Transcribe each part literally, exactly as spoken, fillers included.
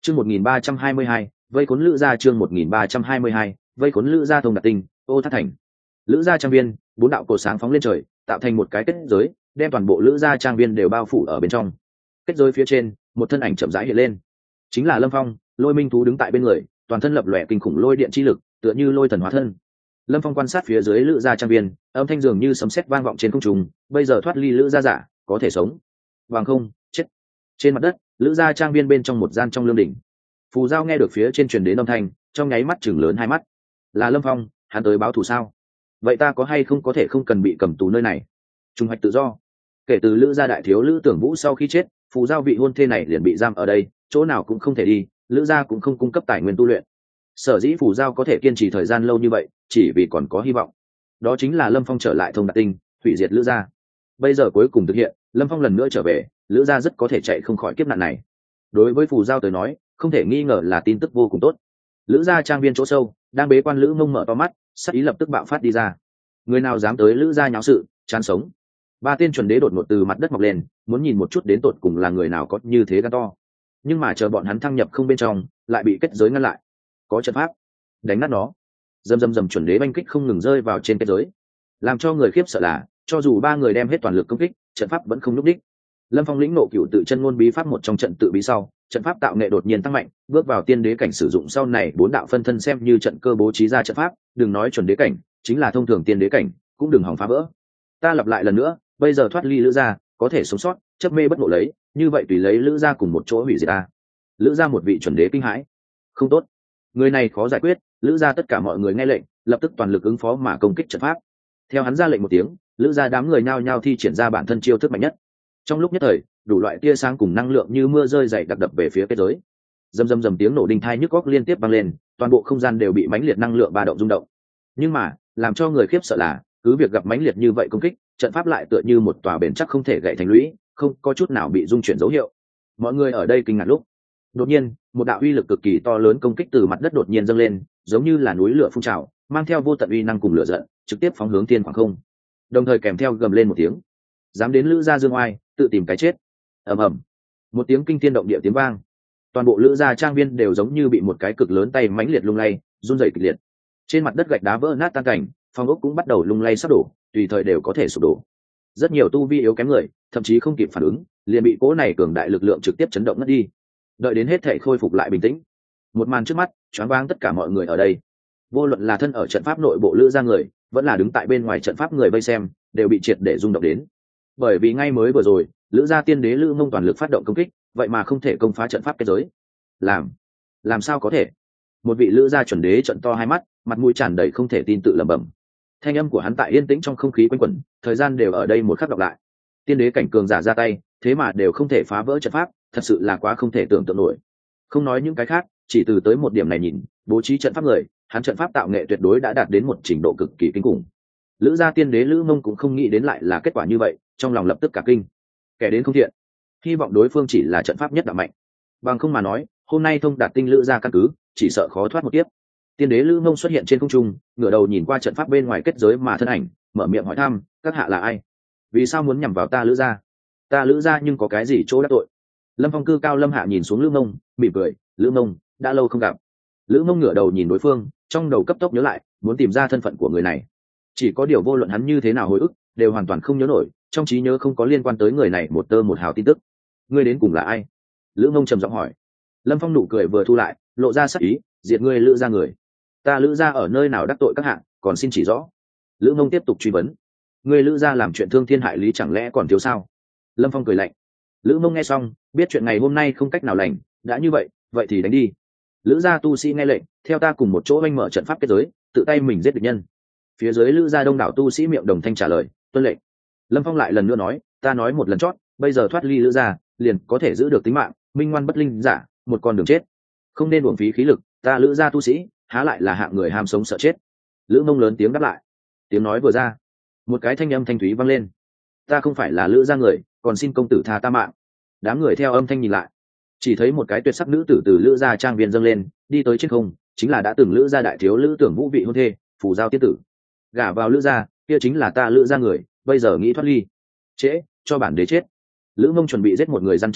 Chương một nghìn ba trăm hai mươi hai, vây cuốn Lữ gia. Chương một nghìn ba trăm hai mươi hai, vây cuốn Lữ gia. Thông Đạt Tinh, Ô Thác Thành. Lữ gia trang viên, bốn đạo cột sáng phóng lên trời, tạo thành một cái kết giới, đem toàn bộ Lữ gia trang viên đều bao phủ ở bên trong. Kết giới phía trên, một thân ảnh chậm rãi hiện lên, chính là Lâm Phong. Lôi Minh Thú đứng tại bên người, toàn thân lập lòe kinh khủng lôi điện chi lực, tựa như lôi thần hóa thân. Lâm Phong quan sát phía dưới Lữ gia trang viên, âm thanh dường như sấm sét vang vọng trên không trung. Bây giờ thoát ly Lữ gia giả, có thể sống, bằng không chết. Trên mặt đất, Lữ gia trang viên bên trong một gian trong lương đỉnh, Phù Giao nghe được phía trên truyền đến âm thanh, trong nháy mắt chừng lớn hai mắt. Là Lâm Phong, hắn tới báo thù sao? Vậy ta có hay không có thể không cần bị cầm tù nơi này? Trung hoạch tự do. Kể từ Lữ gia đại thiếu Lữ Tưởng Vũ sau khi chết, Phù Giao vị hôn thê này liền bị giam ở đây, chỗ nào cũng không thể đi, Lữ gia cũng không cung cấp tài nguyên tu luyện. Sở dĩ Phù Giao có thể kiên trì thời gian lâu như vậy, chỉ vì còn có hy vọng. Đó chính là Lâm Phong trở lại Thông Đạt Tinh, hủy diệt Lữ gia. Bây giờ cuối cùng thực hiện, Lâm Phong lần nữa trở về, Lữ gia rất có thể chạy không khỏi kiếp nạn này. Đối với Phù Giao tới nói, không thể nghi ngờ là tin tức vô cùng tốt. Lữ gia trang viên chỗ sâu, đang bế quan Lữ Mông mở to mắt, sắc ý lập tức bạo phát đi ra. Người nào dám tới Lữ gia nháo sự, chán sống. Ba tên chuẩn đế đột ngột từ mặt đất mọc lên, muốn nhìn một chút đến tột cùng là người nào có như thế gan to. Nhưng mà chờ bọn hắn thăng nhập không bên trong, lại bị kết giới ngăn lại. Có trận pháp, đánh nát nó. Dầm dầm dầm, chuẩn đế banh kích không ngừng rơi vào trên kết giới. Làm cho người khiếp sợ là, cho dù ba người đem hết toàn lực công kích, trận pháp vẫn không nhúc đích. Lâm Phong lĩnh nộ cửu tự chân ngôn bí pháp một trong trận tự bí sau, trận pháp tạo nghệ đột nhiên tăng mạnh, bước vào tiên đế cảnh sử dụng sau này bốn đạo phân thân xem như trận cơ bố trí ra trận pháp, đừng nói chuẩn đế cảnh, chính là thông thường tiên đế cảnh, cũng đừng hòng phá vỡ. Ta lặp lại lần nữa, bây giờ thoát ly Lữ gia, có thể sống sót, chấp mê bất ngộ lấy, như vậy tùy lấy Lữ gia cùng một chỗ hủy diệt ta. Lữ gia một vị chuẩn đế kinh hãi. Không tốt, người này khó giải quyết. Lữ gia tất cả mọi người nghe lệnh, lập tức toàn lực ứng phó mà công kích trận pháp. Theo hắn ra lệnh một tiếng, Lữ gia đám người nhao nhao thi triển ra bản thân chiêu thức mạnh nhất. Trong lúc nhất thời, đủ loại tia sáng cùng năng lượng như mưa rơi dày đặc đập về phía kết giới. Rầm rầm rầm, tiếng nổ đinh thai nhức óc liên tiếp vang lên, toàn bộ không gian đều bị mãnh liệt năng lượng ba động rung động. Nhưng mà, làm cho người khiếp sợ là, cứ việc gặp mãnh liệt như vậy công kích, trận pháp lại tựa như một tòa bền chắc không thể gãy thành lũy, không có chút nào bị rung chuyển dấu hiệu. Mọi người ở đây kinh ngạc lúc, đột nhiên, một đạo uy lực cực kỳ to lớn công kích từ mặt đất đột nhiên dâng lên, giống như là núi lửa phun trào, mang theo vô tận uy năng cùng lửa giận, trực tiếp phóng hướng thiên khoảng không. Đồng thời kèm theo gầm lên một tiếng, dám đến Lữ gia dương oai, tự tìm cái chết. Ầm ầm, một tiếng kinh thiên động địa tiếng vang, toàn bộ Lữ gia trang viên đều giống như bị một cái cực lớn tay mãnh liệt lung lay, run rẩy kịch liệt. Trên mặt đất gạch đá vỡ nát tan cảnh, phòng ốc cũng bắt đầu lung lay sắp đổ, tùy thời đều có thể sụp đổ. Rất nhiều tu vi yếu kém người, thậm chí không kịp phản ứng, liền bị cỗ này cường đại lực lượng trực tiếp chấn động ngất đi. Đợi đến hết thảy khôi phục lại bình tĩnh, một màn trước mắt choáng váng tất cả mọi người ở đây. Vô luận là thân ở trận pháp nội bộ Lữ gia người, vẫn là đứng tại bên ngoài trận pháp người vây xem, đều bị triệt để rung động đến. Bởi vì ngay mới vừa rồi, Lữ gia tiên đế Lữ Mông toàn lực phát động công kích, vậy mà không thể công phá trận pháp kết giới. Làm, làm sao có thể? Một vị Lữ gia chuẩn đế trợn to hai mắt, mặt mũi tràn đầy không thể tin tự lẩm bẩm. Thanh âm của hắn tại yên tĩnh trong không khí quanh quẩn, thời gian đều ở đây một khắc đọc lại. Tiên đế cảnh cường giả ra tay, thế mà đều không thể phá vỡ trận pháp, thật sự là quá không thể tưởng tượng nổi. Không nói những cái khác, chỉ từ tới một điểm này nhìn, bố trí trận pháp người, hắn trận pháp tạo nghệ tuyệt đối đã đạt đến một trình độ cực kỳ kinh khủng. Lữ gia tiên đế Lữ Mông cũng không nghĩ đến lại là kết quả như vậy, trong lòng lập tức cả kinh. Kẻ đến không thiện, hy vọng đối phương chỉ là trận pháp nhất đạo mạnh, bằng không mà nói, hôm nay Thông Đạt Tinh Lữ gia căn cứ, chỉ sợ khó thoát một kiếp. Tiên đế Lữ Mông xuất hiện trên không trung, ngửa đầu nhìn qua trận pháp bên ngoài kết giới mà thân ảnh, mở miệng hỏi thăm, các hạ là ai? Vì sao muốn nhằm vào ta Lữ gia? Ta Lữ gia nhưng có cái gì chỗ đắc tội? Lâm Phong cư cao lâm hạ nhìn xuống Lữ Mông, mỉm cười, Lữ Mông, đã lâu không gặp. Lữ Mông ngửa đầu nhìn đối phương, trong đầu cấp tốc nhớ lại, muốn tìm ra thân phận của người này. Chỉ có điều vô luận hắn như thế nào hồi ức, đều hoàn toàn không nhớ nổi, trong trí nhớ không có liên quan tới người này một tơ một hào tin tức. Ngươi đến cùng là ai? Lữ Mông trầm giọng hỏi. Lâm Phong nụ cười vừa thu lại, lộ ra sắc ý, diệt ngươi Lữ gia người. Ta Lữ gia ở nơi nào đắc tội các hạng, còn xin chỉ rõ. Lữ Mông tiếp tục truy vấn. Ngươi Lữ gia làm chuyện thương thiên hại lý chẳng lẽ còn thiếu sao? Lâm Phong cười lạnh. Lữ Mông nghe xong, biết chuyện ngày hôm nay không cách nào lành, đã như vậy, vậy thì đánh đi. Lữ gia tu sĩ nghe lệnh, theo ta cùng một chỗ anh mở trận pháp kết giới, tự tay mình giết địch nhân. Phía dưới Lữ gia đông đảo tu sĩ miệng đồng thanh trả lời, tuân lệnh. Lâm Phong lại lần nữa nói, ta nói một lần chót, bây giờ thoát ly Lữ gia, liền có thể giữ được tính mạng, minh ngoan bất linh giả, một con đường chết, không nên uổng phí khí lực. Ta Lữ gia tu sĩ, há lại là hạng người ham sống sợ chết. Lữ Mông lớn tiếng đáp lại. Tiếng nói vừa ra, một cái thanh âm thanh thúy vang lên, ta không phải là Lữ gia người, còn xin công tử tha ta mạng. Đám người theo âm thanh nhìn lại, chỉ thấy một cái tuyệt sắc nữ tử từ Lữ gia trang viên dâng lên, đi tới trên không, chính là đã từng Lữ gia đại thiếu Lữ Tưởng Vũ vị hôn thê, Phù Giao tiên tử. Gả vào Lữ gia, kia chính là ta Lữ gia người, bây giờ nghĩ thoát ly, trễ, cho bản đế chết. Lữ Mông chuẩn bị giết một người dân trăm người,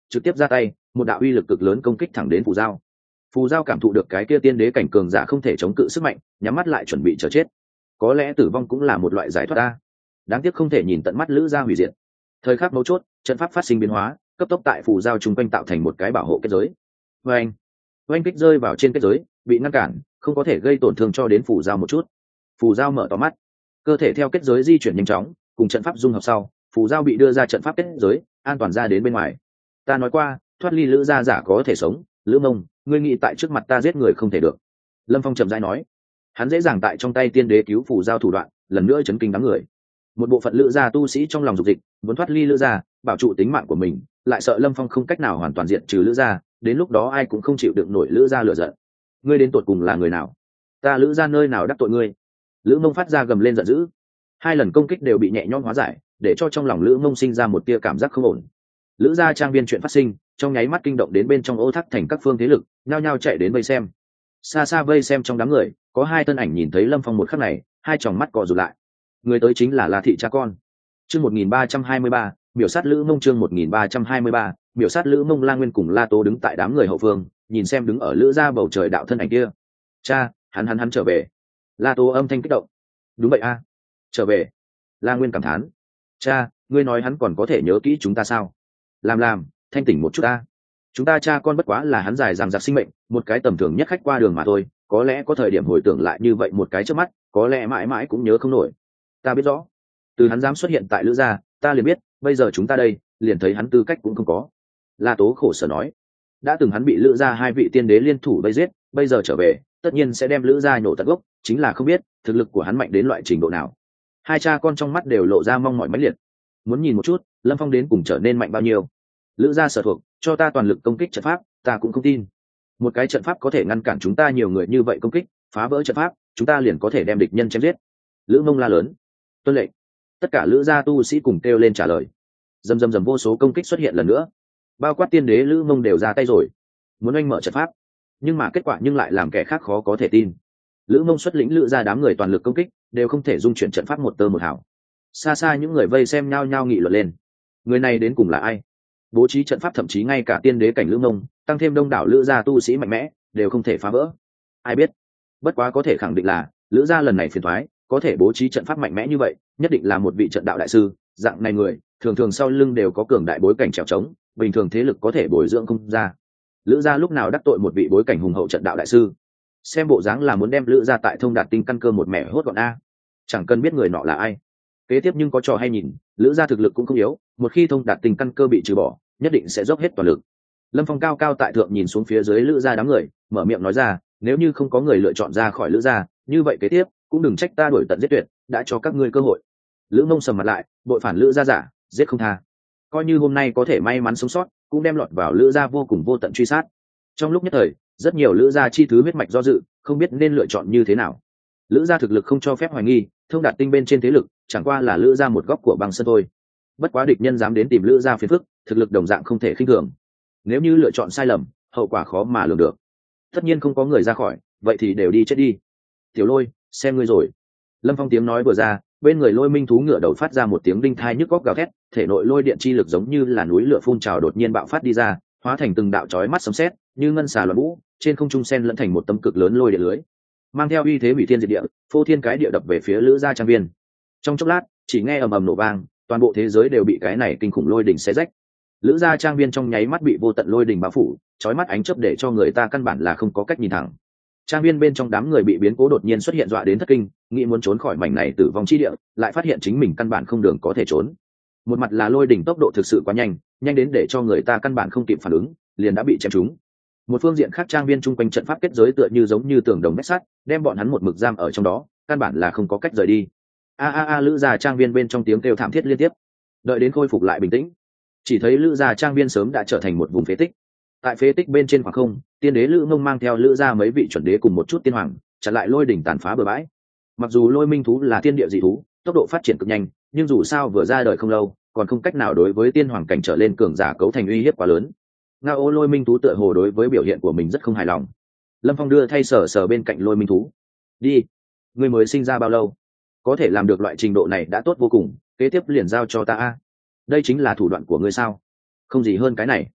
trực tiếp ra tay, một đạo uy lực cực lớn công kích thẳng đến phù giao. Phù giao cảm thụ được cái kia tiên đế cảnh cường giả không thể chống cự sức mạnh, nhắm mắt lại chuẩn bị chờ chết. Có lẽ tử vong cũng là một loại giải thoát ta. Đáng tiếc không thể nhìn tận mắt lữ gia hủy diệt. Thời khắc mấu chốt, trận pháp phát sinh biến hóa, cấp tốc tại phù giao trung quanh tạo thành một cái bảo hộ kết giới. Oanh, oanh kích rơi vào trên kết giới, bị ngăn cản, không có thể gây tổn thương cho đến phù giao một chút. Phù giao mở to mắt, cơ thể theo kết giới di chuyển nhanh chóng, cùng trận pháp dung hợp sau, phù giao bị đưa ra trận pháp kết giới, an toàn ra đến bên ngoài. Ta nói qua, thoát ly lữ gia giả có thể sống, lữ mông, ngươi nghĩ tại trước mặt ta giết người không thể được. Lâm Phong trầm rãi nói, hắn dễ dàng tại trong tay tiên đế cứu phù giao thủ đoạn, lần nữa chấn kinh đám người. Một bộ phận lữ gia tu sĩ trong lòng dục dịch, muốn thoát ly lữ gia, bảo trụ tính mạng của mình, lại sợ Lâm Phong không cách nào hoàn toàn diệt trừ lữ gia, đến lúc đó ai cũng không chịu đựng nổi lữ gia lửa giận. Ngươi đến tột cùng là người nào? Ta lữ gia nơi nào đắc tội ngươi? Lữ Mông phát ra gầm lên giận dữ. Hai lần công kích đều bị nhẹ nhõm hóa giải, để cho trong lòng Lữ Mông sinh ra một tia cảm giác không ổn. Lữ gia trang viên chuyện phát sinh, trong nháy mắt kinh động đến bên trong Ô Thác thành các phương thế lực, nhao nhao chạy đến vây xem. Xa xa vây xem trong đám người, có hai thân ảnh nhìn thấy Lâm Phong một khắc này, hai tròng mắt co rụt lại. Người tới chính là La thị cha con. Chương một nghìn ba trăm hai mươi ba, biểu sát Lữ Mông chương một nghìn ba trăm hai mươi ba, biểu sát Lữ Mông. La Nguyên cùng La Tố đứng tại đám người hậu phương, nhìn xem đứng ở Lữ gia bầu trời đạo thân ảnh kia. Cha, hắn hắn hắn trở về. La Tố âm thanh kích động. Đúng vậy a, trở về. La Nguyên cảm thán. Cha, ngươi nói hắn còn có thể nhớ kỹ chúng ta sao? Làm làm, thanh tỉnh một chút ta. Chúng ta cha con bất quá là hắn dài dằng dặc sinh mệnh, một cái tầm thường nhất khách qua đường mà thôi, có lẽ có thời điểm hồi tưởng lại như vậy một cái trước mắt, có lẽ mãi mãi cũng nhớ không nổi. Ta biết rõ, từ hắn dám xuất hiện tại Lữ gia, ta liền biết, bây giờ chúng ta đây, liền thấy hắn tư cách cũng không có. La Tố khổ sở nói, đã từng hắn bị Lữ gia hai vị tiên đế liên thủ vây giết, bây giờ trở về, tất nhiên sẽ đem Lữ gia nhổ tận gốc, chính là không biết thực lực của hắn mạnh đến loại trình độ nào. Hai cha con trong mắt đều lộ ra mong mỏi mãnh liệt, muốn nhìn một chút Lâm Phong đến cùng trở nên mạnh bao nhiêu. Lữ gia sở thuộc, cho ta toàn lực công kích trận pháp, ta cũng không tin một cái trận pháp có thể ngăn cản chúng ta nhiều người như vậy công kích, phá vỡ trận pháp, chúng ta liền có thể đem địch nhân chém giết. Lữ Mông la lớn, tuân lệnh. Tất cả Lữ gia tu sĩ cùng kêu lên trả lời. Dầm dầm dầm vô số công kích xuất hiện lần nữa, bao quát tiên đế Lữ Mông đều ra tay rồi, muốn oanh mở trận pháp, nhưng mà kết quả nhưng lại làm kẻ khác khó có thể tin. Lữ Mông xuất lĩnh Lữ gia đám người toàn lực công kích, đều không thể dung chuyển trận pháp một tơ một hào. Xa xa những người vây xem nhao nhao nghị luận lên, người này đến cùng là ai? Bố trí trận pháp thậm chí ngay cả tiên đế cảnh Lữ Mông, tăng thêm đông đảo Lữ gia tu sĩ mạnh mẽ, đều không thể phá vỡ. Ai biết? Bất quá có thể khẳng định là Lữ gia lần này phiền toái, có thể bố trí trận pháp mạnh mẽ như vậy, nhất định là một vị trận đạo đại sư. Dạng này người, thường thường sau lưng đều có cường đại bối cảnh trèo trống, bình thường thế lực có thể bồi dưỡng không ra. Lữ gia lúc nào đắc tội một vị bối cảnh hùng hậu trận đạo đại sư? Xem bộ dáng là muốn đem Lữ gia tại Thông Đạt Tinh căn cơ một mẻ hốt gọn a. Chẳng cần biết người nọ là ai. Kế tiếp nhưng có trò hay nhìn, Lữ gia thực lực cũng không yếu, một khi Thông Đạt Tinh căn cơ bị trừ bỏ, nhất định sẽ dốc hết toàn lực. Lâm Phong cao cao tại thượng nhìn xuống phía dưới Lữ gia đám người, mở miệng nói ra, nếu như không có người lựa chọn ra khỏi Lữ gia, như vậy kế tiếp cũng đừng trách ta đuổi tận giết tuyệt, đã cho các ngươi cơ hội. Lữ Mông sầm mặt lại, bội phản Lữ gia giả, giết không tha. Coi như hôm nay có thể may mắn sống sót, cũng đem lọt vào Lữ gia vô cùng vô tận truy sát. Trong lúc nhất thời, rất nhiều Lữ gia chi thứ huyết mạch do dự, không biết nên lựa chọn như thế nào. Lữ gia thực lực không cho phép hoài nghi, Thông Đạt Tinh bên trên thế lực, chẳng qua là Lữ gia một góc của băng sơn thôi. Bất quá địch nhân dám đến tìm Lữ gia phiền phức, thực lực đồng dạng không thể khinh thường. Nếu như lựa chọn sai lầm, hậu quả khó mà lường được. Tất nhiên không có người ra khỏi, vậy thì đều đi chết đi. Tiểu Lôi, xem ngươi rồi. Lâm Phong tiếng nói vừa ra, bên người Lôi Minh thú ngựa đầu phát ra một tiếng đinh thai nhức góc gào thét, thể nội lôi điện chi lực giống như là núi lửa phun trào đột nhiên bạo phát đi ra, hóa thành từng đạo chói mắt sấm sét, như ngân xà loạn vũ, trên không trung sen lẫn thành một tấm cực lớn lôi điện lưới, mang theo uy thế hủy thiên diệt địa, phô thiên cái địa đập về phía Lữ gia trang viên. Trong chốc lát, chỉ nghe ầm ầm nổ vang, toàn bộ thế giới đều bị cái này kinh khủng lôi đỉnh xé rách. Lữ gia trang viên trong nháy mắt bị vô tận lôi đỉnh bao phủ, chói mắt ánh chớp để cho người ta căn bản là không có cách nhìn thẳng. Trang viên bên trong đám người bị biến cố đột nhiên xuất hiện dọa đến thất kinh, nghĩ muốn trốn khỏi mảnh này tử vong chi địa, lại phát hiện chính mình căn bản không đường có thể trốn. Một mặt là lôi đỉnh tốc độ thực sự quá nhanh, nhanh đến để cho người ta căn bản không kịp phản ứng, liền đã bị chém trúng. Một phương diện khác, trang viên chung quanh trận pháp kết giới tựa như giống như tường đồng vách sắt, đem bọn hắn một mực giam ở trong đó, căn bản là không có cách rời đi. A a a, Lữ gia trang viên bên trong tiếng kêu thảm thiết liên tiếp. Đợi đến khôi phục lại bình tĩnh, chỉ thấy Lữ gia trang viên sớm đã trở thành một vùng phế tích. Tại phế tích bên trên khoảng không, tiên đế Lữ Mông mang theo Lữ gia mấy vị chuẩn đế cùng một chút tiên hoàng, chặn lại lôi đỉnh tàn phá bừa bãi. Mặc dù Lôi Minh thú là thiên địa dị thú, tốc độ phát triển cực nhanh, nhưng dù sao vừa ra đời không lâu, còn không cách nào đối với tiên hoàng cảnh trở lên cường giả cấu thành uy hiếp quá lớn. Ngao Lôi Minh thú tựa hồ đối với biểu hiện của mình rất không hài lòng. Lâm Phong đưa thay sờ sờ bên cạnh Lôi Minh thú. Đi, ngươi mới sinh ra bao lâu, có thể làm được loại trình độ này đã tốt vô cùng, kế tiếp liền giao cho ta a. Đây chính là thủ đoạn của ngươi sao? Không gì hơn cái này.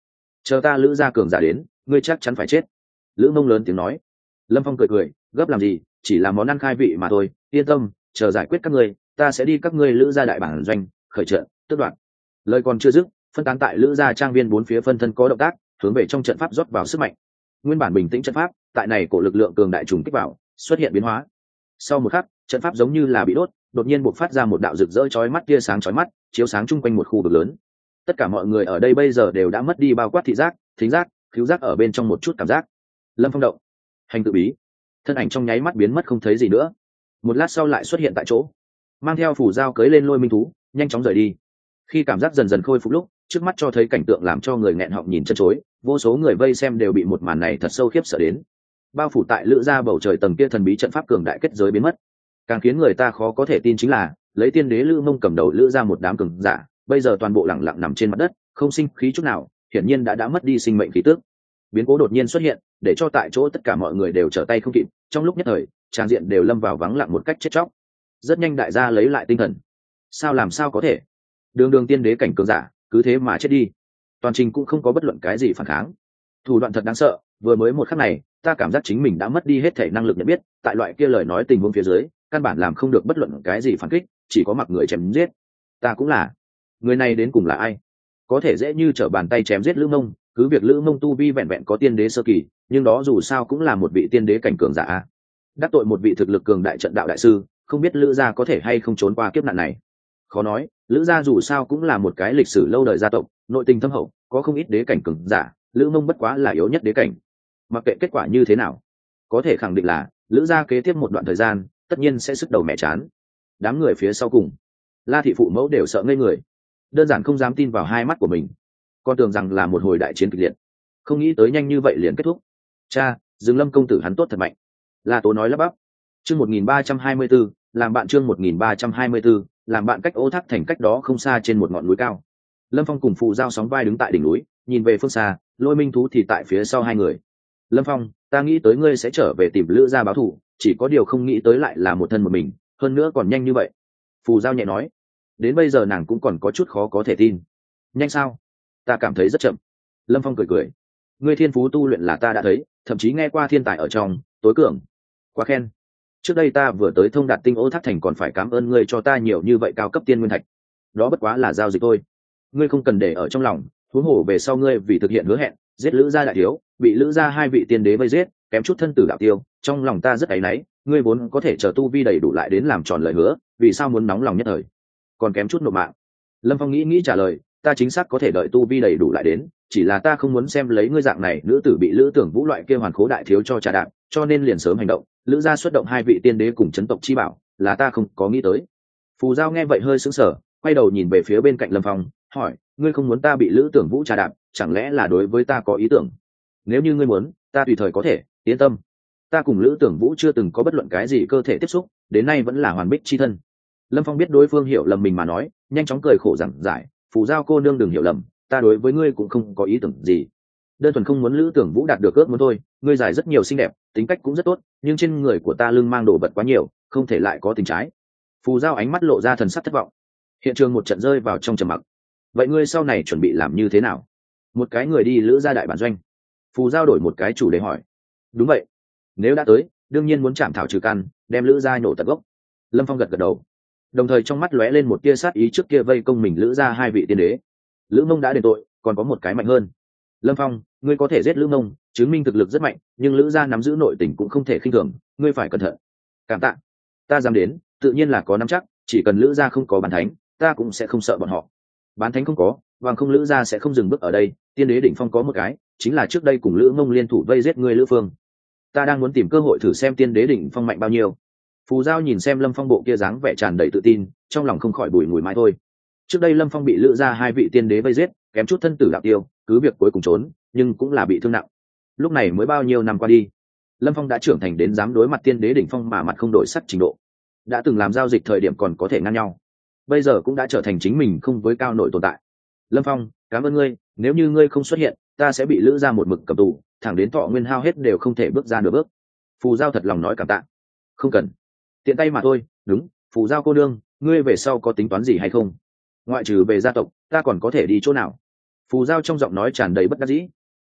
chờ ta lữ gia cường giả đến ngươi chắc chắn phải chết. Lữ mông lớn tiếng nói. Lâm Phong cười cười, gấp làm gì, chỉ là món ăn khai vị mà thôi, yên tâm, chờ giải quyết các ngươi, ta sẽ đi các ngươi lữ gia đại bản doanh khởi trận tước đoạt. Lời còn chưa dứt, phân tán tại lữ gia trang viên bốn phía phân thân có động tác, hướng về trong trận pháp rót vào sức mạnh. Nguyên bản bình tĩnh trận pháp tại này cổ lực lượng cường đại trùng kích vào, xuất hiện biến hóa. Sau một khắc, trận pháp giống như là bị đốt, đột nhiên bộc phát ra một đạo rực rỡ chói mắt tia sáng chói mắt, chiếu sáng chung quanh một khu vực lớn. Tất cả mọi người ở đây bây giờ đều đã mất đi bao quát thị giác, thính giác, khứu giác ở bên trong một chút cảm giác. Lâm Phong động, hành tự bí, thân ảnh trong nháy mắt biến mất không thấy gì nữa. Một lát sau lại xuất hiện tại chỗ, mang theo phủ dao cưới lên lôi minh thú, nhanh chóng rời đi. Khi cảm giác dần dần khôi phục lúc, trước mắt cho thấy cảnh tượng làm cho người nghẹn họng nhìn chân chối, vô số người vây xem đều bị một màn này thật sâu khiếp sợ đến. Bao phủ tại lữ gia bầu trời tầng kia thần bí trận pháp cường đại kết giới biến mất. Càng khiến người ta khó có thể tin chính là, lấy tiên đế Lữ Mông cầm đầu lữ gia một đám cường giả, bây giờ toàn bộ lẳng lặng nằm trên mặt đất, không sinh khí chút nào, hiển nhiên đã đã mất đi sinh mệnh khí tức. Biến cố đột nhiên xuất hiện, để cho tại chỗ tất cả mọi người đều trở tay không kịp, trong lúc nhất thời, tràng diện đều lâm vào vắng lặng một cách chết chóc. Rất nhanh đại gia lấy lại tinh thần. Sao làm sao có thể? Đường đường tiên đế cảnh cường giả, cứ thế mà chết đi. Toàn trình cũng không có bất luận cái gì phản kháng. Thủ đoạn thật đáng sợ, vừa mới một khắc này, ta cảm giác chính mình đã mất đi hết thể năng lực nhận biết, tại loại kia lời nói tình huống phía dưới, căn bản làm không được bất luận cái gì phản kích, chỉ có mặc người chém giết. Ta cũng là. Người này đến cùng là ai? Có thể dễ như trở bàn tay chém giết Lữ Mông, cứ việc Lữ Mông tu vi vẹn vẹn có tiên đế sơ kỳ, nhưng đó dù sao cũng là một vị tiên đế cảnh cường giả. Đắc tội một vị thực lực cường đại trận đạo đại sư, không biết Lữ gia có thể hay không trốn qua kiếp nạn này. Khó nói, Lữ gia dù sao cũng là một cái lịch sử lâu đời gia tộc, nội tình thâm hậu, có không ít đế cảnh cường giả, Lữ Mông bất quá là yếu nhất đế cảnh. Mặc kệ kết quả như thế nào, có thể khẳng định là Lữ gia kế tiếp một đoạn thời gian, tất nhiên sẽ sức đầu mẹ chán. Đám người phía sau cùng, La thị phụ mẫu đều sợ ngây người, đơn giản không dám tin vào hai mắt của mình, con tưởng rằng là một hồi đại chiến kịch liệt, không nghĩ tới nhanh như vậy liền kết thúc. Cha, Dương Lâm công tử hắn tốt thật mạnh. La Tố nói lắp bắp. Chương một nghìn ba trăm hai mươi 1324, làm bạn chương một nghìn ba trăm hai mươi 1324, làm bạn cách Ô Thác thành cách đó không xa trên một ngọn núi cao. Lâm Phong cùng Phù Giao sóng vai đứng tại đỉnh núi, nhìn về phương xa, Lôi Minh thú thì tại phía sau hai người. Lâm Phong, ta nghĩ tới ngươi sẽ trở về tìm Lữ gia báo thù, chỉ có điều không nghĩ tới lại là một thân một mình, hơn nữa còn nhanh như vậy. Phù Giao nhẹ nói. Đến bây giờ nàng cũng còn có chút khó có thể tin. Nhanh sao? Ta cảm thấy rất chậm. Lâm Phong cười cười. Ngươi thiên phú tu luyện là ta đã thấy, thậm chí nghe qua thiên tài ở trong tối cường. Quá khen. Trước đây ta vừa tới thông đạt tinh Ô Thác thành còn phải cảm ơn ngươi cho ta nhiều như vậy cao cấp tiên nguyên thạch. Đó bất quá là giao dịch thôi. Ngươi không cần để ở trong lòng, huống hồ về sau ngươi vì thực hiện hứa hẹn, giết Lữ gia đại thiếu, bị Lữ gia hai vị tiên đế vây giết, kém chút thân tử đạo tiêu, trong lòng ta rất áy náy, ngươi vốn có thể chờ tu vi đầy đủ lại đến làm tròn lời hứa, vì sao muốn nóng lòng nhất thời, còn kém chút nộp mạng. Lâm Phong nghĩ nghĩ trả lời, ta chính xác có thể đợi tu vi đầy đủ lại đến, chỉ là ta không muốn xem lấy ngươi dạng này nữ tử bị Lữ Tưởng Vũ loại kia hoàn khố đại thiếu cho trà đạp, cho nên liền sớm hành động. Lữ gia xuất động hai vị tiên đế cùng chấn tộc chi bảo, là ta không có nghĩ tới. Phù Giao nghe vậy hơi sững sờ, quay đầu nhìn về phía bên cạnh Lâm Phong, hỏi, ngươi không muốn ta bị Lữ Tưởng Vũ trà đạp, chẳng lẽ là đối với ta có ý tưởng? Nếu như ngươi muốn, ta tùy thời có thể, yên tâm. Ta cùng Lữ Tưởng Vũ chưa từng có bất luận cái gì cơ thể tiếp xúc, đến nay vẫn là hoàn bích chi thân. Lâm Phong biết đối phương hiểu lầm mình mà nói, nhanh chóng cười khổ giảng giải, Phù Giao cô nương đừng hiểu lầm, ta đối với ngươi cũng không có ý tưởng gì, đơn thuần không muốn Lữ Tưởng Vũ đạt được ước muốn thôi. Ngươi giải rất nhiều xinh đẹp, tính cách cũng rất tốt, nhưng trên người của ta lưng mang đồ vật quá nhiều, không thể lại có tình trái. Phù Giao ánh mắt lộ ra thần sắc thất vọng. Hiện trường một trận rơi vào trong trầm mặc. Vậy ngươi sau này chuẩn bị làm như thế nào? Một cái người đi Lữ gia đại bản doanh. Phù Giao đổi một cái chủ đề hỏi. Đúng vậy, nếu đã tới, đương nhiên muốn chạm thảo trừ căn, đem Lữ gia nhổ tận gốc. Lâm Phong gật gật đầu, đồng thời trong mắt lóe lên một tia sát ý trước kia vây công mình Lữ gia hai vị tiên đế. Lữ Mông đã đền tội, còn có một cái mạnh hơn. Lâm Phong, ngươi có thể giết Lữ Mông, chứng minh thực lực rất mạnh, nhưng Lữ gia nắm giữ nội tình cũng không thể khinh thường, ngươi phải cẩn thận. Cảm tạ, ta dám đến, tự nhiên là có nắm chắc, chỉ cần Lữ gia không có bán thánh, ta cũng sẽ không sợ bọn họ. Bán thánh không có, vàng không Lữ gia sẽ không dừng bước ở đây. Tiên đế đỉnh phong có một cái, chính là trước đây cùng Lữ Mông liên thủ vây giết ngươi Lữ Phương. Ta đang muốn tìm cơ hội thử xem tiên đế đỉnh phong mạnh bao nhiêu. Phù Giao nhìn xem Lâm Phong bộ kia dáng vẻ tràn đầy tự tin, trong lòng không khỏi bùi ngùi mãi thôi. Trước đây Lâm Phong bị Lữ gia hai vị tiên đế vây giết, kém chút thân tử đạo tiêu, cứ việc cuối cùng trốn, nhưng cũng là bị thương nặng. Lúc này mới bao nhiêu năm qua đi, Lâm Phong đã trưởng thành đến dám đối mặt tiên đế đỉnh phong mà mặt không đổi sắc trình độ. Đã từng làm giao dịch thời điểm còn có thể ngăn nhau, bây giờ cũng đã trở thành chính mình không với cao nổi tồn tại. Lâm Phong, cảm ơn ngươi, nếu như ngươi không xuất hiện, ta sẽ bị Lữ gia một mực cầm tù, thẳng đến thọ nguyên hao hết đều không thể bước ra nửa bước. Phù Giao thật lòng nói cảm tạ. Không cần, tiện tay mà thôi. Đúng, Phù Giao cô nương, ngươi về sau có tính toán gì hay không? Ngoại trừ về gia tộc, ta còn có thể đi chỗ nào? Phù Giao trong giọng nói tràn đầy bất đắc dĩ.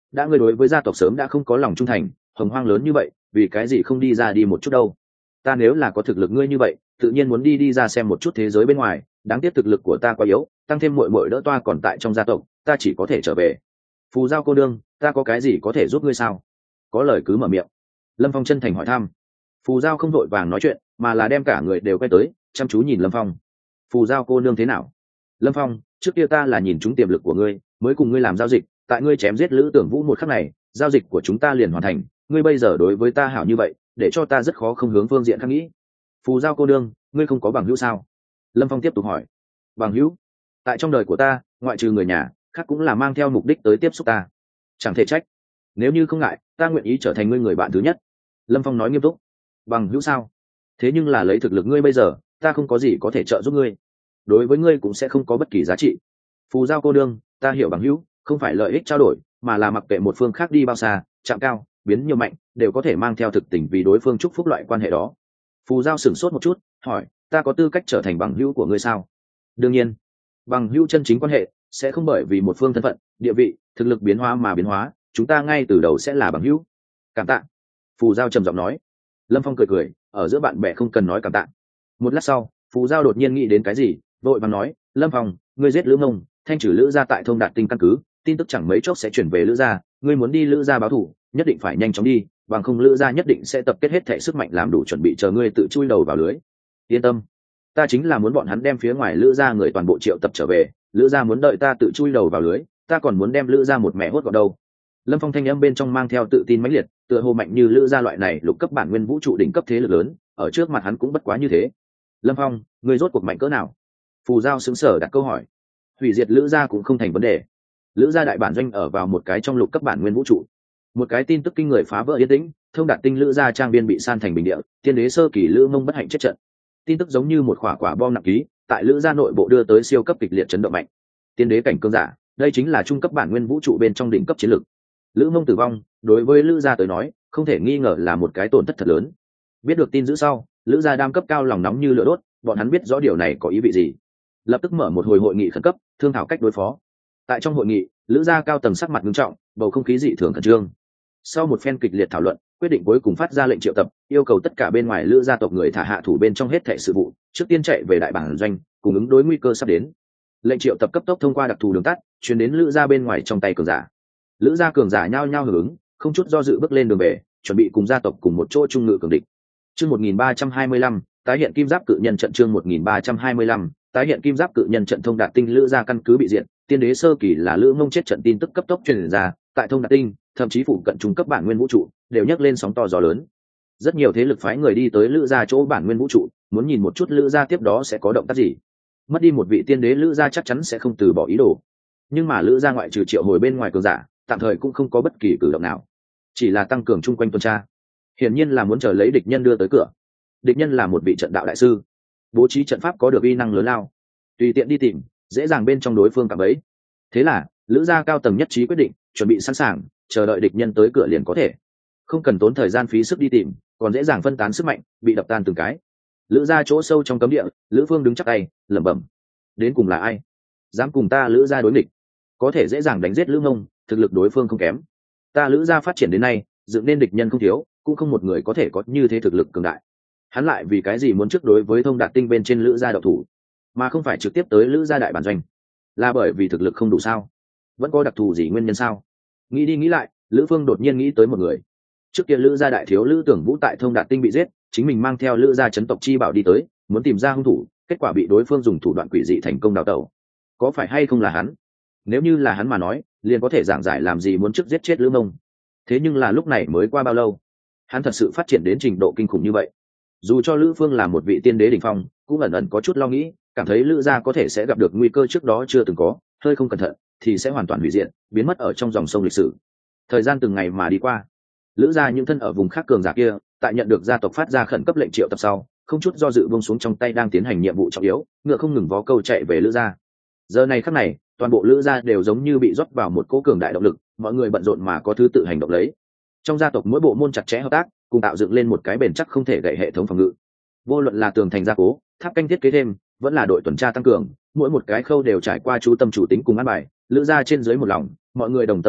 đã ngươi đối với gia tộc sớm đã không có lòng trung thành, hồng hoang lớn như vậy vì cái gì không đi ra đi một chút đâu? Ta nếu là có thực lực ngươi như vậy tự nhiên muốn đi đi ra xem một chút thế giới bên ngoài, đáng tiếc thực lực của ta quá yếu, tăng thêm muội muội đỡ toa còn tại trong gia tộc, ta chỉ có thể trở về. Phù Giao cô đương, ta có cái gì có thể giúp ngươi sao? Có lời cứ mở miệng. Lâm Phong chân thành hỏi thăm. Phù Giao không vội vàng nói chuyện, mà là đem cả người đều quay tới, chăm chú nhìn Lâm Phong. Phù Giao cô nương thế nào? Lâm Phong, trước kia ta là nhìn trúng tiềm lực của ngươi mới cùng ngươi làm giao dịch, tại ngươi chém giết Lữ Tưởng Vũ một khắc này, giao dịch của chúng ta liền hoàn thành, ngươi bây giờ đối với ta hảo như vậy, để cho ta rất khó không hướng phương diện khác nghĩ. Phù Giao cô nương, ngươi không có bằng hữu sao? Lâm Phong tiếp tục hỏi. Bằng hữu? Tại trong đời của ta, ngoại trừ người nhà, khác cũng là mang theo mục đích tới tiếp xúc ta. Chẳng thể trách. Nếu như không ngại, ta nguyện ý trở thành ngươi người bạn thứ nhất. Lâm Phong nói nghiêm túc. Bằng hữu sao? Thế nhưng là lấy thực lực ngươi bây giờ, ta không có gì có thể trợ giúp ngươi, đối với ngươi cũng sẽ không có bất kỳ giá trị. Phù Giao cô đương, ta hiểu bằng hữu không phải lợi ích trao đổi, mà là mặc kệ một phương khác đi bao xa, chạm cao biến nhiều mạnh, đều có thể mang theo thực tình vì đối phương chúc phúc loại quan hệ đó. Phù Giao sửng sốt một chút, hỏi, ta có tư cách trở thành bằng hữu của ngươi sao? Đương nhiên, bằng hữu chân chính quan hệ sẽ không bởi vì một phương thân phận, địa vị, thực lực biến hóa mà biến hóa, chúng ta ngay từ đầu sẽ là bằng hữu. Cảm tạ. Phù Giao trầm giọng nói. Lâm Phong cười cười, ở giữa bạn bè không cần nói cảm tạ. Một lát sau, Phù Giao đột nhiên nghĩ đến cái gì, vội vàng nói, Lâm Phong, ngươi giết Lữ Mông, thanh trừ Lữ gia tại Thông Đạt Tinh căn cứ, tin tức chẳng mấy chốc sẽ chuyển về Lữ gia, ngươi muốn đi Lữ gia báo thù, nhất định phải nhanh chóng đi, bằng không Lữ gia nhất định sẽ tập kết hết thể sức mạnh làm đủ chuẩn bị chờ ngươi tự chui đầu vào lưới. Yên tâm, ta chính là muốn bọn hắn đem phía ngoài Lữ gia người toàn bộ triệu tập trở về, Lữ gia muốn đợi ta tự chui đầu vào lưới, ta còn muốn đem Lữ gia một mẹ hốt vào đâu. Lâm Phong thanh âm bên trong mang theo tự tin mãnh liệt, tựa hồ mạnh như Lữ gia loại này lục cấp bản nguyên vũ trụ đỉnh cấp thế lực lớn, ở trước mặt hắn cũng bất quá như thế. Lâm Phong, ngươi rốt cuộc mạnh cỡ nào? Phù Giao sững sờ đặt câu hỏi. Hủy diệt Lữ gia cũng không thành vấn đề. Lữ gia đại bản doanh ở vào một cái trong lục cấp bản nguyên vũ trụ. Một cái tin tức kinh người phá vỡ yên tĩnh, Thông Đạt Tinh Lữ gia trang viên bị san thành bình địa, tiên đế sơ kỳ Lữ Mông bất hạnh chết trận. Tin tức giống như một quả quả bom nặng ký, tại Lữ gia nội bộ đưa tới siêu cấp kịch liệt chấn động mạnh. Tiên đế cảnh cương giả, đây chính là trung cấp bản nguyên vũ trụ bên trong đỉnh cấp chiến lược. Lữ Mông tử vong, đối với Lữ gia tới nói, không thể nghi ngờ là một cái tổn thất thật lớn. Biết được tin dữ sau, Lữ gia đam cấp cao lòng nóng như lửa đốt, bọn hắn biết rõ điều này có ý vị gì, lập tức mở một hồi hội nghị khẩn cấp, thương thảo cách đối phó. Tại trong hội nghị, Lữ gia cao tầng sắc mặt nghiêm trọng, bầu không khí dị thường khẩn trương. Sau một phen kịch liệt thảo luận, quyết định cuối cùng phát ra lệnh triệu tập, yêu cầu tất cả bên ngoài Lữ gia tộc người thả hạ thủ bên trong hết thảy sự vụ, trước tiên chạy về đại bản doanh, cùng ứng đối nguy cơ sắp đến. Lệnh triệu tập cấp tốc thông qua đặc thù đường tắt, truyền đến Lữ gia bên ngoài trong tay cường giả. Lữ gia cường giả nhao nhao hưởng ứng, không chút do dự bước lên đường về, chuẩn bị cùng gia tộc cùng một chỗ trung ngự cường địch. Chương một nghìn ba trăm hai mươi lăm, tái hiện kim giáp cự nhân trận. Chương một nghìn ba trăm hai mươi lăm, tái hiện kim giáp cự nhân trận. Thông Đạt Tinh Lữ gia căn cứ bị diệt, tiên đế sơ kỳ là Lữ Mông chết trận tin tức cấp tốc truyền ra, tại Thông Đạt Tinh, thậm chí phụ cận trung cấp bản nguyên vũ trụ đều nhấc lên sóng to gió lớn. Rất nhiều thế lực phái người đi tới Lữ gia chỗ bản nguyên vũ trụ, muốn nhìn một chút Lữ gia tiếp đó sẽ có động tác gì. Mất đi một vị tiên đế, Lữ gia chắc chắn sẽ không từ bỏ ý đồ. Nhưng mà Lữ gia ngoại trừ triệu hồi bên ngoài cường giả, tạm thời cũng không có bất kỳ cử động nào, chỉ là tăng cường chung quanh tuần tra. Hiển nhiên là muốn chờ lấy địch nhân đưa tới cửa. Địch nhân là một vị trận đạo đại sư, bố trí trận pháp có được uy năng lớn lao, tùy tiện đi tìm, dễ dàng bên trong đối phương cả bấy. Thế là Lữ gia cao tầng nhất trí quyết định, chuẩn bị sẵn sàng, chờ đợi địch nhân tới cửa liền có thể, không cần tốn thời gian phí sức đi tìm, còn dễ dàng phân tán sức mạnh, bị đập tan từng cái. Lữ gia chỗ sâu trong cấm địa, Lữ Phương đứng chắc tay, lẩm bẩm: đến cùng là ai dám cùng ta Lữ gia đối nghịch? Có thể dễ dàng đánh giết Lữ Mông, thực lực đối phương không kém. Ta Lữ gia phát triển đến nay, dựng nên địch nhân không thiếu, cũng không một người có thể có như thế thực lực cường đại. Hắn lại vì cái gì muốn trước đối với Thông Đạt Tinh bên trên Lữ gia độc thủ, mà không phải trực tiếp tới Lữ gia đại bản doanh? Là bởi vì thực lực không đủ sao? Vẫn có đặc thù gì nguyên nhân sao? Nghĩ đi nghĩ lại, Lữ Phương đột nhiên nghĩ tới một người. Trước kia Lữ gia đại thiếu Lữ Tưởng Vũ tại Thông Đạt Tinh bị giết, chính mình mang theo Lữ gia chấn tộc chi bảo đi tới, muốn tìm ra hung thủ, kết quả bị đối phương dùng thủ đoạn quỷ dị thành công đào tẩu. Có phải hay không là hắn? Nếu như là hắn mà nói, liền có thể giảng giải làm gì muốn trước giết chết Lữ Mông. Thế nhưng là lúc này mới qua bao lâu, hắn thật sự phát triển đến trình độ kinh khủng như vậy? Dù cho Lữ Phương là một vị tiên đế đỉnh phong, cũng ẩn ẩn có chút lo nghĩ, cảm thấy Lữ gia có thể sẽ gặp được nguy cơ trước đó chưa từng có, hơi không cẩn thận thì sẽ hoàn toàn hủy diệt, biến mất ở trong dòng sông lịch sử. Thời gian từng ngày mà đi qua, Lữ gia những thân ở vùng khác cường giả kia, tại nhận được gia tộc phát ra khẩn cấp lệnh triệu tập sau, không chút do dự buông xuống trong tay đang tiến hành nhiệm vụ trọng yếu, ngựa không ngừng vó câu chạy về Lữ gia. Giờ này khắc này, toàn bộ Lữ gia đều giống như bị rót vào một cỗ cường đại động lực, mọi người bận rộn mà có thứ tự hành động lấy. Trong gia tộc mỗi bộ môn chặt chẽ hợp tác, cùng tạo dựng lên một cái bền chắc không thể gãy hệ thống phòng ngự. Vô luận là tường thành gia cố, tháp canh thiết kế thêm, vẫn là đội tuần tra tăng cường, mỗi một cái khâu đều trải qua chú tâm chủ tính cùng ăn bài. Lữ gia trên dưới một lòng, mọi người đồng tâm hiệp lực,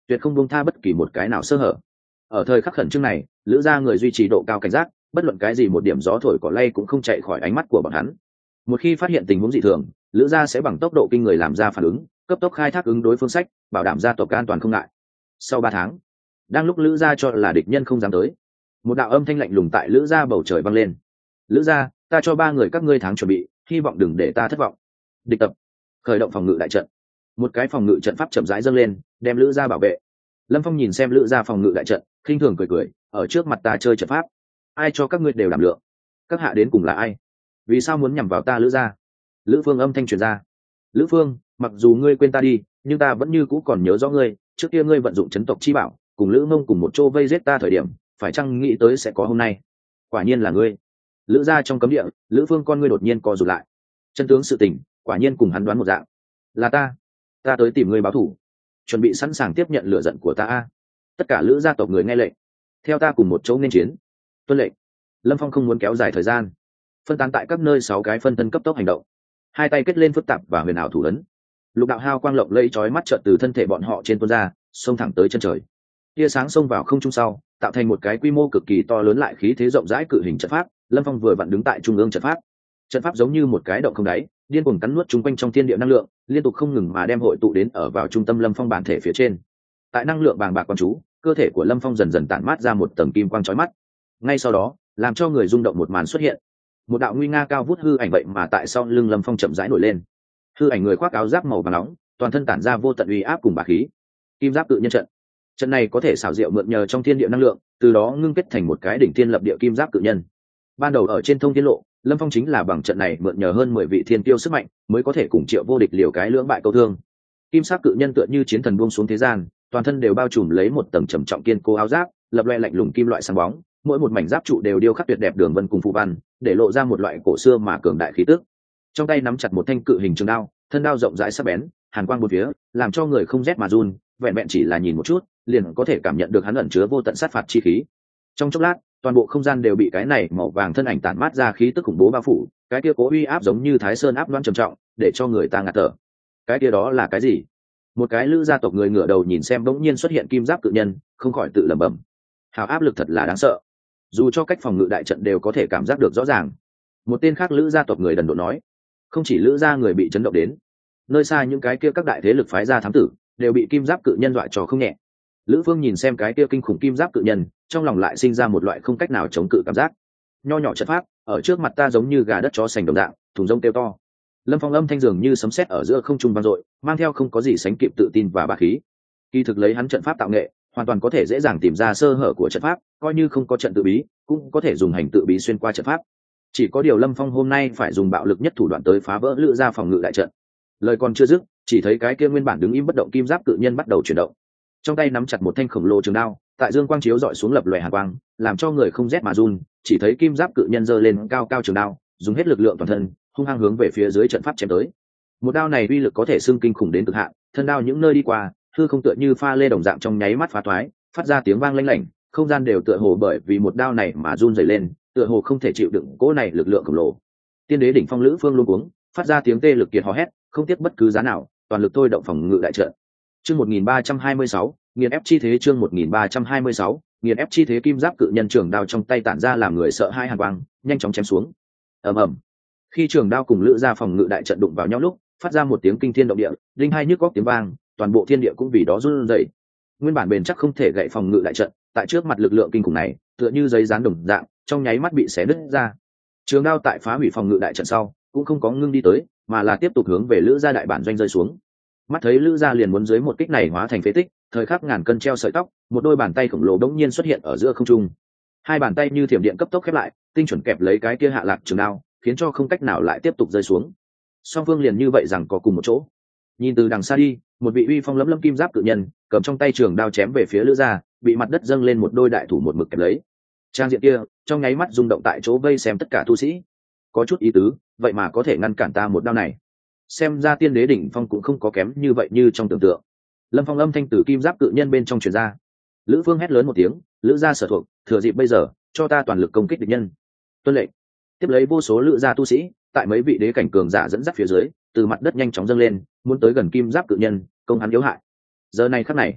tuyệt không buông tha bất kỳ một cái nào sơ hở. Ở thời khắc khẩn trương này, lữ gia người duy trì độ cao cảnh giác, bất luận cái gì một điểm gió thổi cỏ lay cũng không chạy khỏi ánh mắt của bọn hắn. Một khi phát hiện tình huống dị thường, lữ gia sẽ bằng tốc độ kinh người làm ra phản ứng, cấp tốc khai thác ứng đối phương sách, bảo đảm gia tộc an toàn không ngại. Sau ba tháng, đang lúc lữ gia cho là địch nhân không dám tới, một đạo âm thanh lạnh lùng tại lữ gia bầu trời vang lên. Lữ gia, ta cho ba người các ngươi tháng chuẩn bị, hy vọng đừng để ta thất vọng. Địch tập, khởi động phòng ngự đại trận. Một cái phòng ngự trận pháp chậm rãi dâng lên, đem lữ gia bảo vệ. Lâm Phong nhìn xem lữ gia phòng ngự đại trận, khinh thường cười cười, ở trước mặt ta chơi trận pháp, ai cho các ngươi đều đảm lượng. Các hạ đến cùng là ai? Vì sao muốn nhằm vào ta lữ gia? Lữ Phương âm thanh truyền ra. Lữ Phương, mặc dù ngươi quên ta đi, nhưng ta vẫn như cũ còn nhớ rõ ngươi. Trước kia ngươi vận dụng chấn tộc chi bảo, cùng Lữ Mông cùng một chỗ vây giết ta thời điểm, phải chăng nghĩ tới sẽ có hôm nay? Quả nhiên là ngươi. Lữ gia trong cấm địa, Lữ Phương con ngươi đột nhiên co rụt lại. Chân tướng sự tình, quả nhiên cùng hắn đoán một dạng. Là ta, ta tới tìm ngươi báo thù, chuẩn bị sẵn sàng tiếp nhận lửa giận của ta. A. Tất cả Lữ gia tộc người nghe lệnh, theo ta cùng một chỗ nên chiến. Tuân lệnh. Lâm Phong không muốn kéo dài thời gian, phân tán tại các nơi sáu cái phân thân cấp tốc hành động, hai tay kết lên phức tạp và huyền ảo thủ ấn. Lục đạo hao quang lộng lẫy chói mắt chợt từ thân thể bọn họ trên tuôn ra, xông thẳng tới chân trời. Tia sáng xông vào không trung sau, tạo thành một cái quy mô cực kỳ to lớn lại khí thế rộng rãi cự hình trận pháp. Lâm Phong vừa vặn đứng tại trung ương trận pháp. Trận pháp giống như một cái động không đáy, điên cuồng cắn nuốt chúng quanh trong thiên địa năng lượng, liên tục không ngừng mà đem hội tụ đến ở vào trung tâm Lâm Phong bản thể phía trên. Tại năng lượng bàng bạc quan chú, cơ thể của Lâm Phong dần dần tản mát ra một tầng kim quang chói mắt. Ngay sau đó, làm cho người rung động một màn xuất hiện. Một đạo nguy nga cao vút hư ảnh vậy mà tại sau lưng Lâm Phong chậm rãi nổi lên. Hư ảnh người khoác áo giáp màu vàng nóng, toàn thân tản ra vô tận uy áp cùng bá khí. Kim giáp cự nhân trận. Trận này có thể xảo diệu mượn nhờ trong thiên địa năng lượng, từ đó ngưng kết thành một cái đỉnh thiên lập địa kim giáp cự nhân. Ban đầu ở trên thông thiên lộ, Lâm Phong chính là bằng trận này mượn nhờ hơn mười vị thiên tiêu sức mạnh, mới có thể cùng Triệu Vô Địch liều cái lưỡng bại câu thương. Kim sắc cự nhân tựa như chiến thần buông xuống thế gian, toàn thân đều bao trùm lấy một tầng trầm trọng kiên cố áo giáp, lập loè lạnh lùng kim loại sáng bóng, mỗi một mảnh giáp trụ đều điêu khắc tuyệt đẹp đường vân cùng phù văn, để lộ ra một loại cổ xưa mà cường đại khí tức. Trong tay nắm chặt một thanh cự hình trường đao, thân đao rộng rãi sắc bén, hàn quang bốn phía, làm cho người không rét mà run, vẹn vẹn chỉ là nhìn một chút, liền có thể cảm nhận được hắn ẩn chứa vô tận sát phạt chi khí. Trong chốc lát, toàn bộ không gian đều bị cái này màu vàng thân ảnh tản mát ra khí tức khủng bố bao phủ, cái kia cố uy áp giống như Thái Sơn áp đoan trầm trọng, để cho người ta ngạt thở. Cái kia đó là cái gì? Một cái lữ gia tộc người ngửa đầu nhìn xem bỗng nhiên xuất hiện kim giáp cự nhân, không khỏi tự lẩm bẩm. Hào áp lực thật là đáng sợ. Dù cho cách phòng ngự đại trận đều có thể cảm giác được rõ ràng. Một tên khác lữ gia tộc người đần độn nói. Không chỉ lữ gia người bị chấn động đến, nơi xa những cái kia các đại thế lực phái gia thám tử đều bị kim giáp cự nhân dọa cho không nhẹ. Lữ Phương nhìn xem cái kia kinh khủng kim giáp cự nhân, trong lòng lại sinh ra một loại không cách nào chống cự cảm giác. Nho nhỏ trận pháp, ở trước mặt ta giống như gà đất chó sành đồng dạng, thùng rông kêu to. Lâm Phong âm thanh dường như sấm sét ở giữa không trung vang dội, mang theo không có gì sánh kịp tự tin và bá khí. Kỳ thực lấy hắn trận pháp tạo nghệ, hoàn toàn có thể dễ dàng tìm ra sơ hở của trận pháp, coi như không có trận tự bí, cũng có thể dùng hành tự bí xuyên qua trận pháp. Chỉ có điều Lâm Phong hôm nay phải dùng bạo lực nhất thủ đoạn tới phá vỡ lữ gia phòng ngự đại trận. Lời còn chưa dứt, chỉ thấy cái kia nguyên bản đứng im bất động kim giáp cự nhân bắt đầu chuyển động. Trong tay nắm chặt một thanh khổng lồ trường đao, tại dương quang chiếu dọi xuống lập lòe hàn quang, làm cho người không rét mà run. Chỉ thấy kim giáp cự nhân giơ lên cao cao trường đao, dùng hết lực lượng toàn thân, hung hăng hướng về phía dưới trận pháp chém tới. Một đao này uy lực có thể xưng kinh khủng đến cực hạn, thân đao những nơi đi qua, hư không tựa như pha lê đồng dạng trong nháy mắt phá toái, phát ra tiếng vang lanh lảnh, không gian đều tựa hồ bởi vì một đao này mà run rẩy lên, tựa hồ không thể chịu đựng cỗ này lực lượng khổng lồ. Tiên đế đỉnh phong Lữ Phương luống cuống, phát ra tiếng tê lực kiệt hò hét, không tiếc bất cứ giá nào, toàn lực thôi động phòng ngự đại trận. Chương một nghìn ba trăm hai mươi sáu, nghiền ép chi thế. Chương một nghìn ba trăm hai mươi sáu, nghiền ép chi thế. Kim giáp cự nhân trường đao trong tay tản ra làm người sợ hai hàn quang, nhanh chóng chém xuống. Ầm ầm. Khi trường đao cùng lữ gia phòng ngự đại trận đụng vào nhau lúc, phát ra một tiếng kinh thiên động địa, linh hai nhức góc tiếng vang, toàn bộ thiên địa cũng vì đó run rẩy. Nguyên bản bền chắc không thể gậy phòng ngự đại trận, tại trước mặt lực lượng kinh khủng này, tựa như giấy dán đồng dạng, trong nháy mắt bị xé nứt ra. Trường đao tại phá hủy phòng ngự đại trận sau, cũng không có ngưng đi tới, mà là tiếp tục hướng về lữ gia đại bản doanh rơi xuống. Mắt thấy lữ gia liền muốn dưới một kích này hóa thành phế tích, thời khắc ngàn cân treo sợi tóc, một đôi bàn tay khổng lồ đống nhiên xuất hiện ở giữa không trung. Hai bàn tay như thiểm điện cấp tốc khép lại, tinh chuẩn kẹp lấy cái kia hạ lạc trường đao, khiến cho không cách nào lại tiếp tục rơi xuống. Song phương liền như vậy rằng có cùng một chỗ. Nhìn từ đằng xa đi, một vị uy phong lẫm lẫm kim giáp cự nhân cầm trong tay trường đao chém về phía lữ gia, bị mặt đất dâng lên một đôi đại thủ một mực kẹp lấy. Trang diện kia trong nháy mắt rung động tại chỗ vây xem tất cả tu sĩ. Có chút ý tứ, vậy mà có thể ngăn cản ta một đao này. Xem ra tiên đế đỉnh phong cũng không có kém như vậy như trong tưởng tượng. Lâm Phong âm thanh từ kim giáp cự nhân bên trong truyền ra. Lữ Phương hét lớn một tiếng, lữ gia sở thuộc, thừa dịp bây giờ, cho ta toàn lực công kích địch nhân. Tuân lệnh. Tiếp lấy vô số lữ gia tu sĩ, tại mấy vị đế cảnh cường giả dẫn dắt phía dưới, từ mặt đất nhanh chóng dâng lên, muốn tới gần kim giáp cự nhân, công hắn yếu hại. Giờ này khắc này,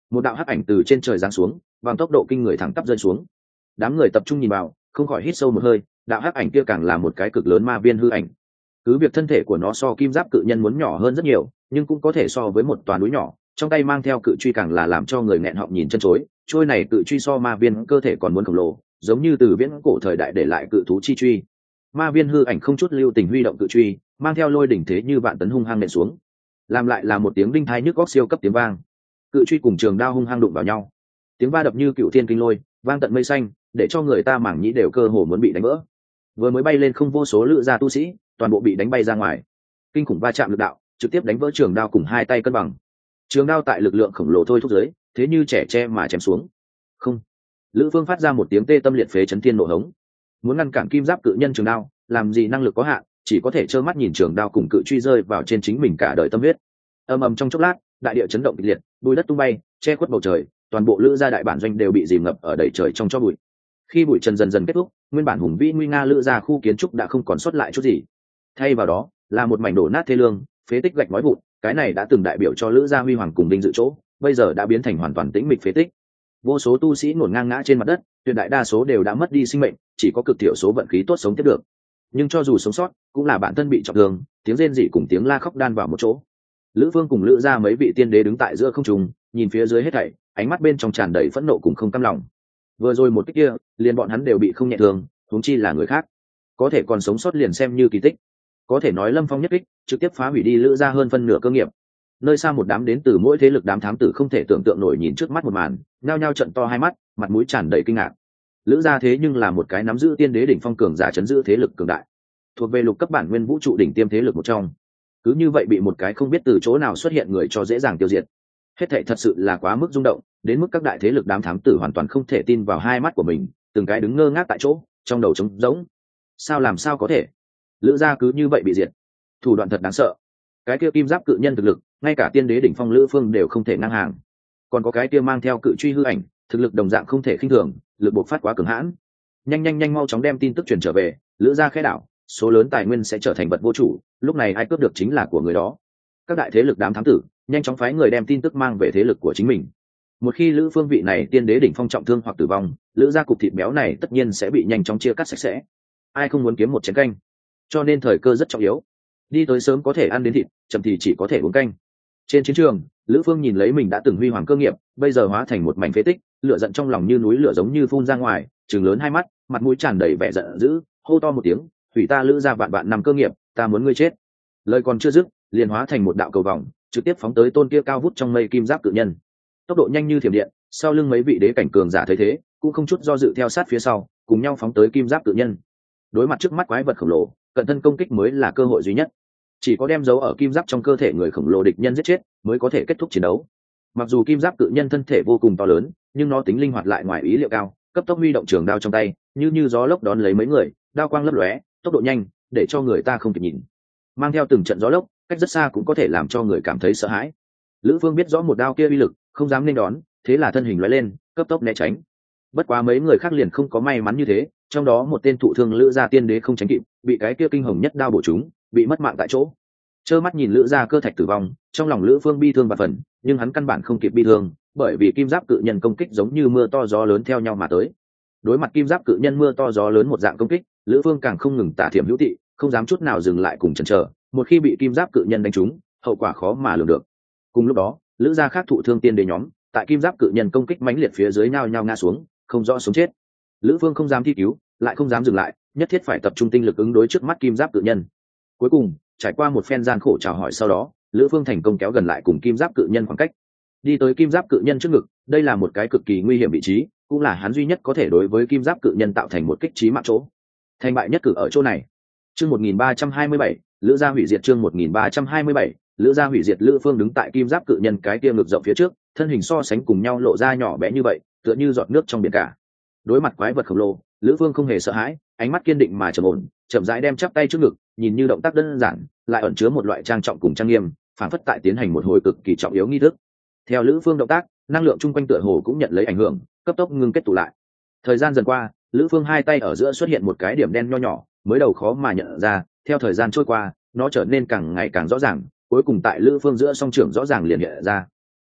một đạo hắc ảnh từ trên trời giáng xuống bằng tốc độ kinh người thẳng tắp rơi xuống. Đám người tập trung nhìn vào, không khỏi hít sâu một hơi, đạo hắc ảnh kia càng là một cái cực lớn ma viên hư ảnh. Cứ việc thân thể của nó so kim giáp cự nhân muốn nhỏ hơn rất nhiều, nhưng cũng có thể so với một toàn núi nhỏ, trong tay mang theo cự truy càng là làm cho người nghẹn họng nhìn chân chối. Trôi này cự truy so ma viên cơ thể còn muốn khổng lồ, giống như từ viễn cổ thời đại để lại cự thú chi truy. Ma viên hư ảnh không chút lưu tình huy động cự truy, mang theo lôi đỉnh thế như vạn tấn hung hăng nện xuống, làm lại là một tiếng đinh thai nhức góc siêu cấp tiếng vang. Cự truy cùng trường đao hung hăng đụng vào nhau, tiếng va đập như cựu thiên kinh lôi, vang tận mây xanh, để cho người ta mảng nhĩ đều cơ hồ muốn bị đánh vỡ. Vừa mới bay lên không vô số lữ gia tu sĩ, toàn bộ bị đánh bay ra ngoài. Kinh khủng va chạm lực đạo, trực tiếp đánh vỡ trường đao cùng hai tay cân bằng. Trường đao tại lực lượng khổng lồ thôi thúc giới, thế như trẻ tre mà chém xuống. Không. Lữ Phương phát ra một tiếng tê tâm liệt phế chấn thiên nộ hống. Muốn ngăn cản kim giáp cự nhân trường đao, làm gì năng lực có hạn, chỉ có thể trơ mắt nhìn trường đao cùng cự truy rơi vào trên chính mình cả đời tâm huyết. Ầm ầm trong chốc lát, đại địa chấn động kịch liệt, bùi đất tung bay, che khuất bầu trời, toàn bộ lữ gia đại bản doanh đều bị dìm ngập ở đầy trời trong cho bụi. Khi bụi trần dần dần kết thúc, nguyên bản hùng vĩ nguy nga lữ gia khu kiến trúc đã không còn sót lại chút gì. Thay vào đó là một mảnh đổ nát thê lương, phế tích gạch nói vụn, cái này đã từng đại biểu cho lữ gia huy hoàng cùng vinh dự chỗ, bây giờ đã biến thành hoàn toàn tĩnh mịch phế tích. Vô số tu sĩ ngổn ngang ngã trên mặt đất, tuyệt đại đa số đều đã mất đi sinh mệnh, chỉ có cực thiểu số vận khí tốt sống tiếp được. Nhưng cho dù sống sót, cũng là bản thân bị trọng thương, tiếng rên rỉ cùng tiếng la khóc đan vào một chỗ. Lữ Vương cùng Lữ gia mấy vị tiên đế đứng tại giữa không trung, nhìn phía dưới hết thảy, ánh mắt bên trong tràn đầy phẫn nộ cùng không cam lòng. Vừa rồi một kích kia, liền bọn hắn đều bị không nhẹ thương, huống chi là người khác. Có thể còn sống sót liền xem như kỳ tích. Có thể nói Lâm Phong nhất kích, trực tiếp phá hủy đi Lữ gia hơn phân nửa cơ nghiệp. Nơi xa một đám đến từ mỗi thế lực đám thám tử không thể tưởng tượng nổi nhìn trước mắt một màn, nhao nhao trận to hai mắt, mặt mũi tràn đầy kinh ngạc. Lữ gia thế nhưng là một cái nắm giữ tiên đế đỉnh phong cường giả chấn giữ thế lực cường đại, thuộc về lục cấp bản nguyên vũ trụ đỉnh tiêm thế lực một trong. Cứ như vậy bị một cái không biết từ chỗ nào xuất hiện người cho dễ dàng tiêu diệt. Hết thảy thật sự là quá mức rung động, đến mức các đại thế lực đám thám tử hoàn toàn không thể tin vào hai mắt của mình, từng cái đứng ngơ ngác tại chỗ, trong đầu trống rỗng. Sao làm sao có thể? Lữ gia cứ như vậy bị diệt. Thủ đoạn thật đáng sợ. Cái kia kim giáp cự nhân thực lực, ngay cả tiên đế đỉnh phong Lữ Phương đều không thể ngang hàng. Còn có cái kia mang theo cự truy hư ảnh, thực lực đồng dạng không thể khinh thường, lực bộc phát quá cường hãn. Nhanh nhanh nhanh mau chóng đem tin tức truyền trở về, Lữ gia khẽ đảo, số lớn tài nguyên sẽ trở thành vật vô chủ, lúc này ai cướp được chính là của người đó. Các đại thế lực đám thám tử nhanh chóng phái người đem tin tức mang về thế lực của chính mình. Một khi Lữ Phương vị này tiên đế đỉnh phong trọng thương hoặc tử vong, Lữ gia cục thịt béo này tất nhiên sẽ bị nhanh chóng chia cắt sạch sẽ. Ai không muốn kiếm một chén canh, cho nên thời cơ rất trọng yếu. Đi tới sớm có thể ăn đến thịt, chậm thì chỉ có thể uống canh. Trên chiến trường, Lữ Phương nhìn lấy mình đã từng huy hoàng cơ nghiệp, bây giờ hóa thành một mảnh phế tích, lửa giận trong lòng như núi lửa giống như phun ra ngoài, trừng lớn hai mắt, mặt mũi tràn đầy vẻ giận dữ, hô to một tiếng, hủy ta Lữ gia vạn vạn năm cơ nghiệp, ta muốn ngươi chết. Lời còn chưa dứt, liền hóa thành một đạo cầu vòng, trực tiếp phóng tới tôn kia cao vút trong mây kim giáp cự nhân. Tốc độ nhanh như thiểm điện, sau lưng mấy vị đế cảnh cường giả thấy thế, cũng không chút do dự theo sát phía sau, cùng nhau phóng tới kim giáp cự nhân. Đối mặt trước mắt quái vật khổng lồ, cận thân công kích mới là cơ hội duy nhất. Chỉ có đem dấu ở kim giáp trong cơ thể người khổng lồ địch nhân giết chết, mới có thể kết thúc chiến đấu. Mặc dù kim giáp cự nhân thân thể vô cùng to lớn, nhưng nó tính linh hoạt lại ngoài ý liệu cao, cấp tốc huy động trường đao trong tay, như như gió lốc đón lấy mấy người, đao quang lấp lóe, tốc độ nhanh, để cho người ta không kịp nhìn. Mang theo từng trận gió lốc, cách rất xa cũng có thể làm cho người cảm thấy sợ hãi. Lữ Phương biết rõ một đao kia uy lực, không dám nên đón, thế là thân hình lóe lên, cấp tốc né tránh. Bất quá mấy người khác liền không có may mắn như thế, trong đó một tên thụ thương Lữ gia tiên đế không tránh kịp, bị cái kia kinh hồng nhất đao bổ trúng, bị mất mạng tại chỗ. Trơ mắt nhìn Lữ gia cơ thạch tử vong, trong lòng Lữ Phương bi thương và phần, nhưng hắn căn bản không kịp bi thương, bởi vì kim giáp cự nhân công kích giống như mưa to gió lớn theo nhau mà tới. Đối mặt kim giáp cự nhân mưa to gió lớn một dạng công kích, Lữ Phương càng không ngừng tả thiểm hữu thị, không dám chút nào dừng lại cùng chần chờ, một khi bị kim giáp cự nhân đánh trúng, hậu quả khó mà lường được. Cùng lúc đó, Lữ gia khác thụ thương tiên đế nhóm, tại kim giáp cự nhân công kích mãnh liệt phía dưới nhao nhao ngã xuống, không rõ sống chết. Lữ Phương không dám thi cứu, lại không dám dừng lại, nhất thiết phải tập trung tinh lực ứng đối trước mắt kim giáp cự nhân. Cuối cùng, trải qua một phen gian khổ chào hỏi sau đó, Lữ Phương thành công kéo gần lại cùng kim giáp cự nhân khoảng cách, đi tới kim giáp cự nhân trước ngực. Đây là một cái cực kỳ nguy hiểm vị trí, cũng là hắn duy nhất có thể đối với kim giáp cự nhân tạo thành một kích chí mạng chỗ. Thành bại nhất cử ở chỗ này. Chương một nghìn ba trăm hai mươi bảy, Lữ gia hủy diệt. Chương một nghìn ba trăm hai mươi bảy, Lữ gia hủy diệt. Lữ Phương đứng tại kim giáp cự nhân cái kia ngực rộng phía trước, thân hình so sánh cùng nhau lộ ra nhỏ bé như vậy, tựa như giọt nước trong biển cả. Đối mặt quái vật khổng lồ, Lữ Phương không hề sợ hãi, ánh mắt kiên định mà trầm ổn, chậm rãi đem chắp tay trước ngực, nhìn như động tác đơn giản, lại ẩn chứa một loại trang trọng cùng trang nghiêm, phản phất tại tiến hành một hồi cực kỳ trọng yếu nghi thức. Theo Lữ Phương động tác, năng lượng chung quanh tựa hồ cũng nhận lấy ảnh hưởng, cấp tốc ngưng kết tụ lại. Thời gian dần qua, Lữ Phương hai tay ở giữa xuất hiện một cái điểm đen nho nhỏ, mới đầu khó mà nhận ra, theo thời gian trôi qua, nó trở nên càng ngày càng rõ ràng, cuối cùng tại Lữ Phương giữa song trưởng rõ ràng liền hiện ra.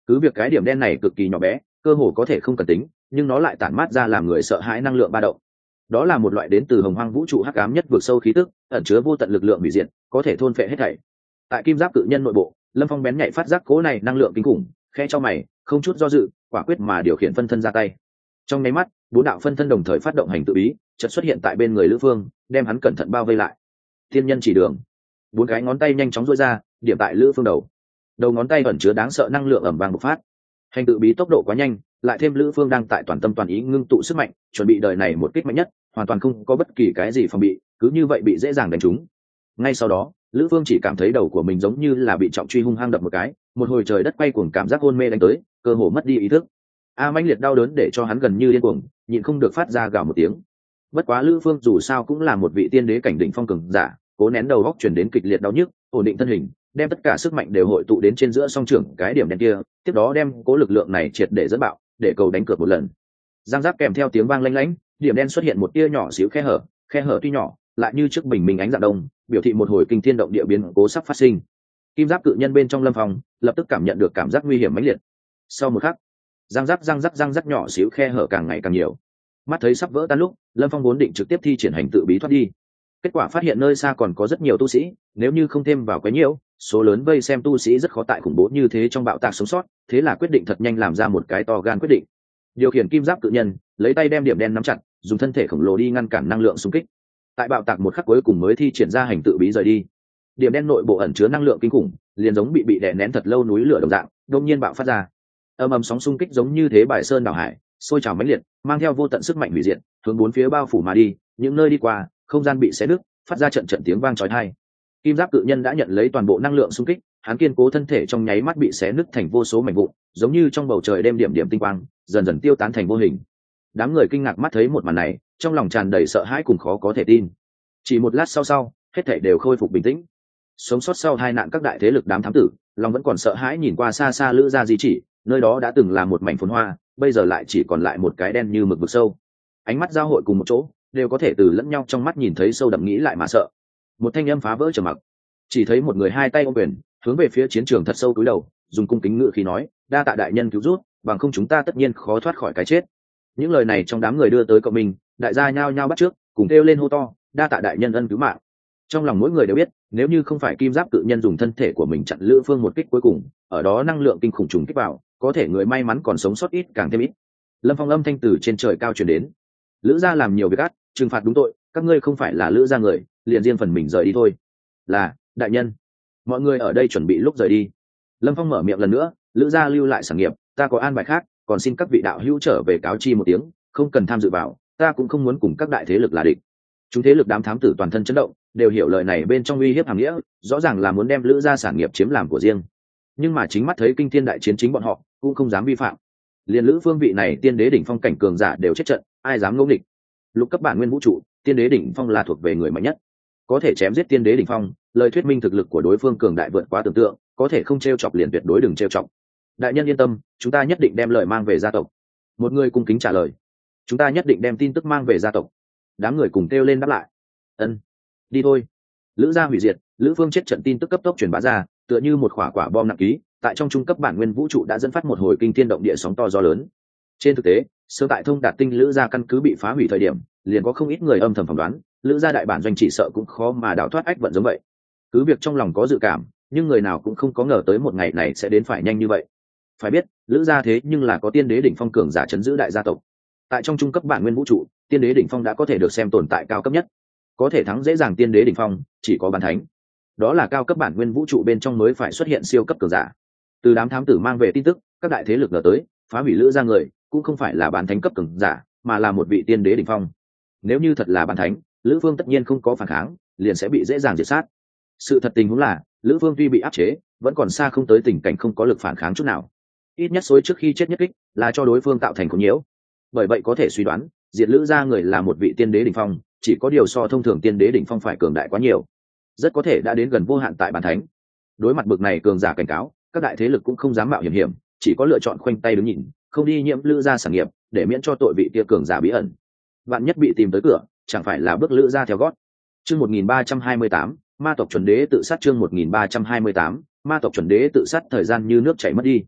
cứ việc cái điểm đen này cực kỳ nhỏ bé, cơ hồ có thể không cần tính, nhưng nó lại tản mát ra làm người sợ hãi năng lượng ba động. Đó là một loại đến từ hồng hoang vũ trụ hắc ám nhất vực sâu khí tức, ẩn chứa vô tận lực lượng hủy diệt, có thể thôn phệ hết thảy. Tại kim giáp cự nhân nội bộ, Lâm Phong bén nhạy phát giác cố này năng lượng kinh khủng, khẽ cho mày, không chút do dự, quả quyết mà điều khiển phân thân ra tay. Trong nháy mắt, bốn đạo phân thân đồng thời phát động hành tự bí, chợt xuất hiện tại bên người Lữ Phương, đem hắn cẩn thận bao vây lại. Thiên nhân chỉ đường, bốn cái ngón tay nhanh chóng duỗi ra, điểm tại Lữ Phương đầu. Đầu ngón tay ẩn chứa đáng sợ năng lượng ầm vang bộc phát. Hành tự bí tốc độ quá nhanh, lại thêm Lữ Phương đang tại toàn tâm toàn ý ngưng tụ sức mạnh, chuẩn bị đời này một kích mạnh nhất, hoàn toàn không có bất kỳ cái gì phòng bị, cứ như vậy bị dễ dàng đánh trúng. Ngay sau đó, Lữ Phương chỉ cảm thấy đầu của mình giống như là bị trọng truy hung hăng đập một cái, một hồi trời đất quay cuồng cảm giác hôn mê đánh tới, cơ hồ mất đi ý thức. A mãnh liệt đau đớn để cho hắn gần như điên cuồng, nhịn không được phát ra gào một tiếng. Bất quá Lữ Phương dù sao cũng là một vị tiên đế cảnh đỉnh phong cường giả, cố nén đầu góc truyền đến kịch liệt đau nhức, ổn định thân hình, đem tất cả sức mạnh đều hội tụ đến trên giữa song trưởng cái điểm đen kia, tiếp đó đem cố lực lượng này triệt để dẫn bạo, để cầu đánh cược một lần. Giang giác kèm theo tiếng vang lanh lảnh, điểm đen xuất hiện một tia nhỏ xíu khe hở, khe hở tuy nhỏ, lại như trước bình minh ánh dạng đông, biểu thị một hồi kinh thiên động địa biến cố sắp phát sinh. Kim giáp cự nhân bên trong Lâm Phong lập tức cảm nhận được cảm giác nguy hiểm mãnh liệt. Sau một khắc, răng rắc răng rắc răng rắc nhỏ xíu khe hở càng ngày càng nhiều. Mắt thấy sắp vỡ tan lúc, Lâm Phong vốn định trực tiếp thi triển hành tự bí thoát đi. Kết quả phát hiện nơi xa còn có rất nhiều tu sĩ, nếu như không thêm vào quấy nhiễu, số lớn vây xem tu sĩ rất khó tại khủng bố như thế trong bạo tạc sống sót, thế là quyết định thật nhanh làm ra một cái to gan quyết định. Điều khiển kim giáp cự nhân, lấy tay đem điểm đen nắm chặt, dùng thân thể khổng lồ đi ngăn cản năng lượng xung kích. Tại bạo tạc một khắc cuối cùng mới thi triển ra hành tự bí rời đi. Điểm đen nội bộ ẩn chứa năng lượng kinh khủng, liền giống bị bị đè nén thật lâu núi lửa đồng dạng, đột nhiên bạo phát ra. Âm ầm sóng xung kích giống như thế bài sơn đảo hải, sôi trào mãnh liệt, mang theo vô tận sức mạnh hủy diệt, hướng bốn phía bao phủ mà đi, những nơi đi qua, không gian bị xé nứt, phát ra trận trận tiếng vang chói tai. Kim giáp cự nhân đã nhận lấy toàn bộ năng lượng xung kích, hắn kiên cố thân thể trong nháy mắt bị xé nứt thành vô số mảnh vụn, giống như trong bầu trời đêm điểm điểm tinh quang, dần dần tiêu tán thành vô hình. Đám người kinh ngạc mắt thấy một màn này, trong lòng tràn đầy sợ hãi cùng khó có thể tin. Chỉ một lát sau sau, hết thảy đều khôi phục bình tĩnh. Sống sót sau hai nạn các đại thế lực đám thám tử, lòng vẫn còn sợ hãi nhìn qua xa xa Lữ gia di chỉ, nơi đó đã từng là một mảnh phồn hoa, bây giờ lại chỉ còn lại một cái đen như mực vực sâu. Ánh mắt giao hội cùng một chỗ, đều có thể từ lẫn nhau trong mắt nhìn thấy sâu đậm nghĩ lại mà sợ. Một thanh âm phá vỡ trầm mặc, chỉ thấy một người hai tay ôm quyền, hướng về phía chiến trường thật sâu cúi đầu, dùng cung kính ngự khí nói: đa tạ đại nhân cứu rút, bằng không chúng ta tất nhiên khó thoát khỏi cái chết. Những lời này trong đám người đưa tới cộng mình, đại gia nhao nhao bắt trước, cùng kêu lên hô to: đa tạ đại nhân ân cứu mạng. Trong lòng mỗi người đều biết, nếu như không phải kim giáp cự nhân dùng thân thể của mình chặn Lữ Phương một kích cuối cùng, ở đó năng lượng kinh khủng trùng kích vào, có thể người may mắn còn sống sót ít càng thêm ít. Lâm Phong âm thanh từ trên trời cao truyền đến: Lữ gia làm nhiều việc ác, trừng phạt đúng tội, các ngươi không phải là Lữ gia người, liền riêng phần mình rời đi thôi. Là đại nhân. Mọi người ở đây chuẩn bị lúc rời đi. Lâm Phong mở miệng lần nữa: Lữ gia lưu lại sản nghiệp, ta có an bài khác, còn xin các vị đạo hữu trở về cáo chi một tiếng, không cần tham dự vào, ta cũng không muốn cùng các đại thế lực là địch. Chúng thế lực đám thám tử toàn thân chấn động, đều hiểu lời này bên trong uy hiếp hàm nghĩa, rõ ràng là muốn đem Lữ gia sản nghiệp chiếm làm của riêng. Nhưng mà chính mắt thấy kinh thiên đại chiến chính bọn họ cũng không dám vi phạm. Liên Lữ Phương vị này tiên đế đỉnh phong cảnh cường giả đều chết trận, ai dám ngỗ nghịch. Lục cấp bản nguyên vũ trụ, tiên đế đỉnh phong là thuộc về người mạnh nhất, có thể chém giết tiên đế đỉnh phong, lời thuyết minh thực lực của đối phương cường đại vượt quá tưởng tượng, có thể không trêu chọc liền tuyệt đối đừng trêu chọc. Đại nhân yên tâm, chúng ta nhất định đem lời mang về gia tộc. Một người cung kính trả lời: chúng ta nhất định đem tin tức mang về gia tộc. Đám người cùng kêu lên đáp lại: ân, đi thôi. Lữ gia hủy diệt, Lữ Phương chết trận tin tức cấp tốc truyền bá ra, tựa như một quả quả bom nặng ký, tại trong trung cấp bản nguyên vũ trụ đã dẫn phát một hồi kinh thiên động địa sóng to gió lớn. Trên thực tế, sơ tại thông đạt tinh Lữ gia căn cứ bị phá hủy thời điểm, liền có không ít người âm thầm phỏng đoán, Lữ gia đại bản doanh chỉ sợ cũng khó mà đào thoát ách vận giống vậy. Cứ việc trong lòng có dự cảm, nhưng người nào cũng không có ngờ tới một ngày này sẽ đến phải nhanh như vậy. Phải biết, Lữ gia thế nhưng là có tiên đế đỉnh phong cường giả chấn giữ đại gia tộc. Tại trong trung cấp bản nguyên vũ trụ, tiên đế đỉnh phong đã có thể được xem tồn tại cao cấp nhất. Có thể thắng dễ dàng tiên đế đỉnh phong, chỉ có bán thánh. Đó là cao cấp bản nguyên vũ trụ bên trong mới phải xuất hiện siêu cấp cường giả. Từ đám thám tử mang về tin tức, các đại thế lực ngờ tới, phá hủy Lữ gia người, cũng không phải là bán thánh cấp cường giả, mà là một vị tiên đế đỉnh phong. Nếu như thật là bán thánh, Lữ Phương tất nhiên không có phản kháng, liền sẽ bị dễ dàng diệt sát. Sự thật tình huống là, Lữ Phương tuy bị áp chế, vẫn còn xa không tới tình cảnh không có lực phản kháng chút nào. Ít nhất xối trước khi chết nhất kích, là cho đối phương tạo thành khốn nhiễu. Bởi vậy có thể suy đoán, diệt Lữ gia người là một vị tiên đế đỉnh phong, chỉ có điều so thông thường tiên đế đỉnh phong phải cường đại quá nhiều, rất có thể đã đến gần vô hạn tại bản thánh. Đối mặt bực này cường giả cảnh cáo, các đại thế lực cũng không dám mạo hiểm hiểm, chỉ có lựa chọn khoanh tay đứng nhìn, không đi nhiễm Lữ gia sản nghiệp, để miễn cho tội vị kia cường giả bí ẩn. Vạn nhất bị tìm tới cửa, chẳng phải là bước Lữ gia theo gót. Chương một nghìn ba trăm hai mươi tám, ma tộc chuẩn đế tự sát. Chương một nghìn ba trăm hai mươi tám, ma tộc chuẩn đế tự sát. Thời gian như nước chảy mất đi.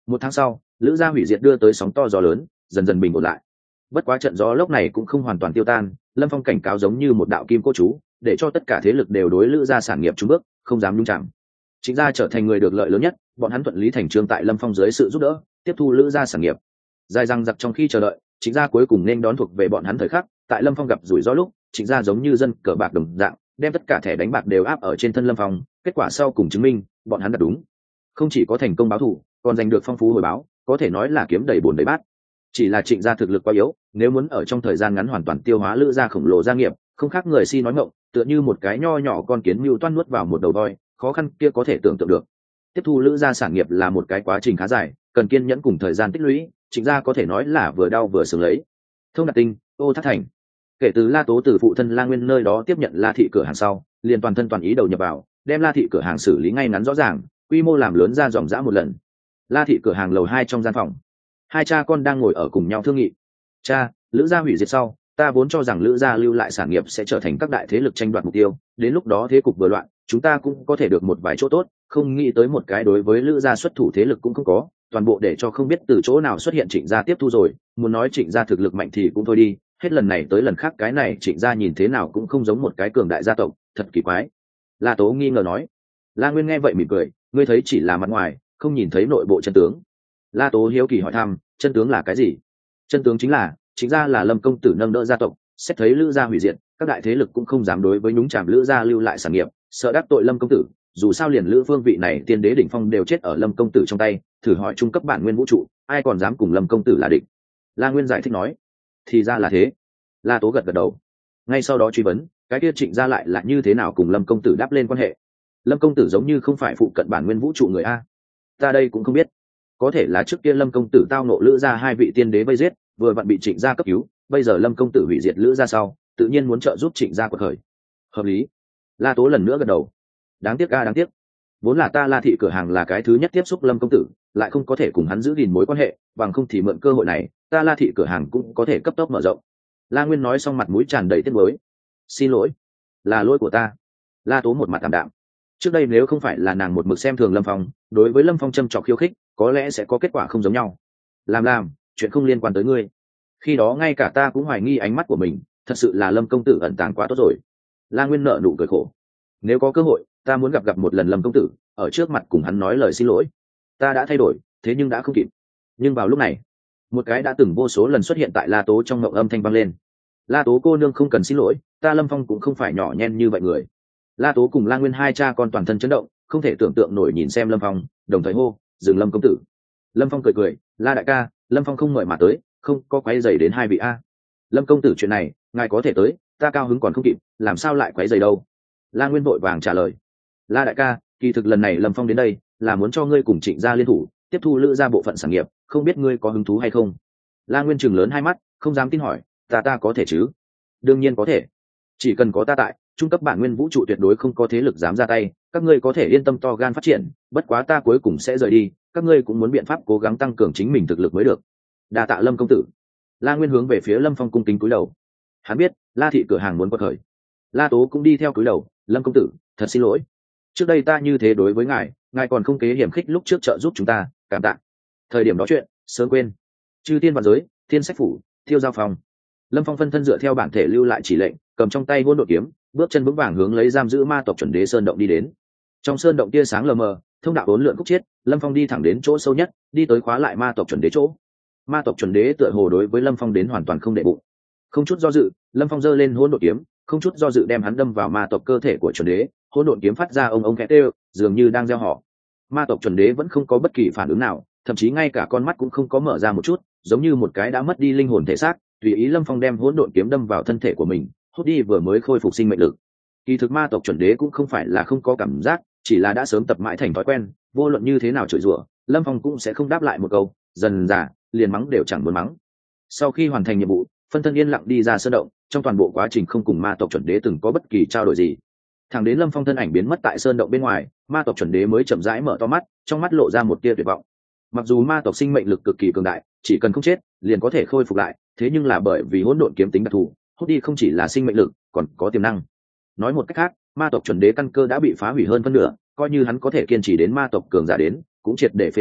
Một tháng sau, lữ gia hủy diệt đưa tới sóng to gió lớn, dần dần bình ổn lại. Bất quá trận gió lốc này cũng không hoàn toàn tiêu tan, Lâm Phong cảnh cáo giống như một đạo kim cô chú, để cho tất cả thế lực đều đối lữ gia sản nghiệp trúng bước, không dám nhúng chạm. Trịnh gia trở thành người được lợi lớn nhất, bọn hắn thuận lý thành trương tại Lâm Phong dưới sự giúp đỡ, tiếp thu lữ gia sản nghiệp. Dài răng giặc trong khi chờ đợi, Trịnh gia cuối cùng nên đón thuộc về bọn hắn thời khắc, tại Lâm Phong gặp rủi ro lúc, Trịnh gia giống như dân cờ bạc đồng dạng, đem tất cả thẻ đánh bạc đều áp ở trên thân Lâm Phong, kết quả sau cùng chứng minh, bọn hắn đã đúng. Không chỉ có thành công báo thù, còn giành được phong phú hồi báo, có thể nói là kiếm đầy bồn đầy bát. Chỉ là Trịnh gia thực lực quá yếu, nếu muốn ở trong thời gian ngắn hoàn toàn tiêu hóa lữ gia khổng lồ gia nghiệp, không khác người si nói ngọng, tựa như một cái nho nhỏ con kiến mưu toan nuốt vào một đầu voi, khó khăn kia có thể tưởng tượng được. Tiếp thu lữ gia sản nghiệp là một cái quá trình khá dài, cần kiên nhẫn cùng thời gian tích lũy, Trịnh gia có thể nói là vừa đau vừa sướng lấy. Thông Đạt Tinh, Ô Thác Thành. Kể từ La Tố từ phụ thân La Nguyên nơi đó tiếp nhận La thị cửa hàng sau, liền toàn thân toàn ý đầu nhập vào, đem La thị cửa hàng xử lý ngay ngắn rõ ràng, quy mô làm lớn ra dòng dã một lần. La thị cửa hàng lầu hai trong gian phòng, hai cha con đang ngồi ở cùng nhau thương nghị. Cha, lữ gia hủy diệt sau, ta vốn cho rằng lữ gia lưu lại sản nghiệp sẽ trở thành các đại thế lực tranh đoạt mục tiêu, đến lúc đó thế cục vừa loạn, chúng ta cũng có thể được một vài chỗ tốt, không nghĩ tới một cái đối với lữ gia xuất thủ thế lực cũng không có, toàn bộ để cho không biết từ chỗ nào xuất hiện Trịnh gia tiếp thu rồi, muốn nói Trịnh gia thực lực mạnh thì cũng thôi đi, hết lần này tới lần khác cái này Trịnh gia nhìn thế nào cũng không giống một cái cường đại gia tộc, thật kỳ quái. La Tố nghi ngờ nói. La Nguyên nghe vậy mỉm cười, ngươi thấy chỉ là mặt ngoài, không nhìn thấy nội bộ chân tướng. La Tố hiếu kỳ hỏi thăm, chân tướng là cái gì? Chân tướng chính là, Trịnh gia là Lâm công tử nâng đỡ gia tộc, xét thấy lữ gia hủy diệt, các đại thế lực cũng không dám đối với nhúng chàm lữ gia lưu lại sản nghiệp, sợ đắc tội Lâm công tử, dù sao liền lữ phương vị này tiên đế đỉnh phong đều chết ở Lâm công tử trong tay, thử hỏi trung cấp bản nguyên vũ trụ, ai còn dám cùng Lâm công tử là địch? La Nguyên giải thích nói. Thì ra là thế. La Tố gật gật đầu. Ngay sau đó truy vấn, cái kia Trịnh gia lại là như thế nào cùng Lâm công tử đáp lên quan hệ? Lâm công tử giống như không phải phụ cận bản nguyên vũ trụ người a. Ta đây cũng không biết. Có thể là trước kia Lâm công tử tao nộ lữ gia hai vị tiên đế vây giết, vừa vặn bị Trịnh gia cấp cứu, bây giờ Lâm công tử hủy diệt lữ gia sau, tự nhiên muốn trợ giúp Trịnh gia quật khởi. Hợp lý. La Tố lần nữa gật đầu. Đáng tiếc a đáng tiếc. Vốn là ta La thị cửa hàng là cái thứ nhất tiếp xúc Lâm công tử, lại không có thể cùng hắn giữ gìn mối quan hệ, bằng không thì mượn cơ hội này, ta La thị cửa hàng cũng có thể cấp tốc mở rộng. La Nguyên nói xong mặt mũi tràn đầy tiếc nuối. Xin lỗi, là lỗi của ta. La Tố một mặt tạm đạm. Trước đây nếu không phải là nàng một mực xem thường Lâm Phong, đối với Lâm Phong châm trọc khiêu khích, có lẽ sẽ có kết quả không giống nhau. Làm làm, chuyện không liên quan tới ngươi. Khi đó ngay cả ta cũng hoài nghi ánh mắt của mình, thật sự là Lâm công tử ẩn tàng quá tốt rồi. La Nguyên nợ nụ cười khổ. Nếu có cơ hội, ta muốn gặp gặp một lần Lâm công tử, ở trước mặt cùng hắn nói lời xin lỗi. Ta đã thay đổi, thế nhưng đã không kịp. Nhưng vào lúc này, một cái đã từng vô số lần xuất hiện tại La Tố trong ngộng âm thanh vang lên. La Tố cô nương không cần xin lỗi, ta Lâm Phong cũng không phải nhỏ nhen như vậy người. La Tố cùng La Nguyên hai cha con toàn thân chấn động, không thể tưởng tượng nổi nhìn xem Lâm Phong, đồng thời hô, dừng Lâm công tử. Lâm Phong cười cười, La đại ca, Lâm Phong không mời mà tới, không có quấy rầy đến hai vị a. Lâm công tử chuyện này, ngài có thể tới, ta cao hứng còn không kịp, làm sao lại quấy rầy đâu? La Nguyên vội vàng trả lời. La đại ca, kỳ thực lần này Lâm Phong đến đây, là muốn cho ngươi cùng Trịnh gia liên thủ, tiếp thu lữ gia bộ phận sản nghiệp, không biết ngươi có hứng thú hay không? La Nguyên trừng lớn hai mắt, không dám tin hỏi, ta ta có thể chứ? Đương nhiên có thể, chỉ cần có ta tại, trung cấp bản nguyên vũ trụ tuyệt đối không có thế lực dám ra tay, các ngươi có thể yên tâm to gan phát triển, bất quá ta cuối cùng sẽ rời đi, các ngươi cũng muốn biện pháp cố gắng tăng cường chính mình thực lực mới được. Đa tạ Lâm công tử. La Nguyên hướng về phía Lâm Phong cung kính cúi đầu. Hắn biết, La thị cửa hàng muốn quật khởi. La Tố cũng đi theo cúi đầu, Lâm công tử, thật xin lỗi. Trước đây ta như thế đối với ngài, ngài còn không kế hiểm khích lúc trước trợ giúp chúng ta, cảm tạ. Thời điểm đó chuyện, sớm quên. Chư tiên vạn giới, thiên sách phủ, thiêu giao phòng. Lâm Phong phân thân dựa theo bản thể lưu lại chỉ lệnh, cầm trong tay hỗn độn kiếm, bước chân vững vàng hướng lấy giam giữ ma tộc chuẩn đế sơn động đi đến. Trong sơn động tia sáng lờ mờ, thông đạo uốn lượn khúc chiết, Lâm Phong đi thẳng đến chỗ sâu nhất, đi tới khóa lại ma tộc chuẩn đế chỗ. Ma tộc chuẩn đế tựa hồ đối với Lâm Phong đến hoàn toàn không để bụng. Không chút do dự, Lâm Phong giơ lên hỗn độn kiếm, không chút do dự đem hắn đâm vào ma tộc cơ thể của chuẩn đế, hỗn độn kiếm phát ra ông ông khẽ kêu, dường như đang gieo họ. Ma tộc chuẩn đế vẫn không có bất kỳ phản ứng nào, thậm chí ngay cả con mắt cũng không có mở ra một chút, giống như một cái đã mất đi linh hồn thể xác, tùy ý Lâm Phong đem hỗn độn kiếm đâm vào thân thể của mình, hút đi vừa mới khôi phục sinh mệnh lực. Kỳ thực ma tộc chuẩn đế cũng không phải là không có cảm giác, chỉ là đã sớm tập mãi thành thói quen, vô luận như thế nào chửi rủa, Lâm Phong cũng sẽ không đáp lại một câu, dần dà liền mắng đều chẳng muốn mắng. Sau khi hoàn thành nhiệm vụ, phân thân yên lặng đi ra sơn động, trong toàn bộ quá trình không cùng ma tộc chuẩn đế từng có bất kỳ trao đổi gì. Thẳng đến Lâm Phong thân ảnh biến mất tại sơn động bên ngoài, ma tộc chuẩn đế mới chậm rãi mở to mắt, trong mắt lộ ra một tia tuyệt vọng. Mặc dù ma tộc sinh mệnh lực cực kỳ cường đại, chỉ cần không chết, liền có thể khôi phục lại, thế nhưng là bởi vì hỗn độn kiếm tính đặc thù, hút đi không chỉ là sinh mệnh lực, còn có tiềm năng. Nói một cách khác, ma tộc chuẩn đế căn cơ đã bị phá hủy hơn phân nửa, coi như hắn có thể kiên trì đến ma tộc cường giả đến, cũng triệt để phế đi,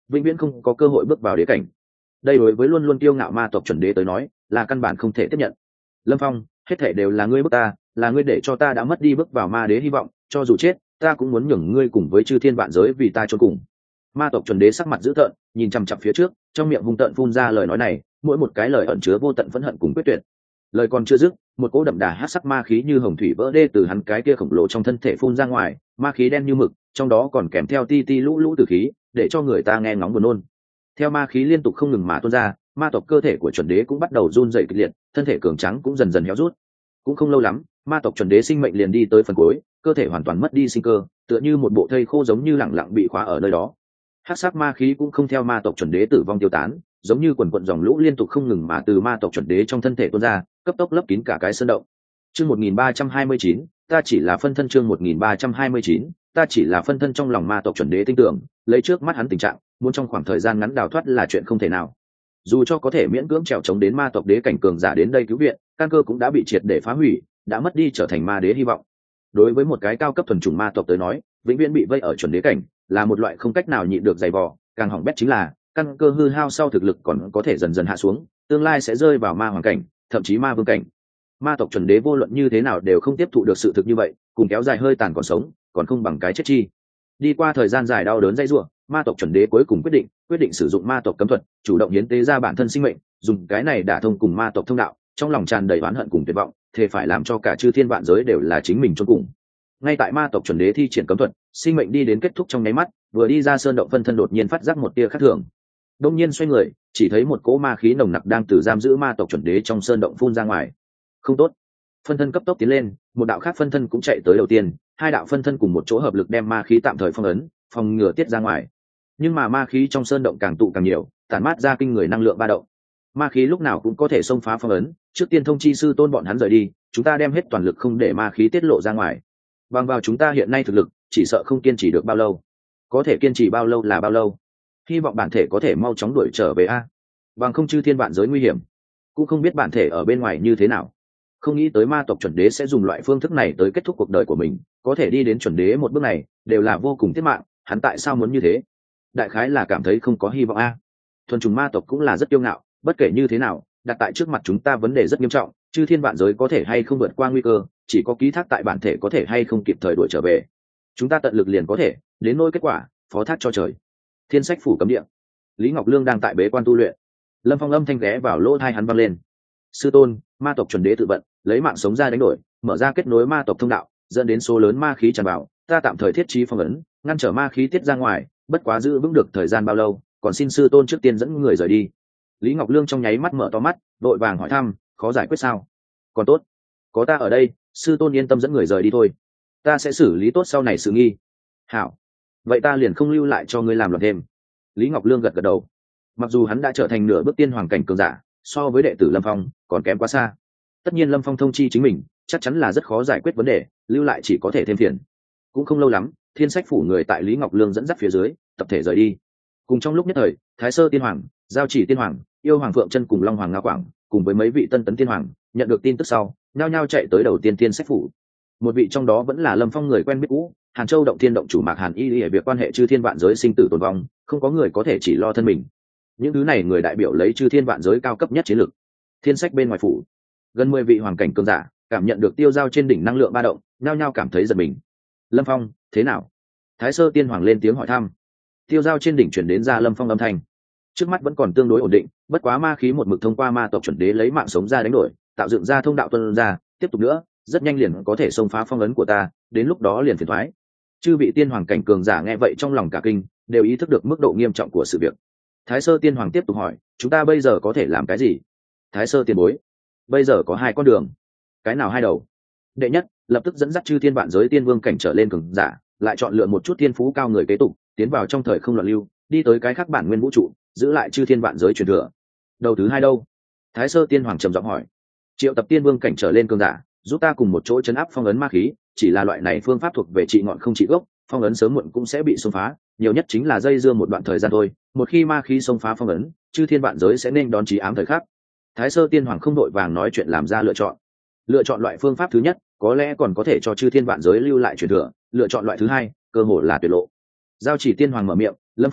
vĩnh viễn không có cơ hội bước vào đế cảnh. Đây đối với luôn luôn kiêu ngạo ma tộc chuẩn đế tới nói là căn bản không thể tiếp nhận. Lâm Phong, hết thảy đều là ngươi bức ta, là ngươi để cho ta đã mất đi bước vào ma đế hy vọng, cho dù chết ta cũng muốn nhường ngươi cùng với chư thiên vạn giới vì ta chôn cùng. Ma tộc chuẩn đế sắc mặt dữ tợn, nhìn chằm chằm phía trước, trong miệng hung tợn phun ra lời nói này, mỗi một cái lời ẩn chứa vô tận phẫn hận cùng quyết tuyệt. Lời còn chưa dứt, một cỗ đậm đà hắc sắc ma khí như hồng thủy vỡ đê từ hắn cái kia khổng lồ trong thân thể phun ra ngoài, ma khí đen như mực, trong đó còn kèm theo ti ti lũ lũ tử khí, để cho người ta nghe ngóng buồn nôn. Theo ma khí liên tục không ngừng mà tuôn ra, ma tộc cơ thể của chuẩn đế cũng bắt đầu run rẩy kịch liệt, thân thể cường tráng cũng dần dần héo rút. Cũng không lâu lắm, ma tộc chuẩn đế sinh mệnh liền đi tới phần cuối, cơ thể hoàn toàn mất đi sinh cơ, tựa như một bộ thây khô giống như lẳng lặng bị khóa ở nơi đó. Hắc sắc ma khí cũng không theo ma tộc chuẩn đế tử vong tiêu tán, giống như quần quần dòng lũ liên tục không ngừng mà từ ma tộc chuẩn đế trong thân thể tuôn ra, cấp tốc lấp kín cả cái sơn động. Chương một nghìn ba trăm hai mươi chín, ta chỉ là phân thân. Chương một nghìn ba trăm hai mươi chín, ta chỉ là phân thân. Trong lòng ma tộc chuẩn đế tin tưởng, lấy trước mắt hắn tình trạng, muốn trong khoảng thời gian ngắn đào thoát là chuyện không thể nào. Dù cho có thể miễn cưỡng trèo chống đến ma tộc đế cảnh cường giả đến đây cứu viện, căn cơ cũng đã bị triệt để phá hủy, đã mất đi trở thành ma đế hy vọng. Đối với một cái cao cấp thuần chủng ma tộc tới nói, vĩnh viễn bị vây ở chuẩn đế cảnh là một loại không cách nào nhịn được dày vò, càng hỏng bét chính là căn cơ hư hao sau thực lực còn có thể dần dần hạ xuống, tương lai sẽ rơi vào ma hoàng cảnh, thậm chí ma vương cảnh. Ma tộc chuẩn đế vô luận như thế nào đều không tiếp thụ được sự thực như vậy, cùng kéo dài hơi tàn còn sống, còn không bằng cái chết chi. Đi qua thời gian dài đau đớn dây rủa, ma tộc chuẩn đế cuối cùng quyết định, quyết định sử dụng ma tộc cấm thuật, chủ động hiến tế ra bản thân sinh mệnh, dùng cái này đả thông cùng ma tộc thông đạo, trong lòng tràn đầy oán hận cùng tuyệt vọng, thề phải làm cho cả chư thiên vạn giới đều là chính mình chôn cùng. Ngay tại ma tộc chuẩn đế thi triển cấm thuật, sinh mệnh đi đến kết thúc trong nháy mắt, vừa đi ra sơn động phân thân đột nhiên phát giác một tia khác thường. Đông nhiên xoay người, chỉ thấy một cỗ ma khí nồng nặc đang từ giam giữ ma tộc chuẩn đế trong sơn động phun ra ngoài. Không tốt. Phân thân cấp tốc tiến lên, một đạo khác phân thân cũng chạy tới đầu tiên, hai đạo phân thân cùng một chỗ hợp lực đem ma khí tạm thời phong ấn, phòng ngừa tiết ra ngoài. Nhưng mà ma khí trong sơn động càng tụ càng nhiều, tản mát ra kinh người năng lượng ba động. Ma khí lúc nào cũng có thể xông phá phong ấn, trước tiên thông chi sư tôn bọn hắn rời đi, chúng ta đem hết toàn lực không để ma khí tiết lộ ra ngoài. Bằng vào chúng ta hiện nay thực lực, chỉ sợ không kiên trì được bao lâu. Có thể kiên trì bao lâu là bao lâu? Hy vọng bản thể có thể mau chóng đuổi trở về a. Bằng không chư thiên vạn giới nguy hiểm, cũng không biết bản thể ở bên ngoài như thế nào. Không nghĩ tới ma tộc chuẩn đế sẽ dùng loại phương thức này tới kết thúc cuộc đời của mình, có thể đi đến chuẩn đế một bước này, đều là vô cùng tiết mạng, hắn tại sao muốn như thế? Đại khái là cảm thấy không có hy vọng a. Thuần trùng ma tộc cũng là rất kiêu ngạo, bất kể như thế nào, đặt tại trước mặt chúng ta vấn đề rất nghiêm trọng, chư thiên vạn giới có thể hay không vượt qua nguy cơ, chỉ có ký thác tại bản thể có thể hay không kịp thời đuổi trở về. Chúng ta tận lực liền có thể, đến nỗi kết quả, phó thác cho trời. Thiên sách phủ cấm địa. Lý Ngọc Lương đang tại bế quan tu luyện. Lâm Phong âm thanh ghé vào lỗ tai hắn vang lên. Sư tôn, ma tộc chuẩn đế tự vận, lấy mạng sống ra đánh đổi, mở ra kết nối ma tộc thông đạo, dẫn đến số lớn ma khí tràn vào, ta tạm thời thiết trí phong ấn, ngăn trở ma khí tiết ra ngoài, bất quá giữ vững được thời gian bao lâu, còn xin sư tôn trước tiên dẫn người rời đi. Lý Ngọc Lương trong nháy mắt mở to mắt, vội vàng hỏi thăm, khó giải quyết sao? Còn tốt, có ta ở đây, sư tôn yên tâm dẫn người rời đi thôi, ta sẽ xử lý tốt sau này sự nghi. Hảo, vậy ta liền không lưu lại cho ngươi làm loạn thêm. Lý Ngọc Lương gật gật đầu. Mặc dù hắn đã trở thành nửa bước tiên hoàng cảnh cường giả, so với đệ tử Lâm Phong còn kém quá xa. Tất nhiên Lâm Phong thông chi chính mình, chắc chắn là rất khó giải quyết vấn đề, lưu lại chỉ có thể thêm phiền. Cũng không lâu lắm, thiên sách phủ người tại Lý Ngọc Lương dẫn dắt phía dưới, tập thể rời đi. Cùng trong lúc nhất thời, Thái Sơ Tiên Hoàng, Giao Chỉ Tiên Hoàng, Yêu Hoàng Phượng Chân cùng Long Hoàng Ngao Quảng, cùng với mấy vị tân tấn tiên hoàng, nhận được tin tức sau, nhao nhao chạy tới đầu tiên thiên sách phủ. Một vị trong đó vẫn là Lâm Phong người quen biết cũ, Hàn Châu động thiên động chủ Mạc Hàn Y Y, việc quan hệ chư thiên vạn giới sinh tử tồn vong, không có người có thể chỉ lo thân mình. Những thứ này người đại biểu lấy chư thiên vạn giới cao cấp nhất chiến lược. Thiên sách bên ngoài phủ, gần mười vị hoàng cảnh cường giả cảm nhận được tiêu giao trên đỉnh năng lượng ba động, nhao nhao cảm thấy giật mình. Lâm Phong, thế nào? Thái Sơ Tiên Hoàng lên tiếng hỏi thăm. Tiêu giao trên đỉnh chuyển đến ra Lâm Phong âm thanh. Trước mắt vẫn còn tương đối ổn định, bất quá ma khí một mực thông qua ma tộc chuẩn đế lấy mạng sống ra đánh đổi, tạo dựng ra thông đạo tuân ra, tiếp tục nữa, rất nhanh liền có thể xông phá phong ấn của ta, đến lúc đó liền phiền thoái. Chư vị tiên hoàng cảnh cường giả nghe vậy trong lòng cả kinh, đều ý thức được mức độ nghiêm trọng của sự việc. Thái Sơ Tiên Hoàng tiếp tục hỏi, chúng ta bây giờ có thể làm cái gì? Thái Sơ Tiên bối, bây giờ có hai con đường. Cái nào hai đầu? Đệ nhất, lập tức dẫn dắt chư thiên vạn giới tiên vương cảnh trở lên cường giả, lại chọn lựa một chút thiên phú cao người kế tục, tiến vào trong thời không loạn lưu, đi tới cái khác bản nguyên vũ trụ, giữ lại chư thiên vạn giới truyền thừa. Đầu thứ hai đâu? Thái Sơ Tiên Hoàng trầm giọng hỏi. Triệu tập tiên vương cảnh trở lên cường giả, giúp ta cùng một chỗ chấn áp phong ấn ma khí, chỉ là loại này phương pháp thuộc về trị ngọn không trị gốc, phong ấn sớm muộn cũng sẽ bị xông phá, nhiều nhất chính là dây dưa một đoạn thời gian thôi, một khi ma khí xông phá phong ấn, chư thiên vạn giới sẽ nên đón chí ám thời khắc. Thái Sơ Tiên Hoàng không đội vàng nói chuyện làm ra lựa chọn. Lựa chọn loại phương pháp thứ nhất, có lẽ còn có thể cho chư thiên vạn giới lưu lại truyền thừa, lựa chọn loại thứ hai, cơ hội là tuyệt lộ. Giao Chỉ Tiên Hoàng mở miệng, Lâm Phong,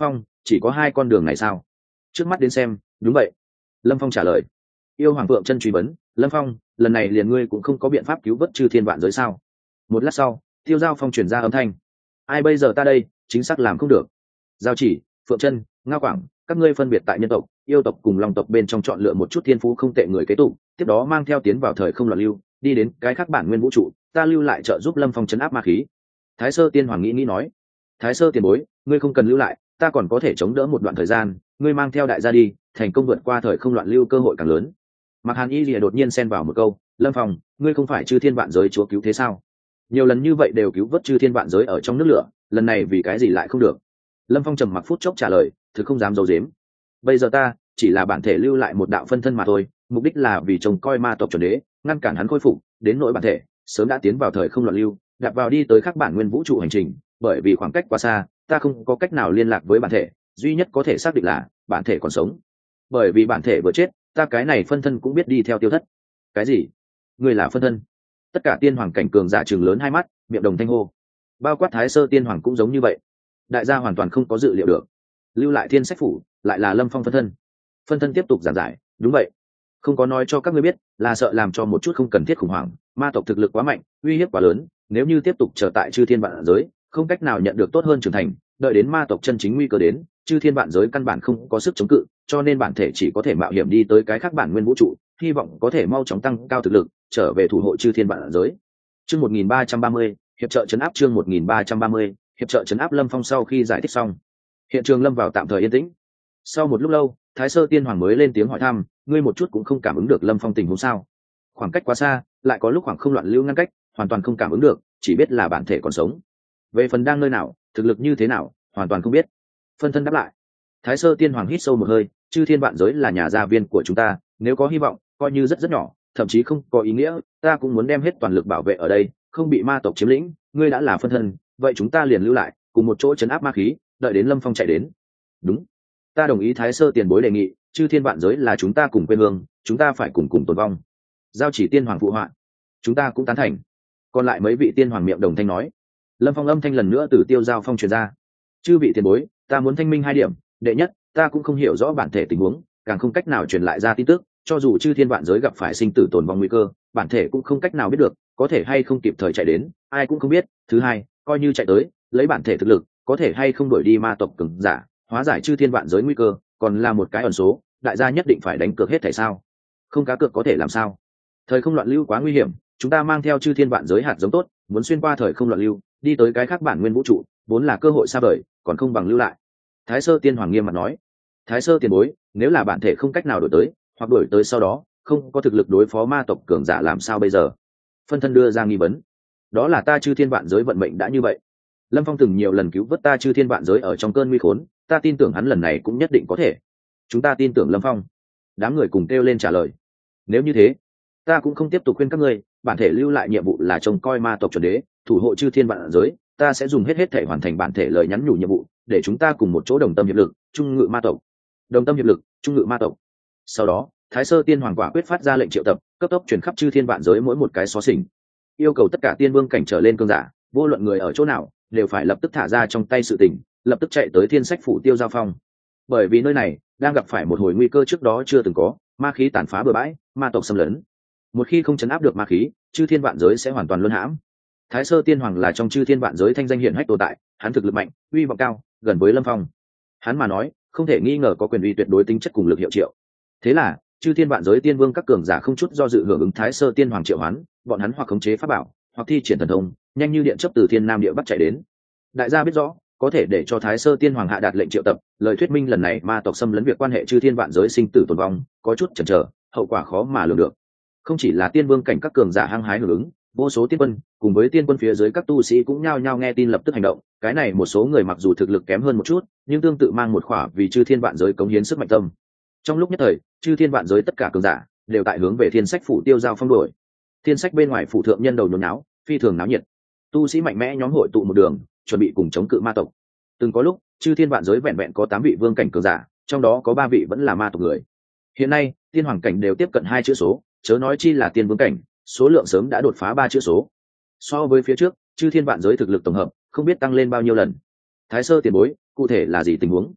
chỉ có hai con đường này sao? Trước mắt đến xem, đúng vậy. Lâm Phong trả lời. Yêu Hoàng Phượng chân truy vấn, Lâm Phong, lần này liền ngươi cũng không có biện pháp cứu vớt chư thiên vạn giới sao? Một lát sau, Tiêu Giao Phong truyền ra âm thanh. Ai bây giờ ta đây, chính xác làm không được. Giao Chỉ, Phượng chân, Ngao Quảng, các ngươi phân biệt tại nhân tộc, yêu tộc cùng long tộc bên trong chọn lựa một chút thiên phú không tệ người kế tục, tiếp đó mang theo tiến vào thời không loạn lưu, đi đến cái khác bản nguyên vũ trụ, ta lưu lại trợ giúp Lâm Phong chấn áp ma khí. Thái Sơ Tiên Hoàng nghĩ nghĩ nói, Thái Sơ tiền bối, ngươi không cần lưu lại, ta còn có thể chống đỡ một đoạn thời gian, ngươi mang theo đại gia đi, thành công vượt qua thời không loạn lưu cơ hội càng lớn. Mạc Hàn Y Lìa đột nhiên xen vào một câu, Lâm Phong, ngươi không phải chư thiên vạn giới chúa cứu thế sao? Nhiều lần như vậy đều cứu vớt chư thiên vạn giới ở trong nước lửa, lần này vì cái gì lại không được? Lâm Phong trầm mặc phút chốc trả lời, thực không dám giấu giếm. Bây giờ ta chỉ là bản thể lưu lại một đạo phân thân mà thôi, mục đích là vì trông coi ma tộc chuẩn đế, ngăn cản hắn khôi phục, đến nỗi bản thể sớm đã tiến vào thời không loạn lưu, đạp vào đi tới các bản nguyên vũ trụ hành trình, bởi vì khoảng cách quá xa, ta không có cách nào liên lạc với bản thể, duy nhất có thể xác định là bản thể còn sống. Bởi vì bản thể vừa chết, ta cái này phân thân cũng biết đi theo tiêu thất. Cái gì? Ngươi là phân thân? Tất cả tiên hoàng cảnh cường giả trừng lớn hai mắt, miệng đồng thanh hô. Bao quát Thái Sơ Tiên Hoàng cũng giống như vậy. Đại gia hoàn toàn không có dự liệu được, lưu lại thiên sách phủ lại là Lâm Phong phân thân. Phân thân tiếp tục giảng giải, đúng vậy, không có nói cho các ngươi biết là sợ làm cho một chút không cần thiết khủng hoảng, ma tộc thực lực quá mạnh, uy hiếp quá lớn, nếu như tiếp tục trở tại chư thiên vạn giới, không cách nào nhận được tốt hơn trưởng thành, đợi đến ma tộc chân chính nguy cơ đến, chư thiên vạn giới căn bản không có sức chống cự, cho nên bản thể chỉ có thể mạo hiểm đi tới cái khác bản nguyên vũ trụ, hy vọng có thể mau chóng tăng cao thực lực, trở về thủ hộ chư thiên vạn giới. Chương một nghìn ba trăm ba mươi, hiệp trợ trấn áp. Chương một nghìn ba trăm ba mươi, hiệp trợ trấn áp. Lâm Phong sau khi giải thích xong, hiện trường lâm vào tạm thời yên tĩnh. Sau một lúc lâu, Thái Sơ Tiên Hoàng mới lên tiếng hỏi thăm, ngươi một chút cũng không cảm ứng được Lâm Phong tình huống sao? Khoảng cách quá xa, lại có lúc khoảng không loạn lưu ngăn cách, hoàn toàn không cảm ứng được, chỉ biết là bản thể còn sống. Về phần đang nơi nào, thực lực như thế nào, hoàn toàn không biết. Phân thân đáp lại. Thái Sơ Tiên Hoàng hít sâu một hơi, chư thiên vạn giới là nhà gia viên của chúng ta, nếu có hy vọng, coi như rất rất nhỏ, thậm chí không có ý nghĩa, ta cũng muốn đem hết toàn lực bảo vệ ở đây, không bị ma tộc chiếm lĩnh. Ngươi đã là phân thân, vậy chúng ta liền lưu lại, cùng một chỗ trấn áp ma khí, đợi đến Lâm Phong chạy đến. Đúng, ta đồng ý Thái Sơ tiền bối đề nghị, chư thiên vạn giới là chúng ta cùng quê hương, chúng ta phải cùng cùng tồn vong. Giao Chỉ Tiên Hoàng phụ họa, chúng ta cũng tán thành. Còn lại mấy vị tiên hoàng miệng đồng thanh nói. Lâm Phong âm thanh lần nữa từ Tiêu Giao Phong truyền ra, chư vị tiền bối, ta muốn thanh minh hai điểm. Đệ nhất, ta cũng không hiểu rõ bản thể tình huống, càng không cách nào truyền lại ra tin tức, cho dù chư thiên vạn giới gặp phải sinh tử tồn vong nguy cơ, bản thể cũng không cách nào biết được, có thể hay không kịp thời chạy đến, ai cũng không biết. Thứ hai, coi như chạy tới, lấy bản thể thực lực, có thể hay không đuổi đi ma tộc cường giả, hóa giải chư thiên vạn giới nguy cơ, còn là một cái ẩn số, đại gia nhất định phải đánh cược hết thảy sao? Không cá cược có thể làm sao? Thời không loạn lưu quá nguy hiểm, chúng ta mang theo chư thiên vạn giới hạt giống tốt, muốn xuyên qua thời không loạn lưu, đi tới cái khác bản nguyên vũ trụ, vốn là cơ hội xa vời, còn không bằng lưu lại. Thái Sơ Tiên Hoàng nghiêm mặt nói. Thái Sơ tiền bối, nếu là bản thể không cách nào đổi tới, hoặc đổi tới sau đó không có thực lực đối phó ma tộc cường giả làm sao bây giờ? Phân thân đưa ra nghi vấn. Đó là ta chư thiên vạn giới vận mệnh đã như vậy. Lâm Phong từng nhiều lần cứu vớt ta chư thiên vạn giới ở trong cơn nguy khốn, ta tin tưởng hắn lần này cũng nhất định có thể. Chúng ta tin tưởng Lâm Phong. Đám người cùng kêu lên trả lời. Nếu như thế, ta cũng không tiếp tục khuyên các ngươi, bản thể lưu lại nhiệm vụ là trông coi ma tộc chuẩn đế, thủ hộ chư thiên vạn giới, ta sẽ dùng hết hết thể hoàn thành bản thể lời nhắn nhủ nhiệm vụ, để chúng ta cùng một chỗ đồng tâm hiệp lực, chung ngự ma tộc. Đồng tâm hiệp lực, chung ngự ma tộc. Sau đó, Thái Sơ Tiên Hoàng quả quyết phát ra lệnh triệu tập, cấp tốc truyền khắp chư thiên vạn giới mỗi một cái xó xỉnh, yêu cầu tất cả tiên vương cảnh trở lên cường giả, vô luận người ở chỗ nào, đều phải lập tức thả ra trong tay sự tình, lập tức chạy tới Thiên Sách phủ Tiêu Giao Phong. Bởi vì nơi này đang gặp phải một hồi nguy cơ trước đó chưa từng có, ma khí tàn phá bừa bãi, ma tộc xâm lấn. Một khi không chấn áp được ma khí, chư thiên vạn giới sẽ hoàn toàn luân hãm. Thái Sơ Tiên Hoàng là trong chư thiên vạn giới thanh danh hiển hách tồn tại, hắn thực lực mạnh, uy vọng cao, gần với Lâm Phong. Hắn mà nói, không thể nghi ngờ có quyền uy tuyệt đối tính chất cùng lực hiệu triệu. Thế là, chư thiên vạn giới tiên vương các cường giả không chút do dự hưởng ứng Thái Sơ Tiên Hoàng triệu hoán, bọn hắn hoặc khống chế pháp bảo, hoặc thi triển thần thông, nhanh như điện chớp từ thiên nam địa bắc chạy đến. Đại gia biết rõ, có thể để cho Thái Sơ Tiên Hoàng hạ đạt lệnh triệu tập, lời thuyết minh lần này ma tộc xâm lấn việc quan hệ chư thiên vạn giới sinh tử tồn vong, có chút chần chờ, hậu quả khó mà lường được. Không chỉ là tiên vương cảnh các cường giả hăng hái hưởng ứng, vô số tiên quân cùng với tiên quân phía dưới các tu sĩ cũng nhao nhao nghe tin lập tức hành động. Cái này một số người mặc dù thực lực kém hơn một chút, nhưng tương tự mang một khỏa vì chư thiên vạn giới cống hiến sức mạnh tâm. Trong lúc nhất thời, chư thiên vạn giới tất cả cường giả đều tại hướng về Thiên Sách phủ Tiêu Giao Phong đổi. Thiên Sách bên ngoài phủ thượng nhân đầu nhốn náo, phi thường náo nhiệt. Tu sĩ mạnh mẽ nhóm hội tụ một đường, chuẩn bị cùng chống cự ma tộc. Từng có lúc, chư thiên vạn giới vẹn vẹn có tám vị vương cảnh cường giả, trong đó có ba vị vẫn là ma tộc người. Hiện nay, tiên hoàng cảnh đều tiếp cận hai chữ số, chớ nói chi là tiên vương cảnh, số lượng sớm đã đột phá ba chữ số. So với phía trước, chư thiên vạn giới thực lực tổng hợp không biết tăng lên bao nhiêu lần. Thái Sơ tiền bối, cụ thể là gì tình huống?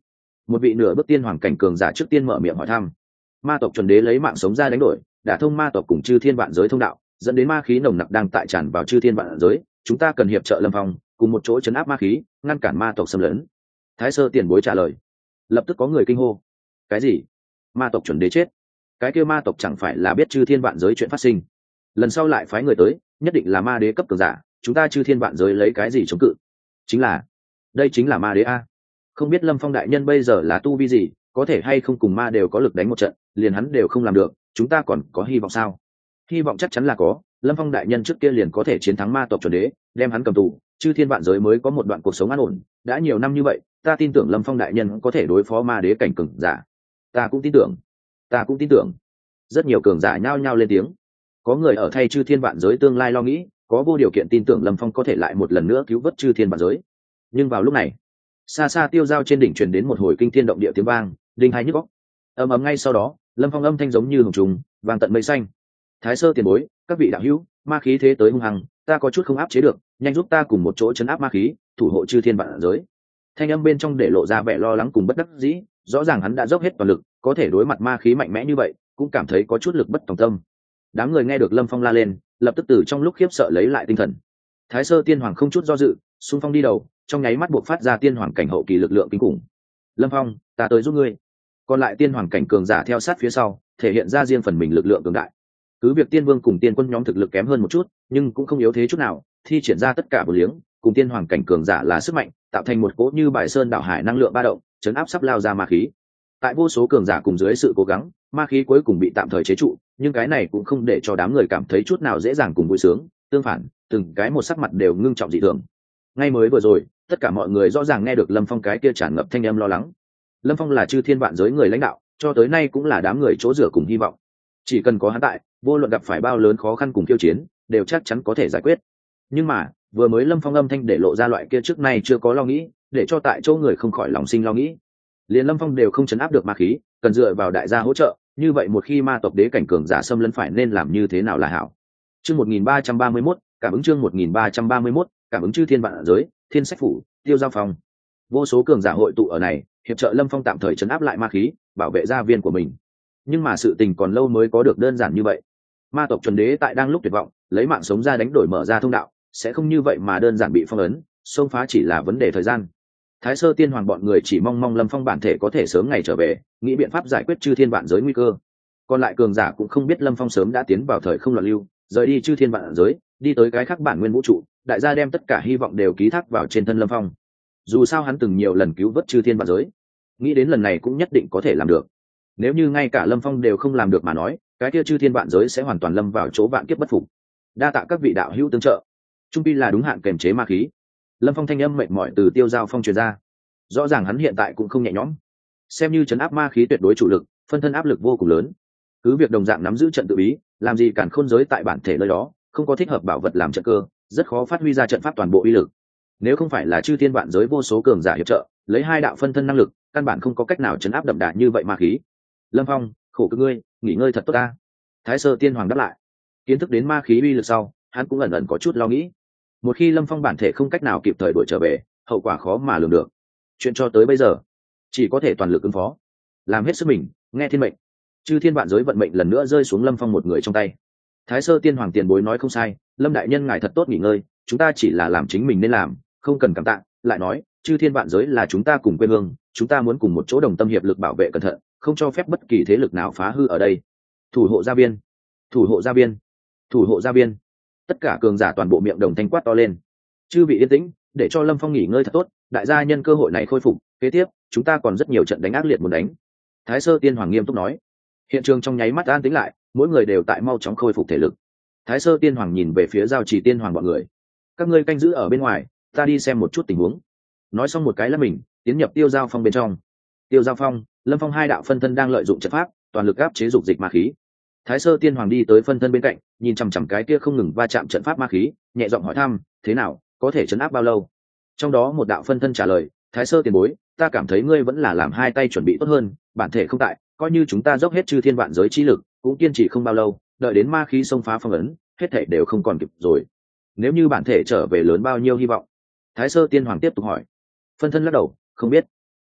Một vị nửa bước tiên hoàng cảnh cường giả trước tiên mở miệng hỏi thăm. Ma tộc chuẩn đế lấy mạng sống ra đánh đổi, đả thông ma tộc cùng chư thiên vạn giới thông đạo, dẫn đến ma khí nồng nặc đang tại tràn vào chư thiên vạn giới, chúng ta cần hiệp trợ Lâm Phong cùng một chỗ chấn áp ma khí, ngăn cản ma tộc xâm lấn. Thái sơ tiền bối trả lời. Lập tức có người kinh hô. Cái gì? Ma tộc chuẩn đế chết? Cái kia ma tộc chẳng phải là biết chư thiên vạn giới chuyện phát sinh? Lần sau lại phái người tới, nhất định là ma đế cấp cường giả, chúng ta chư thiên vạn giới lấy cái gì chống cự? Chính là, đây chính là ma đế a. Không biết Lâm Phong đại nhân bây giờ là tu vi gì, có thể hay không cùng ma đều có lực đánh một trận, liền hắn đều không làm được, chúng ta còn có hy vọng sao? Hy vọng chắc chắn là có. Lâm Phong đại nhân trước kia liền có thể chiến thắng ma tộc chuẩn đế, đem hắn cầm tù, chư thiên vạn giới mới có một đoạn cuộc sống an ổn. Đã nhiều năm như vậy, ta tin tưởng Lâm Phong đại nhân có thể đối phó ma đế cảnh cường giả. Ta cũng tin tưởng, ta cũng tin tưởng. Rất nhiều cường giả nhao nhao lên tiếng. Có người ở thay chư thiên vạn giới tương lai lo nghĩ, có vô điều kiện tin tưởng Lâm Phong có thể lại một lần nữa cứu vớt chư thiên vạn giới. Nhưng vào lúc này, xa xa tiêu giao trên đỉnh truyền đến một hồi kinh thiên động địa tiếng vang, đinh hai nhức óc. Ầm ầm ngay sau đó, Lâm Phong âm thanh giống như hồng trùng, vang tận mây xanh. Thái sơ tiền bối, các vị đạo hữu, ma khí thế tới hung hăng, ta có chút không áp chế được, nhanh giúp ta cùng một chỗ chấn áp ma khí, thủ hộ chư thiên vạn giới. Thanh âm bên trong để lộ ra vẻ lo lắng cùng bất đắc dĩ, rõ ràng hắn đã dốc hết toàn lực, có thể đối mặt ma khí mạnh mẽ như vậy, cũng cảm thấy có chút lực bất tòng tâm. Đám người nghe được Lâm Phong la lên, lập tức từ trong lúc khiếp sợ lấy lại tinh thần. Thái sơ tiên hoàng không chút do dự, xung phong đi đầu, trong nháy mắt buộc phát ra tiên hoàng cảnh hậu kỳ lực lượng kinh khủng. Lâm Phong, ta tới giúp ngươi. Còn lại tiên hoàng cảnh cường giả theo sát phía sau, thể hiện ra riêng phần mình lực lượng cường đại. Cứ việc tiên vương cùng tiên quân nhóm thực lực kém hơn một chút, nhưng cũng không yếu thế chút nào, thi triển ra tất cả bổ liếng, cùng tiên hoàng cảnh cường giả là sức mạnh, tạo thành một cỗ như bài sơn đảo hải năng lượng ba động, chấn áp sắp lao ra ma khí. Tại vô số cường giả cùng dưới sự cố gắng, ma khí cuối cùng bị tạm thời chế trụ, nhưng cái này cũng không để cho đám người cảm thấy chút nào dễ dàng cùng vui sướng, tương phản, từng cái một sắc mặt đều ngưng trọng dị thường. Ngay mới vừa rồi, tất cả mọi người rõ ràng nghe được Lâm Phong cái kia tràn ngập thanh âm lo lắng. Lâm Phong là chư thiên vạn giới người lãnh đạo, cho tới nay cũng là đám người chỗ dựa cùng hy vọng. Chỉ cần có hắn tại, vô luận gặp phải bao lớn khó khăn cùng khiêu chiến, đều chắc chắn có thể giải quyết. Nhưng mà, vừa mới Lâm Phong âm thanh để lộ ra loại kia trước nay chưa có lo nghĩ, để cho tại chỗ người không khỏi lòng sinh lo nghĩ. Liền Lâm Phong đều không chấn áp được ma khí, cần dựa vào đại gia hỗ trợ, như vậy một khi ma tộc đế cảnh cường giả xâm lấn phải nên làm như thế nào là hảo. Chương một nghìn ba trăm ba mươi mốt, cảm ứng chương một nghìn ba trăm ba mươi mốt, cảm ứng chư thiên vạn giới, thiên sách phủ, tiêu giao phòng. Vô số cường giả hội tụ ở này, hiệp trợ Lâm Phong tạm thời chấn áp lại ma khí, bảo vệ gia viên của mình. Nhưng mà sự tình còn lâu mới có được đơn giản như vậy. Ma tộc chuẩn đế tại đang lúc tuyệt vọng, lấy mạng sống ra đánh đổi mở ra thông đạo, sẽ không như vậy mà đơn giản bị phong ấn, xông phá chỉ là vấn đề thời gian. Thái sơ tiên hoàng bọn người chỉ mong mong Lâm Phong bản thể có thể sớm ngày trở về, nghĩ biện pháp giải quyết chư thiên vạn giới nguy cơ. Còn lại cường giả cũng không biết Lâm Phong sớm đã tiến vào thời không loạn lưu, rời đi chư thiên vạn giới, đi tới cái khác bản nguyên vũ trụ, đại gia đem tất cả hy vọng đều ký thác vào trên thân Lâm Phong. Dù sao hắn từng nhiều lần cứu vớt chư thiên vạn giới, nghĩ đến lần này cũng nhất định có thể làm được. Nếu như ngay cả Lâm Phong đều không làm được mà nói, cái kia chư thiên vạn giới sẽ hoàn toàn lâm vào chỗ vạn kiếp bất phục. Đa tạ các vị đạo hữu tương trợ, trung pi là đúng hạn kềm chế ma khí. Lâm Phong thanh âm mệt mỏi từ tiêu giao phong truyền ra. Rõ ràng hắn hiện tại cũng không nhẹ nhõm, xem như chấn áp ma khí tuyệt đối chủ lực, phân thân áp lực vô cùng lớn. Cứ việc đồng dạng nắm giữ trận tự ý, làm gì cản khôn giới tại bản thể nơi đó, không có thích hợp bảo vật làm trận cơ, rất khó phát huy ra trận pháp toàn bộ uy lực. Nếu không phải là chư thiên vạn giới vô số cường giả hiệp trợ, lấy hai đạo phân thân năng lực, căn bản không có cách nào chấn áp đậm đà như vậy ma khí. Lâm Phong, khổ cực ngươi, nghỉ ngơi thật tốt ta. Thái sơ tiên hoàng đáp lại. Kiến thức đến ma khí uy lực sau, hắn cũng ẩn ẩn có chút lo nghĩ. Một khi Lâm Phong bản thể không cách nào kịp thời đuổi trở về, hậu quả khó mà lường được. Chuyện cho tới bây giờ, chỉ có thể toàn lực ứng phó, làm hết sức mình, nghe thiên mệnh. Chư thiên vạn giới vận mệnh lần nữa rơi xuống Lâm Phong một người trong tay. Thái sơ tiên hoàng tiền bối nói không sai, Lâm đại nhân ngài thật tốt nghỉ ngơi, chúng ta chỉ là làm chính mình nên làm, không cần cảm tạ. Lại nói, chư thiên vạn giới là chúng ta cùng quê hương, chúng ta muốn cùng một chỗ đồng tâm hiệp lực bảo vệ cẩn thận, không cho phép bất kỳ thế lực nào phá hư ở đây. Thủ hộ gia viên, thủ hộ gia viên, thủ hộ gia viên. Tất cả cường giả toàn bộ miệng đồng thanh quát to lên. Chư vị yên tĩnh, để cho Lâm Phong nghỉ ngơi thật tốt, đại gia nhân cơ hội này khôi phục, kế tiếp chúng ta còn rất nhiều trận đánh ác liệt muốn đánh. Thái sơ tiên hoàng nghiêm túc nói. Hiện trường trong nháy mắt an tĩnh lại, mỗi người đều tại mau chóng khôi phục thể lực. Thái sơ tiên hoàng nhìn về phía giao trì tiên hoàng bọn người. Các ngươi canh giữ ở bên ngoài, ta đi xem một chút tình huống. Nói xong một cái là mình tiến nhập tiêu giao phong bên trong. Tiêu giao phong, Lâm Phong hai đạo phân thân đang lợi dụng trận pháp, toàn lực áp chế dục dịch ma khí. Thái sơ tiên hoàng đi tới phân thân bên cạnh, nhìn chằm chằm cái kia không ngừng va chạm trận pháp ma khí, nhẹ giọng hỏi thăm, thế nào, có thể chấn áp bao lâu? Trong đó một đạo phân thân trả lời, Thái sơ tiền bối, ta cảm thấy ngươi vẫn là làm hai tay chuẩn bị tốt hơn, bản thể không tại, coi như chúng ta dốc hết chư thiên vạn giới chi lực, cũng kiên trì không bao lâu, đợi đến ma khí xông phá phong ấn, hết thể đều không còn kịp rồi. Nếu như bản thể trở về lớn bao nhiêu hy vọng? Thái sơ tiên hoàng tiếp tục hỏi. Phân thân lắc đầu, không biết.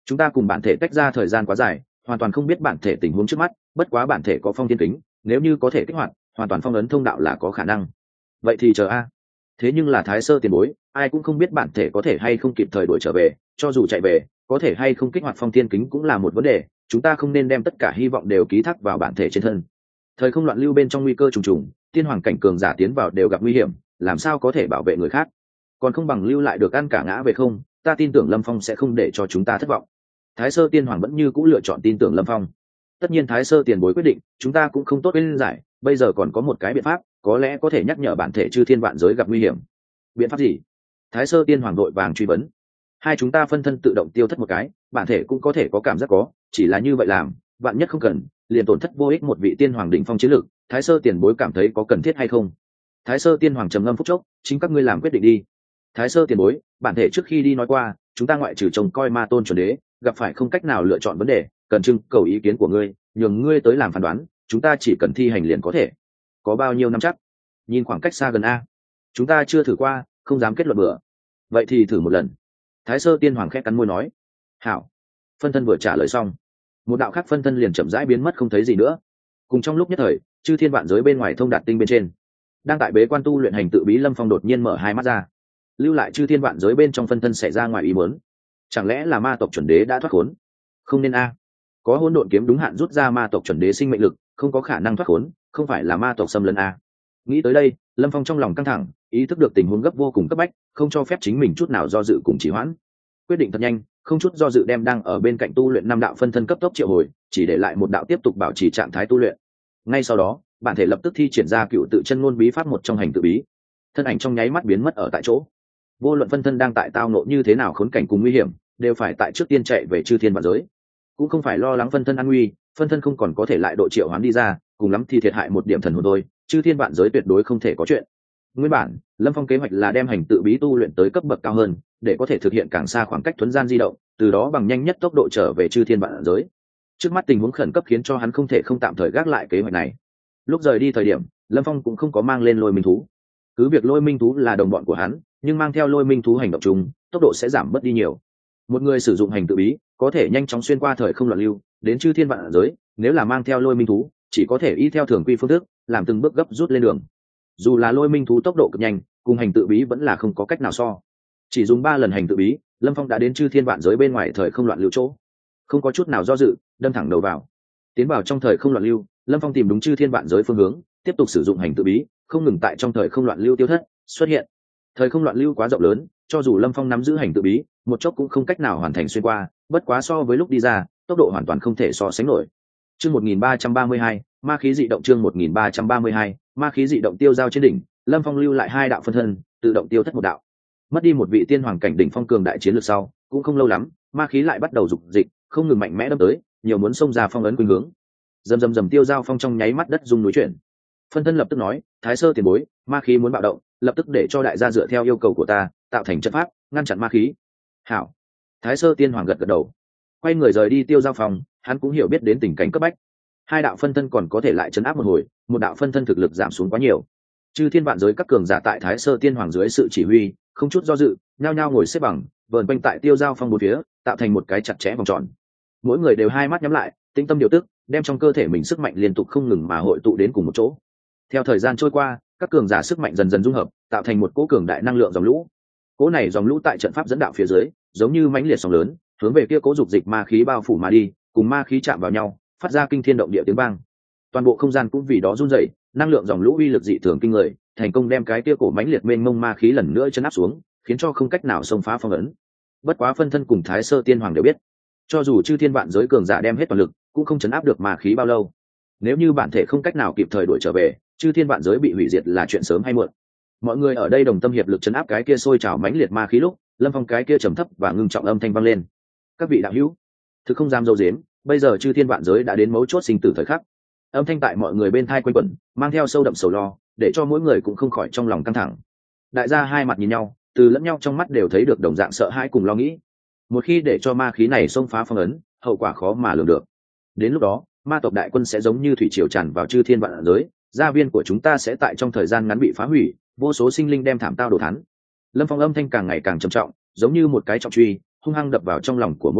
chúng ta cùng bản thể tách ra thời gian quá dài, hoàn toàn không biết bản thể tình huống trước mắt, bất quá bản thể có phong thiên kính, nếu như có thể kích hoạt, hoàn toàn phong ấn thông đạo là có khả năng. Vậy thì chờ a. Thế nhưng là Thái Sơ tiền bối, ai cũng không biết bản thể có thể hay không kịp thời đuổi trở về, cho dù chạy về, có thể hay không kích hoạt phong thiên kính cũng là một vấn đề, chúng ta không nên đem tất cả hy vọng đều ký thác vào bản thể trên thân. Thời không loạn lưu bên trong nguy cơ trùng trùng, tiên hoàng cảnh cường giả tiến vào đều gặp nguy hiểm, làm sao có thể bảo vệ người khác? Còn không bằng lưu lại được ăn cả ngã về không, ta tin tưởng Lâm Phong sẽ không để cho chúng ta thất vọng. Thái Sơ tiên hoàng vẫn như cũ lựa chọn tin tưởng Lâm Phong. Tất nhiên Thái Sơ tiền bối quyết định, chúng ta cũng không tốt bên giải, bây giờ còn có một cái biện pháp, có lẽ có thể nhắc nhở bản thể chư thiên vạn giới gặp nguy hiểm. Biện pháp gì? Thái Sơ tiên hoàng đội vàng truy vấn. Hai chúng ta phân thân tự động tiêu thất một cái, bản thể cũng có thể có cảm giác có, chỉ là như vậy làm, vạn nhất không cần, liền tổn thất vô ích một vị tiên hoàng đỉnh phong chiến lực, Thái Sơ tiền bối cảm thấy có cần thiết hay không? Thái Sơ tiên hoàng trầm ngâm phút chốc, chính các ngươi làm quyết định đi. Thái Sơ tiền bối, bản thể trước khi đi nói qua, chúng ta ngoại trừ trông coi ma tôn chuẩn đế, gặp phải không cách nào lựa chọn vấn đề, cần trưng cầu ý kiến của ngươi, nhường ngươi tới làm phán đoán, chúng ta chỉ cần thi hành liền có thể. Có bao nhiêu năm chắc? Nhìn khoảng cách xa gần a. Chúng ta chưa thử qua, không dám kết luận bừa. Vậy thì thử một lần. Thái Sơ tiên hoàng khẽ cắn môi nói. Hảo. Phân thân vừa trả lời xong, một đạo khác phân thân liền chậm rãi biến mất không thấy gì nữa. Cùng trong lúc nhất thời, chư thiên vạn giới bên ngoài thông đạt tinh bên trên, đang tại bế quan tu luyện hành tự bí Lâm Phong đột nhiên mở hai mắt ra, lưu lại chư thiên vạn giới bên trong phân thân xảy ra ngoài ý muốn. Chẳng lẽ là ma tộc chuẩn đế đã thoát khốn? Không nên a. Có hỗn độn kiếm đúng hạn rút ra ma tộc chuẩn đế sinh mệnh lực, không có khả năng thoát khốn, không phải là ma tộc xâm lấn a. Nghĩ tới đây, Lâm Phong trong lòng căng thẳng, ý thức được tình huống gấp vô cùng cấp bách, không cho phép chính mình chút nào do dự cùng trì hoãn. Quyết định thật nhanh, không chút do dự đem đang ở bên cạnh tu luyện năm đạo phân thân cấp tốc triệu hồi, chỉ để lại một đạo tiếp tục bảo trì trạng thái tu luyện. Ngay sau đó, bản thể lập tức thi triển ra cựu tự chân ngôn bí pháp một trong hành tự bí, thân ảnh trong nháy mắt biến mất ở tại chỗ. Vô luận phân thân đang tại tao nộ như thế nào khốn cảnh cùng nguy hiểm, đều phải tại trước tiên chạy về chư thiên vạn giới. Cũng không phải lo lắng phân thân an nguy, phân thân không còn có thể lại độ triệu hoán đi ra, cùng lắm thì thiệt hại một điểm thần hồn thôi, chư thiên vạn giới tuyệt đối không thể có chuyện. Nguyên bản, Lâm Phong kế hoạch là đem hành tự bí tu luyện tới cấp bậc cao hơn, để có thể thực hiện càng xa khoảng cách thuấn gian di động, từ đó bằng nhanh nhất tốc độ trở về chư thiên vạn giới. Trước mắt tình huống khẩn cấp khiến cho hắn không thể không tạm thời gác lại kế hoạch này. Lúc rời đi thời điểm, Lâm Phong cũng không có mang lên lôi minh thú. Cứ việc lôi minh thú là đồng bọn của hắn, nhưng mang theo lôi minh thú hành động chung, tốc độ sẽ giảm bớt đi nhiều. Một người sử dụng hành tự bí, có thể nhanh chóng xuyên qua thời không loạn lưu, đến chư thiên vạn giới, nếu là mang theo lôi minh thú, chỉ có thể y theo thường quy phương thức, làm từng bước gấp rút lên đường. Dù là lôi minh thú tốc độ cực nhanh, cùng hành tự bí vẫn là không có cách nào so. Chỉ dùng ba lần hành tự bí, Lâm Phong đã đến chư thiên vạn giới bên ngoài thời không loạn lưu chỗ, không có chút nào do dự, đâm thẳng đầu vào. Tiến vào trong thời không loạn lưu, Lâm Phong tìm đúng chư thiên vạn giới phương hướng, tiếp tục sử dụng hành tự bí, không ngừng tại trong thời không loạn lưu tiêu thất, xuất hiện. Thời không loạn lưu quá rộng lớn, cho dù Lâm Phong nắm giữ hành tự bí, một chốc cũng không cách nào hoàn thành xuyên qua, bất quá so với lúc đi ra, tốc độ hoàn toàn không thể so sánh nổi. Chương một nghìn ba trăm ba mươi hai, ma khí dị động chương một nghìn ba trăm ba mươi hai, ma khí dị động tiêu giao trên đỉnh, Lâm Phong lưu lại hai đạo phân thân, tự động tiêu thất một đạo. Mất đi một vị tiên hoàng cảnh đỉnh phong cường đại chiến lược sau, cũng không lâu lắm, ma khí lại bắt đầu dục dịch, không ngừng mạnh mẽ đâm tới, nhiều muốn xông ra phong ấn khuynh hướng. Rầm rầm rầm tiêu giao phong trong nháy mắt đất rung núi chuyển. Phân thân lập tức nói, Thái Sơ tiền bối, ma khí muốn bạo động, lập tức để cho đại gia dựa theo yêu cầu của ta, tạo thành trận pháp, ngăn chặn ma khí. Hảo. Thái Sơ tiên hoàng gật gật đầu, quay người rời đi tiêu giao phong, hắn cũng hiểu biết đến tình cảnh cấp bách. Hai đạo phân thân còn có thể lại chấn áp một hồi, một đạo phân thân thực lực giảm xuống quá nhiều. Chư thiên vạn giới các cường giả tại Thái Sơ tiên hoàng dưới sự chỉ huy, không chút do dự, nhao nhao ngồi xếp bằng, vờn quanh tại tiêu giao phong bốn phía, tạo thành một cái chặt chẽ vòng tròn. Mỗi người đều hai mắt nhắm lại, tĩnh tâm điều tức, đem trong cơ thể mình sức mạnh liên tục không ngừng mà hội tụ đến cùng một chỗ. Theo thời gian trôi qua, các cường giả sức mạnh dần dần dung hợp, tạo thành một cỗ cường đại năng lượng dòng lũ. Cỗ này dòng lũ tại trận pháp dẫn đạo phía dưới, giống như mãnh liệt sóng lớn, hướng về kia cỗ dục dịch ma khí bao phủ mà đi, cùng ma khí chạm vào nhau, phát ra kinh thiên động địa tiếng vang. Toàn bộ không gian cũng vì đó run rẩy, năng lượng dòng lũ uy lực dị thường kinh người, thành công đem cái kia cổ mãnh liệt mênh mông ma khí lần nữa chấn áp xuống, khiến cho không cách nào xông phá phong ấn. Bất quá phân thân cùng Thái Sơ tiên hoàng đều biết, cho dù chư thiên vạn giới cường giả đem hết toàn lực, cũng không chấn áp được ma khí bao lâu. Nếu như bản thể không cách nào kịp thời đuổi trở về, chư thiên vạn giới bị hủy diệt là chuyện sớm hay muộn. Mọi người ở đây đồng tâm hiệp lực chấn áp cái kia sôi trào mãnh liệt ma khí lúc, Lâm Phong cái kia trầm thấp và ngưng trọng âm thanh vang lên. Các vị đạo hữu, thực không dám dâu dếm, bây giờ chư thiên vạn giới đã đến mấu chốt sinh tử thời khắc. Âm thanh tại mọi người bên thai quanh quẩn, mang theo sâu đậm sầu lo, để cho mỗi người cũng không khỏi trong lòng căng thẳng. Đại gia hai mặt nhìn nhau, từ lẫn nhau trong mắt đều thấy được đồng dạng sợ hãi cùng lo nghĩ. Một khi để cho ma khí này xông phá phong ấn, hậu quả khó mà lường được. Đến lúc đó, ma tộc đại quân sẽ giống như thủy triều tràn vào chư thiên vạn giới, gia viên của chúng ta sẽ tại trong thời gian ngắn bị phá hủy, vô số sinh linh đem thảm tao đổ thán. Lâm Phong âm thanh càng ngày càng trầm trọng, giống như một cái trọng truy, hung hăng đập vào trong lòng của mỗi người,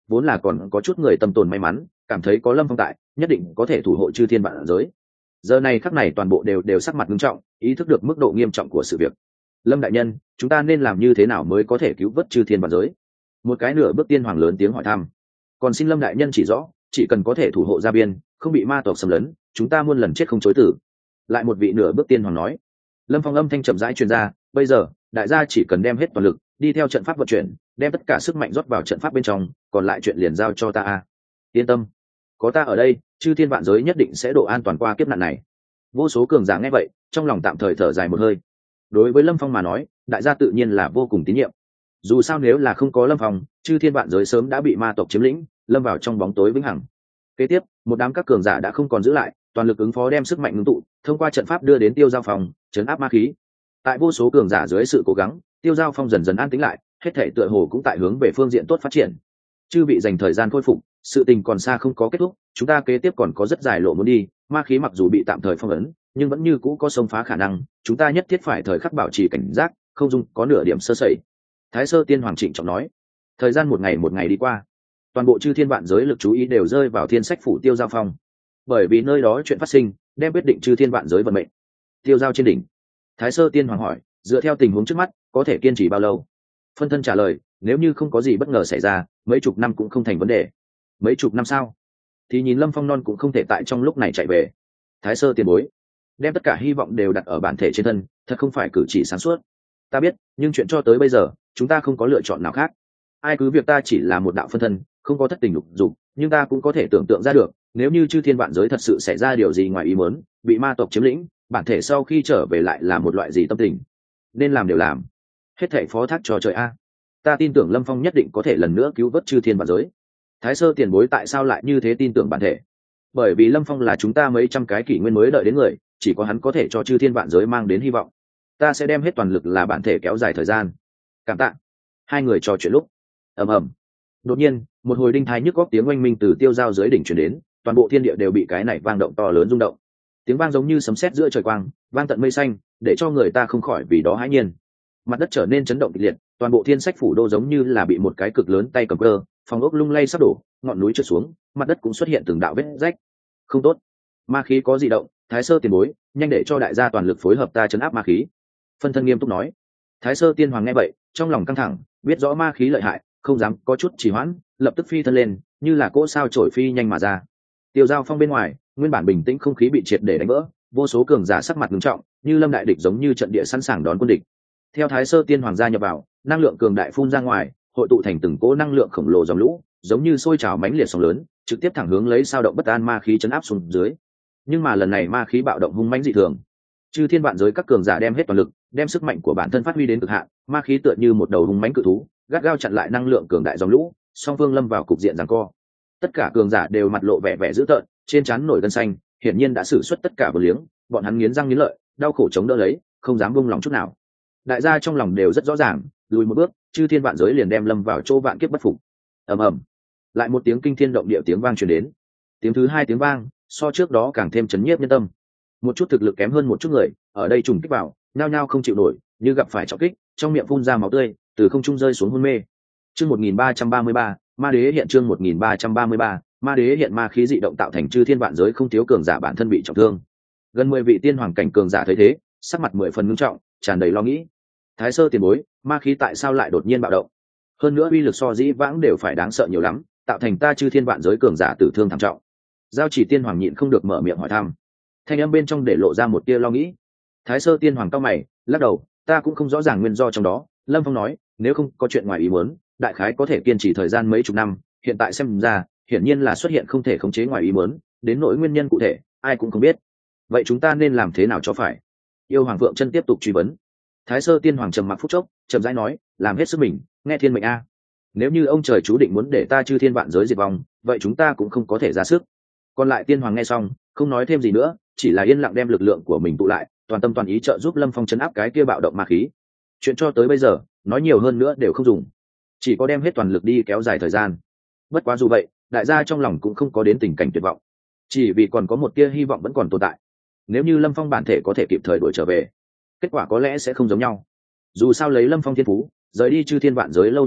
vốn là còn có chút người tâm tồn may mắn, cảm thấy có lâm phong tại nhất định có thể thủ hộ chư thiên vạn giới. Giờ này khắc này toàn bộ đều đều sắc mặt nghiêm trọng, ý thức được mức độ nghiêm trọng của sự việc. Lâm đại nhân, chúng ta nên làm như thế nào mới có thể cứu vớt chư thiên vạn giới? Một cái nửa bước tiên hoàng lớn tiếng hỏi thăm. Còn xin Lâm đại nhân chỉ rõ, chỉ cần có thể thủ hộ gia biên, không bị ma tộc xâm lấn, chúng ta muôn lần chết không chối tử. Lại một vị nửa bước tiên hoàng nói. Lâm Phong âm thanh chậm rãi truyền ra, bây giờ đại gia chỉ cần đem hết toàn lực đi theo trận pháp vận chuyển, đem tất cả sức mạnh rót vào trận pháp bên trong, còn lại chuyện liền giao cho ta a. Yên tâm, có ta ở đây, chư thiên vạn giới nhất định sẽ độ an toàn qua kiếp nạn này. Vô số cường giả nghe vậy, trong lòng tạm thời thở dài một hơi. Đối với Lâm Phong mà nói, đại gia tự nhiên là vô cùng tín nhiệm. Dù sao nếu là không có Lâm Phong, chư thiên vạn giới sớm đã bị ma tộc chiếm lĩnh, lâm vào trong bóng tối vĩnh hằng. Kế tiếp, một đám các cường giả đã không còn giữ lại, toàn lực ứng phó đem sức mạnh ngưng tụ, thông qua trận pháp đưa đến Tiêu Giao Phòng, trấn áp ma khí. Tại vô số cường giả dưới sự cố gắng, Tiêu Giao Phong dần dần an tĩnh lại, hết thảy tựa hồ cũng tại hướng về phương diện tốt phát triển. Chư vị dành thời gian khôi phục, sự tình còn xa không có kết thúc, chúng ta kế tiếp còn có rất dài lộ muốn đi, ma khí mặc dù bị tạm thời phong ấn, nhưng vẫn như cũ có xông phá khả năng, chúng ta nhất thiết phải thời khắc bảo trì cảnh giác, không dung có nửa điểm sơ sẩy. Thái Sơ Tiên Hoàng trịnh trọng nói. Thời gian một ngày một ngày đi qua, toàn bộ chư thiên vạn giới lực chú ý đều rơi vào Thiên Sách phủ Tiêu Giao Phong, bởi vì nơi đó chuyện phát sinh đem quyết định chư thiên vạn giới vận mệnh. Tiêu Giao trên đỉnh, Thái Sơ Tiên Hoàng hỏi, dựa theo tình huống trước mắt, có thể kiên trì bao lâu? Phân thân trả lời, nếu như không có gì bất ngờ xảy ra, mấy chục năm cũng không thành vấn đề. Mấy chục năm sao? Thì nhìn Lâm Phong non cũng không thể tại trong lúc này chạy về. Thái Sơ tiền bối, đem tất cả hy vọng đều đặt ở bản thể trên thân, thật không phải cử chỉ sáng suốt. Ta biết, nhưng chuyện cho tới bây giờ, chúng ta không có lựa chọn nào khác. Ai cứ việc ta chỉ là một đạo phân thân, không có thất tình lục dục, nhưng ta cũng có thể tưởng tượng ra được, nếu như chư thiên vạn giới thật sự xảy ra điều gì ngoài ý muốn, bị ma tộc chiếm lĩnh, bản thể sau khi trở về lại là một loại gì tâm tình. Nên làm đều làm, hết thảy phó thác cho trời a. Ta tin tưởng Lâm Phong nhất định có thể lần nữa cứu vớt chư thiên vạn giới. Thái Sơ tiền bối tại sao lại như thế tin tưởng bản thể? Bởi vì Lâm Phong là chúng ta mấy trăm cái kỷ nguyên mới đợi đến người, chỉ có hắn có thể cho chư thiên vạn giới mang đến hy vọng. Ta sẽ đem hết toàn lực là bản thể kéo dài thời gian. Cảm tạ. Hai người trò chuyện lúc, ầm ầm. Đột nhiên, một hồi đinh thái nhức góc tiếng oanh minh từ Tiêu Giao dưới đỉnh truyền đến, toàn bộ thiên địa đều bị cái này vang động to lớn rung động. Tiếng vang giống như sấm sét giữa trời quang, vang tận mây xanh, để cho người ta không khỏi vì đó hãi nhiên. Mặt đất trở nên chấn động kịch liệt, toàn bộ Thiên Sách phủ đô giống như là bị một cái cực lớn tay cầm cơ, phòng ốc lung lay sắp đổ, ngọn núi trượt xuống, mặt đất cũng xuất hiện từng đạo vết rách. Không tốt, ma khí có dị động, Thái Sơ tiền bối, nhanh để cho đại gia toàn lực phối hợp ta trấn áp ma khí. Phân thân nghiêm túc nói. Thái Sơ tiên hoàng nghe vậy, trong lòng căng thẳng, biết rõ ma khí lợi hại, không dám có chút trì hoãn, lập tức phi thân lên, như là cỗ sao chổi phi nhanh mà ra. Tiêu Giao Phong bên ngoài, nguyên bản bình tĩnh không khí bị triệt để đánh vỡ, vô số cường giả sắc mặt nghiêm trọng, như lâm đại địch giống như trận địa sẵn sàng đón quân địch. Theo Thái Sơ tiên hoàng gia nhập vào, năng lượng cường đại phun ra ngoài, hội tụ thành từng cỗ năng lượng khổng lồ dòng lũ, giống như sôi trào mãnh liệt sóng lớn, trực tiếp thẳng hướng lấy sao động bất an ma khí chấn áp xuống dưới. Nhưng mà lần này ma khí bạo động hung mãnh dị thường, chư thiên vạn giới các cường giả đem hết toàn lực, đem sức mạnh của bản thân phát huy đến cực hạn, ma khí tựa như một đầu hung mãnh cự thú, gắt gao chặn lại năng lượng cường đại dòng lũ, song phương lâm vào cục diện giằng co. Tất cả cường giả đều mặt lộ vẻ vẻ dữ tợn, trên trán nổi gân xanh, hiển nhiên đã sử xuất tất cả vô liếng, bọn hắn nghiến răng nghiến lợi, đau khổ chống đỡ lấy, không dám buông lòng chút nào. Đại gia trong lòng đều rất rõ ràng, lùi một bước, chư thiên vạn giới liền đem lâm vào chỗ vạn kiếp bất phục. Ầm ầm, lại một tiếng kinh thiên động địa tiếng vang truyền đến. Tiếng thứ hai tiếng vang, so trước đó càng thêm chấn nhiếp nhân tâm. Một chút thực lực kém hơn một chút người, ở đây trùng kích vào, nhao nhao không chịu nổi, như gặp phải trọng kích, trong miệng phun ra máu tươi, từ không trung rơi xuống hôn mê. Chương một nghìn ba trăm ba mươi ba, Ma Đế hiện chương một nghìn ba trăm ba mươi ba, Ma Đế hiện ma khí dị động tạo thành chư thiên vạn giới không thiếu cường giả bản thân bị trọng thương. Gần mười vị tiên hoàng cảnh cường giả thấy thế, sắc mặt mười phần nghiêm trọng, tràn đầy lo nghĩ. Thái Sơ tiền bối, ma khí tại sao lại đột nhiên bạo động? Hơn nữa uy lực so dĩ vãng đều phải đáng sợ nhiều lắm, tạo thành ta chư thiên vạn giới cường giả tử thương thảm trọng. Giao Chỉ tiên hoàng nhịn không được mở miệng hỏi thăm. Thanh âm bên trong để lộ ra một tia lo nghĩ. Thái Sơ tiên hoàng cau mày, lắc đầu, ta cũng không rõ ràng nguyên do trong đó. Lâm Phong nói, nếu không có chuyện ngoài ý muốn, đại khái có thể kiên trì thời gian mấy chục năm, hiện tại xem ra, hiển nhiên là xuất hiện không thể khống chế ngoài ý muốn, đến nỗi nguyên nhân cụ thể, ai cũng không biết. Vậy chúng ta nên làm thế nào cho phải? Yêu Hoàng Phượng Chân tiếp tục truy vấn. Thái Sơ tiên hoàng trầm mặc phút chốc, chậm rãi nói, làm hết sức mình, nghe thiên mệnh a. Nếu như ông trời chú định muốn để ta chư thiên vạn giới diệt vong, vậy chúng ta cũng không có thể ra sức. Còn lại tiên hoàng nghe xong, không nói thêm gì nữa, chỉ là yên lặng đem lực lượng của mình tụ lại, toàn tâm toàn ý trợ giúp Lâm Phong chấn áp cái kia bạo động ma khí. Chuyện cho tới bây giờ, nói nhiều hơn nữa đều không dùng, chỉ có đem hết toàn lực đi kéo dài thời gian. Bất quá dù vậy, đại gia trong lòng cũng không có đến tình cảnh tuyệt vọng, chỉ vì còn có một tia hy vọng vẫn còn tồn tại. Nếu như Lâm Phong bản thể có thể kịp thời đuổi trở về, kết quả có lẽ sẽ không giống nhau. Dù sao lấy Lâm Phong thiên phú, rời đi chư thiên vạn giới lâu như vậy,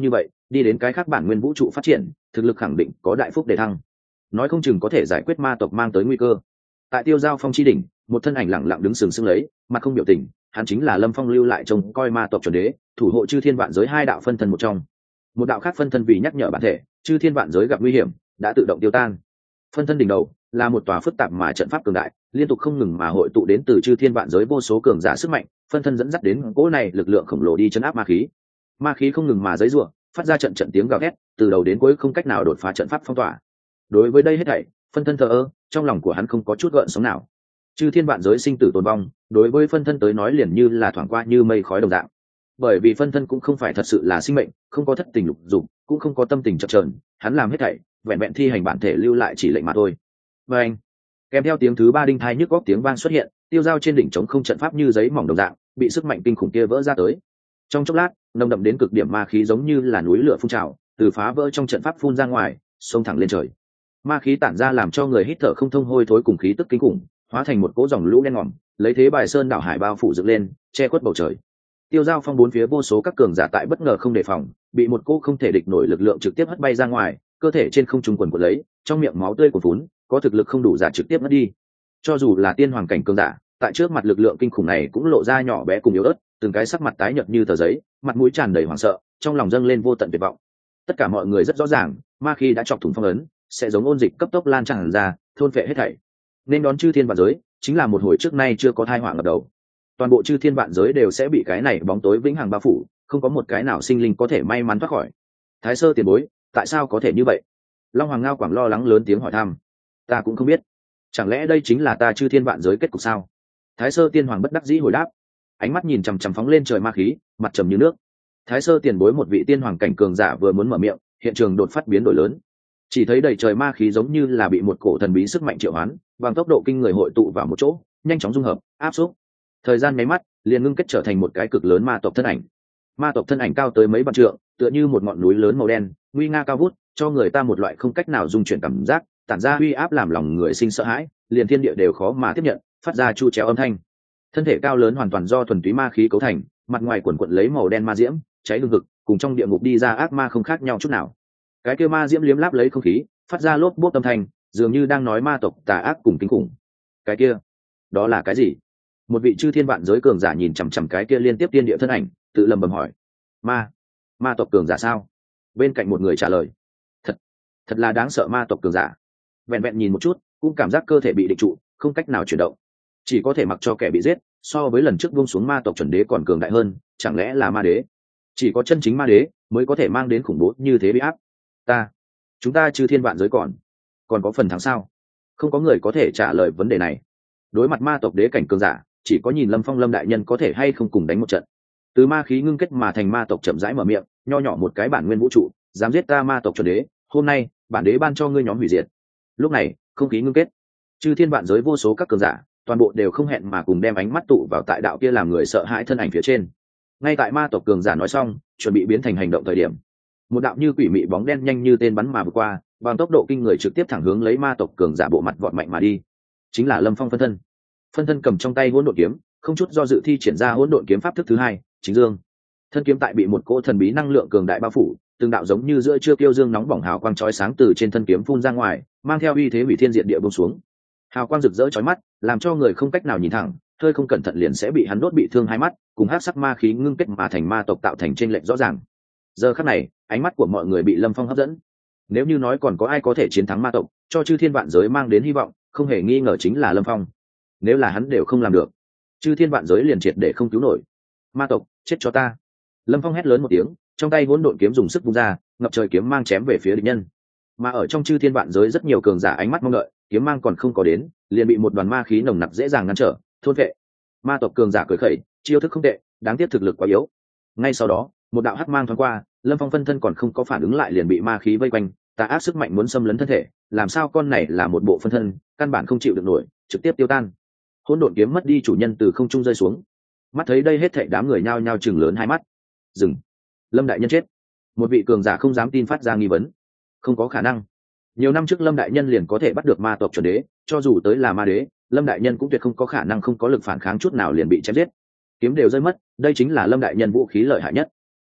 đi đến cái khác bản nguyên vũ trụ phát triển, thực lực khẳng định có đại phúc đề thăng, nói không chừng có thể giải quyết ma tộc mang tới nguy cơ. Tại Tiêu Giao Phong chi đỉnh, một thân ảnh lặng lặng đứng sừng sững lấy, mặt không biểu tình, hắn chính là Lâm Phong lưu lại trông coi ma tộc chuẩn đế, thủ hộ chư thiên vạn giới hai đạo phân thân một trong. Một đạo khác phân thân vì nhắc nhở bản thể, chư thiên vạn giới gặp nguy hiểm, đã tự động tiêu tan. Phân thân đỉnh đầu là một tòa phức tạp mà trận pháp cường đại, liên tục không ngừng mà hội tụ đến từ chư thiên vạn giới vô số cường giả sức mạnh, phân thân dẫn dắt đến cỗ này lực lượng khổng lồ đi chấn áp ma khí. Ma khí không ngừng mà giãy giụa, phát ra trận trận tiếng gào thét, từ đầu đến cuối không cách nào đột phá trận pháp phong tỏa. Đối với đây hết thảy, phân thân thờ ơ, trong lòng của hắn không có chút gợn sóng nào. Chư thiên vạn giới sinh tử tồn vong, đối với phân thân tới nói liền như là thoảng qua như mây khói đồng dạng. Bởi vì phân thân cũng không phải thật sự là sinh mệnh, không có thất tình lục dục, cũng không có tâm tình chập chờn, hắn làm hết thảy vẹn vẹn thi hành bản thể lưu lại chỉ lệnh mà thôi. Và anh, kèm theo tiếng thứ ba đinh thai nhức góc tiếng vang xuất hiện, tiêu dao trên đỉnh trống không trận pháp như giấy mỏng đồng dạng, bị sức mạnh kinh khủng kia vỡ ra tới. Trong chốc lát, nồng đậm đến cực điểm ma khí giống như là núi lửa phun trào, từ phá vỡ trong trận pháp phun ra ngoài, xông thẳng lên trời. Ma khí tản ra làm cho người hít thở không thông hôi thối cùng khí tức kinh khủng, hóa thành một cỗ dòng lũ đen ngòm, lấy thế bài sơn đảo hải bao phủ dựng lên, che khuất bầu trời. Tiêu Giao Phong bốn phía vô số các cường giả tại bất ngờ không đề phòng, bị một cỗ không thể địch nổi lực lượng trực tiếp hất bay ra ngoài, cơ thể trên không trung quần quật lấy, trong miệng máu tươi cuồn phún, có thực lực không đủ giả trực tiếp mất đi. Cho dù là tiên hoàng cảnh cường giả, tại trước mặt lực lượng kinh khủng này cũng lộ ra nhỏ bé cùng yếu ớt, từng cái sắc mặt tái nhợt như tờ giấy, mặt mũi tràn đầy hoảng sợ, trong lòng dâng lên vô tận tuyệt vọng. Tất cả mọi người rất rõ ràng, ma khí đã chọc thủng phong ấn, sẽ giống ôn dịch cấp tốc lan tràn ra, thôn phệ hết thảy. Nên đón chư thiên vạn giới, chính là một hồi trước nay chưa có tai họa ngập đầu. Toàn bộ chư thiên vạn giới đều sẽ bị cái này bóng tối vĩnh hằng bao phủ, không có một cái nào sinh linh có thể may mắn thoát khỏi. Thái sơ tiền bối, tại sao có thể như vậy? Long Hoàng Ngao Quảng lo lắng lớn tiếng hỏi thăm. Ta cũng không biết, chẳng lẽ đây chính là ta chư thiên vạn giới kết cục sao? Thái sơ tiên hoàng bất đắc dĩ hồi đáp, ánh mắt nhìn chằm chằm phóng lên trời ma khí, mặt trầm như nước. Thái sơ tiền bối một vị tiên hoàng cảnh cường giả vừa muốn mở miệng, hiện trường đột phát biến đổi lớn. Chỉ thấy đầy trời ma khí giống như là bị một cổ thần bí sức mạnh triệu hoán, bằng tốc độ kinh người hội tụ vào một chỗ, nhanh chóng dung hợp, áp xúc. Thời gian nháy mắt, liền ngưng kết trở thành một cái cực lớn ma tộc thân ảnh. Ma tộc thân ảnh cao tới mấy vạn trượng, tựa như một ngọn núi lớn màu đen, nguy nga cao vút, cho người ta một loại không cách nào dung chuyển cảm giác, tản ra uy áp làm lòng người sinh sợ hãi, liền thiên địa đều khó mà tiếp nhận, phát ra chu chéo âm thanh. Thân thể cao lớn hoàn toàn do thuần túy ma khí cấu thành, mặt ngoài quần quật lấy màu đen ma diễm, cháy hừng hực, cùng trong địa ngục đi ra ác ma không khác nhau chút nào. Cái kia ma diễm liếm láp lấy không khí, phát ra lốp bốp âm thanh, dường như đang nói ma tộc tà ác cùng kinh khủng. Cái kia, đó là cái gì? Một vị chư thiên vạn giới cường giả nhìn chằm chằm cái kia liên tiếp tiên địa thân ảnh, tự lầm bầm hỏi. Ma, ma tộc cường giả sao? Bên cạnh một người trả lời. Thật, thật là đáng sợ ma tộc cường giả. Vẹn vẹn nhìn một chút, cũng cảm giác cơ thể bị định trụ, không cách nào chuyển động, chỉ có thể mặc cho kẻ bị giết. So với lần trước buông xuống ma tộc chuẩn đế còn cường đại hơn, chẳng lẽ là ma đế? Chỉ có chân chính ma đế mới có thể mang đến khủng bố như thế bị áp. Ta, chúng ta chư thiên vạn giới còn, còn có phần thắng sao? Không có người có thể trả lời vấn đề này. Đối mặt ma tộc đế cảnh cường giả, chỉ có nhìn Lâm Phong Lâm đại nhân có thể hay không cùng đánh một trận. Từ ma khí ngưng kết mà thành ma tộc chậm rãi mở miệng, nho nhỏ một cái bản nguyên vũ trụ, dám giết ta ma tộc chuẩn đế, hôm nay bản đế ban cho ngươi nhóm hủy diệt. Lúc này, không khí ngưng kết, chư thiên vạn giới vô số các cường giả, toàn bộ đều không hẹn mà cùng đem ánh mắt tụ vào tại đạo kia làm người sợ hãi thân ảnh phía trên. Ngay tại ma tộc cường giả nói xong, chuẩn bị biến thành hành động thời điểm, một đạo như quỷ mị bóng đen nhanh như tên bắn mà vượt qua, bằng tốc độ kinh người trực tiếp thẳng hướng lấy ma tộc cường giả bộ mặt vọt mạnh mà đi. Chính là Lâm Phong phân thân. Phân thân cầm trong tay hỗn độn kiếm, không chút do dự thi triển ra hỗn độn kiếm pháp thức thứ hai, chính dương. Thân kiếm tại bị một cỗ thần bí năng lượng cường đại bao phủ, từng đạo giống như giữa trưa kiêu dương nóng bỏng hào quang chói sáng từ trên thân kiếm phun ra ngoài, mang theo uy thế hủy thiên diệt địa buông xuống. Hào quang rực rỡ chói mắt, làm cho người không cách nào nhìn thẳng, hơi không cẩn thận liền sẽ bị hắn đốt bị thương hai mắt, cùng hắc sắc ma khí ngưng kết mà thành ma tộc tạo thành chênh lệch rõ ràng. Giờ khắc này, ánh mắt của mọi người bị Lâm Phong hấp dẫn. Nếu như nói còn có ai có thể chiến thắng ma tộc, cho chư thiên vạn giới mang đến hy vọng, không hề nghi ngờ chính là Lâm Phong. Nếu là hắn đều không làm được, chư thiên vạn giới liền triệt để không cứu nổi. Ma tộc, chết cho ta! Lâm Phong hét lớn một tiếng, trong tay hỗn độn kiếm dùng sức vung ra, ngập trời kiếm mang chém về phía địch nhân. Mà ở trong chư thiên vạn giới rất nhiều cường giả ánh mắt mong đợi, kiếm mang còn không có đến, liền bị một đoàn ma khí nồng nặc dễ dàng ngăn trở, thôn vệ. Ma tộc cường giả cười khẩy, chiêu thức không tệ, đáng tiếc thực lực quá yếu. Ngay sau đó, một đạo hắc mang thoáng qua, Lâm Phong phân thân còn không có phản ứng lại liền bị ma khí vây quanh, tà ác sức mạnh muốn xâm lấn thân thể, làm sao con này là một bộ phân thân, căn bản không chịu được nổi, trực tiếp tiêu tan. Hỗn độn kiếm mất đi chủ nhân từ không trung rơi xuống. Mắt thấy đây hết thảy đám người nhao nhao chừng lớn hai mắt. Dừng. Lâm đại nhân chết. Một vị cường giả không dám tin phát ra nghi vấn. Không có khả năng. Nhiều năm trước Lâm đại nhân liền có thể bắt được ma tộc chuẩn đế, cho dù tới là ma đế, Lâm đại nhân cũng tuyệt không có khả năng không có lực phản kháng chút nào liền bị chém giết. Kiếm đều rơi mất, đây chính là Lâm đại nhân vũ khí lợi hại nhất.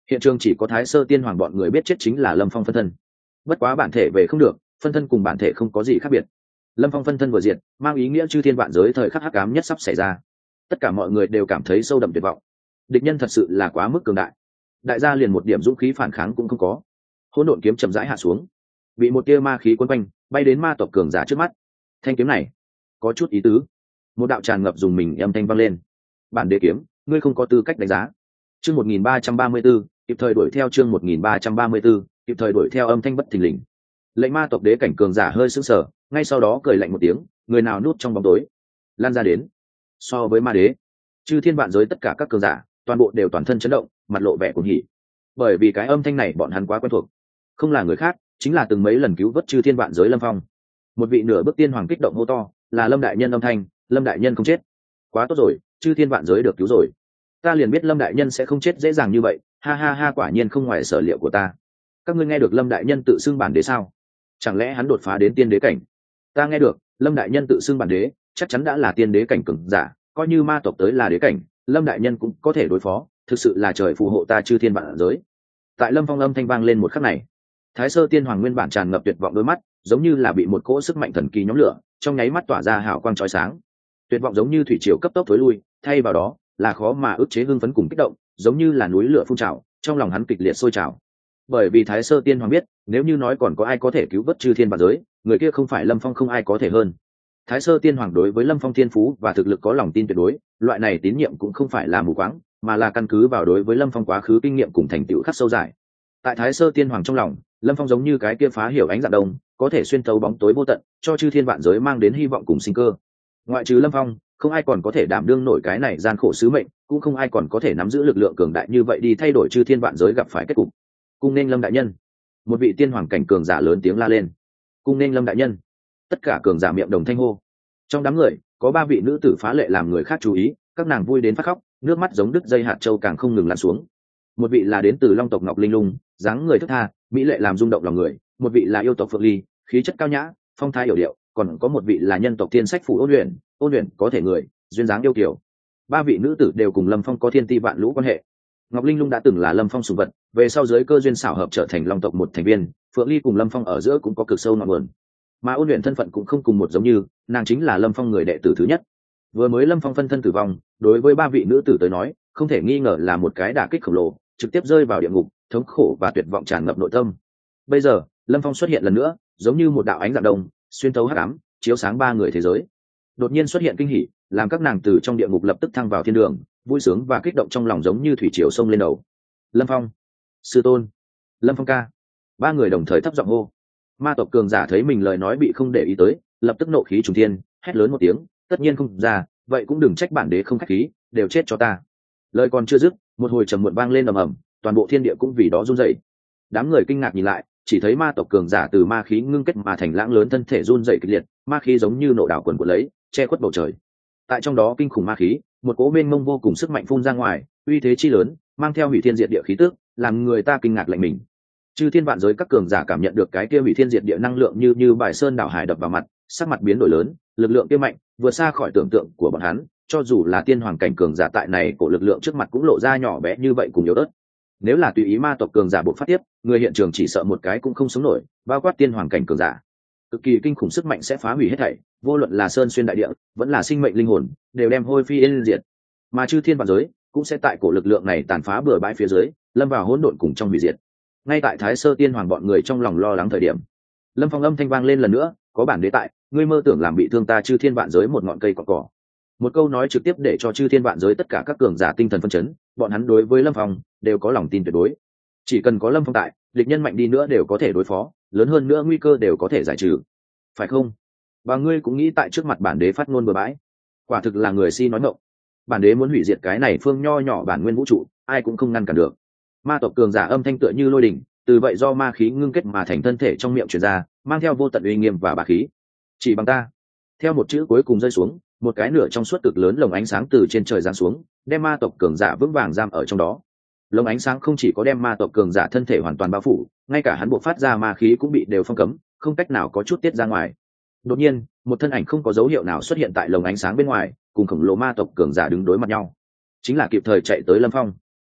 hiện trường chỉ có Thái Sơ Tiên Hoàng bọn người biết chết chính là Lâm Phong phân thân. Bất quá bản thể về không được, phân thân cùng bản thể không có gì khác biệt. Lâm Phong phân thân vừa diệt, mang ý nghĩa chư thiên vạn giới thời khắc hắc ám nhất sắp xảy ra. Tất cả mọi người đều cảm thấy sâu đậm tuyệt vọng. Địch nhân thật sự là quá mức cường đại. Đại gia liền một điểm dũng khí phản kháng cũng không có. Hỗn độn kiếm chậm rãi hạ xuống, bị một tia ma khí cuốn quanh, bay đến ma tộc cường giả trước mắt. Thanh kiếm này có chút ý tứ. Một đạo tràn ngập dùng mình âm thanh vang lên. Bản đế kiếm, ngươi không có tư cách đánh giá. Chương một nghìn ba trăm ba mươi 1334, kịp thời đuổi theo chương một nghìn ba trăm ba mươi 1334, kịp thời đuổi theo âm thanh bất thình lình. Lệnh ma tộc đế cảnh cường giả hơi sững sờ, ngay sau đó cười lạnh một tiếng, người nào núp trong bóng tối, lan ra đến. So với ma đế, chư thiên vạn giới tất cả các cường giả, toàn bộ đều toàn thân chấn động, mặt lộ vẻ cuồng hỉ. Bởi vì cái âm thanh này bọn hắn quá quen thuộc, không là người khác, chính là từng mấy lần cứu vớt chư thiên vạn giới Lâm Phong. Một vị nửa bước tiên hoàng kích động hô to, là Lâm đại nhân âm thanh, Lâm đại nhân không chết. Quá tốt rồi, chư thiên vạn giới được cứu rồi. Ta liền biết Lâm đại nhân sẽ không chết dễ dàng như vậy, ha ha ha, quả nhiên không ngoài sở liệu của ta. Các ngươi nghe được Lâm đại nhân tự xưng bản đế sao? Chẳng lẽ hắn đột phá đến tiên đế cảnh? Ta nghe được, Lâm đại nhân tự xưng bản đế, chắc chắn đã là tiên đế cảnh cường giả, coi như ma tộc tới là đế cảnh, Lâm đại nhân cũng có thể đối phó, thực sự là trời phù hộ ta chư thiên vạn giới. Tại Lâm Phong âm thanh vang lên một khắc này, Thái Sơ Tiên Hoàng nguyên bản tràn ngập tuyệt vọng đôi mắt, giống như là bị một cỗ sức mạnh thần kỳ nhóm lửa, trong nháy mắt tỏa ra hào quang chói sáng. Tuyệt vọng giống như thủy triều cấp tốc thối lui, thay vào đó là khó mà ức chế hưng phấn cùng kích động, giống như là núi lửa phun trào, trong lòng hắn kịch liệt sôi trào. Bởi vì Thái Sơ Tiên Hoàng biết, nếu như nói còn có ai có thể cứu vớt chư thiên vạn giới, người kia không phải Lâm Phong, không ai có thể hơn. Thái Sơ Tiên Hoàng đối với Lâm Phong thiên phú và thực lực có lòng tin tuyệt đối, loại này tín nhiệm cũng không phải là mù quáng, mà là căn cứ vào đối với Lâm Phong quá khứ kinh nghiệm cùng thành tựu khắc sâu dài. Tại Thái Sơ Tiên Hoàng trong lòng, Lâm Phong giống như cái kia phá hiểu ánh dạng đông, có thể xuyên thấu bóng tối vô tận, cho chư thiên vạn giới mang đến hy vọng cùng sinh cơ. Ngoại trừ Lâm Phong, không ai còn có thể đảm đương nổi cái này gian khổ sứ mệnh, cũng không ai còn có thể nắm giữ lực lượng cường đại như vậy đi thay đổi chư thiên vạn giới gặp phải kết cục. Cung nên Lâm đại nhân. Một vị tiên hoàng cảnh cường giả lớn tiếng la lên. Cung nên Lâm đại nhân. Tất cả cường giả miệng đồng thanh hô. Trong đám người có ba vị nữ tử phá lệ làm người khác chú ý, các nàng vui đến phát khóc, nước mắt giống đứt dây hạt châu càng không ngừng lăn xuống. Một vị là đến từ Long tộc Ngọc Linh Lung, dáng người thướt tha, mỹ lệ làm rung động lòng người. Một vị là yêu tộc Phượng Ly, khí chất cao nhã, phong thái hiểu điệu. Còn có một vị là nhân tộc Thiên Sách Phủ Ôn Luyện, Ôn Luyện có thể người, duyên dáng yêu kiều. Ba vị nữ tử đều cùng Lâm Phong có thiên ti vạn lũ quan hệ. Ngọc Linh Lung đã từng là Lâm Phong sủng vật, về sau giới cơ duyên xảo hợp trở thành Long tộc một thành viên. Phượng Ly cùng Lâm Phong ở giữa cũng có cực sâu ngọn nguồn, mà Ôn Luyện thân phận cũng không cùng một giống như, nàng chính là Lâm Phong người đệ tử thứ nhất. Vừa mới Lâm Phong phân thân tử vong, đối với ba vị nữ tử tới nói, không thể nghi ngờ là một cái đả kích khổng lồ, trực tiếp rơi vào địa ngục, thống khổ và tuyệt vọng tràn ngập nội tâm. Bây giờ, Lâm Phong xuất hiện lần nữa, giống như một đạo ánh dạng đông, xuyên thấu hắc ám, chiếu sáng ba người thế giới. Đột nhiên xuất hiện kinh hỉ, làm các nàng từ trong địa ngục lập tức thăng vào thiên đường, vui sướng và kích động trong lòng giống như thủy triều sông lên đầu. Lâm Phong, sư tôn, Lâm Phong ca. Ba người đồng thời thấp giọng hô. Ma tộc cường giả thấy mình lời nói bị không để ý tới, lập tức nộ khí trùng thiên, hét lớn một tiếng, tất nhiên không ra, vậy cũng đừng trách bản đế không khách khí, đều chết cho ta. Lời còn chưa dứt, một hồi trầm muộn vang lên ầm ầm, toàn bộ thiên địa cũng vì đó run rẩy. Đám người kinh ngạc nhìn lại, chỉ thấy ma tộc cường giả từ ma khí ngưng kết mà thành lãng lớn thân thể run rẩy kịch liệt, ma khí giống như nộ đảo quần cuộn lấy, che khuất bầu trời. Tại trong đó kinh khủng ma khí, một cỗ mênh mông vô cùng sức mạnh phun ra ngoài, uy thế chi lớn, mang theo hủy thiên diệt địa khí tức, làm người ta kinh ngạc lạnh mình. Chư thiên vạn giới các cường giả cảm nhận được cái kia hủy thiên diệt địa năng lượng như như bài sơn đảo hải đập vào mặt, sắc mặt biến đổi lớn, lực lượng kia mạnh, vượt xa khỏi tưởng tượng của bọn hắn, cho dù là tiên hoàng cảnh cường giả tại này, cổ lực lượng trước mặt cũng lộ ra nhỏ bé như vậy cùng yếu ớt. Nếu là tùy ý ma tộc cường giả buộc phát tiếp, người hiện trường chỉ sợ một cái cũng không sống nổi, bao quát tiên hoàng cảnh cường giả. Cực kỳ kinh khủng sức mạnh sẽ phá hủy hết thảy, vô luận là sơn xuyên đại địa, vẫn là sinh mệnh linh hồn, đều đem hôi phi yên diệt. Mà chư thiên vạn giới cũng sẽ tại cổ lực lượng này tàn phá bừa bãi phía dưới, lâm vào hỗn độn cùng trong hủy diệt. Ngay tại Thái Sơ Tiên Hoàng bọn người trong lòng lo lắng thời điểm, Lâm Phong âm thanh vang lên lần nữa, có bản đế tại, ngươi mơ tưởng làm bị thương ta chư thiên vạn giới một ngọn cây cỏ cỏ. Một câu nói trực tiếp để cho chư thiên vạn giới tất cả các cường giả tinh thần phân chấn, bọn hắn đối với Lâm Phong đều có lòng tin tuyệt đối. Chỉ cần có Lâm Phong tại, địch nhân mạnh đi nữa đều có thể đối phó, lớn hơn nữa nguy cơ đều có thể giải trừ. Phải không? Và ngươi cũng nghĩ tại trước mặt bản đế phát ngôn bừa bãi, quả thực là người si nói ngọng. Bản đế muốn hủy diệt cái này phương nho nhỏ bản nguyên vũ trụ, ai cũng không ngăn cản được. Ma tộc cường giả âm thanh tựa như lôi đình, từ vậy do ma khí ngưng kết mà thành thân thể trong miệng truyền ra, mang theo vô tận uy nghiêm và bá khí. Chỉ bằng ta. Theo một chữ cuối cùng rơi xuống, một cái nửa trong suốt cực lớn lồng ánh sáng từ trên trời giáng xuống, đem ma tộc cường giả vững vàng giam ở trong đó. Lồng ánh sáng không chỉ có đem ma tộc cường giả thân thể hoàn toàn bao phủ, ngay cả hắn buộc phát ra ma khí cũng bị đều phong cấm, không cách nào có chút tiết ra ngoài. Đột nhiên, một thân ảnh không có dấu hiệu nào xuất hiện tại lồng ánh sáng bên ngoài, cùng khổng lồ ma tộc cường giả đứng đối mặt nhau. Chính là kịp thời chạy tới Lâm Phong.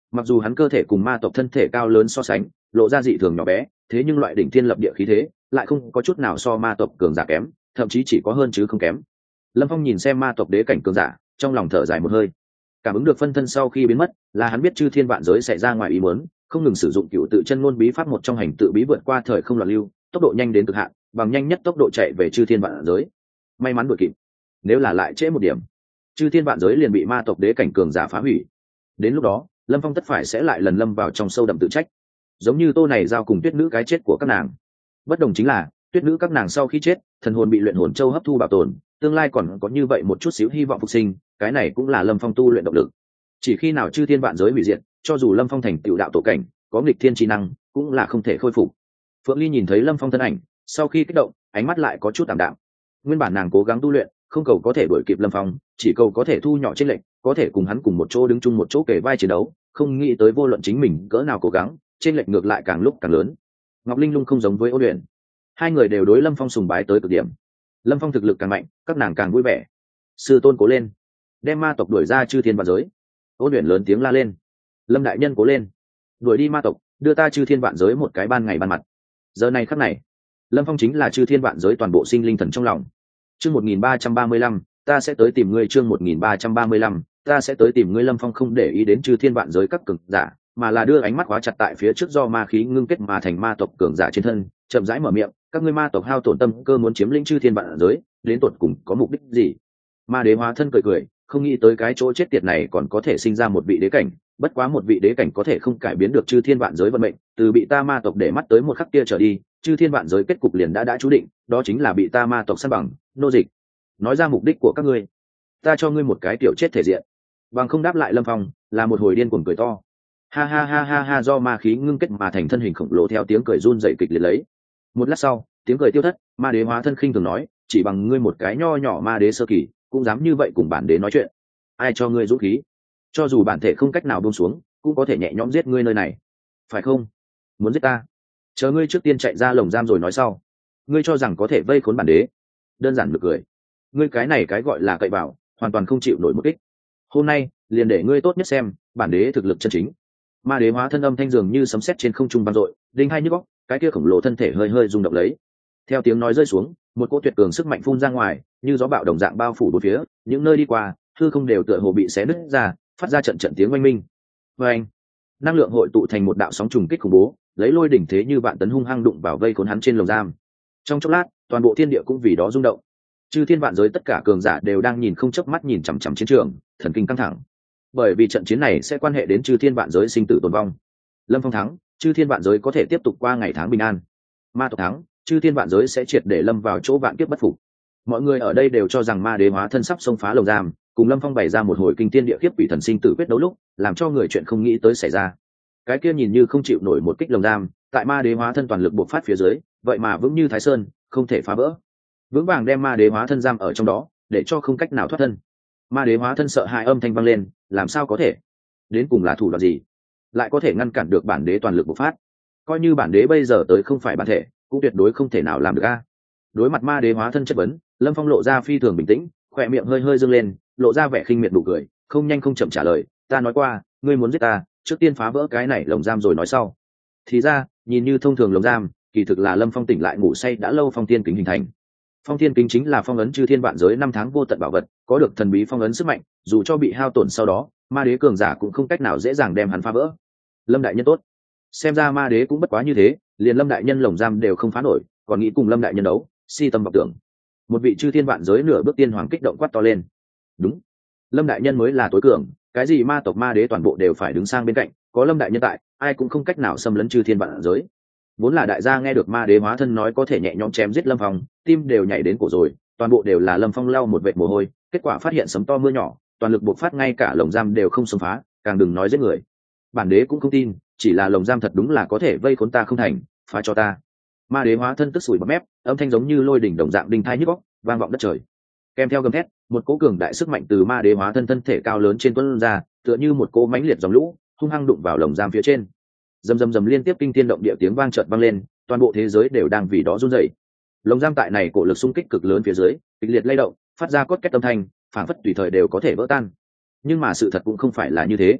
Mặc dù hắn cơ thể cùng ma tộc thân thể cao lớn so sánh lộ ra dị thường nhỏ bé, thế nhưng loại đỉnh thiên lập địa khí thế lại không có chút nào so ma tộc cường giả kém, thậm chí chỉ có hơn chứ không kém. Lâm Phong nhìn xem ma tộc đế cảnh cường giả, trong lòng thở dài một hơi. Cảm ứng được phân thân sau khi biến mất, là hắn biết chư thiên vạn giới xảy ra ngoài ý muốn, không ngừng sử dụng cựu tự chân ngôn bí pháp một trong hành tự bí vượt qua thời không loạn lưu, tốc độ nhanh đến cực hạn, bằng nhanh nhất tốc độ chạy về chư thiên vạn giới. May mắn đuổi kịp, nếu là lại trễ một điểm, chư thiên vạn giới liền bị ma tộc đế cảnh cường giả phá hủy. Đến lúc đó, Lâm Phong tất phải sẽ lại lần lâm vào trong sâu đậm tự trách, giống như Tô này giao cùng Tuyết nữ cái chết của các nàng. Bất đồng chính là, Tuyết nữ các nàng sau khi chết, thần hồn bị luyện hồn châu hấp thu bảo tồn, tương lai còn có như vậy một chút xíu hy vọng phục sinh, cái này cũng là Lâm Phong tu luyện động lực. Chỉ khi nào chư thiên vạn giới hủy diệt, cho dù Lâm Phong thành tựu đạo tổ cảnh, có nghịch thiên chi năng, cũng là không thể khôi phục. Phượng Ly nhìn thấy Lâm Phong thân ảnh, sau khi kích động, ánh mắt lại có chút tạm đạm. Nguyên bản nàng cố gắng tu luyện, không cầu có thể đuổi kịp Lâm Phong, chỉ cầu có thể thu nhỏ chênh lệch, có thể cùng hắn cùng một chỗ đứng chung một chỗ kề vai chiến đấu, không nghĩ tới vô luận chính mình cỡ nào cố gắng, chênh lệch ngược lại càng lúc càng lớn. Ngọc Linh Lung không giống với Ô Luyện, hai người đều đối Lâm Phong sùng bái tới cực điểm. Lâm Phong thực lực càng mạnh, các nàng càng vui vẻ. Sư tôn cố lên, đem ma tộc đuổi ra chư thiên vạn giới. Ô Luyện lớn tiếng la lên. Lâm đại nhân cố lên, đuổi đi ma tộc, đưa ta chư thiên vạn giới một cái ban ngày ban mặt. Giờ này khắc này, Lâm Phong chính là chư thiên vạn giới toàn bộ sinh linh thần trong lòng. Chương một nghìn ba trăm ba mươi lăm, ta sẽ tới tìm ngươi. Chương một nghìn ba trăm ba mươi lăm, ta sẽ tới tìm ngươi. Lâm Phong không để ý đến chư thiên vạn giới các cường giả, mà là đưa ánh mắt khóa chặt tại phía trước do ma khí ngưng kết mà thành ma tộc cường giả trên thân, chậm rãi mở miệng, các ngươi ma tộc hao tổn tâm cơ muốn chiếm lĩnh chư thiên vạn giới, đến tột cùng có mục đích gì? Ma đế hóa thân cười cười, không nghĩ tới cái chỗ chết tiệt này còn có thể sinh ra một vị đế cảnh, bất quá một vị đế cảnh có thể không cải biến được chư thiên vạn giới vận mệnh, từ bị ta ma tộc để mắt tới một khắc kia trở đi, chư thiên vạn giới kết cục liền đã đã chú định, đó chính là bị ta ma tộc săn bằng, nô dịch. Nói ra mục đích của các ngươi, ta cho ngươi một cái tiểu chết thể diện. Bằng không đáp lại Lâm Phong, là một hồi điên cuồng cười to. Ha ha ha ha ha, do ma khí ngưng kết mà thành thân hình khổng lồ theo tiếng cười run rẩy kịch liệt lấy. Một lát sau, tiếng cười tiêu thất, ma đế hóa thân khinh thường nói, chỉ bằng ngươi một cái nho nhỏ ma đế sơ kỳ, cũng dám như vậy cùng bản đế nói chuyện. Ai cho ngươi dũng khí? Cho dù bản thể không cách nào buông xuống, cũng có thể nhẹ nhõm giết ngươi nơi này, phải không? Muốn giết ta? Chờ ngươi trước tiên chạy ra lồng giam rồi nói sau. Ngươi cho rằng có thể vây khốn bản đế? Đơn giản nực cười. Ngươi cái này cái gọi là cậy vào, hoàn toàn không chịu nổi một kích. Hôm nay, liền để ngươi tốt nhất xem bản đế thực lực chân chính. Ma đế hóa thân âm thanh dường như sấm sét trên không trung vang dội, đinh hai nhức óc, cái kia khổng lồ thân thể hơi hơi rung động lấy. Theo tiếng nói rơi xuống, một cỗ tuyệt cường sức mạnh phun ra ngoài, như gió bạo đồng dạng bao phủ bốn phía, những nơi đi qua, hư không đều tựa hồ bị xé nứt ra, phát ra trận trận tiếng oanh minh. Oanh! Năng lượng hội tụ thành một đạo sóng trùng kích khủng bố, lấy lôi đỉnh thế như vạn tấn hung hăng đụng vào vây khốn hắn trên lồng giam. Trong chốc lát, toàn bộ thiên địa cũng vì đó rung động. Chư thiên vạn giới tất cả cường giả đều đang nhìn không chớp mắt nhìn chằm chằm chiến trường, thần kinh căng thẳng. Bởi vì trận chiến này sẽ quan hệ đến chư thiên vạn giới sinh tử tồn vong. Lâm Phong thắng, chư thiên vạn giới có thể tiếp tục qua ngày tháng bình an. Ma tộc thắng, chư thiên vạn giới sẽ triệt để lâm vào chỗ vạn kiếp bất phục. Mọi người ở đây đều cho rằng ma đế hóa thân sắp xông phá lồng giam, cùng Lâm Phong bày ra một hồi kinh thiên địa khiếp quỷ thần sinh tử quyết đấu lúc, làm cho người chuyện không nghĩ tới xảy ra. Cái kia nhìn như không chịu nổi một kích lồng giam, tại ma đế hóa thân toàn lực bộc phát phía dưới, vậy mà vững như Thái Sơn, không thể phá vỡ. Vững vàng đem ma đế hóa thân giam ở trong đó, để cho không cách nào thoát thân. Ma đế hóa thân sợ hãi âm thanh vang lên, làm sao có thể? Đến cùng là thủ đoạn gì, lại có thể ngăn cản được bản đế toàn lực bộc phát? Coi như bản đế bây giờ tới không phải bản thể, cũng tuyệt đối không thể nào làm được a. Đối mặt ma đế hóa thân chất vấn, Lâm Phong lộ ra phi thường bình tĩnh, khỏe miệng hơi hơi dâng lên, lộ ra vẻ khinh miệt đủ cười, không nhanh không chậm trả lời, ta nói qua, ngươi muốn giết ta, trước tiên phá vỡ cái này lồng giam rồi nói sau. Thì ra, nhìn như thông thường lồng giam, kỳ thực là Lâm Phong tỉnh lại ngủ say đã lâu phong thiên kính hình thành. Phong thiên kính chính là phong ấn chư thiên vạn giới năm tháng vô tận bảo vật, có được thần bí phong ấn sức mạnh, dù cho bị hao tổn sau đó, ma đế cường giả cũng không cách nào dễ dàng đem hắn phá vỡ. Lâm đại nhân tốt, xem ra ma đế cũng bất quá như thế, liền Lâm đại nhân lồng giam đều không phá nổi, còn nghĩ cùng Lâm đại nhân đấu, si tâm vọng tưởng. Một vị chư thiên vạn giới nửa bước tiên hoàng kích động quát to lên. Đúng, Lâm đại nhân mới là tối cường, cái gì ma tộc ma đế toàn bộ đều phải đứng sang bên cạnh, có Lâm đại nhân tại, ai cũng không cách nào xâm lấn chư thiên vạn giới. Vốn là đại gia nghe được ma đế hóa thân nói có thể nhẹ nhõm chém giết Lâm Phong, tim đều nhảy đến cổ rồi, toàn bộ đều là Lâm Phong lau một vệt mồ hôi, kết quả phát hiện sấm to mưa nhỏ, toàn lực bộc phát ngay cả lồng giam đều không xông phá, càng đừng nói giết người. Bản đế cũng không tin, chỉ là lồng giam thật đúng là có thể vây khốn ta không thành, phá cho ta. Ma đế hóa thân tức sủi bọt mép, âm thanh giống như lôi đỉnh đồng dạng đinh thai nhức óc, vang vọng đất trời. Kèm theo gầm thét, một cỗ cường đại sức mạnh từ ma đế hóa thân thân thể cao lớn trên tuôn ra, tựa như một cỗ mãnh liệt dòng lũ, hung hăng đụng vào lồng giam phía trên. Rầm rầm rầm liên tiếp kinh thiên động địa tiếng vang chợt vang lên, toàn bộ thế giới đều đang vì đó run rẩy. Lồng giam tại này cổ lực xung kích cực lớn phía dưới, kịch liệt lay động, phát ra cốt két âm thanh, phảng phất tùy thời đều có thể vỡ tan. Nhưng mà sự thật cũng không phải là như thế.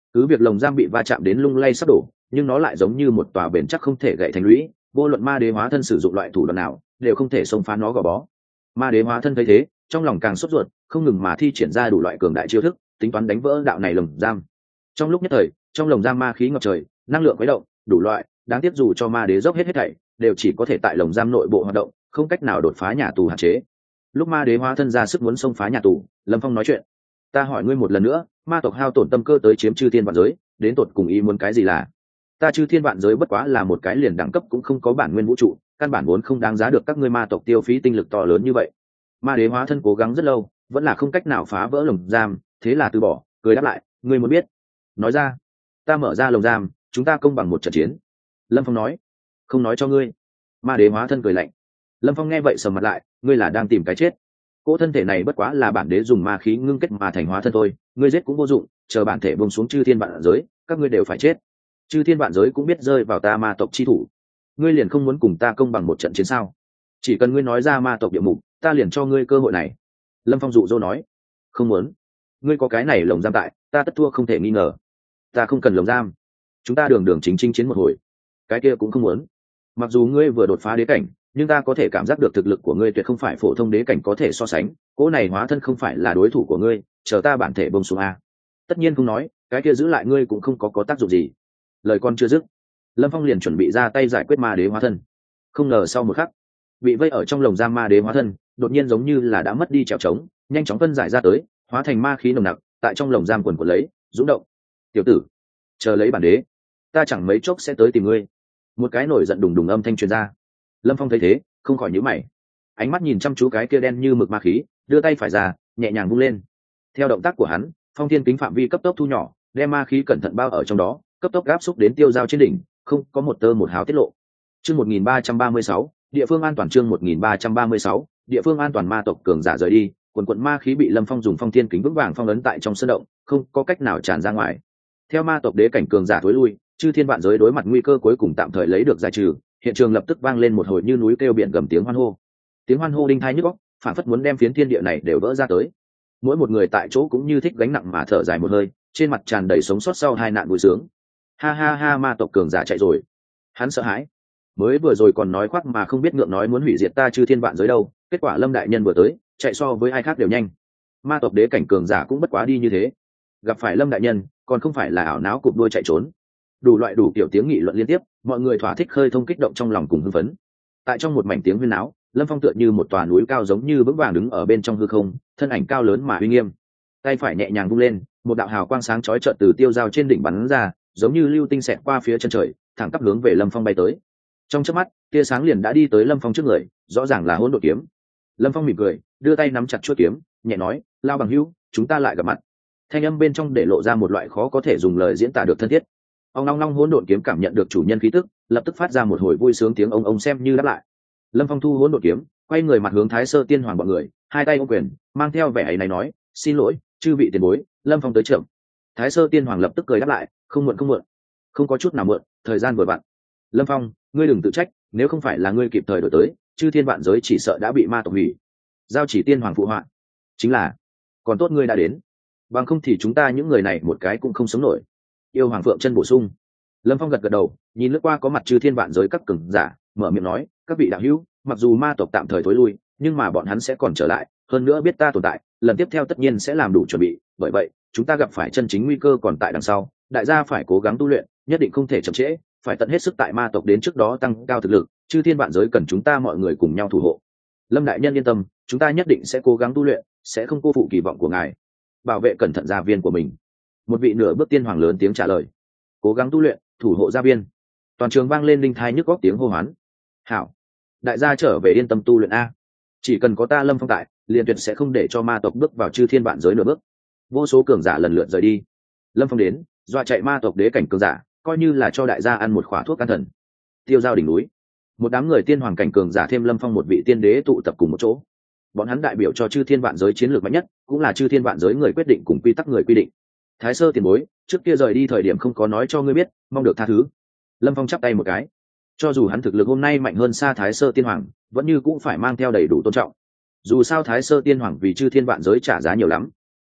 cứ việc lồng giam bị va chạm đến lung lay sắp đổ, nhưng nó lại giống như một tòa bền chắc không thể gãy thành lũy, vô luận ma đế hóa thân sử dụng loại thủ đoạn nào đều không thể xông phá nó gò bó. Ma đế hóa thân thấy thế, trong lòng càng sốt ruột, không ngừng mà thi triển ra đủ loại cường đại chiêu thức, tính toán đánh vỡ đạo này lồng giam. Trong lúc nhất thời, trong lồng giam ma khí ngập trời, năng lượng khuấy động, đủ loại, đáng tiếc dù cho ma đế dốc hết hết thảy, đều chỉ có thể tại lồng giam nội bộ hoạt động, không cách nào đột phá nhà tù hạn chế. Lúc ma đế hóa thân ra sức muốn xông phá nhà tù, Lâm Phong nói chuyện: ta hỏi ngươi một lần nữa, ma tộc hao tổn tâm cơ tới chiếm chư thiên vạn giới, đến tột cùng ý muốn cái gì? Là ta chư thiên vạn giới bất quá là một cái liền đẳng cấp cũng không có bản nguyên vũ trụ, căn bản vốn không đáng giá được các ngươi ma tộc tiêu phí tinh lực to lớn như vậy. Ma đế hóa thân cố gắng rất lâu, vẫn là không cách nào phá vỡ lồng giam, thế là từ bỏ, cười đáp lại: ngươi muốn biết? Nói ra. Ta mở ra lồng giam, chúng ta công bằng một trận chiến. Lâm Phong nói. Không nói cho ngươi. Ma đế hóa thân cười lạnh. Lâm Phong nghe vậy sầm mặt lại: ngươi là đang tìm cái chết. Cỗ thân thể này bất quá là bản đế dùng ma khí ngưng kết mà thành hóa thân thôi, ngươi giết cũng vô dụng, chờ bản thể buông xuống chư thiên vạn giới, các ngươi đều phải chết. Chư thiên vạn giới cũng biết rơi vào ta ma tộc chi thủ. Ngươi liền không muốn cùng ta công bằng một trận chiến sao? Chỉ cần ngươi nói ra ma tộc địa mục, ta liền cho ngươi cơ hội này. Lâm Phong dụ dỗ nói. Không muốn. Ngươi có cái này lồng giam tại, ta tất thua không thể nghi ngờ. Ta không cần lồng giam, chúng ta đường đường chính chính chiến một hồi. Cái kia cũng không muốn. Mặc dù ngươi vừa đột phá đế cảnh, nhưng ta có thể cảm giác được thực lực của ngươi tuyệt không phải phổ thông đế cảnh có thể so sánh. Cỗ này hóa thân không phải là đối thủ của ngươi, chờ ta bản thể bông xuống a. Tất nhiên không nói, cái kia giữ lại ngươi cũng không có có tác dụng gì. Lời con chưa dứt, Lâm Phong liền chuẩn bị ra tay giải quyết ma đế hóa thân. Không ngờ sau một khắc, bị vây ở trong lồng giam ma đế hóa thân đột nhiên giống như là đã mất đi trèo trống, nhanh chóng phân giải ra tới, hóa thành ma khí nồng nặc, tại trong lồng giam quần quần lấy, rung động. Tiểu tử, chờ lấy bản đế, ta chẳng mấy chốc sẽ tới tìm ngươi. Một cái nổi giận đùng đùng âm thanh truyền ra. Lâm Phong thấy thế, không khỏi nhíu mày, ánh mắt nhìn chăm chú cái kia đen như mực ma khí, đưa tay phải ra, nhẹ nhàng vung lên. Theo động tác của hắn, phong thiên kính phạm vi cấp tốc thu nhỏ, đem ma khí cẩn thận bao ở trong đó, cấp tốc áp xúc đến tiêu dao trên đỉnh, không có một tơ một hào tiết lộ. Chương một nghìn ba trăm ba mươi sáu, địa phương an toàn. Chương một nghìn ba trăm ba mươi sáu, địa phương an toàn. Ma tộc cường giả rời đi, quần quần ma khí bị Lâm Phong dùng phong thiên kính vững vàng phong ấn tại trong sơn động, không có cách nào tràn ra ngoài. Theo ma tộc đế cảnh cường giả thối lui, chư thiên vạn giới đối mặt nguy cơ cuối cùng tạm thời lấy được giải trừ, hiện trường lập tức vang lên một hồi như núi kêu biển gầm tiếng hoan hô. Tiếng hoan hô đinh tai nhức óc, phản phất muốn đem phiến thiên địa này đều vỡ ra tới. Mỗi một người tại chỗ cũng như thích gánh nặng mà thở dài một hơi, trên mặt tràn đầy sống sót sau hai nạn vui sướng. Ha ha ha, ma tộc cường giả chạy rồi. Hắn sợ hãi. Mới vừa rồi còn nói khoác mà không biết ngượng nói muốn hủy diệt ta chư thiên vạn giới đâu, kết quả Lâm đại nhân vừa tới, chạy so với ai khác đều nhanh. Ma tộc đế cảnh cường giả cũng bất quá đi như thế. Gặp phải Lâm đại nhân, còn không phải là ảo não cụp đuôi chạy trốn. Đủ loại đủ kiểu tiếng nghị luận liên tiếp, mọi người thỏa thích khơi thông kích động trong lòng cùng hưng phấn. Tại trong một mảnh tiếng huyên náo, Lâm Phong tựa như một tòa núi cao giống như vững vàng đứng ở bên trong hư không, thân ảnh cao lớn mà uy nghiêm. Tay phải nhẹ nhàng vung lên, một đạo hào quang sáng chói chợt từ tiêu dao trên đỉnh bắn ra, giống như lưu tinh xẹt qua phía chân trời, thẳng tắp hướng về Lâm Phong bay tới. Trong chớp mắt, tia sáng liền đã đi tới Lâm Phong trước người, rõ ràng là hỗn độn kiếm. Lâm Phong mỉm cười, đưa tay nắm chặt chuôi kiếm, nhẹ nói: "Lao bằng hữu, chúng ta lại gặp mặt." Thanh âm bên trong để lộ ra một loại khó có thể dùng lời diễn tả được thân thiết. Ông long long hỗn độn kiếm cảm nhận được chủ nhân khí tức, lập tức phát ra một hồi vui sướng tiếng ông ông xem như đáp lại. Lâm Phong thu hỗn độn kiếm, quay người mặt hướng Thái Sơ Tiên Hoàng bọn người, hai tay ôm quyền, mang theo vẻ ấy này nói: "Xin lỗi, chư vị tiền bối, Lâm Phong tới chậm." Thái Sơ Tiên Hoàng lập tức cười đáp lại: "Không muộn không muộn, không có chút nào muộn, thời gian vừa vặn. Lâm Phong, ngươi đừng tự trách, nếu không phải là ngươi kịp thời đổi tới, chư thiên vạn giới chỉ sợ đã bị ma tộc hủy." Giao Chỉ Tiên Hoàng phụ họa: "Chính là, còn tốt ngươi đã đến, bằng không thì chúng ta những người này một cái cũng không sống nổi." Yêu Hoàng Phượng chân bổ sung. Lâm Phong gật gật đầu, nhìn lướt qua có mặt chư thiên vạn giới các cường giả, mở miệng nói: "Các vị đạo hữu, mặc dù ma tộc tạm thời thối lui, nhưng mà bọn hắn sẽ còn trở lại, hơn nữa biết ta tồn tại, lần tiếp theo tất nhiên sẽ làm đủ chuẩn bị, bởi vậy chúng ta gặp phải chân chính nguy cơ còn tại đằng sau, đại gia phải cố gắng tu luyện, nhất định không thể chậm trễ, phải tận hết sức tại ma tộc đến trước đó tăng cao thực lực, chư thiên vạn giới cần chúng ta mọi người cùng nhau thủ hộ. Lâm đại nhân yên tâm, chúng ta nhất định sẽ cố gắng tu luyện, sẽ không cô phụ kỳ vọng của ngài." Bảo vệ cẩn thận gia viên của mình. Một vị nửa bước tiên hoàng lớn tiếng trả lời: "Cố gắng tu luyện, thủ hộ gia viên." Toàn trường vang lên linh thai nhức góc tiếng hô hoán. "Hảo, đại gia trở về yên tâm tu luyện a, chỉ cần có ta Lâm Phong tại, liền tuyệt sẽ không để cho ma tộc bước vào chư thiên vạn giới nửa bước." Vô số cường giả lần lượt rời đi. Lâm Phong đến, dọa chạy ma tộc đế cảnh cường giả, coi như là cho đại gia ăn một khỏa thuốc can thần. Tiêu giao đỉnh núi, một đám người tiên hoàng cảnh cường giả thêm Lâm Phong một vị tiên đế tụ tập cùng một chỗ. Bọn hắn đại biểu cho chư thiên vạn giới chiến lược mạnh nhất, cũng là chư thiên vạn giới người quyết định cùng quy tắc người quy định. "Thái Sơ tiền bối, trước kia rời đi thời điểm không có nói cho ngươi biết, mong được tha thứ." Lâm Phong chắp tay một cái. Cho dù hắn thực lực hôm nay mạnh hơn xa Thái Sơ Tiên Hoàng, vẫn như cũng phải mang theo đầy đủ tôn trọng. Dù sao Thái Sơ Tiên Hoàng vì chư thiên vạn giới trả giá nhiều lắm.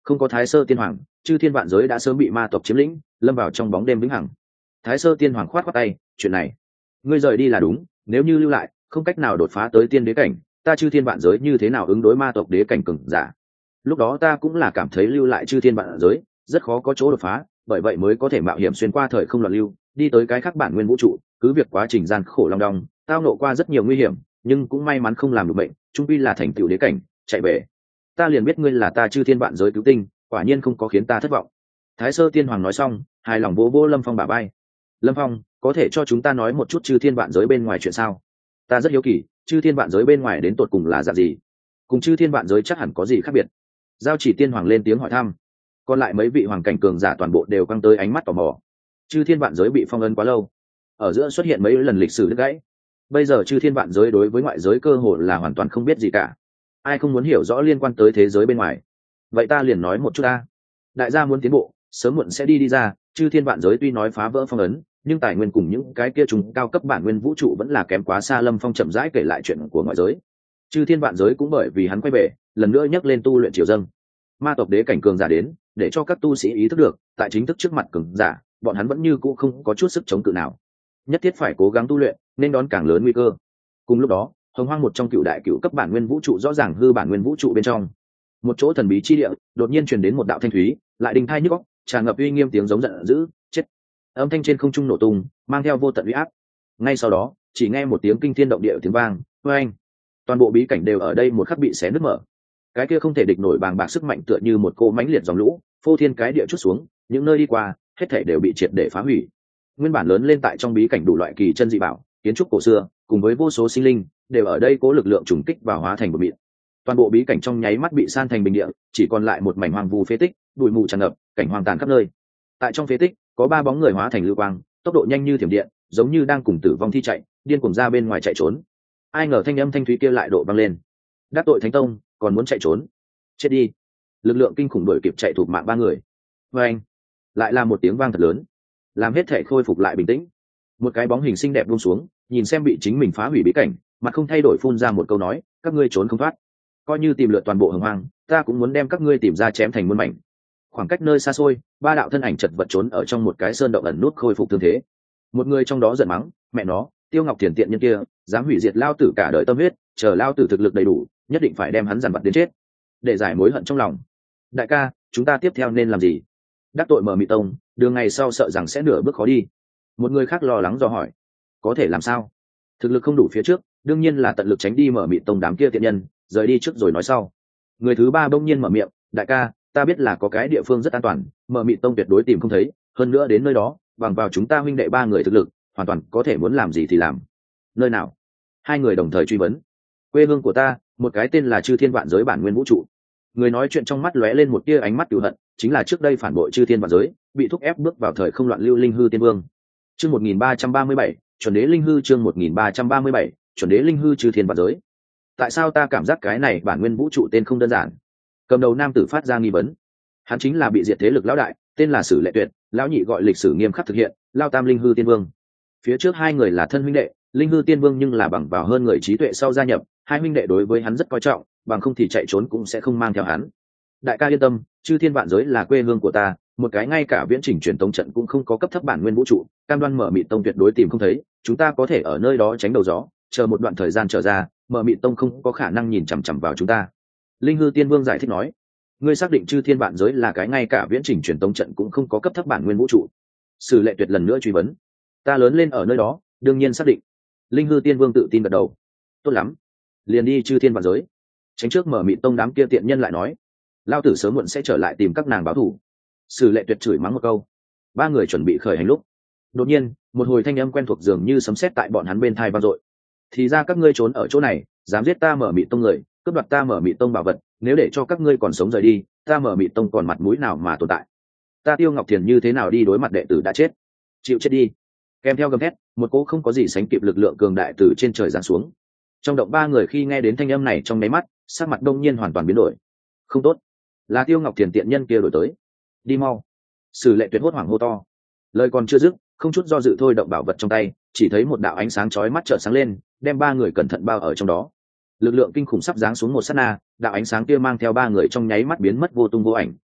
không có Thái Sơ Tiên Hoàng, chư thiên vạn giới đã sớm bị ma tộc chiếm lĩnh, lâm vào trong bóng đêm vĩnh hằng. Thái Sơ Tiên Hoàng khoát khoát tay, chuyện này ngươi rời đi là đúng, nếu như lưu lại không cách nào đột phá tới tiên đế cảnh, ta chư thiên vạn giới như thế nào ứng đối ma tộc đế cảnh cường giả. Lúc đó ta cũng là cảm thấy lưu lại chư thiên vạn giới rất khó có chỗ đột phá, bởi vậy mới có thể mạo hiểm xuyên qua thời không loạn lưu, đi tới cái khác bản nguyên vũ trụ. Cứ việc quá trình gian khổ long đong, tao nộ qua rất nhiều nguy hiểm, nhưng cũng may mắn không làm được bệnh, trung quy là thành tựu đế cảnh, chạy về. Ta liền biết ngươi là ta chư thiên vạn giới cứu tinh, quả nhiên không có khiến ta thất vọng. Thái Sơ Tiên Hoàng nói xong, hài lòng vỗ vỗ Lâm Phong bả vai. Lâm Phong, có thể cho chúng ta nói một chút chư thiên vạn giới bên ngoài chuyện sao? Ta rất hiếu kỳ, chư thiên vạn giới bên ngoài đến tột cùng là dạng gì? Cùng chư thiên vạn giới chắc hẳn có gì khác biệt? Giao Chỉ Tiên Hoàng lên tiếng hỏi thăm. Còn lại mấy vị hoàng cảnh cường giả toàn bộ đều căng tới ánh mắt tò mò. Chư thiên vạn giới bị phong ấn quá lâu, ở giữa xuất hiện mấy lần lịch sử đứt gãy. Bây giờ chư thiên vạn giới đối với ngoại giới cơ hồ là hoàn toàn không biết gì cả. Ai không muốn hiểu rõ liên quan tới thế giới bên ngoài? Vậy ta liền nói một chút ta. Đại gia muốn tiến bộ, sớm muộn sẽ đi đi ra. Chư thiên vạn giới tuy nói phá vỡ phong ấn, nhưng tài nguyên cùng những cái kia chúng cao cấp bản nguyên vũ trụ vẫn là kém quá xa. Lâm Phong chậm rãi kể lại chuyện của ngoại giới. Chư thiên vạn giới cũng bởi vì hắn quay về, lần nữa nhắc lên tu luyện triều dâng. Ma tộc đế cảnh cường giả đến, để cho các tu sĩ ý thức được, tại chính thức trước mặt cường giả, bọn hắn vẫn như cũ không có chút sức chống cự nào, nhất thiết phải cố gắng tu luyện, nên đón càng lớn nguy cơ. Cùng lúc đó, hồng hoang một trong cựu đại cựu cấp bản nguyên vũ trụ rõ ràng hư bản nguyên vũ trụ bên trong, một chỗ thần bí chi địa, đột nhiên truyền đến một đạo thanh thúy, lại đinh thai nhức óc, tràn ngập uy nghiêm tiếng giống giận dữ, chết. Âm thanh trên không trung nổ tung, mang theo vô tận uy áp. Ngay sau đó, chỉ nghe một tiếng kinh thiên động địa tiếng vang, oeng. Toàn bộ bí cảnh đều ở đây một khắc bị xé nứt mở. Cái kia không thể địch nổi bàng bạc sức mạnh tựa như một cô mãnh liệt dòng lũ, phô thiên cái địa chút xuống, những nơi đi qua, hết thảy đều bị triệt để phá hủy. Nguyên bản lớn lên tại trong bí cảnh đủ loại kỳ chân dị bảo, kiến trúc cổ xưa, cùng với vô số sinh linh, đều ở đây cố lực lượng trùng kích và hóa thành một mịn. Toàn bộ bí cảnh trong nháy mắt bị san thành bình địa, chỉ còn lại một mảnh hoang vu phế tích, bụi mù tràn ngập, cảnh hoang tàn khắp nơi. Tại trong phế tích, có ba bóng người hóa thành lưu quang, tốc độ nhanh như thiểm điện, giống như đang cùng tử vong thi chạy, điên cuồng ra bên ngoài chạy trốn. Ai ngờ thanh âm thanh thúy kia lại độ vang lên. Đắc tội Thánh Tông, còn muốn chạy trốn? Chết đi! Lực lượng kinh khủng đuổi kịp chạy thụt mạng ba người. Và anh, lại là một tiếng vang thật lớn, làm hết thể khôi phục lại bình tĩnh. Một cái bóng hình xinh đẹp buông xuống, nhìn xem bị chính mình phá hủy bí cảnh, mặt không thay đổi phun ra một câu nói: các ngươi trốn không thoát. Coi như tìm lượt toàn bộ hồng hoang, ta cũng muốn đem các ngươi tìm ra chém thành muôn mảnh. Khoảng cách nơi xa xôi, ba đạo thân ảnh chật vật trốn ở trong một cái sơn động ẩn nút khôi phục thương thế. Một người trong đó giận mắng: mẹ nó, Tiêu Ngọc Thiền tiện nhân kia, dám hủy diệt lao tử cả đời tâm huyết, chờ lao tử thực lực đầy đủ, nhất định phải đem hắn dằn vặt đến chết, để giải mối hận trong lòng. Đại ca, chúng ta tiếp theo nên làm gì? Đắc tội Mở Mị Tông, đường ngày sau sợ rằng sẽ nửa bước khó đi. Một người khác lo lắng dò hỏi: có thể làm sao? Thực lực không đủ phía trước, đương nhiên là tận lực tránh đi Mở Mị Tông đám kia tiện nhân, rời đi trước rồi nói sau. Người thứ ba bỗng nhiên mở miệng: đại ca, ta biết là có cái địa phương rất an toàn, Mở Mị Tông tuyệt đối tìm không thấy, hơn nữa đến nơi đó, bằng vào chúng ta huynh đệ ba người thực lực, hoàn toàn có thể muốn làm gì thì làm. Nơi nào? Hai người đồng thời truy vấn. Quê hương của ta, một cái tên là Chư Thiên Vạn Giới bản nguyên vũ trụ. Người nói chuyện trong mắt lóe lên một tia ánh mắt cừu hận, chính là trước đây phản bội Chư Thiên Vạn Giới, bị thúc ép bước vào thời không loạn lưu Linh Hư Tiên Vương. Chương một nghìn ba trăm ba mươi bảy, chuẩn đế Linh Hư. Chương một nghìn ba trăm ba mươi bảy, chuẩn đế Linh Hư Chư Thiên Vạn Giới. Tại sao ta cảm giác cái này bản nguyên vũ trụ tên không đơn giản? Cầm đầu nam tử phát ra nghi vấn. Hắn chính là bị diệt thế lực lão đại, tên là Sử Lệ Tuyệt, lão nhị gọi lịch sử nghiêm khắc thực hiện, Lao Tam Linh Hư Tiên Vương. Phía trước hai người là thân huynh đệ, Linh Hư Tiên Vương nhưng là bằng vào hơn người trí tuệ sau gia nhập, hai huynh đệ đối với hắn rất coi trọng, bằng không thì chạy trốn cũng sẽ không mang theo hắn. Đại ca yên tâm, Chư Thiên Vạn Giới là quê hương của ta, một cái ngay cả viễn trình truyền tống trận cũng không có cấp thấp bản nguyên vũ trụ, cam đoan Mở Mị Tông tuyệt đối tìm không thấy, chúng ta có thể ở nơi đó tránh đầu gió, chờ một đoạn thời gian trở ra, Mở Mị Tông không có khả năng nhìn chằm chằm vào chúng ta. Linh Hư Tiên Vương giải thích nói: ngươi xác định Chư Thiên Vạn Giới là cái ngay cả viễn trình truyền tống trận cũng không có cấp thấp bản nguyên vũ trụ? Sử Lệ Tuyệt lần nữa truy vấn. Ta lớn lên ở nơi đó, đương nhiên xác định. Linh Hư Tiên Vương tự tin gật đầu. Tốt lắm, liền đi Chư Thiên Vạn Giới, tránh trước Mở Mị Tông đám kia tiện nhân lại nói, lao tử sớm muộn sẽ trở lại tìm các nàng báo thù. Sử Lệ Tuyệt chửi mắng một câu. Ba người chuẩn bị khởi hành lúc, đột nhiên một hồi thanh âm quen thuộc dường như sấm sét tại bọn hắn bên thai vang dội. Thì ra các ngươi trốn ở chỗ này, dám giết ta Mở Mị Tông người, cướp đoạt ta Mở Mị Tông bảo vật, nếu để cho các ngươi còn sống rời đi, ta Mở Mị Tông còn mặt mũi nào mà tồn tại? Ta Tiêu Ngọc Thiền như thế nào đi đối mặt đệ tử đã chết? Chịu chết đi! Kèm theo gầm thét, một cỗ không có gì sánh kịp lực lượng cường đại từ trên trời giáng xuống. Trong động ba người khi nghe đến thanh âm này trong nháy mắt, sắc mặt đông nhiên hoàn toàn biến đổi. Không tốt, là Tiêu Ngọc Thiền tiện nhân kia đổi tới. Đi mau! Sử Lệ Tuyệt hốt hoảng hô to. Lời còn chưa dứt, không chút do dự thôi động bảo vật trong tay, chỉ thấy một đạo ánh sáng chói mắt chợt sáng lên, đem ba người cẩn thận bao ở trong đó. Lực lượng kinh khủng sắp giáng xuống một sát na, đạo ánh sáng kia mang theo ba người trong nháy mắt biến mất vô tung vô ảnh,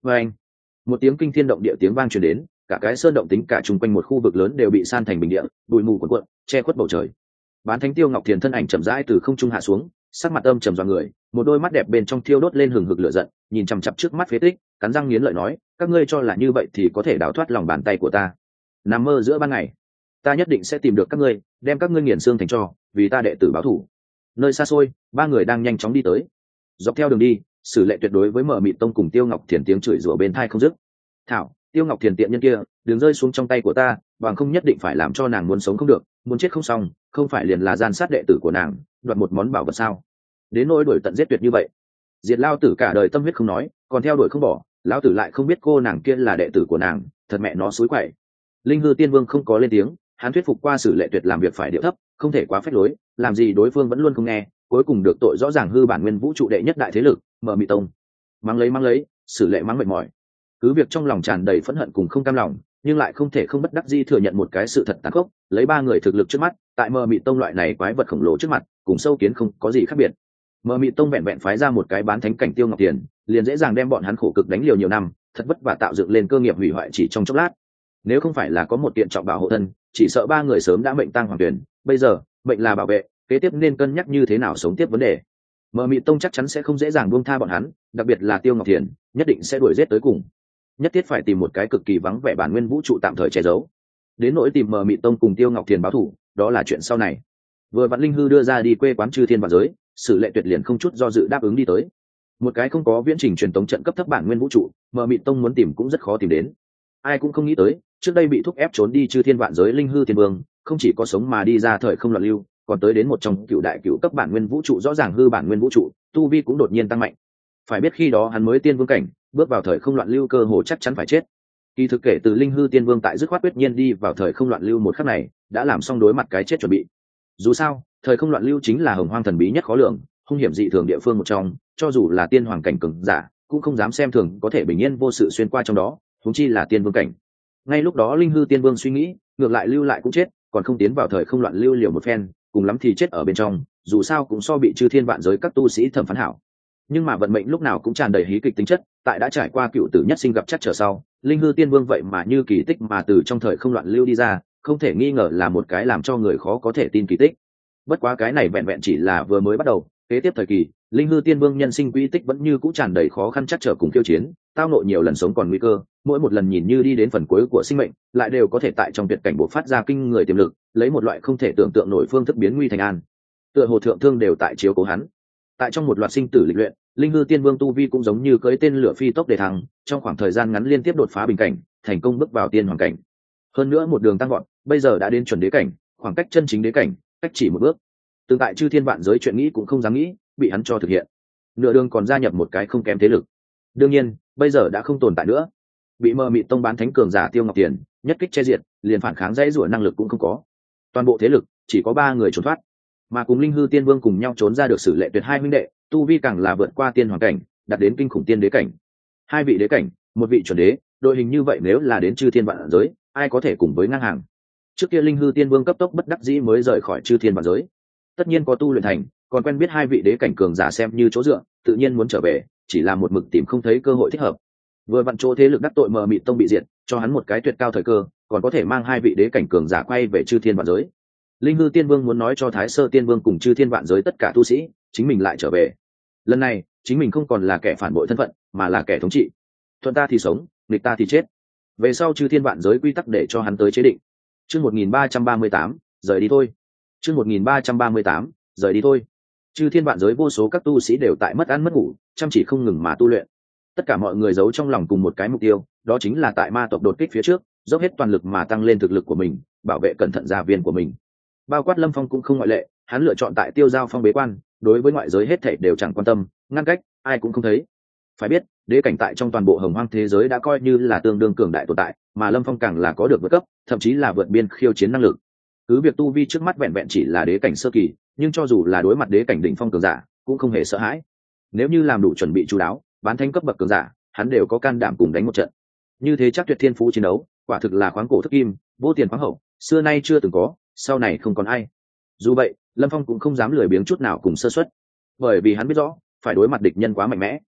Và anh, một tiếng kinh thiên động địa tiếng vang truyền đến, cả cái sơn động tính cả chung quanh một khu vực lớn đều bị san thành bình địa, bụi mù cuồn cuộn che khuất bầu trời. Bán thánh Tiêu Ngọc Thiền thân ảnh chậm rãi từ không trung hạ xuống, sắc mặt âm trầm dọa người, một đôi mắt đẹp bên trong thiêu đốt lên hừng hực lửa giận, nhìn chằm chằm trước mắt phế tích, cắn răng nghiến lợi nói, các ngươi cho là như vậy thì có thể đào thoát lòng bàn tay của ta? Nằm mơ giữa ban ngày, ta nhất định sẽ tìm được các ngươi, đem các ngươi nghiền xương thành tro, vì ta đệ tử báo thù. Nơi xa xôi, ba người đang nhanh chóng đi tới. Dọc theo đường đi, Sử Lệ tuyệt đối với Mở Mịt Tông cùng Tiêu Ngọc Thiền tiếng chửi rủa bên tai không dứt. Thảo, Tiêu Ngọc Thiền tiện nhân kia, đừng rơi xuống trong tay của ta, bằng không nhất định phải làm cho nàng muốn sống không được, muốn chết không xong, không phải liền là gian sát đệ tử của nàng, đoạt một món bảo vật sao? Đến nỗi đuổi tận giết tuyệt như vậy, diệt lao tử cả đời tâm huyết không nói, còn theo đuổi không bỏ, lão tử lại không biết cô nàng kia là đệ tử của nàng, thật mẹ nó xúi quậy. Linh Hư Tiên Vương không có lên tiếng, hắn thuyết phục qua Sử Lệ tuyệt làm việc phải điệu thấp, không thể quá phách lối, làm gì đối phương vẫn luôn không nghe, cuối cùng được tội rõ ràng hư bản nguyên vũ trụ đệ nhất đại thế lực, Mở Mịt Tông. Mắng lấy mắng lấy, Sử Lệ mắng mệt mỏi. Cứ việc trong lòng tràn đầy phẫn hận cùng không cam lòng, nhưng lại không thể không bất đắc dĩ thừa nhận một cái sự thật tàn khốc, lấy ba người thực lực trước mắt, tại Mở Mịt Tông loại này quái vật khổng lồ trước mặt, cùng sâu kiến không có gì khác biệt. Mở Mịt Tông vẹn vẹn phái ra một cái bán thánh cảnh Tiêu Ngọc Tiền, liền dễ dàng đem bọn hắn khổ cực đánh liều nhiều năm, thật vất vả tạo dựng lên cơ nghiệp hủy hoại chỉ trong chốc lát. Nếu không phải là có một kiện trọng bảo hộ thân, chỉ sợ ba người sớm đã mệnh tang hoàng tuyển, bây giờ, mệnh là bảo vệ, kế tiếp nên cân nhắc như thế nào sống tiếp vấn đề. Mở Mịt Tông chắc chắn sẽ không dễ dàng buông tha bọn hắn, đặc biệt là Tiêu Ngọc Thiền, nhất định sẽ đuổi giết tới cùng. Nhất thiết phải tìm một cái cực kỳ vắng vẻ bản nguyên vũ trụ tạm thời che giấu. Đến nỗi tìm Mở Mịt Tông cùng Tiêu Ngọc Thiền báo thù, đó là chuyện sau này. Vừa vạn Linh Hư đưa ra đi quê quán chư thiên vạn giới, Sử Lệ tuyệt liền không chút do dự đáp ứng đi tới. Một cái không có viễn trình truyền tống trận cấp thấp bản nguyên vũ trụ, Mở Mịt Tông muốn tìm cũng rất khó tìm đến. Ai cũng không nghĩ tới, trước đây bị thúc ép trốn đi chư thiên vạn giới Linh Hư Thiên Vương, không chỉ có sống mà đi ra thời không loạn lưu, còn tới đến một trong cựu đại cựu cấp bản nguyên vũ trụ rõ ràng hư bản nguyên vũ trụ, tu vi cũng đột nhiên tăng mạnh. Phải biết khi đó hắn mới tiên vương cảnh, bước vào thời không loạn lưu cơ hồ chắc chắn phải chết. Kỳ thực kể từ Linh Hư Tiên Vương tại dứt khoát quyết nhiên đi vào thời không loạn lưu một khắc này, đã làm xong đối mặt cái chết chuẩn bị. Dù sao, thời không loạn lưu chính là hồng hoang thần bí nhất khó lường, hung hiểm dị thường địa phương một trong, cho dù là tiên hoàng cảnh cường giả, cũng không dám xem thường có thể bình yên vô sự xuyên qua trong đó, huống chi là tiên vương cảnh. Ngay lúc đó Linh Hư Tiên Vương suy nghĩ, ngược lại lưu lại cũng chết, còn không tiến vào thời không loạn lưu liều một phen, cùng lắm thì chết ở bên trong, dù sao cũng so bị chư thiên vạn giới các tu sĩ thẩm phán hảo. Nhưng mà vận mệnh lúc nào cũng tràn đầy hí kịch tính chất, tại đã trải qua cựu tử nhất sinh gặp chắc trở sau, Linh Hư Tiên Vương vậy mà như kỳ tích mà từ trong thời không loạn lưu đi ra, không thể nghi ngờ là một cái làm cho người khó có thể tin kỳ tích. Bất quá cái này vẹn vẹn chỉ là vừa mới bắt đầu, kế tiếp thời kỳ, Linh Hư Tiên Vương nhân sinh quỹ tích vẫn như cũ tràn đầy khó khăn chắc trở cùng khiêu chiến, tao ngộ nhiều lần sống còn nguy cơ, mỗi một lần nhìn như đi đến phần cuối của sinh mệnh, lại đều có thể tại trong tuyệt cảnh bộc phát ra kinh người tiềm lực, lấy một loại không thể tưởng tượng nổi phương thức biến nguy thành an. Tựa hồ thượng thương đều tại chiếu cố hắn. Tại trong một loạt sinh tử lịch luyện, Linh Hư Tiên Vương tu vi cũng giống như cưỡi tên lửa phi tốc để thăng, trong khoảng thời gian ngắn liên tiếp đột phá bình cảnh, thành công bước vào tiên hoàng cảnh. Hơn nữa một đường tăng vọt, bây giờ đã đến chuẩn đế cảnh, khoảng cách chân chính đế cảnh, cách chỉ một bước. Tương tại chư thiên vạn giới chuyện nghĩ cũng không dám nghĩ, bị hắn cho thực hiện. Nửa đường còn gia nhập một cái không kém thế lực. Đương nhiên, bây giờ đã không tồn tại nữa. Bị Mơ Mịt Tông bán thánh cường giả Tiêu Ngọc Tiền nhất kích che diệt, liền phản kháng dãy rủa năng lực cũng không có. Toàn bộ thế lực chỉ có ba người trốn thoát, mà cùng Linh Hư Tiên Vương cùng nhau trốn ra được Sử Lệ tuyệt hai huynh đệ, tu vi càng là vượt qua tiên hoàng cảnh, đạt đến kinh khủng tiên đế cảnh. Hai vị đế cảnh, một vị chuẩn đế, đội hình như vậy nếu là đến chư thiên vạn giới, ai có thể cùng với ngang hàng. Trước kia Linh Hư Tiên Vương cấp tốc bất đắc dĩ mới rời khỏi chư thiên vạn giới, tất nhiên có tu luyện thành, còn quen biết hai vị đế cảnh cường giả xem như chỗ dựa, tự nhiên muốn trở về, chỉ là một mực tìm không thấy cơ hội thích hợp. Vừa vặn chỗ thế lực đắc tội Mờ Mịt Tông bị diệt, cho hắn một cái tuyệt cao thời cơ, còn có thể mang hai vị đế cảnh cường giả quay về chư thiên vạn giới. Linh Hư Tiên Vương muốn nói cho Thái Sơ Tiên Vương cùng chư thiên vạn giới tất cả tu sĩ, chính mình lại trở về. Lần này, chính mình không còn là kẻ phản bội thân phận, mà là kẻ thống trị. Thuận ta thì sống, nghịch ta thì chết. Về sau chư thiên vạn giới quy tắc để cho hắn tới chế định. Chương một nghìn ba trăm ba mươi tám, rời đi thôi. Chương một nghìn ba trăm ba mươi tám, rời đi thôi. Chư thiên vạn giới vô số các tu sĩ đều tại mất ăn mất ngủ, chăm chỉ không ngừng mà tu luyện. Tất cả mọi người giấu trong lòng cùng một cái mục tiêu, đó chính là tại ma tộc đột kích phía trước, dốc hết toàn lực mà tăng lên thực lực của mình, bảo vệ cẩn thận gia viên của mình. Bao quát Lâm Phong cũng không ngoại lệ, hắn lựa chọn tại Tiêu Giao Phong bế quan, đối với ngoại giới hết thảy đều chẳng quan tâm, ngăn cách, ai cũng không thấy. Phải biết, đế cảnh tại trong toàn bộ hồng hoang thế giới đã coi như là tương đương cường đại tồn tại, mà Lâm Phong càng là có được vượt cấp, thậm chí là vượt biên khiêu chiến năng lực. Cứ việc tu vi trước mắt vẹn vẹn chỉ là đế cảnh sơ kỳ, nhưng cho dù là đối mặt đế cảnh đỉnh phong cường giả, cũng không hề sợ hãi. Nếu như làm đủ chuẩn bị chú đáo, bán thánh cấp bậc cường giả, hắn đều có can đảm cùng đánh một trận. Như thế chắc tuyệt thiên phú chiến đấu, quả thực là khoáng cổ thức kim, vô tiền khoáng hậu, xưa nay chưa từng có, sau này không còn ai. Dù vậy, Lâm Phong cũng không dám lười biếng chút nào cùng sơ suất, bởi vì hắn biết rõ, phải đối mặt địch nhân quá mạnh mẽ.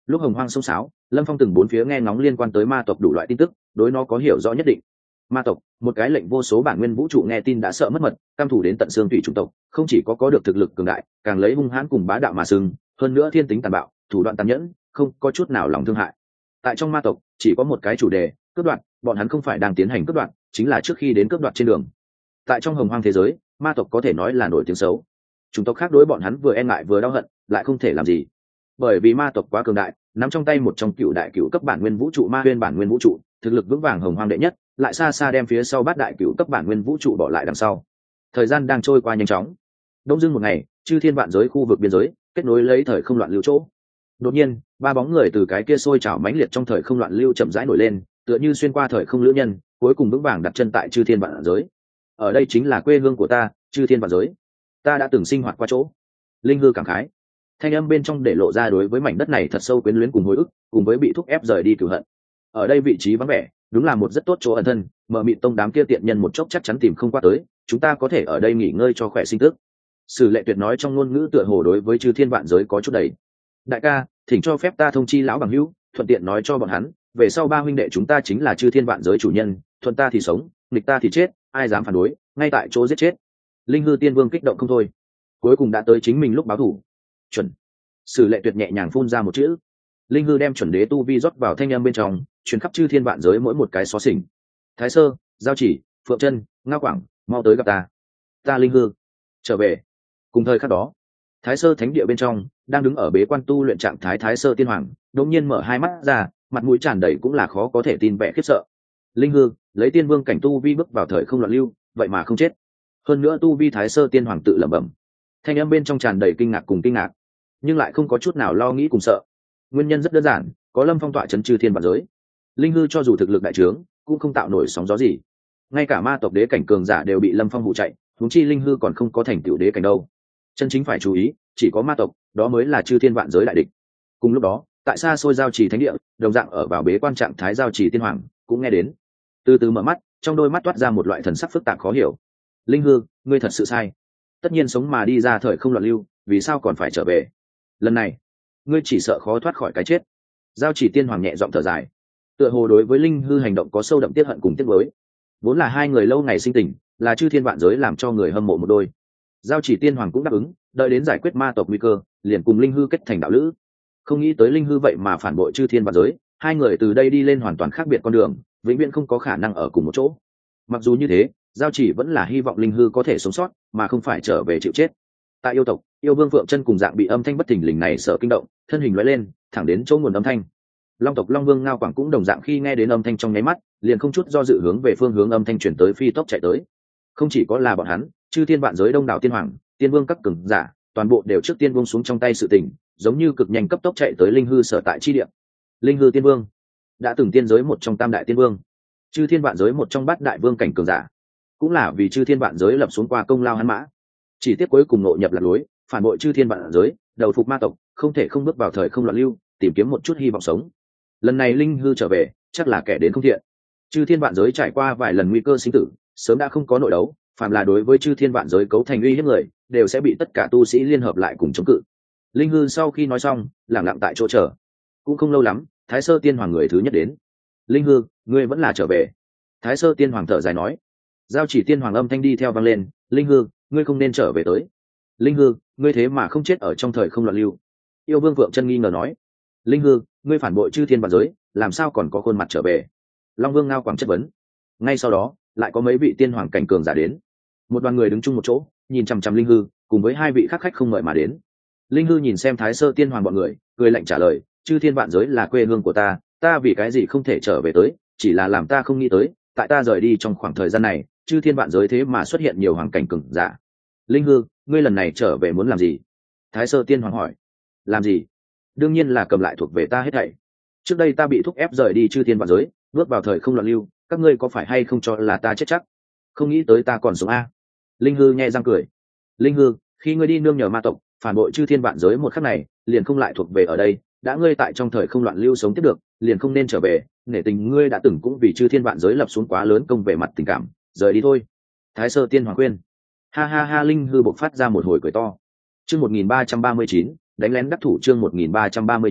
Lúc hồng hoang sông sáo, Lâm Phong từng bốn phía nghe ngóng liên quan tới ma tộc đủ loại tin tức, đối nó có hiểu rõ nhất định. Ma tộc, một cái lệnh vô số bản nguyên vũ trụ nghe tin đã sợ mất mật, cam thủ đến tận xương tủy chủng tộc, không chỉ có có được thực lực cường đại, càng lấy hung hãn cùng bá đạo mà sừng, hơn nữa thiên tính tàn bạo, thủ đoạn tàn nhẫn, không có chút nào lòng thương hại. Tại trong ma tộc, chỉ có một cái chủ đề, cướp đoạt, bọn hắn không phải đang tiến hành cướp đoạt, chính là trước khi đến cướp đoạt trên đường. Tại trong hồng hoang thế giới, ma tộc có thể nói là nổi tiếng xấu. Chủng tộc khác đối bọn hắn vừa e ngại vừa đau hận, lại không thể làm gì. Bởi vì ma tộc quá cường đại, nắm trong tay một trong cựu đại cựu cấp bản nguyên vũ trụ ma nguyên bản nguyên vũ trụ, thực lực vững vàng hồng hoang đệ nhất, lại xa xa đem phía sau bát đại cựu cấp bản nguyên vũ trụ bỏ lại đằng sau. Thời gian đang trôi qua nhanh chóng. Đông dưng một ngày, chư thiên vạn giới khu vực biên giới kết nối lấy thời không loạn lưu chỗ. Đột nhiên, ba bóng người từ cái kia sôi trào mãnh liệt trong thời không loạn lưu chậm rãi nổi lên, tựa như xuyên qua thời không lữ nhân, cuối cùng vững vàng đặt chân tại chư thiên vạn giới. Ở đây chính là quê hương của ta, chư thiên vạn giới. Ta đã từng sinh hoạt qua chỗ. Linh hư cảm khái. Thanh âm bên trong để lộ ra đối với mảnh đất này thật sâu quyến luyến cùng hồi ức, cùng với bị thúc ép rời đi cửu hận. Ở đây vị trí vắng vẻ, đúng là một rất tốt chỗ ẩn thân, mở mịt tông đám kia tiện nhân một chốc chắc chắn tìm không qua tới, chúng ta có thể ở đây nghỉ ngơi cho khỏe sinh tức. Sử Lệ Tuyệt nói trong ngôn ngữ tựa hồ đối với chư thiên vạn giới có chút đầy. Đại ca, thỉnh cho phép ta thông chi lão bằng hữu, thuận tiện nói cho bọn hắn, về sau ba huynh đệ chúng ta chính là chư thiên vạn giới chủ nhân, thuận ta thì sống, nghịch ta thì chết, ai dám phản đối, ngay tại chỗ giết chết. Linh hư tiên vương kích động không thôi, cuối cùng đã tới chính mình lúc báo thủ. Chuẩn. Sử Lệ Tuyệt nhẹ nhàng phun ra một chữ. Linh hư đem chuẩn đế tu vi rót vào thanh âm bên trong, truyền khắp chư thiên vạn giới mỗi một cái xó xỉnh. Thái Sơ, Giao Chỉ, Phượng Chân, Ngao Quảng, mau tới gặp ta. Ta Linh hư, trở về. Cùng thời khắc đó, Thái Sơ thánh địa bên trong, đang đứng ở bế quan tu luyện trạng thái Thái Sơ tiên hoàng, đột nhiên mở hai mắt ra, mặt mũi tràn đầy cũng là khó có thể tin vẻ khiếp sợ. Linh hư, lấy tiên vương cảnh tu vi bước vào thời không loạn lưu, vậy mà không chết. Hơn nữa tu vi Thái Sơ tiên hoàng tự lẩm bẩm. Thanh âm bên trong tràn đầy kinh ngạc cùng kinh ngạc, nhưng lại không có chút nào lo nghĩ cùng sợ. Nguyên nhân rất đơn giản, có Lâm Phong tọa trấn chư thiên vạn giới. Linh hư cho dù thực lực đại trướng, cũng không tạo nổi sóng gió gì. Ngay cả ma tộc đế cảnh cường giả đều bị Lâm Phong hụ chạy, huống chi Linh hư còn không có thành tựu đế cảnh đâu. Chân chính phải chú ý, chỉ có ma tộc, đó mới là chư thiên vạn giới đại địch. Cùng lúc đó, tại xa xôi giao trì thánh địa, đồng dạng ở vào bế quan trạng thái giao trì tiên hoàng, cũng nghe đến. Từ từ mở mắt, trong đôi mắt toát ra một loại thần sắc phức tạp khó hiểu. Linh hư, ngươi thật sự sai. Tất nhiên sống mà đi ra thời không loạn lưu, vì sao còn phải trở về? Lần này, ngươi chỉ sợ khó thoát khỏi cái chết. Giao chỉ tiên hoàng nhẹ giọng thở dài, tựa hồ đối với Linh hư hành động có sâu đậm tiết hận cùng tiếc nuối. Vốn là hai người lâu ngày sinh tình, là chư thiên vạn giới làm cho người hâm mộ một đôi. Giao chỉ tiên hoàng cũng đáp ứng, đợi đến giải quyết ma tộc nguy cơ, liền cùng Linh hư kết thành đạo lữ. Không nghĩ tới Linh hư vậy mà phản bội chư thiên vạn giới, hai người từ đây đi lên hoàn toàn khác biệt con đường, vĩnh viễn không có khả năng ở cùng một chỗ. Mặc dù như thế, Giao chỉ vẫn là hy vọng Linh hư có thể sống sót, mà không phải trở về chịu chết. Tại yêu tộc, yêu vương Phượng Chân cùng dạng bị âm thanh bất thình lình này sợ kinh động, thân hình lóe lên, thẳng đến chỗ nguồn âm thanh. Long tộc Long Vương Ngao Quảng cũng đồng dạng khi nghe đến âm thanh trong nháy mắt, liền không chút do dự hướng về phương hướng âm thanh truyền tới phi tốc chạy tới. Không chỉ có là bọn hắn, chư thiên vạn giới đông đảo tiên hoàng, tiên vương các cường giả, toàn bộ đều trước tiên buông xuống trong tay sự tình, giống như cực nhanh cấp tốc chạy tới Linh hư sở tại chi địa. Linh hư tiên vương, đã từng tiên giới một trong tam đại tiên vương, chư thiên vạn giới một trong bát đại vương cảnh cường giả, cũng là vì chư thiên vạn giới lập xuống qua công lao hắn mã. Chỉ tiếc cuối cùng nội nhập lạc lối, phản bội chư thiên vạn giới, đầu phục ma tộc, không thể không bước vào thời không loạn lưu, tìm kiếm một chút hy vọng sống. Lần này Linh hư trở về, chắc là kẻ đến không thiện. Chư thiên vạn giới trải qua vài lần nguy cơ sinh tử, sớm đã không có nội đấu, phàm là đối với chư thiên vạn giới cấu thành uy hiếp người, đều sẽ bị tất cả tu sĩ liên hợp lại cùng chống cự. Linh hư sau khi nói xong, lặng lặng tại chỗ chờ. Cũng không lâu lắm, Thái Sơ tiên hoàng người thứ nhất đến. Linh hư, ngươi vẫn là trở về. Thái Sơ tiên hoàng thở dài nói. Giao chỉ tiên hoàng âm thanh đi theo vang lên. Linh hư, ngươi không nên trở về tới. Linh hư, ngươi thế mà không chết ở trong thời không loạn lưu. Yêu vương Phượng Chân nghi ngờ nói. Linh hư, ngươi phản bội chư thiên vạn giới, làm sao còn có khuôn mặt trở về? Long vương Ngao Quảng chất vấn. Ngay sau đó, lại có mấy vị tiên hoàng cảnh cường giả đến. Một đoàn người đứng chung một chỗ, nhìn chằm chằm Linh hư, cùng với hai vị khác khách không mời mà đến. Linh hư nhìn xem Thái Sơ tiên hoàng bọn người, cười lạnh trả lời, chư thiên vạn giới là quê hương của ta, ta vì cái gì không thể trở về tới, chỉ là làm ta không nghĩ tới, tại ta rời đi trong khoảng thời gian này, chư thiên vạn giới thế mà xuất hiện nhiều hoàng cảnh cường giả. Linh hư, ngươi lần này trở về muốn làm gì? Thái Sơ tiên hoàng hỏi. Làm gì? Đương nhiên là cầm lại thuộc về ta hết thảy. Trước đây ta bị thúc ép rời đi chư thiên vạn giới, bước vào thời không loạn lưu, các ngươi có phải hay không cho là ta chết chắc? Không nghĩ tới ta còn sống a. Linh hư nhẹ răng cười. Linh hư, khi ngươi đi nương nhờ ma tộc, phản bội chư thiên vạn giới một khắc này, liền không lại thuộc về ở đây, đã ngươi tại trong thời không loạn lưu sống tiếp được, liền không nên trở về, nể tình ngươi đã từng cũng vì chư thiên vạn giới lập xuống quá lớn công về mặt tình cảm, rời đi thôi. Thái Sơ tiên hoàng khuyên. Ha ha ha. Linh hư bộc phát ra một hồi cười to. Chương một nghìn ba trăm ba mươi chín, đánh lén đắc thủ. Chương một nghìn ba trăm ba mươi chín,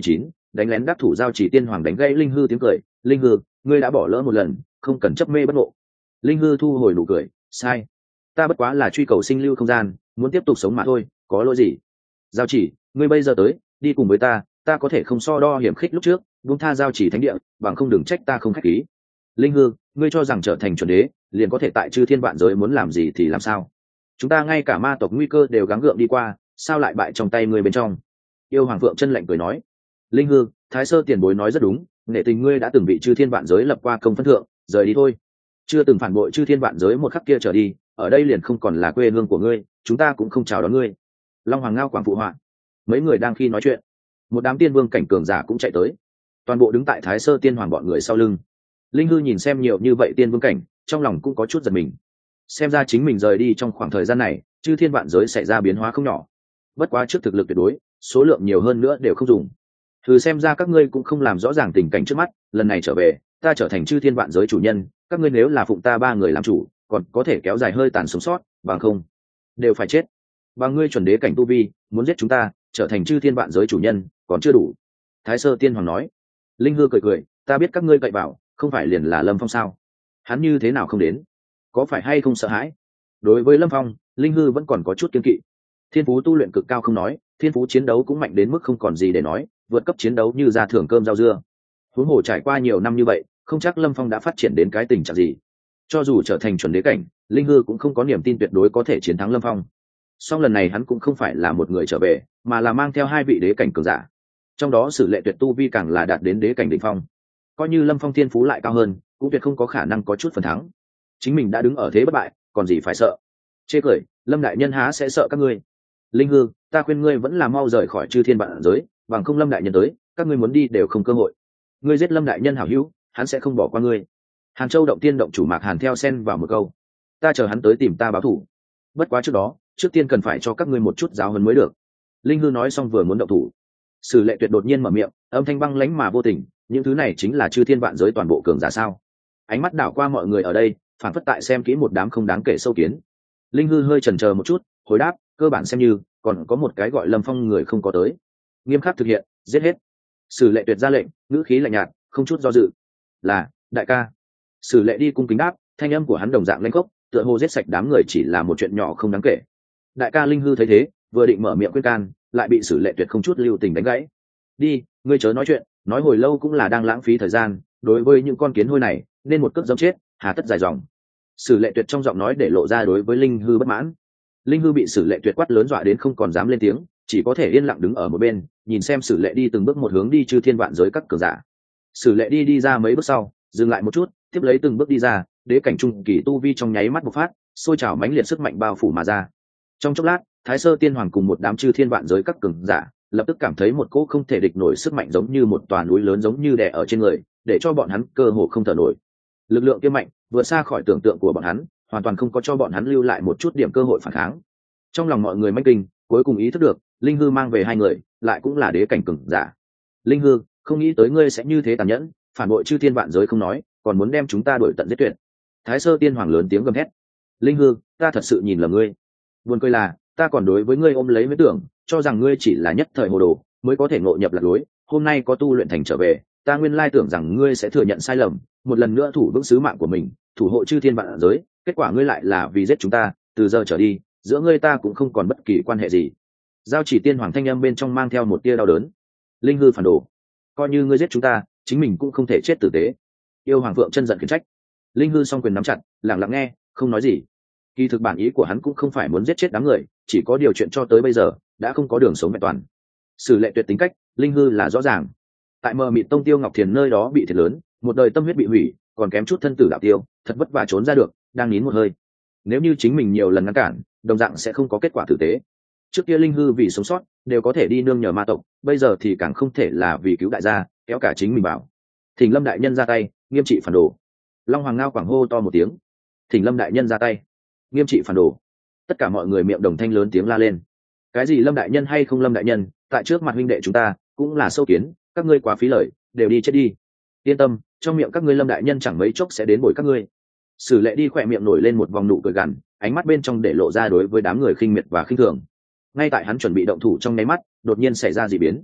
đánh lén đắc thủ giao chỉ tiên hoàng đánh gãy linh hư tiếng cười. Linh hư, ngươi đã bỏ lỡ một lần, không cần chấp mê bất ngộ. Linh hư thu hồi nụ cười, sai, ta bất quá là truy cầu sinh lưu không gian, muốn tiếp tục sống mà thôi, có lỗi gì? Giao chỉ, ngươi bây giờ tới, đi cùng với ta, ta có thể không so đo hiểm khích lúc trước, buông tha giao chỉ thánh địa, bằng không đừng trách ta không khách khí. Linh hư, ngươi cho rằng trở thành chuẩn đế liền có thể tại chư thiên vạn giới muốn làm gì thì làm sao? Chúng ta ngay cả ma tộc nguy cơ đều gắng gượng đi qua, sao lại bại trong tay ngươi bên trong? Yêu hoàng phượng chân lạnh cười nói. Linh hư, thái sơ tiền bối nói rất đúng, nể tình ngươi đã từng bị chư thiên vạn giới lập qua công phân thượng, rời đi thôi. Chưa từng phản bội chư thiên vạn giới một khắc kia trở đi, ở đây liền không còn là quê hương của ngươi, chúng ta cũng không chào đón ngươi. Long hoàng ngao quảng phụ họa. Mấy người đang khi nói chuyện, một đám tiên vương cảnh cường giả cũng chạy tới, toàn bộ đứng tại thái sơ tiên hoàng bọn người sau lưng. Linh hư nhìn xem nhiều như vậy tiên vương cảnh, trong lòng cũng có chút giật mình. Xem ra chính mình rời đi trong khoảng thời gian này, chư thiên vạn giới xảy ra biến hóa không nhỏ. Bất quá trước thực lực tuyệt đối, số lượng nhiều hơn nữa đều không dùng. Thử xem ra các ngươi cũng không làm rõ ràng tình cảnh trước mắt, lần này trở về, ta trở thành chư thiên vạn giới chủ nhân, các ngươi nếu là phụng ta ba người làm chủ, còn có thể kéo dài hơi tàn sống sót, bằng không đều phải chết. Bằng ngươi chuẩn đế cảnh tu vi, muốn giết chúng ta, trở thành chư thiên vạn giới chủ nhân, còn chưa đủ. Thái sơ tiên hoàng nói. Linh hư cười cười, ta biết các ngươi cậy bảo, không phải liền là Lâm Phong sao? Hắn như thế nào không đến? Có phải hay không sợ hãi? Đối với Lâm Phong, Linh hư vẫn còn có chút kiên kỵ. Thiên phú tu luyện cực cao không nói, thiên phú chiến đấu cũng mạnh đến mức không còn gì để nói, vượt cấp chiến đấu như ra thưởng cơm rau dưa. Huống hồ trải qua nhiều năm như vậy, không chắc Lâm Phong đã phát triển đến cái tình trạng gì. Cho dù trở thành chuẩn đế cảnh, Linh hư cũng không có niềm tin tuyệt đối có thể chiến thắng Lâm Phong. Song lần này hắn cũng không phải là một người trở về, mà là mang theo hai vị đế cảnh cường giả. Trong đó Sử Lệ Tuyệt tu vi càng là đạt đến đế cảnh đỉnh phong. Coi như Lâm Phong thiên phú lại cao hơn, cũng tuyệt không có khả năng có chút phần thắng. Chính mình đã đứng ở thế bất bại, còn gì phải sợ? Chê cười, Lâm đại nhân há sẽ sợ các ngươi? Linh hư, ta khuyên ngươi vẫn là mau rời khỏi chư thiên vạn giới, bằng không Lâm đại nhân tới, các ngươi muốn đi đều không cơ hội. Ngươi giết Lâm đại nhân hảo hữu, hắn sẽ không bỏ qua ngươi. Hàn Châu động tiên động chủ Mạc Hàn theo xen vào một câu, ta chờ hắn tới tìm ta báo thù. Bất quá trước đó, trước tiên cần phải cho các ngươi một chút giáo huấn mới được. Linh hư nói xong vừa muốn động thủ, Sử Lệ Tuyệt đột nhiên mở miệng, âm thanh băng lãnh mà vô tình, những thứ này chính là chư thiên vạn giới toàn bộ cường giả sao? Ánh mắt đảo qua mọi người ở đây, phản phất tại xem kỹ một đám không đáng kể sâu kiến. Linh hư hơi chần chờ một chút, hồi đáp, cơ bản xem như còn có một cái gọi Lâm Phong người không có tới. Nghiêm khắc thực hiện, giết hết. Sử Lệ Tuyệt ra lệnh, ngữ khí lạnh nhạt, không chút do dự. Là, đại ca. Sử Lệ đi cung kính đáp, thanh âm của hắn đồng dạng lãnh khốc, tựa hồ giết sạch đám người chỉ là một chuyện nhỏ không đáng kể. Đại ca Linh hư thấy thế, vừa định mở miệng khuyên can, lại bị Sử Lệ Tuyệt không chút lưu tình đánh gãy. Đi, ngươi chớ nói chuyện, nói hồi lâu cũng là đang lãng phí thời gian, đối với những con kiến hôi này nên một cước giẫm chết, hà tất dài dòng. Sử Lệ Tuyệt trong giọng nói để lộ ra đối với Linh hư bất mãn. Linh hư bị Sử Lệ Tuyệt quát lớn dọa đến không còn dám lên tiếng, chỉ có thể yên lặng đứng ở một bên, nhìn xem Sử Lệ đi từng bước một hướng đi chư thiên vạn giới các cường giả. Sử Lệ đi đi ra mấy bước sau, dừng lại một chút, tiếp lấy từng bước đi ra, đế cảnh trung kỳ tu vi trong nháy mắt bộc phát, sôi trào mãnh liệt sức mạnh bao phủ mà ra. Trong chốc lát, Thái Sơ Tiên Hoàng cùng một đám chư thiên vạn giới các cường giả lập tức cảm thấy một cỗ không thể địch nổi sức mạnh giống như một tòa núi lớn giống như đè ở trên người, để cho bọn hắn cơ hồ không thở nổi. Lực lượng kia mạnh vượt xa khỏi tưởng tượng của bọn hắn, hoàn toàn không có cho bọn hắn lưu lại một chút điểm cơ hội phản kháng. Trong lòng mọi người manh kinh, cuối cùng ý thức được, Linh hư mang về hai người, lại cũng là đế cảnh cường giả. Linh hư, không nghĩ tới ngươi sẽ như thế tàn nhẫn, phản bội chư thiên vạn giới không nói, còn muốn đem chúng ta đuổi tận giết tuyệt. Thái Sơ Tiên Hoàng lớn tiếng gầm thét. Linh hư, ta thật sự nhìn lầm ngươi. Buồn cười là, ta còn đối với ngươi ôm lấy mấy tưởng, cho rằng ngươi chỉ là nhất thời hồ đồ, mới có thể ngộ nhập lạc lối. Hôm nay có tu luyện thành trở về, ta nguyên lai tưởng rằng ngươi sẽ thừa nhận sai lầm, một lần nữa thủ vững sứ mạng của mình, thủ hộ chư thiên vạn giới. Kết quả ngươi lại là vì giết chúng ta, từ giờ trở đi, giữa ngươi ta cũng không còn bất kỳ quan hệ gì. Giao Chỉ Tiên Hoàng thanh âm bên trong mang theo một tia đau đớn. Linh hư phản đồ, coi như ngươi giết chúng ta, chính mình cũng không thể chết tử tế. Yêu Hoàng Phượng chân giận khiển trách. Linh hư song quyền nắm chặt, lặng lặng nghe, không nói gì. Kỳ thực bản ý của hắn cũng không phải muốn giết chết đám người, chỉ có điều chuyện cho tới bây giờ đã không có đường sống vẹn toàn. Sử Lệ tuyệt tính cách, Linh hư là rõ ràng. Tại mờ mịt tông Tiêu Ngọc Thiền nơi đó bị thiệt lớn, một đời tâm huyết bị hủy, còn kém chút thân tử đạo tiêu, thật vất vả trốn ra được, đang nín một hơi. Nếu như chính mình nhiều lần ngăn cản, đồng dạng sẽ không có kết quả tử tế. Trước kia Linh hư vì sống sót đều có thể đi nương nhờ ma tộc, bây giờ thì càng không thể là vì cứu đại gia, kéo cả chính mình vào. Thỉnh Lâm đại nhân ra tay, nghiêm trị phản đồ. Long Hoàng Ngao quảng hô to một tiếng. Thỉnh Lâm đại nhân ra tay, nghiêm trị phản đồ. Tất cả mọi người miệng đồng thanh lớn tiếng la lên. Cái gì Lâm đại nhân hay không Lâm đại nhân, tại trước mặt huynh đệ chúng ta cũng là sâu kiến, các ngươi quá phí lời, đều đi chết đi. Yên tâm, trong miệng các ngươi Lâm đại nhân chẳng mấy chốc sẽ đến bồi các ngươi. Sử Lệ đi khỏe miệng nổi lên một vòng nụ cười gằn, ánh mắt bên trong để lộ ra đối với đám người khinh miệt và khinh thường. Ngay tại hắn chuẩn bị động thủ trong nháy mắt, đột nhiên xảy ra dị biến.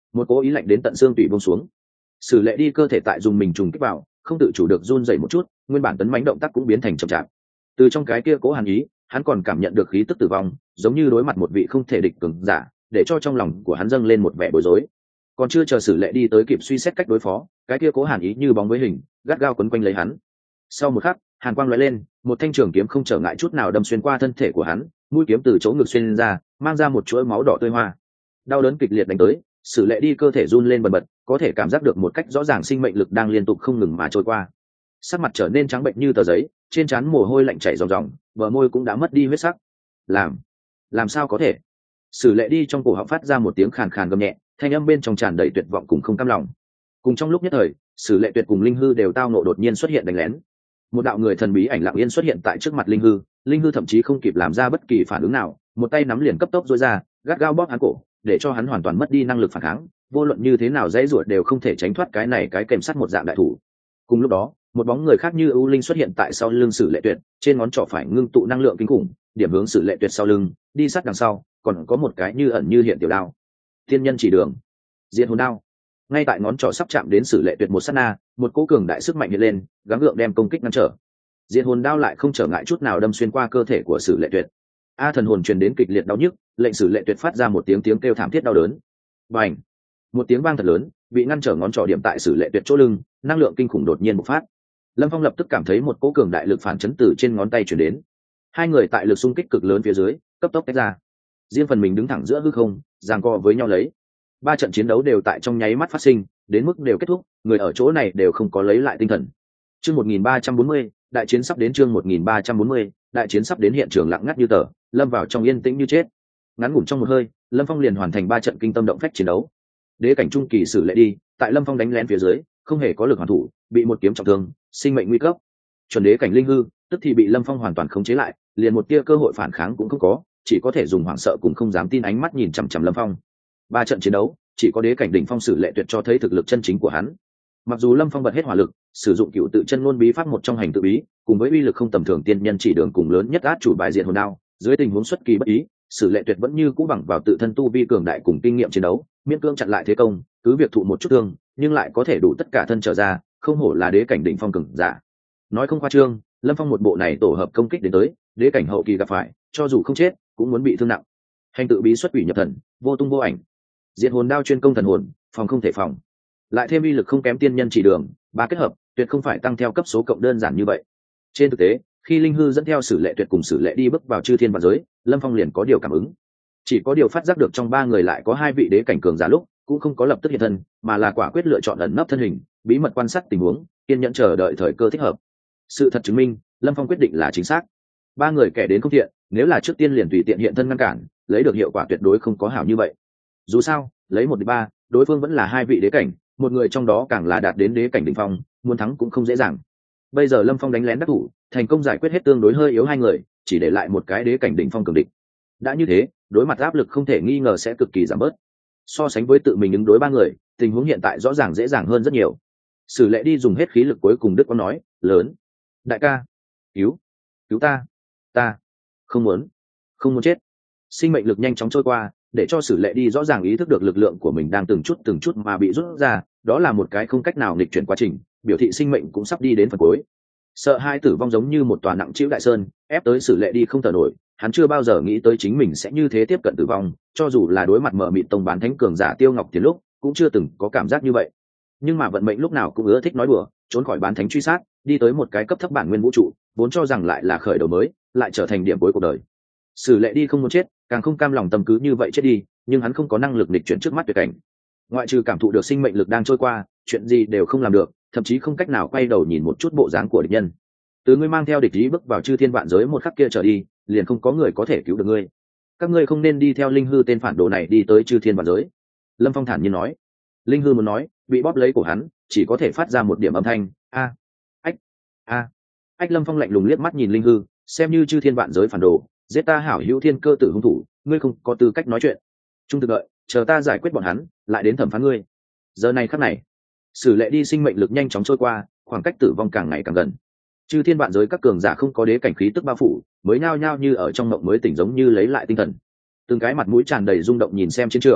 một cố ý lạnh đến tận xương tủy buông xuống. Sử Lệ đi cơ thể tại dùng mình trùng kích vào, không tự chủ được run rẩy một chút, nguyên bản tấn mãnh động tác cũng biến thành chậm chạp. Từ trong cái kia cố hàn ý, hắn còn cảm nhận được khí tức tử vong, giống như đối mặt một vị không thể địch cường giả, để cho trong lòng của hắn dâng lên một vẻ bối rối. Còn chưa chờ Sử Lệ đi tới kịp suy xét cách đối phó, cái kia cố hàn ý như bóng với hình, gắt gao quấn quanh lấy hắn. Sau một khắc, hàn quang lóe lên, một thanh trường kiếm không trở ngại chút nào đâm xuyên qua thân thể của hắn, mũi kiếm từ chỗ ngực xuyên ra, mang ra một chuỗi máu đỏ tươi hoa. Đau đớn kịch liệt đánh tới, Sử Lệ đi cơ thể run lên bần bật, có thể cảm giác được một cách rõ ràng sinh mệnh lực đang liên tục không ngừng mà trôi qua. Sắc mặt trở nên trắng bệnh như tờ giấy, trên trán mồ hôi lạnh chảy ròng ròng, bờ môi cũng đã mất đi huyết sắc. Làm, làm sao có thể? Sử Lệ đi trong cổ họng phát ra một tiếng khàn khàn gầm nhẹ, thanh âm bên trong tràn đầy tuyệt vọng cùng không cam lòng. Cùng trong lúc nhất thời, Sử Lệ Tuyệt cùng Linh Hư đều tao ngộ đột nhiên xuất hiện đánh lén. Một đạo người thần bí ảnh lặng yên xuất hiện tại trước mặt Linh Hư, Linh Hư thậm chí không kịp làm ra bất kỳ phản ứng nào, một tay nắm liền cấp tốc duỗi ra, gắt gao bóp hắn cổ, để cho hắn hoàn toàn mất đi năng lực phản kháng, vô luận như thế nào dãy rủa đều không thể tránh thoát cái này cái kèm sắt một dạng đại thủ. Cùng lúc đó, một bóng người khác như ưu linh xuất hiện tại sau lưng Sử Lệ Tuyệt, trên ngón trỏ phải ngưng tụ năng lượng kinh khủng, điểm hướng Sử Lệ Tuyệt sau lưng, đi sát đằng sau, còn có một cái như ẩn như hiện tiểu đao. Thiên nhân chỉ đường, Diệt hồn đao. Ngay tại ngón trỏ sắp chạm đến Sử Lệ Tuyệt một sát na, một cỗ cường đại sức mạnh hiện lên, gắng gượng đem công kích ngăn trở. Diệt hồn đao lại không trở ngại chút nào đâm xuyên qua cơ thể của Sử Lệ Tuyệt. A thần hồn truyền đến kịch liệt đau nhức, lệnh Sử Lệ Tuyệt phát ra một tiếng tiếng kêu thảm thiết đau đớn. Bành! Một tiếng vang thật lớn, bị ngăn trở ngón trỏ điểm tại Sử Lệ Tuyệt chỗ lưng, năng lượng kinh khủng đột nhiên bộc phát. Lâm Phong lập tức cảm thấy một cỗ cường đại lực phản chấn từ trên ngón tay truyền đến. Hai người tại lực xung kích cực lớn phía dưới, cấp tốc tách ra. Riêng phần mình đứng thẳng giữa hư không, giằng co với nhau lấy. Ba trận chiến đấu đều tại trong nháy mắt phát sinh, đến mức đều kết thúc, người ở chỗ này đều không có lấy lại tinh thần. Chương một nghìn ba trăm bốn mươi, đại chiến sắp đến chương một nghìn ba trăm bốn mươi, đại chiến sắp đến hiện trường lặng ngắt như tờ, lâm vào trong yên tĩnh như chết. Ngắn ngủn trong một hơi, Lâm Phong liền hoàn thành ba trận kinh tâm động phách chiến đấu. Đế cảnh trung kỳ Sử Lệ đi, tại Lâm Phong đánh lén phía dưới, không hề có lực hoàn thủ, bị một kiếm trọng thương, sinh mệnh nguy cấp. Chuẩn đế cảnh Linh Hư, tức thì bị Lâm Phong hoàn toàn khống chế lại, liền một tia cơ hội phản kháng cũng không có, chỉ có thể dùng hoảng sợ cũng không dám tin ánh mắt nhìn chằm chằm Lâm Phong. Ba trận chiến đấu, chỉ có đế cảnh đỉnh phong Sử Lệ Tuyệt cho thấy thực lực chân chính của hắn. Mặc dù Lâm Phong bật hết hỏa lực, sử dụng cựu tự chân ngôn bí pháp một trong hành tự bí, cùng với uy lực không tầm thường tiên nhân chỉ đường cùng lớn nhất át chủ bài diện hồn đao, dưới tình huống xuất kỳ bất ý, Sử Lệ Tuyệt vẫn như cũ bằng vào tự thân tu vi cường đại cùng kinh nghiệm chiến đấu, miễn cưỡng chặn lại thế công, cứ việc thụ một chút thương, nhưng lại có thể đủ tất cả thân trở ra, không hổ là đế cảnh đỉnh phong cường giả. Nói không khoa trương, Lâm Phong một bộ này tổ hợp công kích đến tới, đế cảnh hậu kỳ gặp phải, cho dù không chết, cũng muốn bị thương nặng. Hành tự bí xuất quỷ nhập thần, vô tung vô ảnh. Diện hồn đao chuyên công thần hồn, phòng không thể phòng. Lại thêm uy lực không kém tiên nhân chỉ đường, ba kết hợp, tuyệt không phải tăng theo cấp số cộng đơn giản như vậy. Trên thực tế, khi Linh Hư dẫn theo Sử Lệ Tuyệt cùng Sử Lệ đi bước vào chư thiên vạn giới, Lâm Phong liền có điều cảm ứng. Chỉ có điều phát giác được trong ba người lại có hai vị đế cảnh cường giả lúc, cũng không có lập tức hiện thân, mà là quả quyết lựa chọn ẩn nấp thân hình, bí mật quan sát tình huống, kiên nhẫn chờ đợi thời cơ thích hợp. Sự thật chứng minh, Lâm Phong quyết định là chính xác. Ba người kẻ đến không thiện, nếu là trước tiên liền tùy tiện hiện thân ngăn cản, lấy được hiệu quả tuyệt đối không có hảo như vậy. Dù sao, lấy một địch ba, đối phương vẫn là hai vị đế cảnh, một người trong đó càng là đạt đến đế cảnh đỉnh phong, muốn thắng cũng không dễ dàng. Bây giờ Lâm Phong đánh lén đắc thủ, thành công giải quyết hết tương đối hơi yếu hai người, chỉ để lại một cái đế cảnh đỉnh phong cường địch. Đã như thế, đối mặt áp lực không thể nghi ngờ sẽ cực kỳ giảm bớt. So sánh với tự mình ứng đối ba người, tình huống hiện tại rõ ràng dễ dàng hơn rất nhiều. Sử Lệ đi dùng hết khí lực cuối cùng Đức có nói, lớn, đại ca, cứu, cứu ta, ta, không muốn, không muốn chết. Sinh mệnh lực nhanh chóng trôi qua, để cho Sử Lệ đi rõ ràng ý thức được lực lượng của mình đang từng chút từng chút mà bị rút ra, đó là một cái không cách nào nghịch chuyển quá trình, biểu thị sinh mệnh cũng sắp đi đến phần cuối. Sợ hai tử vong giống như một tòa nặng trĩu đại sơn, ép tới Sử Lệ đi không thở nổi, hắn chưa bao giờ nghĩ tới chính mình sẽ như thế tiếp cận tử vong, cho dù là đối mặt mở mịt tông bán thánh cường giả Tiêu Ngọc Tiền lúc, cũng chưa từng có cảm giác như vậy. Nhưng mà vận mệnh lúc nào cũng ưa thích nói đùa, trốn khỏi bán thánh truy sát, đi tới một cái cấp thấp bản nguyên vũ trụ, vốn cho rằng lại là khởi đầu mới, lại trở thành điểm cuối cuộc đời. Sử Lệ đi không muốn chết, càng không cam lòng tâm cứ như vậy chết đi, nhưng hắn không có năng lực nghịch chuyển trước mắt tuyệt cảnh. Ngoại trừ cảm thụ được sinh mệnh lực đang trôi qua, chuyện gì đều không làm được, thậm chí không cách nào quay đầu nhìn một chút bộ dáng của địch nhân. Từ ngươi mang theo địch ý bước vào chư thiên vạn giới một khắc kia trở đi, liền không có người có thể cứu được ngươi. Các ngươi không nên đi theo Linh Hư tên phản đồ này đi tới chư thiên vạn giới. Lâm Phong thản nhiên nói. Linh Hư muốn nói, bị bóp lấy cổ hắn, chỉ có thể phát ra một điểm âm thanh, a, ách, a. Ách Lâm Phong lạnh lùng liếc mắt nhìn Linh Hư, xem như chư thiên vạn giới phản đồ, giết ta hảo hữu thiên cơ tử hung thủ, ngươi không có tư cách nói chuyện. Trung thực đợi, chờ ta giải quyết bọn hắn, lại đến thẩm phán ngươi. Giờ này khắc này, Sử Lệ đi sinh mệnh lực nhanh chóng trôi qua, khoảng cách tử vong càng ngày càng gần. Chư thiên vạn giới các cường giả không có đế cảnh khí tức bao phủ, mới nhao nhao như ở trong mộng mới tỉnh giống như lấy lại tinh thần. Từng cái mặt mũi tràn đầy rung động nhìn xem chiến trường,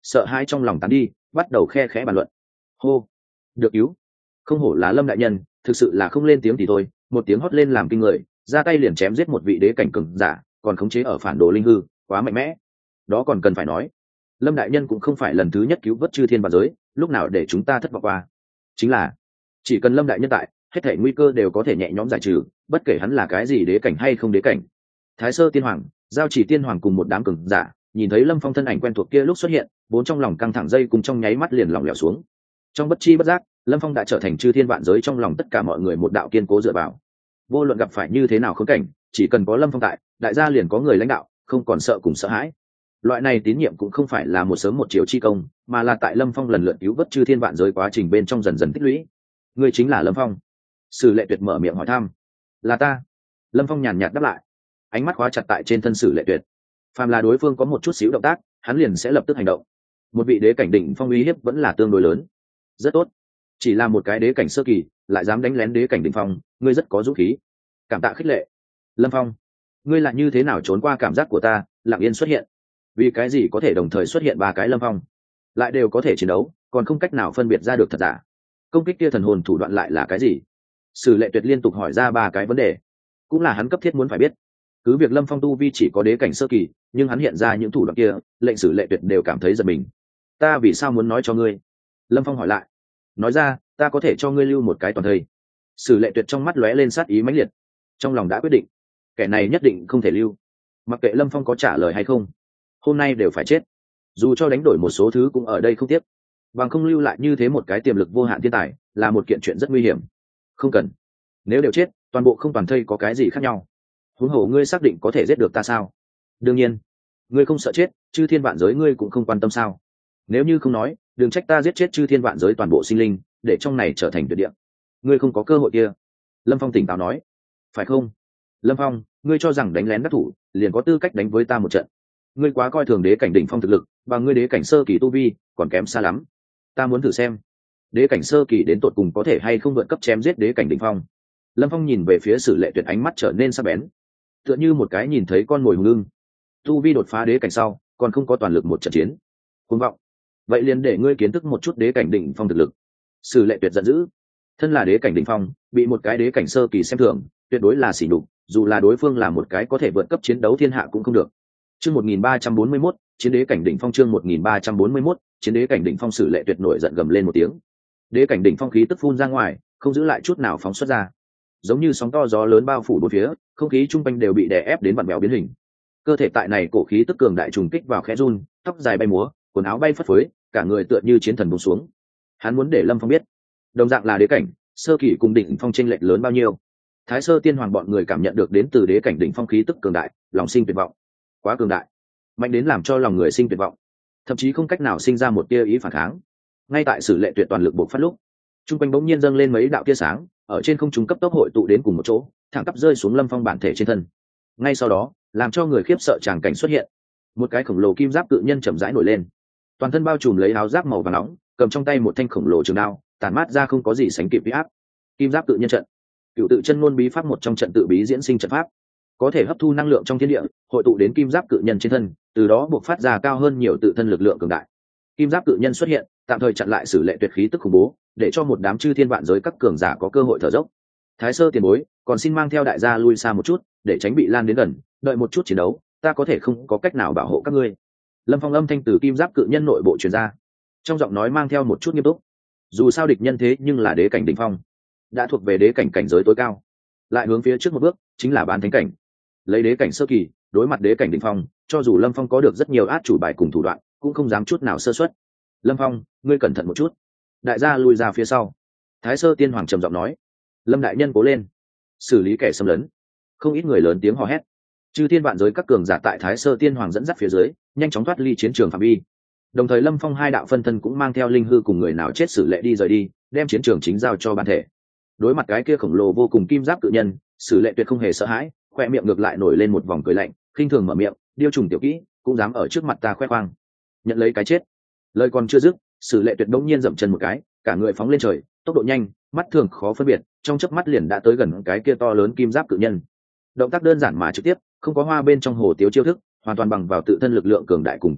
sợ hãi trong lòng tán đi, bắt đầu khe khẽ bàn luận. Hô, được cứu. Không hổ là Lâm đại nhân, thực sự là không lên tiếng thì thôi, một tiếng hót lên làm kinh người, ra tay liền chém giết một vị đế cảnh cường giả, còn khống chế ở phản đồ linh hư, quá mạnh mẽ. Đó còn cần phải nói. Lâm đại nhân cũng không phải lần thứ nhất cứu vớt chư thiên và giới, lúc nào để chúng ta thất vọng qua. Chính là chỉ cần Lâm đại nhân tại, hết thảy nguy cơ đều có thể nhẹ nhõm giải trừ, bất kể hắn là cái gì đế cảnh hay không đế cảnh. Thái Sơ Tiên Hoàng, Giao Chỉ Tiên Hoàng cùng một đám cường giả, nhìn thấy Lâm Phong thân ảnh quen thuộc kia lúc xuất hiện, vốn trong lòng căng thẳng dây cùng trong nháy mắt liền lỏng lẻo xuống. Trong bất chi bất giác, Lâm Phong đã trở thành chư thiên vạn giới trong lòng tất cả mọi người một đạo kiên cố dựa vào. Vô luận gặp phải như thế nào khốn cảnh, chỉ cần có Lâm Phong tại, đại gia liền có người lãnh đạo, không còn sợ cùng sợ hãi. Loại này tín nhiệm cũng không phải là một sớm một chiều chi công, mà là tại Lâm Phong lần lượt cứu vớt chư thiên vạn giới quá trình bên trong dần dần tích lũy. Người chính là Lâm Phong. Sử Lệ Tuyệt mở miệng hỏi thăm. Là ta. Lâm Phong nhàn nhạt đáp lại, ánh mắt khóa chặt tại trên thân Sử Lệ Tuyệt. Phàm là đối phương có một chút xíu động tác, hắn liền sẽ lập tức hành động. Một vị đế cảnh đỉnh phong uy hiếp vẫn là tương đối lớn. Rất tốt, chỉ là một cái đế cảnh sơ kỳ lại dám đánh lén đế cảnh đỉnh phong, ngươi rất có dũng khí, cảm tạ khích lệ. Lâm Phong, ngươi lại như thế nào trốn qua cảm giác của ta, lặng yên xuất hiện? Vì cái gì có thể đồng thời xuất hiện ba cái Lâm Phong, lại đều có thể chiến đấu, còn không cách nào phân biệt ra được thật giả? Công kích kia thần hồn thủ đoạn lại là cái gì? Sử Lệ Tuyệt liên tục hỏi ra ba cái vấn đề, cũng là hắn cấp thiết muốn phải biết. Cứ việc Lâm Phong tu vi chỉ có đế cảnh sơ kỳ, nhưng hắn hiện ra những thủ đoạn kia, lệnh Sử Lệ Tuyệt đều cảm thấy giật mình. Ta vì sao muốn nói cho ngươi? Lâm Phong hỏi lại. Nói ra, ta có thể cho ngươi lưu một cái toàn thây. Sử Lệ Tuyệt trong mắt lóe lên sát ý mãnh liệt, trong lòng đã quyết định, kẻ này nhất định không thể lưu. Mặc kệ Lâm Phong có trả lời hay không, hôm nay đều phải chết. Dù cho đánh đổi một số thứ cũng ở đây không tiếc. Bằng không lưu lại như thế một cái tiềm lực vô hạn thiên tài, là một kiện chuyện rất nguy hiểm. Không cần. Nếu đều chết, toàn bộ không toàn thây có cái gì khác nhau? Huống hồ ngươi xác định có thể giết được ta sao? Đương nhiên. Ngươi không sợ chết, chư thiên vạn giới ngươi cũng không quan tâm sao? Nếu như không nói, đừng trách ta giết chết chư thiên vạn giới toàn bộ sinh linh, để trong này trở thành tuyệt địa. Ngươi không có cơ hội kia. Lâm Phong tỉnh táo nói. Phải không? Lâm Phong, ngươi cho rằng đánh lén đắc thủ liền có tư cách đánh với ta một trận? Ngươi quá coi thường đế cảnh đỉnh phong thực lực, và ngươi đế cảnh sơ kỳ tu vi còn kém xa lắm. Ta muốn thử xem, đế cảnh sơ kỳ đến tột cùng có thể hay không vượt cấp chém giết đế cảnh đỉnh phong. Lâm Phong nhìn về phía Sử Lệ Tuyệt, ánh mắt trở nên sắc bén, tựa như một cái nhìn thấy con mồi hùng ưng. Tu vi đột phá đế cảnh sau, còn không có toàn lực một trận chiến. Cuồng vọng. Vậy liền để ngươi kiến thức một chút đế cảnh đỉnh phong thực lực. Sử Lệ Tuyệt giận dữ. Thân là đế cảnh đỉnh phong, bị một cái đế cảnh sơ kỳ xem thường, tuyệt đối là sỉ nhục, dù là đối phương là một cái có thể vượt cấp chiến đấu thiên hạ cũng không được. Chương một nghìn ba trăm bốn mươi mốt, chiến đế cảnh đỉnh phong. Chương một nghìn ba trăm bốn mươi mốt, chiến đế cảnh đỉnh phong. Sử Lệ Tuyệt nổi giận gầm lên một tiếng. Đế cảnh đỉnh phong khí tức phun ra ngoài, không giữ lại chút nào phóng xuất ra, giống như sóng to gió lớn bao phủ bốn phía, không khí trung quanh đều bị đè ép đến vặn vẹo biến hình. Cơ thể tại này cổ khí tức cường đại trùng kích vào khẽ run, tóc dài bay múa, quần áo bay phất phới, cả người tựa như chiến thần buông xuống. Hắn muốn để Lâm Phong biết, đồng dạng là đế cảnh sơ kỳ cùng đỉnh phong chênh lệch lớn bao nhiêu. Thái Sơ Tiên Hoàng bọn người cảm nhận được đến từ đế cảnh đỉnh phong khí tức cường đại, lòng sinh tuyệt vọng. Quá cường đại, mạnh đến làm cho lòng người sinh tuyệt vọng, thậm chí không cách nào sinh ra một tia ý phản kháng. Ngay tại Sử Lệ Tuyệt toàn lực bộc phát lúc, trung quanh bỗng nhiên dâng lên mấy đạo tia sáng, ở trên không trung cấp tốc hội tụ đến cùng một chỗ, thẳng tắp rơi xuống Lâm Phong bản thể trên thân. Ngay sau đó, làm cho người khiếp sợ tràng cảnh xuất hiện. Một cái khổng lồ kim giáp cự nhân chậm rãi nổi lên, toàn thân bao trùm lấy áo giáp màu vàng nóng, cầm trong tay một thanh khổng lồ trường đao, tản mát ra không có gì sánh kịp uy áp. Kim giáp cự nhân trận, cựu tự chân ngôn bí pháp một trong trận tự bí diễn sinh trận pháp, có thể hấp thu năng lượng trong thiên địa, hội tụ đến kim giáp cự nhân trên thân, từ đó buộc phát ra cao hơn nhiều tự thân lực lượng cường đại. Kim giáp cự nhân xuất hiện, tạm thời chặn lại Sử Lệ Tuyệt khí tức khủng bố, để cho một đám chư thiên vạn giới các cường giả có cơ hội thở dốc. Thái Sơ tiền bối, còn xin mang theo đại gia lui xa một chút, để tránh bị lan đến gần, đợi một chút chiến đấu, ta có thể không có cách nào bảo hộ các ngươi. Lâm Phong âm thanh từ kim giáp cự nhân nội bộ truyền ra, trong giọng nói mang theo một chút nghiêm túc. Dù sao địch nhân thế nhưng là đế cảnh đỉnh phong, đã thuộc về đế cảnh cảnh giới tối cao, lại hướng phía trước một bước chính là bán thánh cảnh. Lấy đế cảnh sơ kỳ đối mặt đế cảnh đỉnh phong, cho dù Lâm Phong có được rất nhiều át chủ bài cùng thủ đoạn, cũng không dám chút nào sơ suất. Lâm Phong, ngươi cẩn thận một chút. Đại gia lùi ra phía sau. Thái Sơ Tiên Hoàng trầm giọng nói. Lâm đại nhân cố lên, xử lý kẻ xâm lấn. Không ít người lớn tiếng hò hét. Chư thiên vạn giới các cường giả tại Thái Sơ Tiên Hoàng dẫn dắt phía dưới, nhanh chóng thoát ly chiến trường phạm vi. Đồng thời Lâm Phong hai đạo phân thân cũng mang theo linh hư cùng người nào chết Sử Lệ đi rời đi, đem chiến trường chính giao cho bản thể. Đối mặt cái kia khổng lồ vô cùng kim giáp cự nhân, Sử Lệ tuyệt không hề sợ hãi, khoe miệng ngược lại nổi lên một vòng cười lạnh, khinh thường mở miệng, điêu trùng tiểu kỹ, cũng dám ở trước mặt ta khoe khoang, nhận lấy cái chết. Lời còn chưa dứt, Sử Lệ tuyệt đống nhiên dậm chân một cái, cả người phóng lên trời, tốc độ nhanh, mắt thường khó phân biệt, trong chớp mắt liền đã tới gần cái kia to lớn kim giáp cự nhân. Động tác đơn giản mà trực tiếp, không có hoa bên trong hồ tiếu chiêu thức, hoàn toàn bằng vào tự thân lực lượng cường đại cùng tốc độ,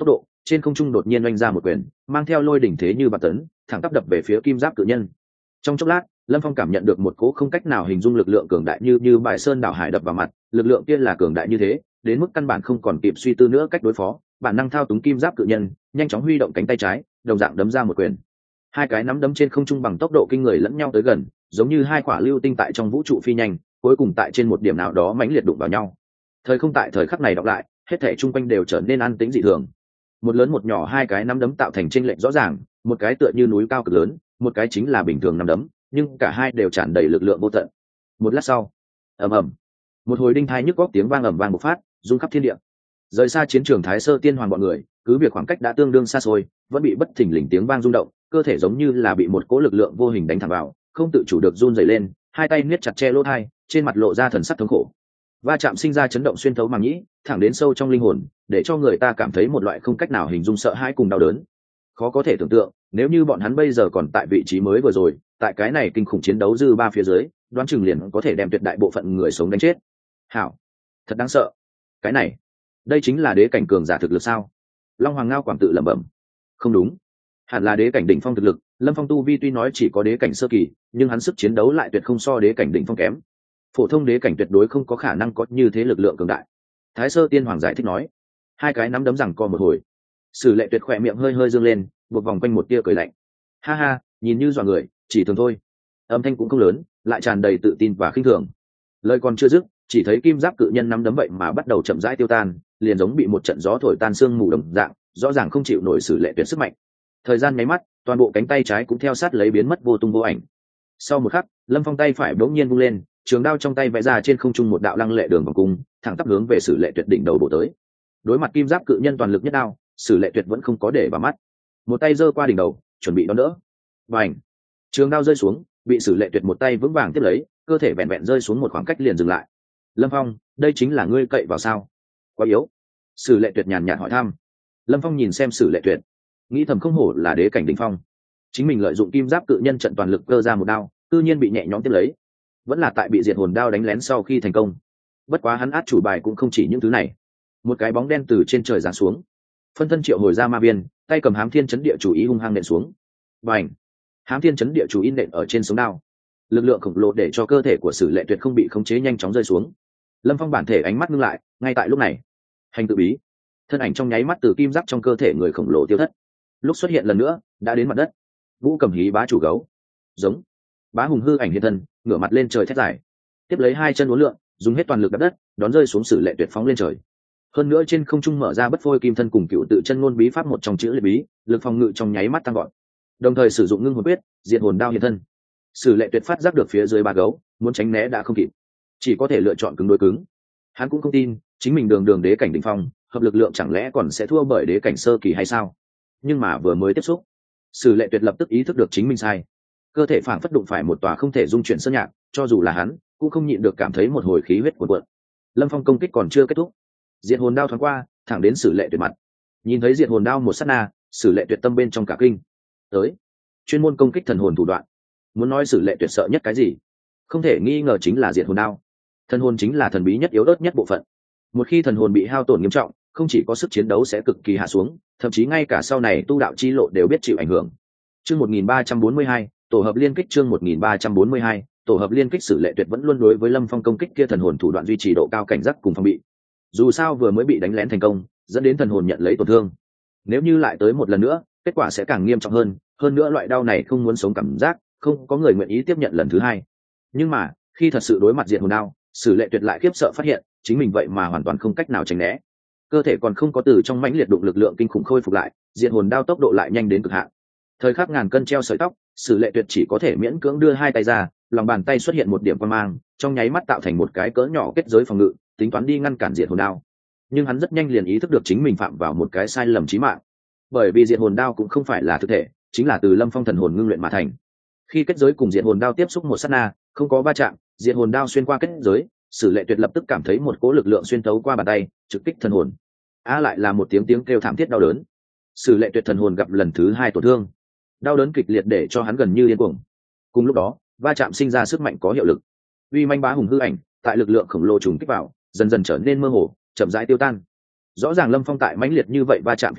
trên không trung đột nhiên oanh ra một quyền, mang theo lôi đỉnh thế như bạt tấn, thẳng tắp đập về phía kim giáp cự nhân. Trong chốc lát, Lâm Phong cảm nhận được một cỗ không cách nào hình dung lực lượng cường đại như như bài sơn đảo hải đập vào mặt, lực lượng kia là cường đại như thế, đến mức căn bản không còn kịp suy tư nữa cách đối phó, bản năng thao túng kim giáp cự nhân, nhanh chóng huy động cánh tay trái, đồng dạng đấm ra một quyền. Hai cái nắm đấm trên không trung bằng tốc độ kinh người lẫn nhau tới gần, giống như hai quả lưu tinh tại trong vũ trụ phi nhanh, cuối cùng tại trên một điểm nào đó mãnh liệt đụng vào nhau. Thời không tại thời khắc này đọc lại, hết thảy chung quanh đều trở nên an tĩnh dị thường. Một lớn một nhỏ hai cái nắm đấm tạo thành chênh lệch rõ ràng, một cái tựa như núi cao cực lớn, một cái chính là bình thường nắm đấm, nhưng cả hai đều tràn đầy lực lượng vô tận. Một lát sau, ầm ầm, một hồi đinh thai nhức góc tiếng vang ầm vang bộc phát, rung khắp thiên địa. Rời xa chiến trường Thái Sơ Tiên Hoàng bọn người, cứ việc khoảng cách đã tương đương xa xôi, vẫn bị bất thình lình tiếng vang rung động, cơ thể giống như là bị một cỗ lực lượng vô hình đánh thẳng vào, không tự chủ được run rẩy lên, hai tay niết chặt che lỗ tai, trên mặt lộ ra thần sắc thống khổ. Va chạm sinh ra chấn động xuyên thấu màng nhĩ, thẳng đến sâu trong linh hồn, để cho người ta cảm thấy một loại không cách nào hình dung sợ hãi cùng đau đớn. Khó có thể tưởng tượng, nếu như bọn hắn bây giờ còn tại vị trí mới vừa rồi, tại cái này kinh khủng chiến đấu dư ba phía dưới, đoán chừng liền có thể đem tuyệt đại bộ phận người sống đánh chết. Hảo, thật đáng sợ. Cái này, đây chính là đế cảnh cường giả thực lực sao? Long Hoàng Ngao Quảng tự lẩm bẩm. Không đúng, hẳn là đế cảnh đỉnh phong thực lực. Lâm Phong tu vi tuy nói chỉ có đế cảnh sơ kỳ, nhưng hắn sức chiến đấu lại tuyệt không so đế cảnh đỉnh phong kém. Phổ thông đế cảnh tuyệt đối không có khả năng có như thế lực lượng cường đại. Thái Sơ Tiên Hoàng giải thích nói. Hai cái nắm đấm rằng co một hồi, Sử Lệ Tuyệt khỏe miệng hơi hơi dương lên, buộc vòng quanh một tia cười lạnh. Ha ha, nhìn như dọa người, chỉ thường thôi. Âm thanh cũng không lớn, lại tràn đầy tự tin và khinh thường. Lời còn chưa dứt, chỉ thấy kim giáp cự nhân nắm đấm vậy mà bắt đầu chậm rãi tiêu tan, liền giống bị một trận gió thổi tan xương mù đồng dạng, rõ ràng không chịu nổi Sử Lệ Tuyệt sức mạnh. Thời gian nháy mắt, toàn bộ cánh tay trái cũng theo sát lấy biến mất vô tung vô ảnh. Sau một khắc, Lâm Phong tay phải bỗng nhiên vung lên, trường đao trong tay vẽ ra trên không trung một đạo lăng lệ đường vòng cung, thẳng tắp hướng về Sử Lệ Tuyệt đỉnh đầu bổ tới. Đối mặt kim giáp cự nhân toàn lực nhất đao, Sử Lệ Tuyệt vẫn không có để vào mắt, một tay giơ qua đỉnh đầu, chuẩn bị đón đỡ. Bành! Trường đao rơi xuống, bị Sử Lệ Tuyệt một tay vững vàng tiếp lấy, cơ thể vẹn vẹn rơi xuống một khoảng cách liền dừng lại. Lâm Phong, đây chính là ngươi cậy vào sao? Quá yếu. Sử Lệ Tuyệt nhàn nhạt hỏi thăm. Lâm Phong nhìn xem Sử Lệ Tuyệt, nghĩ thầm không hổ là đế cảnh đỉnh phong, chính mình lợi dụng kim giáp cự nhân trận toàn lực cơ ra một đao, tự nhiên bị nhẹ nhõm tiếp lấy, vẫn là tại bị diệt hồn đao đánh lén sau khi thành công. Bất quá hắn át chủ bài cũng không chỉ những thứ này. Một cái bóng đen từ trên trời giáng xuống, phân thân triệu hồi ra ma viên, tay cầm hám thiên chấn địa chủ ý hung hăng nện xuống. Bành! Hám thiên chấn địa chủ ý nện ở trên sống đao, lực lượng khổng lồ để cho cơ thể của Sử Lệ Tuyệt không bị khống chế nhanh chóng rơi xuống. Lâm Phong bản thể ánh mắt ngưng lại, ngay tại lúc này, hành tự bí, thân ảnh trong nháy mắt từ kim giáp trong cơ thể người khổng lồ tiêu thất. Lúc xuất hiện lần nữa, đã đến mặt đất. Vũ Cầm Hí bá chủ gấu, giống. Bá hùng hư ảnh hiện thân, ngửa mặt lên trời thét dài, tiếp lấy hai chân uốn lượn, dùng hết toàn lực đập đất, đón rơi xuống Sử Lệ Tuyệt phóng lên trời. Hơn nữa trên không trung mở ra bất phôi kim thân cùng cựu tự chân ngôn bí pháp một trong chữ liệt bí, lực phòng ngự trong nháy mắt tăng gọn. Đồng thời sử dụng ngưng hồn quyết, diệt hồn đao hiện thân. Sử Lệ Tuyệt phát giác được phía dưới ba gấu, muốn tránh né đã không kịp, chỉ có thể lựa chọn cứng đối cứng. Hắn cũng không tin, chính mình đường đường đế cảnh đỉnh phong, hợp lực lượng chẳng lẽ còn sẽ thua bởi đế cảnh sơ kỳ hay sao? Nhưng mà vừa mới tiếp xúc, Sử Lệ Tuyệt lập tức ý thức được chính mình sai. Cơ thể phảng phất đụng phải một tòa không thể dung chuyển sơn nhạc, cho dù là hắn cũng không nhịn được cảm thấy một hồi khí huyết cuộn cuộn. Lâm Phong công kích còn chưa kết thúc, diệt hồn đao thoáng qua, thẳng đến Sử Lệ Tuyệt mặt. Nhìn thấy diệt hồn đao một sát na, Sử Lệ Tuyệt tâm bên trong cả kinh. Tới, chuyên môn công kích thần hồn thủ đoạn. Muốn nói Sử Lệ Tuyệt sợ nhất cái gì? Không thể nghi ngờ chính là diệt hồn đao. Thần hồn chính là thần bí nhất yếu ớt nhất bộ phận. Một khi thần hồn bị hao tổn nghiêm trọng, không chỉ có sức chiến đấu sẽ cực kỳ hạ xuống, thậm chí ngay cả sau này tu đạo chi lộ đều biết chịu ảnh hưởng. Chương một nghìn ba trăm bốn mươi hai, tổ hợp liên kích. Chương một nghìn ba trăm bốn mươi hai, tổ hợp liên kích. Sử Lệ Tuyệt vẫn luôn đối với Lâm Phong công kích kia thần hồn thủ đoạn duy trì độ cao cảnh giác cùng phòng bị. Dù sao vừa mới bị đánh lén thành công, dẫn đến thần hồn nhận lấy tổn thương. Nếu như lại tới một lần nữa, kết quả sẽ càng nghiêm trọng hơn, hơn nữa loại đau này không muốn sống cảm giác, không có người nguyện ý tiếp nhận lần thứ hai. Nhưng mà, khi thật sự đối mặt diệt hồn đao, Sử Lệ Tuyệt lại khiếp sợ phát hiện, chính mình vậy mà hoàn toàn không cách nào tránh né. Cơ thể còn không có từ trong mãnh liệt đụng lực lượng kinh khủng khôi phục lại, diệt hồn đao tốc độ lại nhanh đến cực hạn. Thời khắc ngàn cân treo sợi tóc, Sử Lệ Tuyệt chỉ có thể miễn cưỡng đưa hai tay ra, lòng bàn tay xuất hiện một điểm quang mang, trong nháy mắt tạo thành một cái cỡ nhỏ kết giới phòng ngự, tính toán đi ngăn cản diệt hồn đao. Nhưng hắn rất nhanh liền ý thức được chính mình phạm vào một cái sai lầm chí mạng. Bởi vì diệt hồn đao cũng không phải là thực thể, chính là từ Lâm Phong thần hồn ngưng luyện mà thành. Khi kết giới cùng diệt hồn đao tiếp xúc một sát na, không có va chạm, diệt hồn đao xuyên qua kết giới, Sử Lệ Tuyệt lập tức cảm thấy một cỗ lực lượng xuyên tấu qua bàn tay, trực kích thần hồn. A lại là một tiếng tiếng kêu thảm thiết đau đớn. Sử Lệ Tuyệt thần hồn gặp lần thứ hai tổn thương, đau đớn kịch liệt để cho hắn gần như điên cuồng. Cùng lúc đó, va chạm sinh ra sức mạnh có hiệu lực. Uy manh bá hùng hư ảnh, tại lực lượng khổng lồ trùng kích vào, dần dần trở nên mơ hồ, chậm rãi tiêu tan. Rõ ràng Lâm Phong tại mãnh liệt như vậy va chạm phía dưới,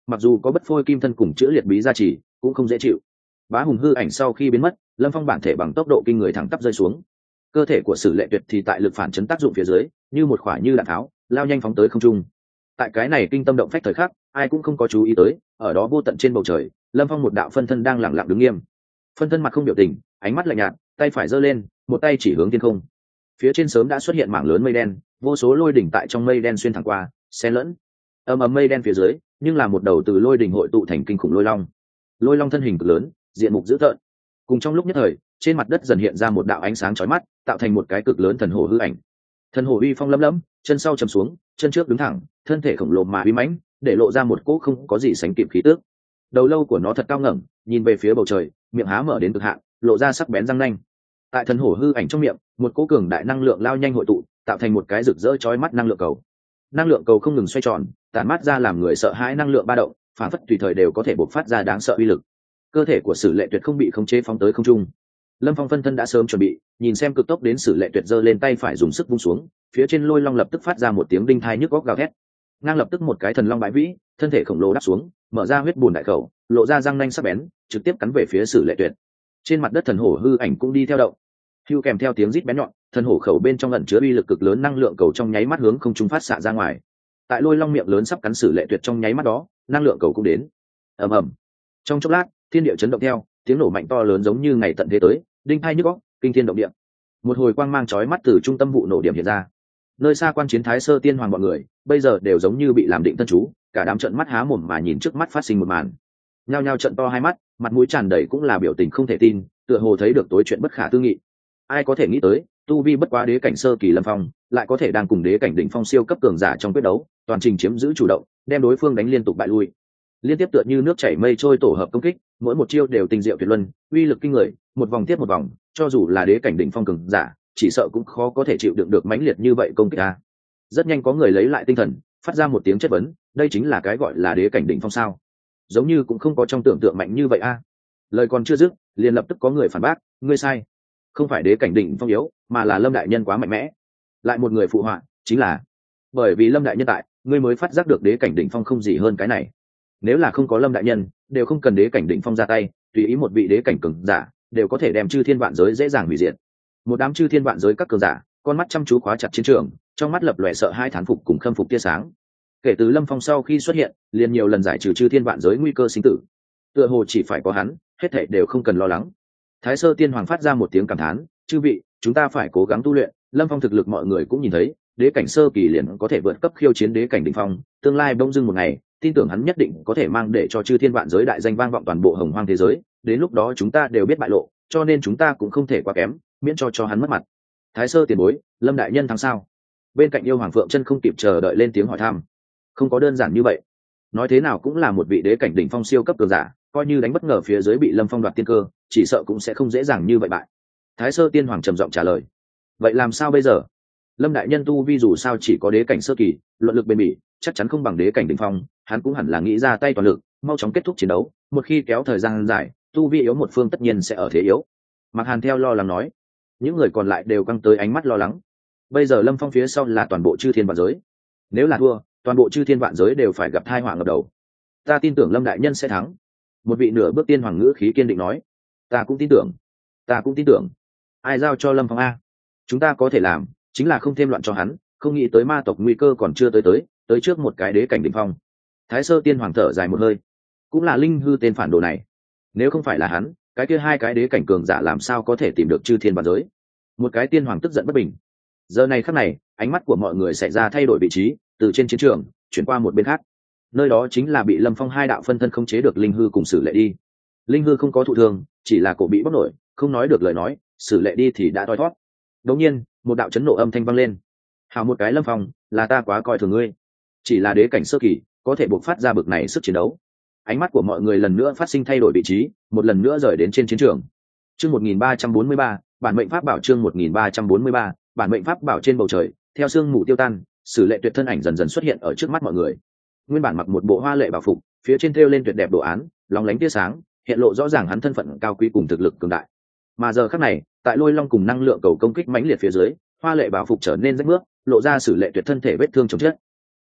mặc dù có bất phôi kim thân cùng chữa liệt bí gia trì cũng không dễ chịu. Bá hùng hư ảnh sau khi biến mất, lâm phong bản thể bằng tốc độ kinh người thẳng tắp rơi xuống. Cơ thể của Sử Lệ Tuyệt thì tại lực phản chấn tác dụng phía dưới như một quả như đạn tháo lao nhanh phóng tới không trung. Tại cái này kinh tâm động phách thời khắc, ai cũng không có chú ý tới, ở đó vô tận trên bầu trời, lâm phong một đạo phân thân đang lặng lặng đứng nghiêm. Phân thân mặt không biểu tình, ánh mắt lạnh nhạt, tay phải giơ lên, một tay chỉ hướng thiên không. Phía trên sớm đã xuất hiện mảng lớn mây đen, vô số lôi đỉnh tại trong mây đen xuyên thẳng qua, xen lẫn. Ầm ầm mây đen phía dưới, nhưng là một đầu từ lôi đỉnh hội tụ thành kinh khủng lôi long. Lôi long thân hình cực lớn, diện mục dữ tợn. Cùng trong lúc nhất thời, trên mặt đất dần hiện ra một đạo ánh sáng chói mắt, tạo thành một cái cực lớn thần hổ hư ảnh. Thần hổ uy phong lấm lấm, chân sau chầm xuống, chân trước đứng thẳng, thân thể khổng lồ mà uy mãnh, để lộ ra một cỗ không có gì sánh kịp khí tước. Đầu lâu của nó thật cao ngẩng, nhìn về phía bầu trời, miệng há mở đến cực hạn, lộ ra sắc bén răng nanh. Tại thần hổ hư ảnh trong miệng, một cỗ cường đại năng lượng lao nhanh hội tụ, tạo thành một cái rực rỡ chói mắt năng lượng cầu. Năng lượng cầu không ngừng xoay tròn, tản mát ra làm người sợ hãi năng lượng ba động, phản phất tùy thời đều có thể bộc phát ra đáng sợ uy lực. Cơ thể của Sử Lệ Tuyệt không bị khống chế phóng tới không trung. Lâm Phong phân thân đã sớm chuẩn bị, nhìn xem cực tốc đến Sử Lệ Tuyệt giơ lên tay phải dùng sức vung xuống, phía trên lôi long lập tức phát ra một tiếng đinh thai nhức góc gào thét. Ngang lập tức một cái thần long bãi vĩ, thân thể khổng lồ đáp xuống, mở ra huyết bùn đại khẩu, lộ ra răng nanh sắc bén, trực tiếp cắn về phía Sử Lệ Tuyệt. Trên mặt đất thần hổ hư ảnh cũng đi theo động. Hưu kèm theo tiếng rít bén nhọn, thần hổ khẩu bên trong ẩn chứa uy lực cực lớn năng lượng cầu trong nháy mắt hướng không trung phát xạ ra ngoài. Tại lôi long miệng lớn sắp cắn Sử Lệ Tuyệt trong nháy mắt đó, năng lượng cầu cũng đến. Ầm ầm. Trong chốc lát, thiên địa chấn động theo, tiếng nổ mạnh to lớn giống như ngày tận thế tới, đinh hai nhức óc, kinh thiên động địa. Một hồi quang mang chói mắt từ trung tâm vụ nổ điểm hiện ra. Nơi xa quan chiến Thái Sơ Tiên Hoàng bọn người, bây giờ đều giống như bị làm định thân chú, cả đám trợn mắt há mồm mà nhìn trước mắt phát sinh một màn. Nhao nhao trợn to hai mắt, mặt mũi tràn đầy cũng là biểu tình không thể tin, tựa hồ thấy được tối chuyện bất khả tư nghị. Ai có thể nghĩ tới, tu vi bất quá đế cảnh sơ kỳ Lâm Phong, lại có thể đang cùng đế cảnh đỉnh phong siêu cấp cường giả trong quyết đấu, toàn trình chiếm giữ chủ động, đem đối phương đánh liên tục bại lui. Liên tiếp tựa như nước chảy mây trôi tổ hợp công kích, mỗi một chiêu đều tinh diệu tuyệt luân, uy lực kinh người, một vòng tiếp một vòng, cho dù là đế cảnh đỉnh phong cường giả, chỉ sợ cũng khó có thể chịu đựng được mãnh liệt như vậy công kích a. Rất nhanh có người lấy lại tinh thần, phát ra một tiếng chất vấn, đây chính là cái gọi là đế cảnh đỉnh phong sao? Giống như cũng không có trong tưởng tượng mạnh như vậy a. Lời còn chưa dứt, liền lập tức có người phản bác, ngươi sai, không phải đế cảnh đỉnh phong yếu, mà là Lâm đại nhân quá mạnh mẽ. Lại một người phụ họa, chính là bởi vì Lâm đại nhân tại, ngươi mới phát giác được đế cảnh đỉnh phong không gì hơn cái này. Nếu là không có Lâm đại nhân, đều không cần đế cảnh đỉnh phong ra tay, tùy ý một vị đế cảnh cường giả đều có thể đem chư thiên vạn giới dễ dàng hủy diệt. Một đám chư thiên vạn giới các cường giả, con mắt chăm chú khóa chặt chiến trường, trong mắt lập lòe sợ hai thán phục cùng khâm phục tia sáng. Kể từ Lâm Phong sau khi xuất hiện, liền nhiều lần giải trừ chư thiên vạn giới nguy cơ sinh tử. Tựa hồ chỉ phải có hắn, hết thảy đều không cần lo lắng. Thái Sơ Tiên Hoàng phát ra một tiếng cảm thán, chư vị, chúng ta phải cố gắng tu luyện. Lâm Phong thực lực mọi người cũng nhìn thấy, đế cảnh sơ kỳ liền có thể vượt cấp khiêu chiến đế cảnh đỉnh phong, tương lai bỗng dưng một ngày, tin tưởng hắn nhất định có thể mang để cho chư thiên vạn giới đại danh vang vọng toàn bộ hồng hoang thế giới. Đến lúc đó chúng ta đều biết bại lộ, cho nên chúng ta cũng không thể quá kém, miễn cho cho hắn mất mặt. Thái Sơ tiền bối, Lâm đại nhân thắng sao? Bên cạnh yêu hoàng phượng chân không kịp chờ đợi lên tiếng hỏi thăm. Không có đơn giản như vậy, nói thế nào cũng là một vị đế cảnh đỉnh phong siêu cấp cường giả, coi như đánh bất ngờ phía dưới bị Lâm Phong đoạt tiên cơ, chỉ sợ cũng sẽ không dễ dàng như vậy bại. Thái Sơ tiên hoàng trầm giọng trả lời. Vậy làm sao bây giờ? Lâm đại nhân tu vi dù sao chỉ có đế cảnh sơ kỳ, luận lực bền bỉ chắc chắn không bằng đế cảnh đỉnh phong, hắn cũng hẳn là nghĩ ra tay toàn lực, mau chóng kết thúc chiến đấu. Một khi kéo thời gian dài, tu vi yếu một phương tất nhiên sẽ ở thế yếu. Mạc Hàn theo lo lắng nói. Những người còn lại đều căng tới ánh mắt lo lắng. Bây giờ Lâm Phong phía sau là toàn bộ chư thiên vạn giới, nếu là thua, toàn bộ chư thiên vạn giới đều phải gặp tai họa ngập đầu. Ta tin tưởng Lâm đại nhân sẽ thắng. Một vị nửa bước tiên hoàng ngữ khí kiên định nói. Ta cũng tin tưởng, ta cũng tin tưởng. Ai giao cho Lâm Phong a? Chúng ta có thể làm chính là không thêm loạn cho hắn, không nghĩ tới ma tộc nguy cơ còn chưa tới tới, tới trước một cái đế cảnh đỉnh phong. Thái Sơ tiên hoàng thở dài một hơi. Cũng là linh hư tên phản đồ này, nếu không phải là hắn, cái kia hai cái đế cảnh cường giả làm sao có thể tìm được chư thiên vạn giới? Một cái tiên hoàng tức giận bất bình. Giờ này khắc này, ánh mắt của mọi người xảy ra thay đổi vị trí, từ trên chiến trường chuyển qua một bên khác. Nơi đó chính là bị Lâm Phong hai đạo phân thân khống chế được linh hư cùng Sử Lệ đi. Linh hư không có thụ thương, chỉ là cổ bị bóc nổi, không nói được lời nói. Sử Lệ đi thì đã thoi thoát. Đột nhiên, một đạo chấn nộ âm thanh vang lên. Hào một cái Lâm Phong, là ta quá coi thường ngươi. Chỉ là đế cảnh sơ kỳ, có thể buộc phát ra bực này sức chiến đấu. Ánh mắt của mọi người lần nữa phát sinh thay đổi vị trí, một lần nữa rời đến trên chiến trường. Chương một nghìn ba trăm bốn mươi ba, bản mệnh pháp bảo chương một nghìn ba trăm bốn mươi ba, bản mệnh pháp bảo trên bầu trời, theo sương mù tiêu tan, Sử Lệ tuyệt thân ảnh dần dần xuất hiện ở trước mắt mọi người. Nguyên bản mặc một bộ hoa lệ bảo phục, phía trên thêu lên tuyệt đẹp đồ án, lóng lánh tia sáng, hiện lộ rõ ràng hắn thân phận cao quý cùng thực lực cường đại. Mà giờ khắc này, tại lôi long cùng năng lượng cầu công kích mãnh liệt phía dưới, hoa lệ bảo phục trở nên rách mướp, lộ ra Sử Lệ tuyệt thân thể vết thương chồng chết.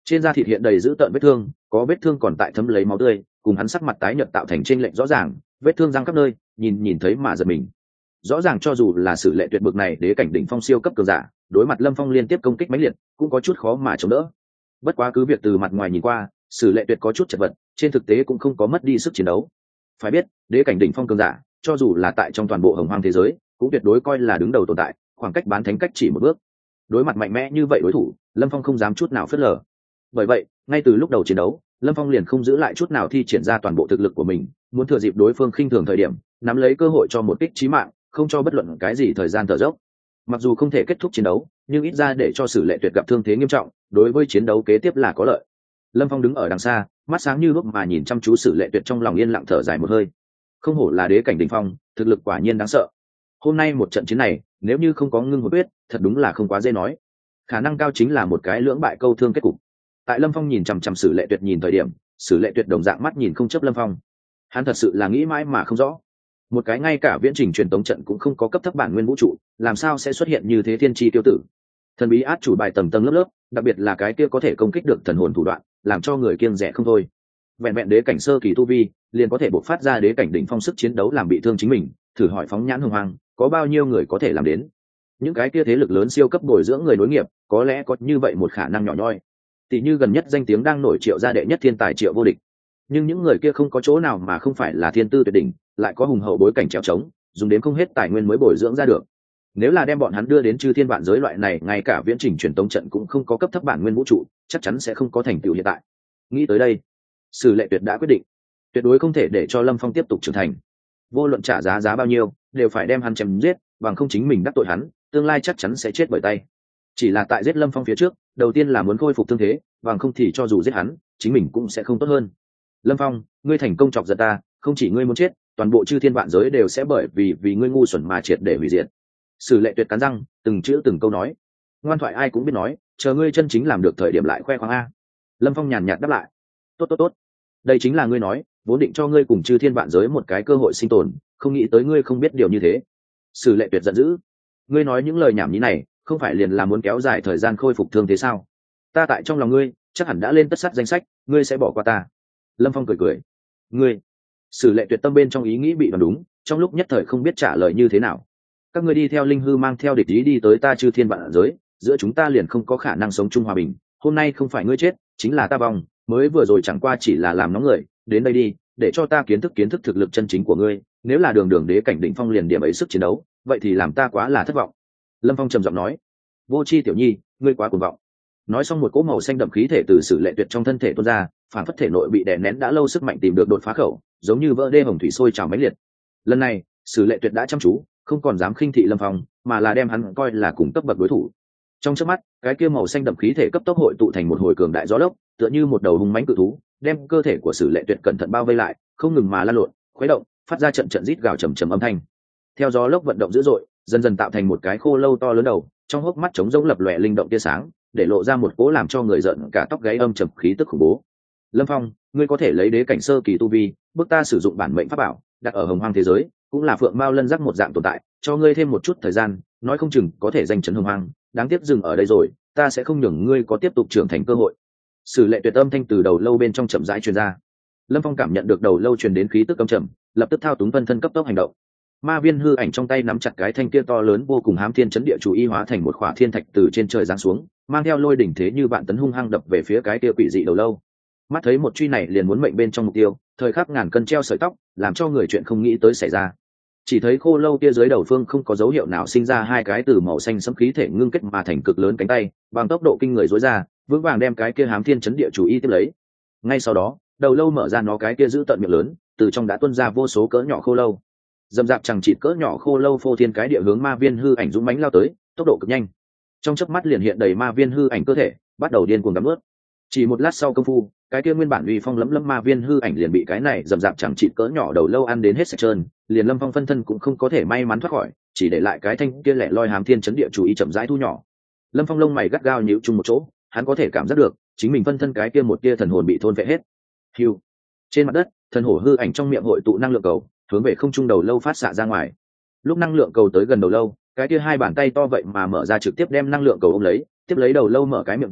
Trên da thịt hiện đầy dữ tợn vết thương, có vết thương còn tại thấm lấy máu tươi, cùng hắn sắc mặt tái nhợt tạo thành chênh lệch rõ ràng, vết thương răng khắp nơi, nhìn nhìn thấy mà giật mình. Rõ ràng cho dù là Sử Lệ Tuyệt bực này đế cảnh đỉnh phong siêu cấp cường giả, đối mặt Lâm Phong liên tiếp công kích mãnh liệt, cũng có chút khó mà chống đỡ. Bất quá cứ việc từ mặt ngoài nhìn qua, Sử Lệ Tuyệt có chút chật vật, trên thực tế cũng không có mất đi sức chiến đấu. Phải biết, đế cảnh đỉnh phong cường giả, cho dù là tại trong toàn bộ Hồng Hoang thế giới, cũng tuyệt đối coi là đứng đầu tồn tại, khoảng cách bán thánh cách chỉ một bước. Đối mặt mạnh mẽ như vậy đối thủ, Lâm Phong không dám chút nào phớt lờ. Bởi vậy, ngay từ lúc đầu chiến đấu, Lâm Phong liền không giữ lại chút nào thi triển ra toàn bộ thực lực của mình, muốn thừa dịp đối phương khinh thường thời điểm, nắm lấy cơ hội cho một kích chí mạng, không cho bất luận cái gì thời gian thở dốc. Mặc dù không thể kết thúc chiến đấu, nhưng ít ra để cho Sử Lệ Tuyệt gặp thương thế nghiêm trọng, đối với chiến đấu kế tiếp là có lợi. Lâm Phong đứng ở đằng xa, mắt sáng như đuốc mà nhìn chăm chú Sử Lệ Tuyệt, trong lòng yên lặng thở dài một hơi. Không hổ là đế cảnh đỉnh phong, thực lực quả nhiên đáng sợ. Hôm nay một trận chiến này, nếu như không có ngưng hồn huyết, thật đúng là không quá dễ nói. Khả năng cao chính là một cái lưỡng bại câu thương kết cục. Tại Lâm Phong nhìn chằm chằm Sử Lệ Tuyệt nhìn thời điểm, Sử Lệ Tuyệt đồng dạng mắt nhìn không chớp Lâm Phong. Hắn thật sự là nghĩ mãi mà không rõ. Một cái ngay cả viễn trình truyền tống trận cũng không có cấp thấp bản nguyên vũ trụ, làm sao sẽ xuất hiện như thế thiên chi tiêu tử? Thần bí át chủ bài tầng tầng lớp lớp, đặc biệt là cái kia có thể công kích được thần hồn thủ đoạn, làm cho người kiêng dè không thôi. Vẹn vẹn đế cảnh sơ kỳ tu vi, liền có thể bộc phát ra đế cảnh đỉnh phong sức chiến đấu làm bị thương chính mình, thử hỏi phóng nhãn Hồng Hoang, có bao nhiêu người có thể làm đến? Những cái kia thế lực lớn siêu cấp bồi dưỡng người nối nghiệp, có lẽ có như vậy một khả năng nhỏ nhoi. Tỷ như gần nhất danh tiếng đang nổi Triệu gia đệ nhất thiên tài Triệu Vô Địch. Nhưng những người kia không có chỗ nào mà không phải là thiên tư tuyệt đỉnh, lại có hùng hậu bối cảnh trèo trống, dùng đến không hết tài nguyên mới bồi dưỡng ra được. Nếu là đem bọn hắn đưa đến chư thiên vạn giới loại này, ngay cả viễn trình truyền tống trận cũng không có cấp thấp bản nguyên vũ trụ, chắc chắn sẽ không có thành tựu hiện tại. Nghĩ tới đây, Sử Lệ Tuyệt đã quyết định, tuyệt đối không thể để cho Lâm Phong tiếp tục trưởng thành. Vô luận trả giá giá bao nhiêu, đều phải đem hắn chém giết, bằng không chính mình đắc tội hắn, tương lai chắc chắn sẽ chết bởi tay. Chỉ là tại giết Lâm Phong phía trước, đầu tiên là muốn khôi phục thương thế, bằng không thì cho dù giết hắn, chính mình cũng sẽ không tốt hơn. Lâm Phong, ngươi thành công chọc giận ta, không chỉ ngươi muốn chết, toàn bộ chư thiên vạn giới đều sẽ bởi vì vì ngươi ngu xuẩn mà triệt để hủy diệt. Sử Lệ Tuyệt cắn răng, từng chữ từng câu nói. Ngoan thoại ai cũng biết nói, chờ ngươi chân chính làm được thời điểm lại khoe khoang a. Lâm Phong nhàn nhạt đáp lại. Tốt tốt tốt, đây chính là ngươi nói, vốn định cho ngươi cùng chư thiên vạn giới một cái cơ hội sinh tồn, không nghĩ tới ngươi không biết điều như thế. Sử Lệ Tuyệt giận dữ. Ngươi nói những lời nhảm nhí này, không phải liền là muốn kéo dài thời gian khôi phục thương thế sao? Ta tại trong lòng ngươi, chắc hẳn đã lên tất sắt danh sách, ngươi sẽ bỏ qua ta. Lâm Phong cười cười. Ngươi? Sử Lệ Tuyệt tâm bên trong ý nghĩ bị đoán đúng, trong lúc nhất thời không biết trả lời như thế nào. Các ngươi đi theo linh hư mang theo địch ý đi tới ta chư thiên vạn giới, giữa chúng ta liền không có khả năng sống chung hòa bình. Hôm nay không phải ngươi chết, chính là ta vong, mới vừa rồi chẳng qua chỉ là làm nóng người, đến đây đi, để cho ta kiến thức kiến thức thực lực chân chính của ngươi. Nếu là đường đường đế cảnh đỉnh phong liền điểm ấy sức chiến đấu, vậy thì làm ta quá là thất vọng. Lâm Phong trầm giọng nói. Vô Chi tiểu nhi, ngươi quá cuồng vọng. Nói xong, một cỗ màu xanh đậm khí thể từ Sử Lệ Tuyệt trong thân thể tuôn ra, phản phất thể nội bị đè nén đã lâu sức mạnh tìm được đột phá khẩu, giống như vỡ đê hồng thủy sôi trào mãnh liệt. Lần này, Sử Lệ Tuyệt đã chăm chú, không còn dám khinh thị Lâm Phong, mà là đem hắn coi là cùng cấp bậc đối thủ. Trong chớp mắt, cái kia màu xanh đậm khí thể cấp tốc hội tụ thành một hồi cường đại gió lốc, tựa như một đầu hung mãnh cự thú, đem cơ thể của Sử Lệ Tuyệt cẩn thận bao vây lại, không ngừng mà lan lộn, khuấy động, phát ra trận trận rít gào trầm trầm âm thanh. Theo gió lốc vận động dữ dội, dần dần tạo thành một cái khô lâu to lớn đầu, trong hốc mắt trống rỗng lập lòe linh động tia sáng, để lộ ra một cỗ làm cho người giận cả tóc gáy âm trầm khí tức khủng bố. Lâm Phong, ngươi có thể lấy đế cảnh sơ kỳ tu vi, bước ta sử dụng bản mệnh pháp bảo, đặt ở Hồng Hoang thế giới, cũng là phượng mao lân giác một dạng tồn tại, cho ngươi thêm một chút thời gian, nói không chừng có thể danh chấn Hồng Hoang, đáng tiếc dừng ở đây rồi, ta sẽ không nhường ngươi có tiếp tục trưởng thành cơ hội. Sử Lệ Tuyệt âm thanh từ đầu lâu bên trong chậm rãi truyền ra. Lâm Phong cảm nhận được đầu lâu truyền đến khí tức âm trầm, lập tức thao túng phân thân cấp tốc hành động. Ma viên hư ảnh trong tay nắm chặt cái thanh kia to lớn vô cùng hám thiên chấn địa chủ y hóa thành một khỏa thiên thạch từ trên trời giáng xuống, mang theo lôi đỉnh thế như vạn tấn hung hăng đập về phía cái kia quỷ dị đầu lâu. Mắt thấy một truy này liền muốn mệnh bên trong mục tiêu, thời khắc ngàn cân treo sợi tóc, làm cho người chuyện không nghĩ tới xảy ra. Chỉ thấy khô lâu kia dưới đầu phương không có dấu hiệu nào sinh ra hai cái từ màu xanh sẫm khí thể ngưng kết mà thành cực lớn cánh tay, bằng tốc độ kinh người rối ra, vững vàng đem cái kia hám thiên chấn địa chủ y tiếp lấy. Ngay sau đó, đầu lâu mở ra nó cái kia giữ tận miệng lớn, từ trong đã tuôn ra vô số cỡ nhỏ khô lâu. Dầm dạp chẳng chịt cỡ nhỏ khô lâu phô thiên cái địa hướng ma viên hư ảnh dũng mãnh lao tới, tốc độ cực nhanh. Trong chớp mắt liền hiện đầy ma viên hư ảnh cơ thể, bắt đầu điên cuồng cắn ướt. Chỉ một lát sau công phu, cái kia nguyên bản uy phong lẫm lẫm ma viên hư ảnh liền bị cái này dầm dạp chẳng chịt cỡ nhỏ đầu lâu ăn đến hết sạch trơn, liền Lâm Phong phân thân cũng không có thể may mắn thoát khỏi, chỉ để lại cái thanh kia lẻ loi hám thiên chấn địa chủ ý chậm rãi thu nhỏ. Lâm Phong lông mày gắt gao nhíu chung một chỗ, hắn có thể cảm giác được, chính mình phân thân cái kia một tia thần hồn bị thôn phệ hết. Hưu. Trên mặt đất, thần hổ hư ảnh trong miệng hội tụ năng lượng cầu, hướng về không trung đầu lâu phát xạ ra ngoài. Lúc năng lượng cầu tới gần đầu lâu, cái kia hai bàn tay to vậy mà mở ra trực tiếp đem năng lượng cầu ôm lấy, tiếp lấy đầu lâu mở cái miệng rộng,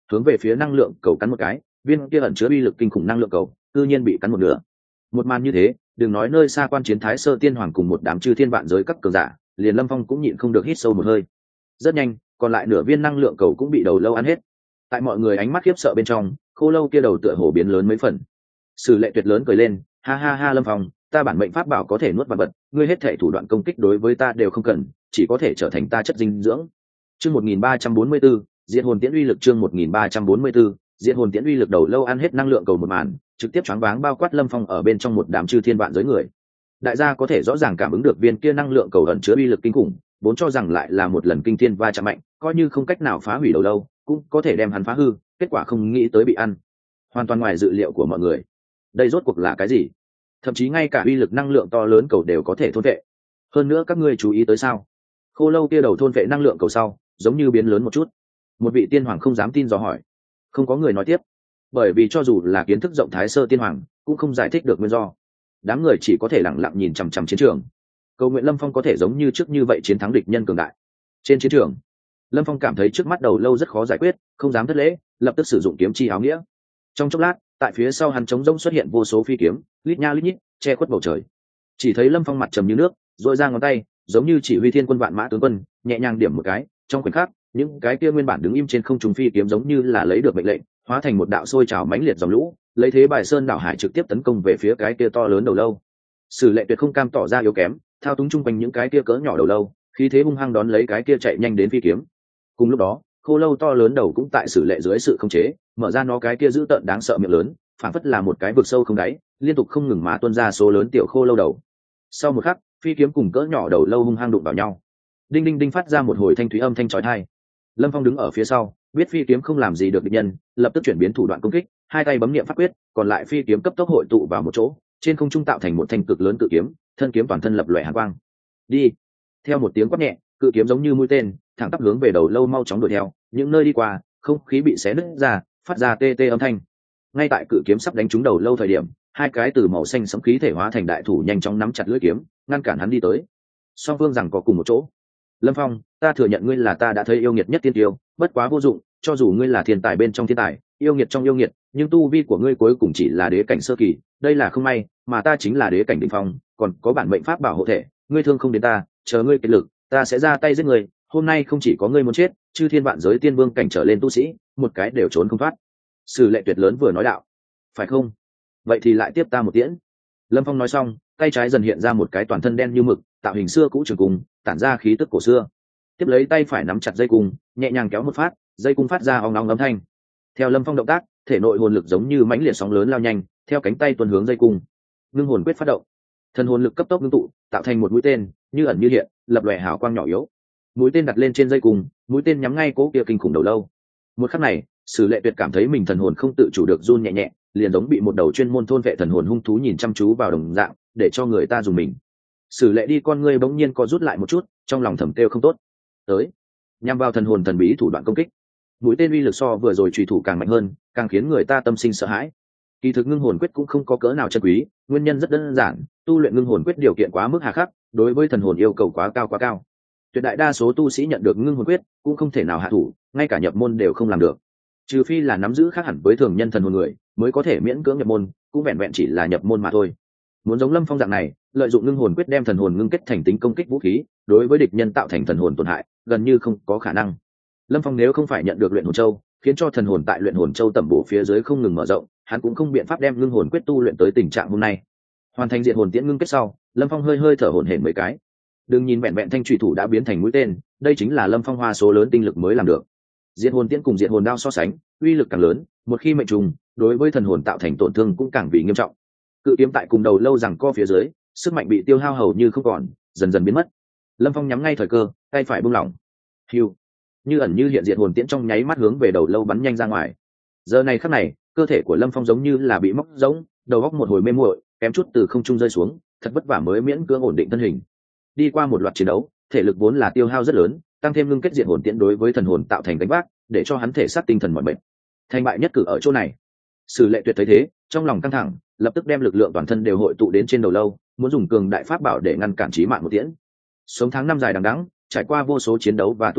hướng về phía năng lượng cầu cắn một cái, viên kia ẩn chứa uy lực kinh khủng năng lượng cầu tự nhiên bị cắn một nửa. Một màn như thế, đừng nói nơi xa quan chiến Thái Sơ Tiên Hoàng cùng một đám chư thiên vạn giới các cường giả, liền Lâm Phong cũng nhịn không được hít sâu một hơi. Rất nhanh, còn lại nửa viên năng lượng cầu cũng bị đầu lâu ăn hết. Tại mọi người ánh mắt khiếp sợ bên trong, khô lâu kia đầu tựa hồ biến lớn mấy phần. Sử Lệ Tuyệt lớn cười lên, ha ha ha Lâm Phong, ta bản mệnh pháp bảo có thể nuốt vạn vật, ngươi hết thể thủ đoạn công kích đối với ta đều không cần, chỉ có thể trở thành ta chất dinh dưỡng. Chương một nghìn ba trăm bốn mươi 134, Diệt hồn tiễn uy lực chương một nghìn ba trăm bốn mươi 134, Diệt hồn tiễn uy lực đầu lâu ăn hết năng lượng cầu một màn, trực tiếp choáng váng bao quát Lâm Phong ở bên trong một đám chư thiên vạn giới người. Đại gia có thể rõ ràng cảm ứng được viên kia năng lượng cầu ẩn chứa uy lực kinh khủng, vốn cho rằng lại là một lần kinh thiên va chạm mạnh, coi như không cách nào phá hủy đầu lâu, cũng có thể đem hắn phá hư, kết quả không nghĩ tới bị ăn. Hoàn toàn ngoài dự liệu của mọi người. Đây rốt cuộc là cái gì? Thậm chí ngay cả uy lực năng lượng to lớn cầu đều có thể thôn vệ. Hơn nữa các ngươi chú ý tới sao? Khô lâu kia đầu thôn vệ năng lượng cầu sau, giống như biến lớn một chút. Một vị tiên hoàng không dám tin dò hỏi. Không có người nói tiếp, bởi vì cho dù là kiến thức rộng Thái Sơ Tiên Hoàng cũng không giải thích được nguyên do. Đám người chỉ có thể lặng lặng nhìn chằm chằm chiến trường, cầu nguyện Lâm Phong có thể giống như trước như vậy chiến thắng địch nhân cường đại. Trên chiến trường, Lâm Phong cảm thấy trước mắt đầu lâu rất khó giải quyết, không dám thất lễ, lập tức sử dụng kiếm chi áo nghĩa. Trong chốc lát, tại phía sau hắn trống rỗng xuất hiện vô số phi kiếm, lít nha lít nhít, che khuất bầu trời. Chỉ thấy Lâm Phong mặt trầm như nước, duỗi ra ngón tay, giống như chỉ huy thiên quân vạn mã tướng quân, nhẹ nhàng điểm một cái, trong khoảnh khắc, những cái kia nguyên bản đứng im trên không trung phi kiếm giống như là lấy được mệnh lệnh, hóa thành một đạo sôi trào mãnh liệt dòng lũ, lấy thế bài sơn đảo hải trực tiếp tấn công về phía cái kia to lớn đầu lâu. Sử Lệ Tuyệt không cam tỏ ra yếu kém, thao túng chung quanh những cái kia cỡ nhỏ đầu lâu, khí thế hung hăng đón lấy cái kia chạy nhanh đến phi kiếm. Cùng lúc đó, khô lâu to lớn đầu cũng tại Sử Lệ dưới sự khống chế, mở ra nó cái kia dữ tợn đáng sợ miệng lớn, phảng phất là một cái vực sâu không đáy, liên tục không ngừng mà tuôn ra số lớn tiểu khô lâu đầu. Sau một khắc, phi kiếm cùng cỡ nhỏ đầu lâu hung hăng đụng vào nhau. Đinh đinh đinh phát ra một hồi thanh thúy âm thanh chói tai. Lâm Phong đứng ở phía sau, biết phi kiếm không làm gì được địch nhân, lập tức chuyển biến thủ đoạn công kích, hai tay bấm niệm pháp quyết, còn lại phi kiếm cấp tốc hội tụ vào một chỗ, trên không trung tạo thành một thanh cực lớn cự kiếm, thân kiếm toàn thân lập lòe hàn quang. Đi! Theo một tiếng quát nhẹ, cự kiếm giống như mũi tên, thẳng tắp hướng về đầu lâu mau chóng đuổi theo, những nơi đi qua, không khí bị xé nứt ra, phát ra tê tê âm thanh. Ngay tại cự kiếm sắp đánh trúng đầu lâu thời điểm, hai cái từ màu xanh sẫm khí thể hóa thành đại thủ nhanh chóng nắm chặt lưỡi kiếm, ngăn cản hắn đi tới. Song phương rằng có cùng một chỗ. Lâm Phong, ta thừa nhận ngươi là ta đã thấy yêu nghiệt nhất tiên tiêu, bất quá vô dụng, cho dù ngươi là thiên tài bên trong thiên tài, yêu nghiệt trong yêu nghiệt, nhưng tu vi của ngươi cuối cùng chỉ là đế cảnh sơ kỳ, đây là không may, mà ta chính là đế cảnh đỉnh phong, còn có bản mệnh pháp bảo hộ thể, ngươi thương không đến ta, chờ ngươi kết lực, ta sẽ ra tay giết ngươi, hôm nay không chỉ có ngươi muốn chết, chư thiên vạn giới tiên vương cảnh trở lên tu sĩ, một cái đều trốn không thoát. Sử Lệ Tuyệt lớn vừa nói đạo, phải không? Vậy thì lại tiếp ta một tiễn. Lâm Phong nói xong, tay trái dần hiện ra một cái toàn thân đen như mực, tạo hình xưa cũ trường cung, tản ra khí tức cổ xưa. Tiếp lấy tay phải nắm chặt dây cung, nhẹ nhàng kéo một phát, dây cung phát ra ong ong âm thanh. Theo Lâm Phong động tác, thể nội hồn lực giống như mãnh liệt sóng lớn lao nhanh, theo cánh tay tuần hướng dây cung. Ngưng hồn quyết phát động, thần hồn lực cấp tốc ngưng tụ, tạo thành một mũi tên, như ẩn như hiện, lập lòe hào quang nhỏ yếu. Mũi tên đặt lên trên dây cung, mũi tên nhắm ngay cố kia kinh khủng đầu lâu. Một khắc này, Sử Lệ Tuyệt cảm thấy mình thần hồn không tự chủ được run nhẹ nhẹ, liền giống bị một đầu chuyên môn thôn vệ thần hồn hung thú nhìn chăm chú vào đồng dạng, để cho người ta dùng mình. Sử Lệ đi con ngươi bỗng nhiên co rút lại một chút, trong lòng thầm kêu không tốt. Tới, nhằm vào thần hồn thần bí thủ đoạn công kích. Mũi tên uy lực so vừa rồi chủy thủ càng mạnh hơn, càng khiến người ta tâm sinh sợ hãi. Kỳ thực ngưng hồn quyết cũng không có cỡ nào chân quý, nguyên nhân rất đơn giản, tu luyện ngưng hồn quyết điều kiện quá mức hà khắc, đối với thần hồn yêu cầu quá cao quá cao. Tuyệt đại đa số tu sĩ nhận được ngưng hồn quyết cũng không thể nào hạ thủ, ngay cả nhập môn đều không làm được. Trừ phi là nắm giữ khác hẳn với thường nhân thần hồn người, mới có thể miễn cưỡng nhập môn, cũng vẹn vẹn chỉ là nhập môn mà thôi. Muốn giống Lâm Phong dạng này, lợi dụng ngưng hồn quyết đem thần hồn ngưng kết thành tính công kích vũ khí, đối với địch nhân tạo thành thần hồn tổn hại, gần như không có khả năng. Lâm Phong nếu không phải nhận được luyện hồn châu, khiến cho thần hồn tại luyện hồn châu tẩm bổ phía dưới không ngừng mở rộng, hắn cũng không biện pháp đem ngưng hồn quyết tu luyện tới tình trạng hôm nay. Hoàn thành diện hồn tiễn ngưng kết sau, Lâm Phong hơi hơi thở hổn hển mấy cái. Đừng nhìn vẹn vẹn thanh chủy thủ đã biến thành mũi tên, đây chính là Lâm Phong hoa số lớn tinh lực mới làm được. Diện hồn tiễn cùng diện hồn đao so sánh, uy lực càng lớn, một khi mệnh trùng, đối với thần hồn tạo thành tổn thương cũng càng bị nghiêm trọng. Cự kiếm tại cùng đầu lâu rằng co phía dưới, sức mạnh bị tiêu hao hầu như không còn, dần dần biến mất. Lâm Phong nhắm ngay thời cơ, tay phải buông lỏng. Hưu, như ẩn như hiện diện hồn tiễn trong nháy mắt hướng về đầu lâu bắn nhanh ra ngoài. Giờ này khắc này, cơ thể của Lâm Phong giống như là bị móc rỗng, đầu óc một hồi mê muội, kém chút từ không trung rơi xuống, thật vất vả mới miễn cưỡng ổn định thân hình. Đi qua một loạt chiến đấu, thể lực vốn là tiêu hao rất lớn, tăng thêm ngưng kết diện hồn tiễn đối với thần hồn tạo thành gánh vác, để cho hắn thể xác tinh thần mỏi mệt. Thành bại nhất cử ở chỗ này. Sử Lệ Tuyệt thấy thế, trong lòng căng thẳng, lập tức đem lực lượng toàn thân đều hội tụ đến trên đầu lâu, muốn dùng cường đại pháp bảo để ngăn cản chí mạng một tiễn. Sống tháng năm dài đằng đẵng, trải qua vô số chiến đấu và tu luyện,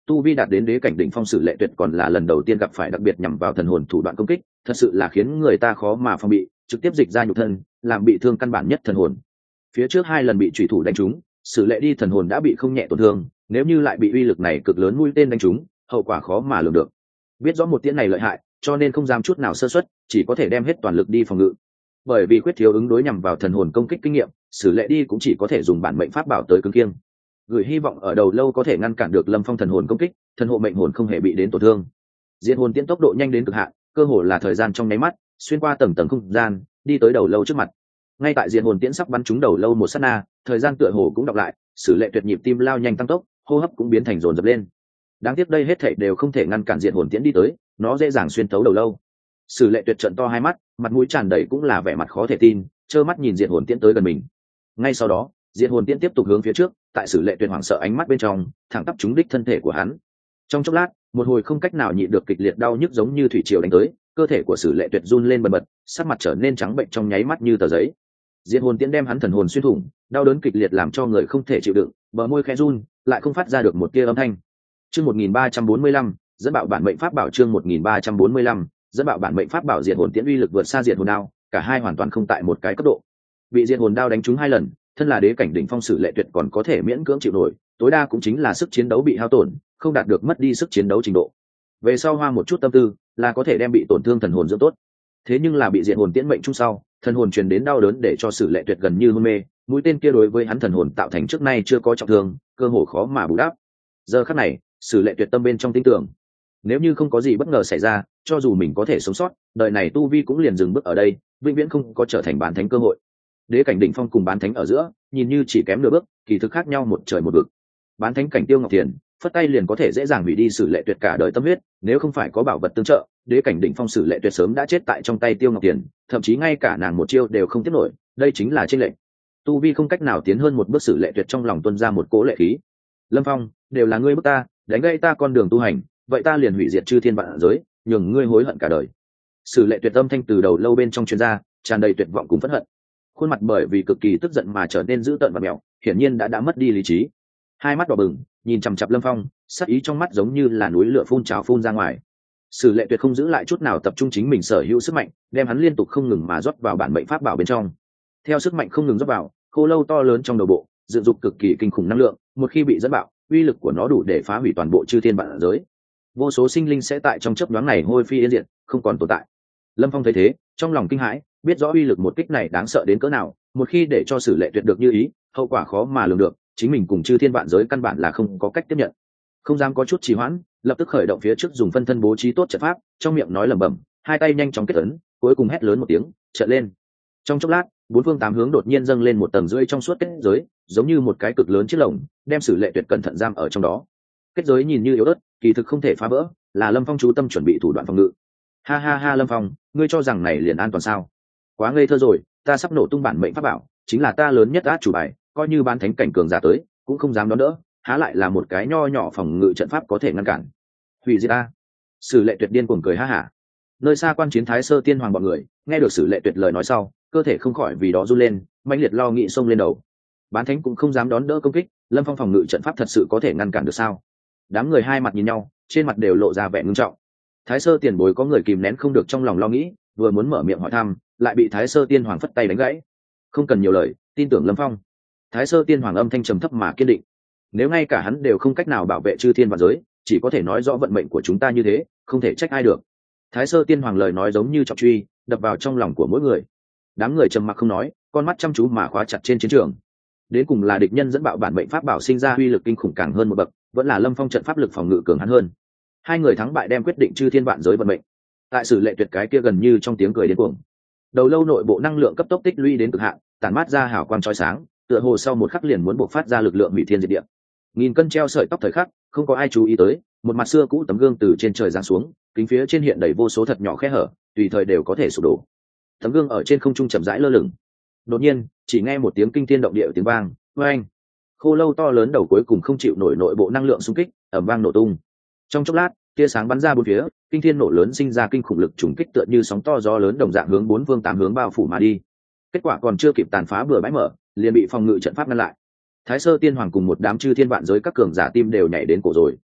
tu vi đạt đến đế cảnh đỉnh phong Sử Lệ Tuyệt còn là lần đầu tiên gặp phải đặc biệt nhằm vào thần hồn thủ đoạn công kích, thật sự là khiến người ta khó mà phòng bị, trực tiếp dịch ra nhục thân, làm bị thương căn bản nhất thần hồn. Phía trước hai lần bị chủy thủ đánh trúng, Sử Lệ đi thần hồn đã bị không nhẹ tổn thương, nếu như lại bị uy lực này cực lớn mũi tên đánh trúng, hậu quả khó mà lường được. Biết rõ một tiễn này lợi hại, cho nên không dám chút nào sơ suất, chỉ có thể đem hết toàn lực đi phòng ngự. Bởi vì khuyết thiếu ứng đối nhằm vào thần hồn công kích kinh nghiệm, Sử Lệ đi cũng chỉ có thể dùng bản mệnh pháp bảo tới cứng kiêng. Gửi hy vọng ở đầu lâu có thể ngăn cản được Lâm Phong thần hồn công kích, thần hộ mệnh hồn không hề bị đến tổn thương. Diệt hồn tiễn tốc độ nhanh đến cực hạn, cơ hồ là thời gian trong nháy mắt, xuyên qua tầng tầng không gian, đi tới đầu lâu trước mặt. Ngay tại diệt hồn tiễn sắp bắn trúng đầu lâu một sát na, thời gian tựa hồ cũng đọc lại, Sử Lệ tuyệt nhịp tim lao nhanh tăng tốc, hô hấp cũng biến thành dồn dập lên. Đáng tiếc đây hết thảy đều không thể ngăn cản diệt hồn tiễn đi tới, nó dễ dàng xuyên thấu đầu lâu. Sử Lệ tuyệt trợn to hai mắt, mặt mũi tràn đầy cũng là vẻ mặt khó thể tin, trơ mắt nhìn diệt hồn tiễn tới gần mình. Ngay sau đó, diệt hồn tiễn tiếp tục hướng phía trước, tại Sử Lệ tuyệt hoảng sợ ánh mắt bên trong, thẳng tắp trúng đích thân thể của hắn. Trong chốc lát, một hồi không cách nào nhịn được kịch liệt đau nhức giống như thủy triều đánh tới, cơ thể của Sử Lệ tuyệt run lên bần bật, sắc mặt trở nên trắng bệnh trong nháy mắt như tờ giấy. Diệt hồn tiễn đem hắn thần hồn xuyên thủng, đau đớn kịch liệt làm cho người không thể chịu đựng, bờ môi khẽ run, lại không phát ra được một tia âm thanh. Chương một nghìn ba trăm bốn mươi lăm, dẫn bạo bản mệnh pháp bảo chương một nghìn ba trăm bốn mươi lăm, dẫn bạo bản mệnh pháp bảo diệt hồn tiễn uy lực vượt xa diệt hồn đao, cả hai hoàn toàn không tại một cái cấp độ. Bị diệt hồn đao đánh trúng hai lần, thân là đế cảnh đỉnh phong Sử Lệ tuyệt còn có thể miễn cưỡng chịu nổi, tối đa cũng chính là sức chiến đấu bị hao tổn, không đạt được mất đi sức chiến đấu trình độ. Về sau hoa một chút tâm tư, là có thể đem bị tổn thương thần hồn dưỡng tốt. Thế nhưng là bị diệt hồn tiễn mệnh chung sau, thần hồn truyền đến đau đớn để cho Sử Lệ tuyệt gần như hôn mê, mũi tên kia đối với hắn thần hồn tạo thành trước nay chưa có trọng thương, cơ hồ khó mà bù đắp. Giờ khắc này, Sử Lệ tuyệt tâm bên trong tin tưởng, nếu như không có gì bất ngờ xảy ra, cho dù mình có thể sống sót, đời này tu vi cũng liền dừng bước ở đây, vĩnh viễn không có trở thành bán thánh cơ hội. Đế cảnh đỉnh phong cùng bán thánh ở giữa, nhìn như chỉ kém nửa bước, kỳ thực khác nhau một trời một vực. Bán thánh cảnh Tiêu Ngọc Thiền, phất tay liền có thể dễ dàng hủy đi Sử Lệ tuyệt cả đời tâm huyết, nếu không phải có bảo vật tương trợ, đế cảnh đỉnh phong Sử Lệ tuyệt sớm đã chết tại trong tay Tiêu Ngọc Thiền, thậm chí ngay cả nàng một chiêu đều không tiếp nổi, đây chính là chênh lệch. Tu vi không cách nào tiến hơn một bước Sử Lệ tuyệt trong lòng tuôn ra một cỗ lệ khí. Lâm Phong, đều là ngươi bức ta, đánh gây ta con đường tu hành, vậy ta liền hủy diệt chư thiên vạn giới, nhường ngươi hối hận cả đời. Sử Lệ tuyệt âm thanh từ đầu lâu bên trong truyền ra, tràn đầy tuyệt vọng cùng phẫn hận. Khuôn mặt bởi vì cực kỳ tức giận mà trở nên dữ tợn và mèo, hiển nhiên đã đã mất đi lý trí. Hai mắt đỏ bừng, nhìn chằm chằm Lâm Phong, sát ý trong mắt giống như là núi lửa phun trào phun ra ngoài. Sử Lệ tuyệt không giữ lại chút nào tập trung chính mình sở hữu sức mạnh, đem hắn liên tục không ngừng mà rót vào bản mệnh pháp bảo bên trong. Theo sức mạnh không ngừng rót vào, khô lâu to lớn trong đầu bộ, dựng dục cực kỳ kinh khủng năng lượng, một khi bị dẫn bạo, uy lực của nó đủ để phá hủy toàn bộ chư thiên vạn giới. Vô số sinh linh sẽ tại trong chớp nhoáng này hôi phi yên diệt, không còn tồn tại. Lâm Phong thấy thế, trong lòng kinh hãi, biết rõ uy lực một kích này đáng sợ đến cỡ nào, một khi để cho Sử Lệ tuyệt được như ý, hậu quả khó mà lường được, chính mình cùng chư thiên vạn giới căn bản là không có cách tiếp nhận. Không dám có chút trì hoãn, lập tức khởi động phía trước dùng phân thân bố trí tốt trận pháp, trong miệng nói lẩm bẩm, hai tay nhanh chóng kết ấn, cuối cùng hét lớn một tiếng, trợn lên. Trong chốc lát, bốn phương tám hướng đột nhiên dâng lên một tầng rưỡi trong suốt kết giới, giống như một cái cực lớn chiếc lồng, đem Sử Lệ tuyệt cẩn thận giam ở trong đó. Kết giới nhìn như yếu ớt, kỳ thực không thể phá vỡ, là Lâm Phong chú tâm chuẩn bị thủ đoạn phòng ngự. Ha ha ha Lâm Phong, ngươi cho rằng này liền an toàn sao? Quá ngây thơ rồi, ta sắp nổ tung bản mệnh pháp bảo, chính là ta lớn nhất át chủ bài, coi như bán thánh cảnh cường giả tới, cũng không dám đón đỡ, há lại là một cái nho nhỏ phòng ngự trận pháp có thể ngăn cản. Hủy diệt ta! Sử Lệ tuyệt điên cuồng cười ha hả. Nơi xa quan chiến Thái Sơ Tiên Hoàng bọn người, nghe được Sử Lệ tuyệt lời nói sau, cơ thể không khỏi vì đó run lên, mãnh liệt lo nghĩ xông lên đầu. Bán thánh cũng không dám đón đỡ công kích, Lâm Phong phòng ngự trận pháp thật sự có thể ngăn cản được sao? Đám người hai mặt nhìn nhau, trên mặt đều lộ ra vẻ ngưng trọng. Thái Sơ tiền bối có người kìm nén không được trong lòng lo nghĩ, vừa muốn mở miệng hỏi thăm, lại bị Thái Sơ Tiên Hoàng phất tay đánh gãy. Không cần nhiều lời, tin tưởng Lâm Phong. Thái Sơ Tiên Hoàng âm thanh trầm thấp mà kiên định. Nếu ngay cả hắn đều không cách nào bảo vệ chư thiên vạn giới, chỉ có thể nói rõ vận mệnh của chúng ta như thế, không thể trách ai được. Thái Sơ Tiên Hoàng lời nói giống như trọng truy, đập vào trong lòng của mỗi người. Đám người trầm mặc không nói, con mắt chăm chú mà khóa chặt trên chiến trường. Đến cùng là địch nhân dẫn bạo bản mệnh pháp bảo sinh ra uy lực kinh khủng càng hơn một bậc, vẫn là Lâm Phong trận pháp lực phòng ngự cường hắn hơn. Hai người thắng bại đem quyết định chư thiên vạn giới vận mệnh. Tại Sử Lệ tuyệt cái kia gần như trong tiếng cười điên cuồng. Đầu lâu nội bộ năng lượng cấp tốc tích lũy đến cực hạn, tản mát ra hào quang chói sáng, tựa hồ sau một khắc liền muốn bộc phát ra lực lượng hủy thiên diệt địa. Nghìn cân treo sợi tóc thời khắc, không có ai chú ý tới, một mặt xưa cũ tấm gương từ trên trời giáng xuống, kính phía trên hiện đầy vô số thật nhỏ khe hở, tùy thời đều có thể sụp đổ. Tấm gương ở trên không trung chậm rãi lơ lửng. Đột nhiên, chỉ nghe một tiếng kinh thiên động địa tiếng vang, oeng. Khô lâu to lớn đầu cuối cùng không chịu nổi nội bộ năng lượng xung kích, ầm vang nổ tung. Trong chốc lát, tia sáng bắn ra bốn phía, kinh thiên nổ lớn sinh ra kinh khủng lực trùng kích tựa như sóng to gió lớn đồng dạng hướng bốn phương tám hướng bao phủ mà đi. Kết quả còn chưa kịp tàn phá bừa bãi mở, liền bị phòng ngự trận pháp ngăn lại. Thái Sơ Tiên Hoàng cùng một đám chư thiên vạn giới các cường giả tim đều nhảy đến cổ rồi.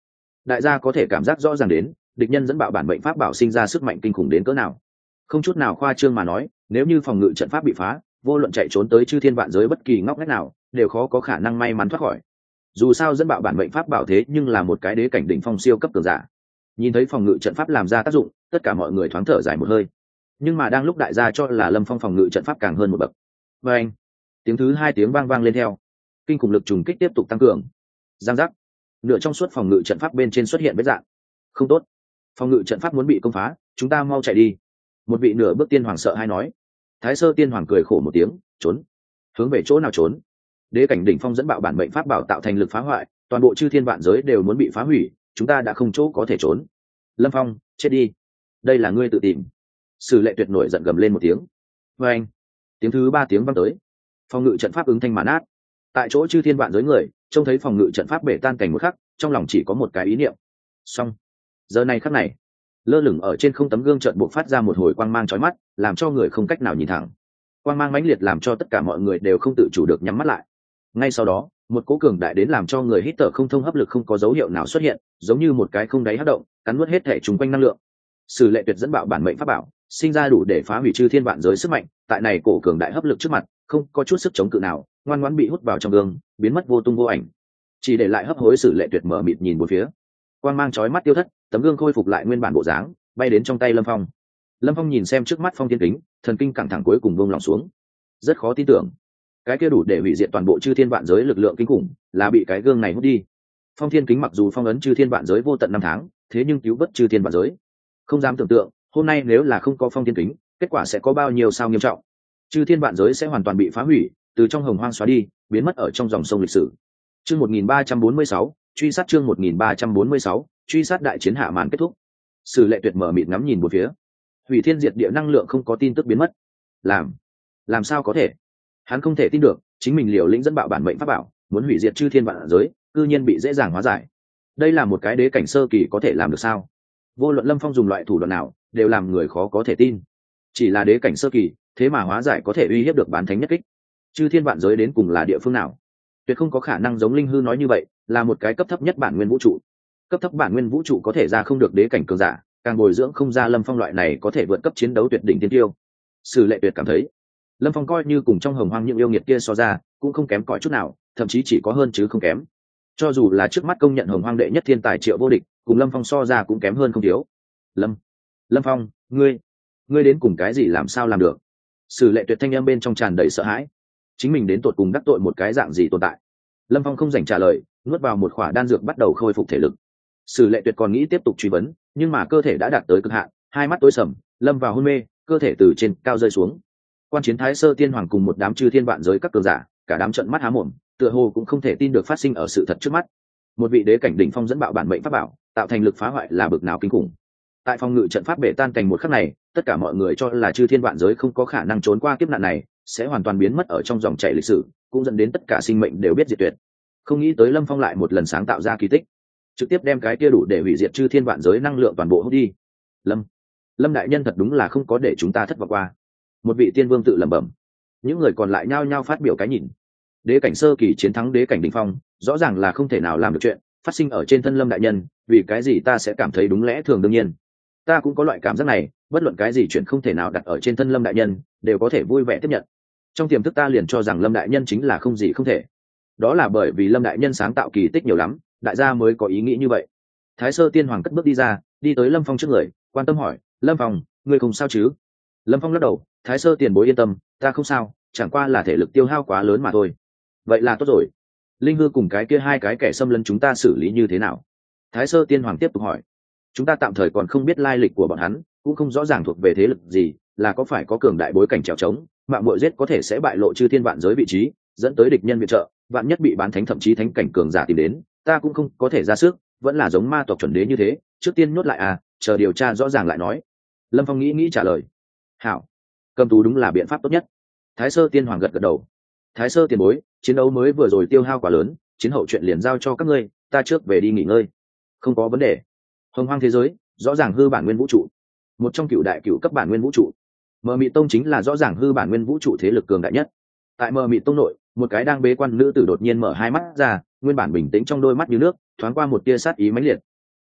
đại gia có thể cảm giác rõ ràng đến địch nhân dẫn bạo bản mệnh pháp bảo sinh ra sức mạnh kinh khủng đến cỡ nào. Không chút nào khoa trương mà nói, nếu như phòng ngự trận pháp bị phá, vô luận chạy trốn tới chư thiên vạn giới bất kỳ ngóc ngách nào đều khó có khả năng may mắn thoát khỏi. Dù sao dẫn bạo bản mệnh pháp bảo thế nhưng là một cái đế cảnh đỉnh phong siêu cấp cường giả. Nhìn thấy phòng ngự trận pháp làm ra tác dụng, tất cả mọi người thoáng thở dài một hơi. Nhưng mà đang lúc đại gia cho là Lâm Phong phòng ngự trận pháp càng hơn một bậc, và anh, tiếng thứ hai tiếng vang vang lên theo, kinh khủng lực trùng kích tiếp tục tăng cường. Giang giác, nửa trong suốt phòng ngự trận pháp bên trên xuất hiện vết dạng. Không tốt, phòng ngự trận pháp muốn bị công phá, chúng ta mau chạy đi. Một vị nửa bước tiên hoàng sợ hay nói. Thái Sơ tiên hoàng cười khổ một tiếng, trốn. Hướng về chỗ nào trốn? Đế cảnh đỉnh phong dẫn bạo bản mệnh pháp bảo tạo thành lực phá hoại, toàn bộ chư thiên vạn giới đều muốn bị phá hủy, chúng ta đã không chỗ có thể trốn. Lâm Phong, chết đi, đây là ngươi tự tìm. Sử Lệ Tuyệt nổi giận gầm lên một tiếng. Và anh, tiếng thứ ba tiếng vang tới, phòng ngự trận pháp ứng thanh màn át. Tại chỗ chư thiên vạn giới người trông thấy phòng ngự trận pháp bể tan cảnh một khắc, trong lòng chỉ có một cái ý niệm. Xong. Giờ này khắc này, lơ lửng ở trên không tấm gương trận buộc phát ra một hồi quang mang chói mắt, làm cho người không cách nào nhìn thẳng. Quang mang mãnh liệt làm cho tất cả mọi người đều không tự chủ được nhắm mắt lại. Ngay sau đó, một cỗ cường đại đến làm cho người hít thở không thông hấp lực không có dấu hiệu nào xuất hiện, giống như một cái không đáy hất động, cắn nuốt hết thể trùng quanh năng lượng. Sử Lệ Tuyệt dẫn bạo bản mệnh pháp bảo, sinh ra đủ để phá hủy chư thiên vạn giới sức mạnh, tại này cổ cường đại hấp lực trước mặt, không có chút sức chống cự nào, ngoan ngoãn bị hút vào trong gương, biến mất vô tung vô ảnh. Chỉ để lại hấp hối Sử Lệ Tuyệt mở mịt nhìn bốn phía. Quang mang chói mắt tiêu thất, tấm gương khôi phục lại nguyên bản bộ dáng, bay đến trong tay Lâm Phong. Lâm Phong nhìn xem trước mắt Phong Thiên Kính, thần kinh căng thẳng cuối cùng buông lòng xuống. Rất khó tin tưởng, cái kia đủ để hủy diệt toàn bộ chư thiên vạn giới lực lượng kinh khủng, là bị cái gương này hút đi. Phong Thiên Kính mặc dù phong ấn chư thiên vạn giới vô tận năm tháng, thế nhưng cứu vớt chư thiên vạn giới. Không dám tưởng tượng, hôm nay nếu là không có Phong Thiên Kính, kết quả sẽ có bao nhiêu sao nghiêm trọng. Chư thiên vạn giới sẽ hoàn toàn bị phá hủy, từ trong hồng hoang xóa đi, biến mất ở trong dòng sông lịch sử. Chương một nghìn ba trăm bốn mươi sáu, truy sát chương một nghìn ba trăm bốn mươi sáu, truy sát đại chiến hạ màn kết thúc. Sử Lệ Tuyệt mở mịt ngắm nhìn một phía. Hủy thiên diệt địa năng lượng không có tin tức biến mất. Làm, làm sao có thể? Hắn không thể tin được, chính mình liều lĩnh dẫn bạo bản mệnh pháp bảo, muốn hủy diệt chư thiên vạn giới, cư nhiên bị dễ dàng hóa giải. Đây là một cái đế cảnh sơ kỳ có thể làm được sao? Vô luận Lâm Phong dùng loại thủ đoạn nào, đều làm người khó có thể tin. Chỉ là đế cảnh sơ kỳ, thế mà hóa giải có thể uy hiếp được bán thánh nhất kích. Chư thiên vạn giới đến cùng là địa phương nào? Tuyệt không có khả năng giống Linh Hư nói như vậy, là một cái cấp thấp nhất bản nguyên vũ trụ. Cấp thấp bản nguyên vũ trụ có thể ra không được đế cảnh cường giả, càng bồi dưỡng không ra Lâm Phong loại này có thể vượt cấp chiến đấu tuyệt đỉnh tiên tiêu. Sử Lệ Tuyệt cảm thấy, Lâm Phong coi như cùng trong hồng hoang những yêu nghiệt kia so ra, cũng không kém cỏi chút nào, thậm chí chỉ có hơn chứ không kém. Cho dù là trước mắt công nhận hồng hoang đệ nhất thiên tài Triệu Vô Địch, cùng Lâm Phong so ra cũng kém hơn không thiếu. Lâm, Lâm Phong, ngươi, ngươi đến cùng cái gì làm sao làm được? Sử Lệ Tuyệt thanh em bên trong tràn đầy sợ hãi. Chính mình đến tột cùng đắc tội một cái dạng gì tồn tại? Lâm Phong không dành trả lời, nuốt vào một khỏa đan dược bắt đầu khôi phục thể lực. Sử Lệ Tuyệt còn nghĩ tiếp tục truy vấn, nhưng mà cơ thể đã đạt tới cực hạn, hai mắt tối sầm, lâm vào hôn mê, cơ thể từ trên cao rơi xuống. Quan chiến Thái Sơ Tiên Hoàng cùng một đám chư thiên vạn giới các cường giả, cả đám trợn mắt há mồm, tựa hồ cũng không thể tin được phát sinh ở sự thật trước mắt. Một vị đế cảnh đỉnh phong dẫn bạo bản mệnh pháp bảo, tạo thành lực phá hoại là bực nào kinh khủng. Tại phòng ngự trận pháp bể tan thành một khắc này, tất cả mọi người cho là chư thiên vạn giới không có khả năng trốn qua kiếp nạn này, sẽ hoàn toàn biến mất ở trong dòng chảy lịch sử, cũng dẫn đến tất cả sinh mệnh đều biết diệt tuyệt. Không nghĩ tới Lâm Phong lại một lần sáng tạo ra kỳ tích, trực tiếp đem cái kia đủ để hủy diệt chư thiên vạn giới năng lượng toàn bộ hút đi. Lâm, Lâm đại nhân thật đúng là không có để chúng ta thất vọng qua. Một vị tiên vương tự lẩm bẩm. Những người còn lại nhao nhao phát biểu cái nhìn. Đế cảnh sơ kỳ chiến thắng đế cảnh đỉnh phong, rõ ràng là không thể nào làm được chuyện, phát sinh ở trên thân Lâm đại nhân, vì cái gì ta sẽ cảm thấy đúng lẽ thường đương nhiên. Ta cũng có loại cảm giác này, bất luận cái gì chuyện không thể nào đặt ở trên thân Lâm đại nhân, đều có thể vui vẻ tiếp nhận. Trong tiềm thức ta liền cho rằng Lâm đại nhân chính là không gì không thể. Đó là bởi vì Lâm đại nhân sáng tạo kỳ tích nhiều lắm, đại gia mới có ý nghĩ như vậy. Thái Sơ Tiên Hoàng cất bước đi ra, đi tới Lâm Phong trước người, quan tâm hỏi, Lâm Phong, ngươi không sao chứ? Lâm Phong lắc đầu, Thái Sơ tiền bối yên tâm, ta không sao, chẳng qua là thể lực tiêu hao quá lớn mà thôi. Vậy là tốt rồi. Linh Hư cùng cái kia hai cái kẻ xâm lấn chúng ta xử lý như thế nào? Thái Sơ Tiên Hoàng tiếp tục hỏi. Chúng ta tạm thời còn không biết lai lịch của bọn hắn, cũng không rõ ràng thuộc về thế lực gì, là có phải có cường đại bối cảnh trèo trống, mạng muội giết có thể sẽ bại lộ chư thiên vạn giới vị trí, dẫn tới địch nhân viện trợ, vạn nhất bị bán thánh thậm chí thánh cảnh cường giả tìm đến, ta cũng không có thể ra sức, vẫn là giống ma tộc chuẩn đế như thế, trước tiên nhốt lại à, chờ điều tra rõ ràng lại nói. Lâm Phong nghĩ nghĩ trả lời. Hảo, cầm tù đúng là biện pháp tốt nhất. Thái Sơ Tiên Hoàng gật gật đầu. Thái Sơ tiền bối, chiến đấu mới vừa rồi tiêu hao quá lớn, chiến hậu chuyện liền giao cho các ngươi, ta trước về đi nghỉ ngơi. Không có vấn đề. Hồng hoang thế giới, rõ ràng hư bản nguyên vũ trụ, một trong cựu đại cựu cấp bản nguyên vũ trụ. Mờ Mị Tông chính là rõ ràng hư bản nguyên vũ trụ thế lực cường đại nhất. Tại Mờ Mị Tông nội, một cái đang bế quan nữ tử đột nhiên mở hai mắt ra, nguyên bản bình tĩnh trong đôi mắt như nước, thoáng qua một tia sát ý mãnh liệt.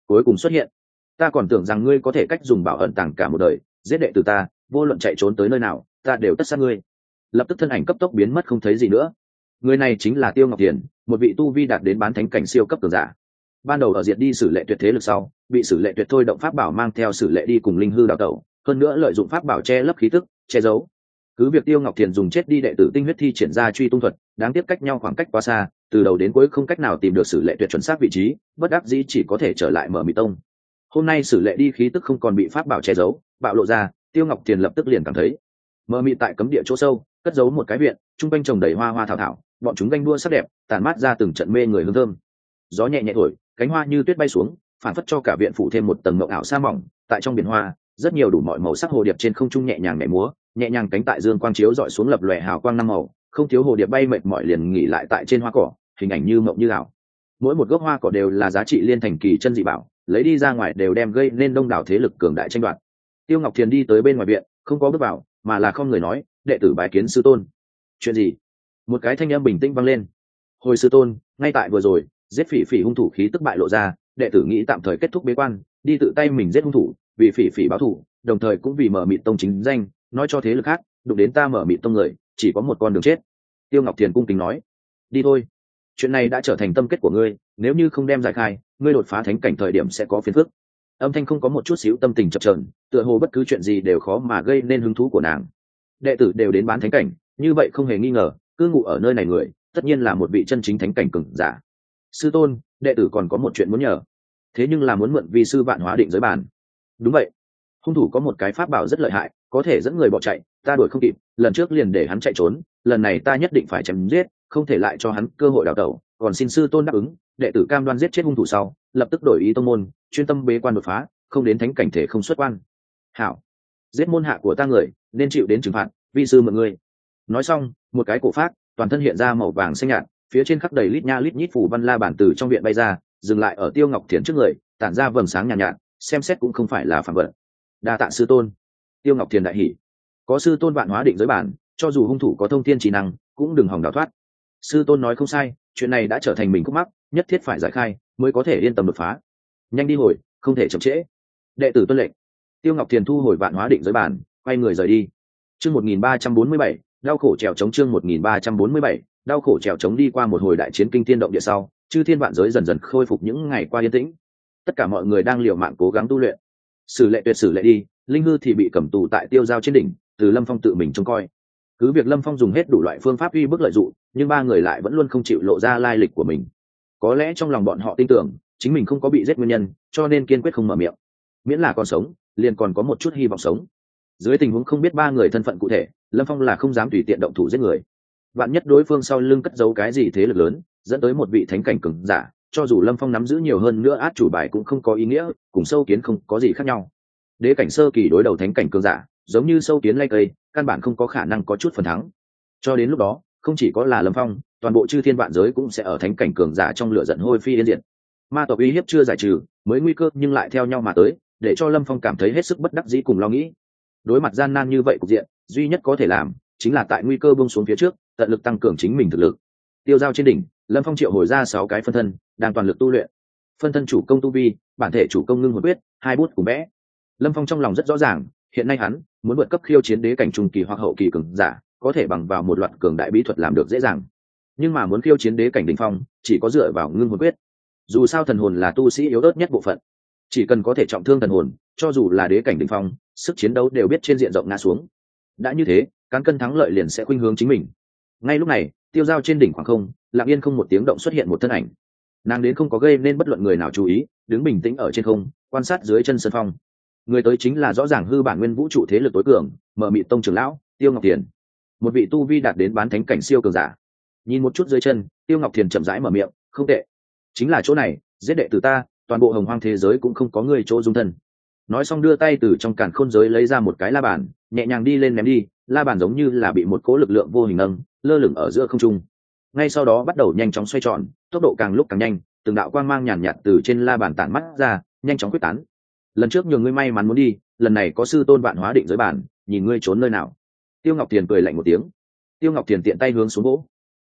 cuối cùng xuất hiện. Ta còn tưởng rằng ngươi có thể cách dùng bảo ẩn tàng cả một đời, giết đệ tử ta, vô luận chạy trốn tới nơi nào ta đều tất sát ngươi. Lập tức thân ảnh cấp tốc biến mất không thấy gì nữa. Người này chính là Tiêu Ngọc Thiền, một vị tu vi đạt đến bán thánh cảnh siêu cấp cường giả. Ban đầu ở diệt đi Sử Lệ Tuyệt thế lực sau, bị Sử Lệ Tuyệt thôi động pháp bảo mang theo Sử Lệ đi cùng linh hư đào tẩu, hơn nữa lợi dụng pháp bảo che lấp khí tức, che giấu. Cứ việc Tiêu Ngọc Thiền dùng chết đi đệ tử tinh huyết thi triển ra truy tung thuật, đáng tiếc cách nhau khoảng cách quá xa, từ đầu đến cuối không cách nào tìm được Sử Lệ Tuyệt chuẩn xác vị trí, bất đắc dĩ chỉ có thể trở lại Mở Mị Tông. Hôm nay Sử Lệ đi khí tức không còn bị pháp bảo che giấu, bạo lộ ra, Tiêu Ngọc Thiền lập tức liền cảm thấy Mở Mị tại cấm địa chỗ sâu, cất giấu một cái viện, trung quanh trồng đầy hoa hoa thảo thảo, bọn chúng ganh đua sắc đẹp, tàn mát ra từng trận mê người hương thơm. Gió nhẹ nhẹ thổi, cánh hoa như tuyết bay xuống, phản phất cho cả viện phủ thêm một tầng mộng ảo sa mỏng. Tại trong biển hoa, rất nhiều đủ mọi màu sắc hồ điệp trên không trung nhẹ nhàng nhảy múa, nhẹ nhàng cánh tại dương quang chiếu dọi xuống lập lòe hào quang năm màu, không thiếu hồ điệp bay mệt mỏi liền nghỉ lại tại trên hoa cỏ, hình ảnh như mộng như ảo. Mỗi một gốc hoa cỏ đều là giá trị liên thành kỳ chân dị bảo, lấy đi ra ngoài đều đem gây nên đông đảo thế lực cường đại tranh đoạt. Tiêu Ngọc Thiền đi tới bên ngoài viện, không có bước vào, mà là không người nói, đệ tử bái kiến sư tôn. Chuyện gì? Một cái thanh âm bình tĩnh vang lên. Hồi sư tôn, ngay tại vừa rồi, giết phỉ phỉ hung thủ khí tức bại lộ ra, đệ tử nghĩ tạm thời kết thúc bế quan, đi tự tay mình giết hung thủ, vì phỉ phỉ báo thù, đồng thời cũng vì Mở Mị Tông chính danh, nói cho thế lực khác, đụng đến ta Mở Mị Tông người, chỉ có một con đường chết. Tiêu Ngọc Thiền cung kính nói, đi thôi. Chuyện này đã trở thành tâm kết của ngươi, nếu như không đem giải khai, ngươi đột phá thánh cảnh thời điểm sẽ có phiền phức. Âm thanh không có một chút xíu tâm tình chập chờn, tựa hồ bất cứ chuyện gì đều khó mà gây nên hứng thú của nàng. Đệ tử đều đến bán thánh cảnh, như vậy không hề nghi ngờ, cư ngụ ở nơi này người, tất nhiên là một vị chân chính thánh cảnh cường giả. Sư tôn, đệ tử còn có một chuyện muốn nhờ, thế nhưng là muốn mượn vi sư vạn hóa định giới bàn. Đúng vậy, hung thủ có một cái pháp bảo rất lợi hại, có thể dẫn người bỏ chạy, ta đuổi không kịp, lần trước liền để hắn chạy trốn, lần này ta nhất định phải chém giết, không thể lại cho hắn cơ hội đào tẩu, còn xin sư tôn đáp ứng, đệ tử cam đoan giết chết hung thủ sau, lập tức đổi ý tông môn, chuyên tâm bế quan đột phá, không đến thánh cảnh thể không xuất quan. Hảo, giết môn hạ của ta người, nên chịu đến trừng phạt, vi sư mượn ngươi. Nói xong, một cái cổ phát, toàn thân hiện ra màu vàng xanh nhạt, phía trên khắc đầy lít nha lít nhít phủ văn la bản từ trong viện bay ra, dừng lại ở Tiêu Ngọc Thiền trước người, tản ra vầng sáng nhàn nhạt, nhạt, xem xét cũng không phải là phàm vật. Đa tạ sư tôn. Tiêu Ngọc Thiền đại hỉ, có sư tôn vạn hóa định giới bản, cho dù hung thủ có thông thiên trí năng, cũng đừng hòng đào thoát. Sư tôn nói không sai, chuyện này đã trở thành mình khúc mắc, nhất thiết phải giải khai, mới có thể yên tâm đột phá. Nhanh đi hồi, không thể chậm trễ. Đệ tử tuân lệnh. Tiêu Ngọc Thiền thu hồi vạn hóa định giới bản, quay người rời đi. Chương một nghìn ba trăm bốn mươi bảy, đau khổ trèo chống chương một nghìn ba trăm bốn mươi bảy, đau khổ trèo chống. Đi qua một hồi đại chiến kinh thiên động địa sau, chư thiên vạn giới dần dần khôi phục những ngày qua yên tĩnh. Tất cả mọi người đang liều mạng cố gắng tu luyện. Sử Lệ Tuyệt Sử Lệ đi, linh hư thì bị cầm tù tại tiêu giao trên đỉnh, từ Lâm Phong tự mình trông coi. Cứ việc Lâm Phong dùng hết đủ loại phương pháp uy bức lợi dụng, nhưng ba người lại vẫn luôn không chịu lộ ra lai lịch của mình. Có lẽ trong lòng bọn họ tin tưởng chính mình không có bị giết nguyên nhân, cho nên kiên quyết không mở miệng. Miễn là còn sống, liền còn có một chút hy vọng sống. Dưới tình huống không biết ba người thân phận cụ thể, Lâm Phong là không dám tùy tiện động thủ giết người. Vạn nhất đối phương sau lưng cất giấu cái gì thế lực lớn, dẫn tới một vị thánh cảnh cường giả, cho dù Lâm Phong nắm giữ nhiều hơn nữa át chủ bài cũng không có ý nghĩa, cùng sâu kiến không có gì khác nhau. Đế cảnh sơ kỳ đối đầu thánh cảnh cường giả, giống như sâu kiến lay cây, căn bản không có khả năng có chút phần thắng. Cho đến lúc đó, không chỉ có là Lâm Phong, toàn bộ chư thiên vạn giới cũng sẽ ở thánh cảnh cường giả trong lửa giận hôi phi yên diệt. Ma tộc uy hiếp chưa giải trừ, mới nguy cơ nhưng lại theo nhau mà tới, để cho Lâm Phong cảm thấy hết sức bất đắc dĩ cùng lo nghĩ. Đối mặt gian nan như vậy cục diện, duy nhất có thể làm chính là tại nguy cơ buông xuống phía trước, tận lực tăng cường chính mình thực lực. Tiêu giao trên đỉnh, Lâm Phong triệu hồi ra sáu cái phân thân, đang toàn lực tu luyện. Phân thân chủ công tu vi, bản thể chủ công ngưng hồn quyết, hai bút cùng vẽ. Lâm Phong trong lòng rất rõ ràng, hiện nay hắn muốn vượt cấp khiêu chiến đế cảnh trung kỳ hoặc hậu kỳ cường giả, có thể bằng vào một loạt cường đại bí thuật làm được dễ dàng. Nhưng mà muốn khiêu chiến đế cảnh đỉnh phong, chỉ có dựa vào ngưng hồn quyết. Dù sao thần hồn là tu sĩ yếu ớt nhất bộ phận, chỉ cần có thể trọng thương thần hồn, cho dù là đế cảnh đỉnh phong, sức chiến đấu đều biết trên diện rộng ngã xuống. Đã như thế, cán cân thắng lợi liền sẽ khuynh hướng chính mình. Ngay lúc này, tiêu giao trên đỉnh khoảng không, lặng yên không một tiếng động xuất hiện một thân ảnh. Nàng đến không có gây nên bất luận người nào chú ý, đứng bình tĩnh ở trên không, quan sát dưới chân sân phong. Người tới chính là rõ ràng hư bản nguyên vũ trụ thế lực tối cường, Mở Mị Tông trưởng lão Tiêu Ngọc Thiền, một vị tu vi đạt đến bán thánh cảnh siêu cường giả. Nhìn một chút dưới chân, Tiêu Ngọc Thiền chậm rãi mở miệng, không tệ, chính là chỗ này, giết đệ tử ta, toàn bộ hồng hoang thế giới cũng không có người chỗ dung thân. Nói xong đưa tay từ trong càn khôn giới lấy ra một cái la bàn, nhẹ nhàng đi lên ném đi, la bàn giống như là bị một cỗ lực lượng vô hình nâng, lơ lửng ở giữa không trung. Ngay sau đó bắt đầu nhanh chóng xoay tròn, tốc độ càng lúc càng nhanh, từng đạo quang mang nhàn nhạt từ trên la bàn tản mắt ra, nhanh chóng quyết tán. Lần trước nhường ngươi may mắn muốn đi, lần này có sư tôn vạn hóa định giới bản, nhìn ngươi trốn nơi nào. Tiêu Ngọc Thiền cười lạnh một tiếng. Tiêu Ngọc Thiền tiện tay hướng xuống gỗ,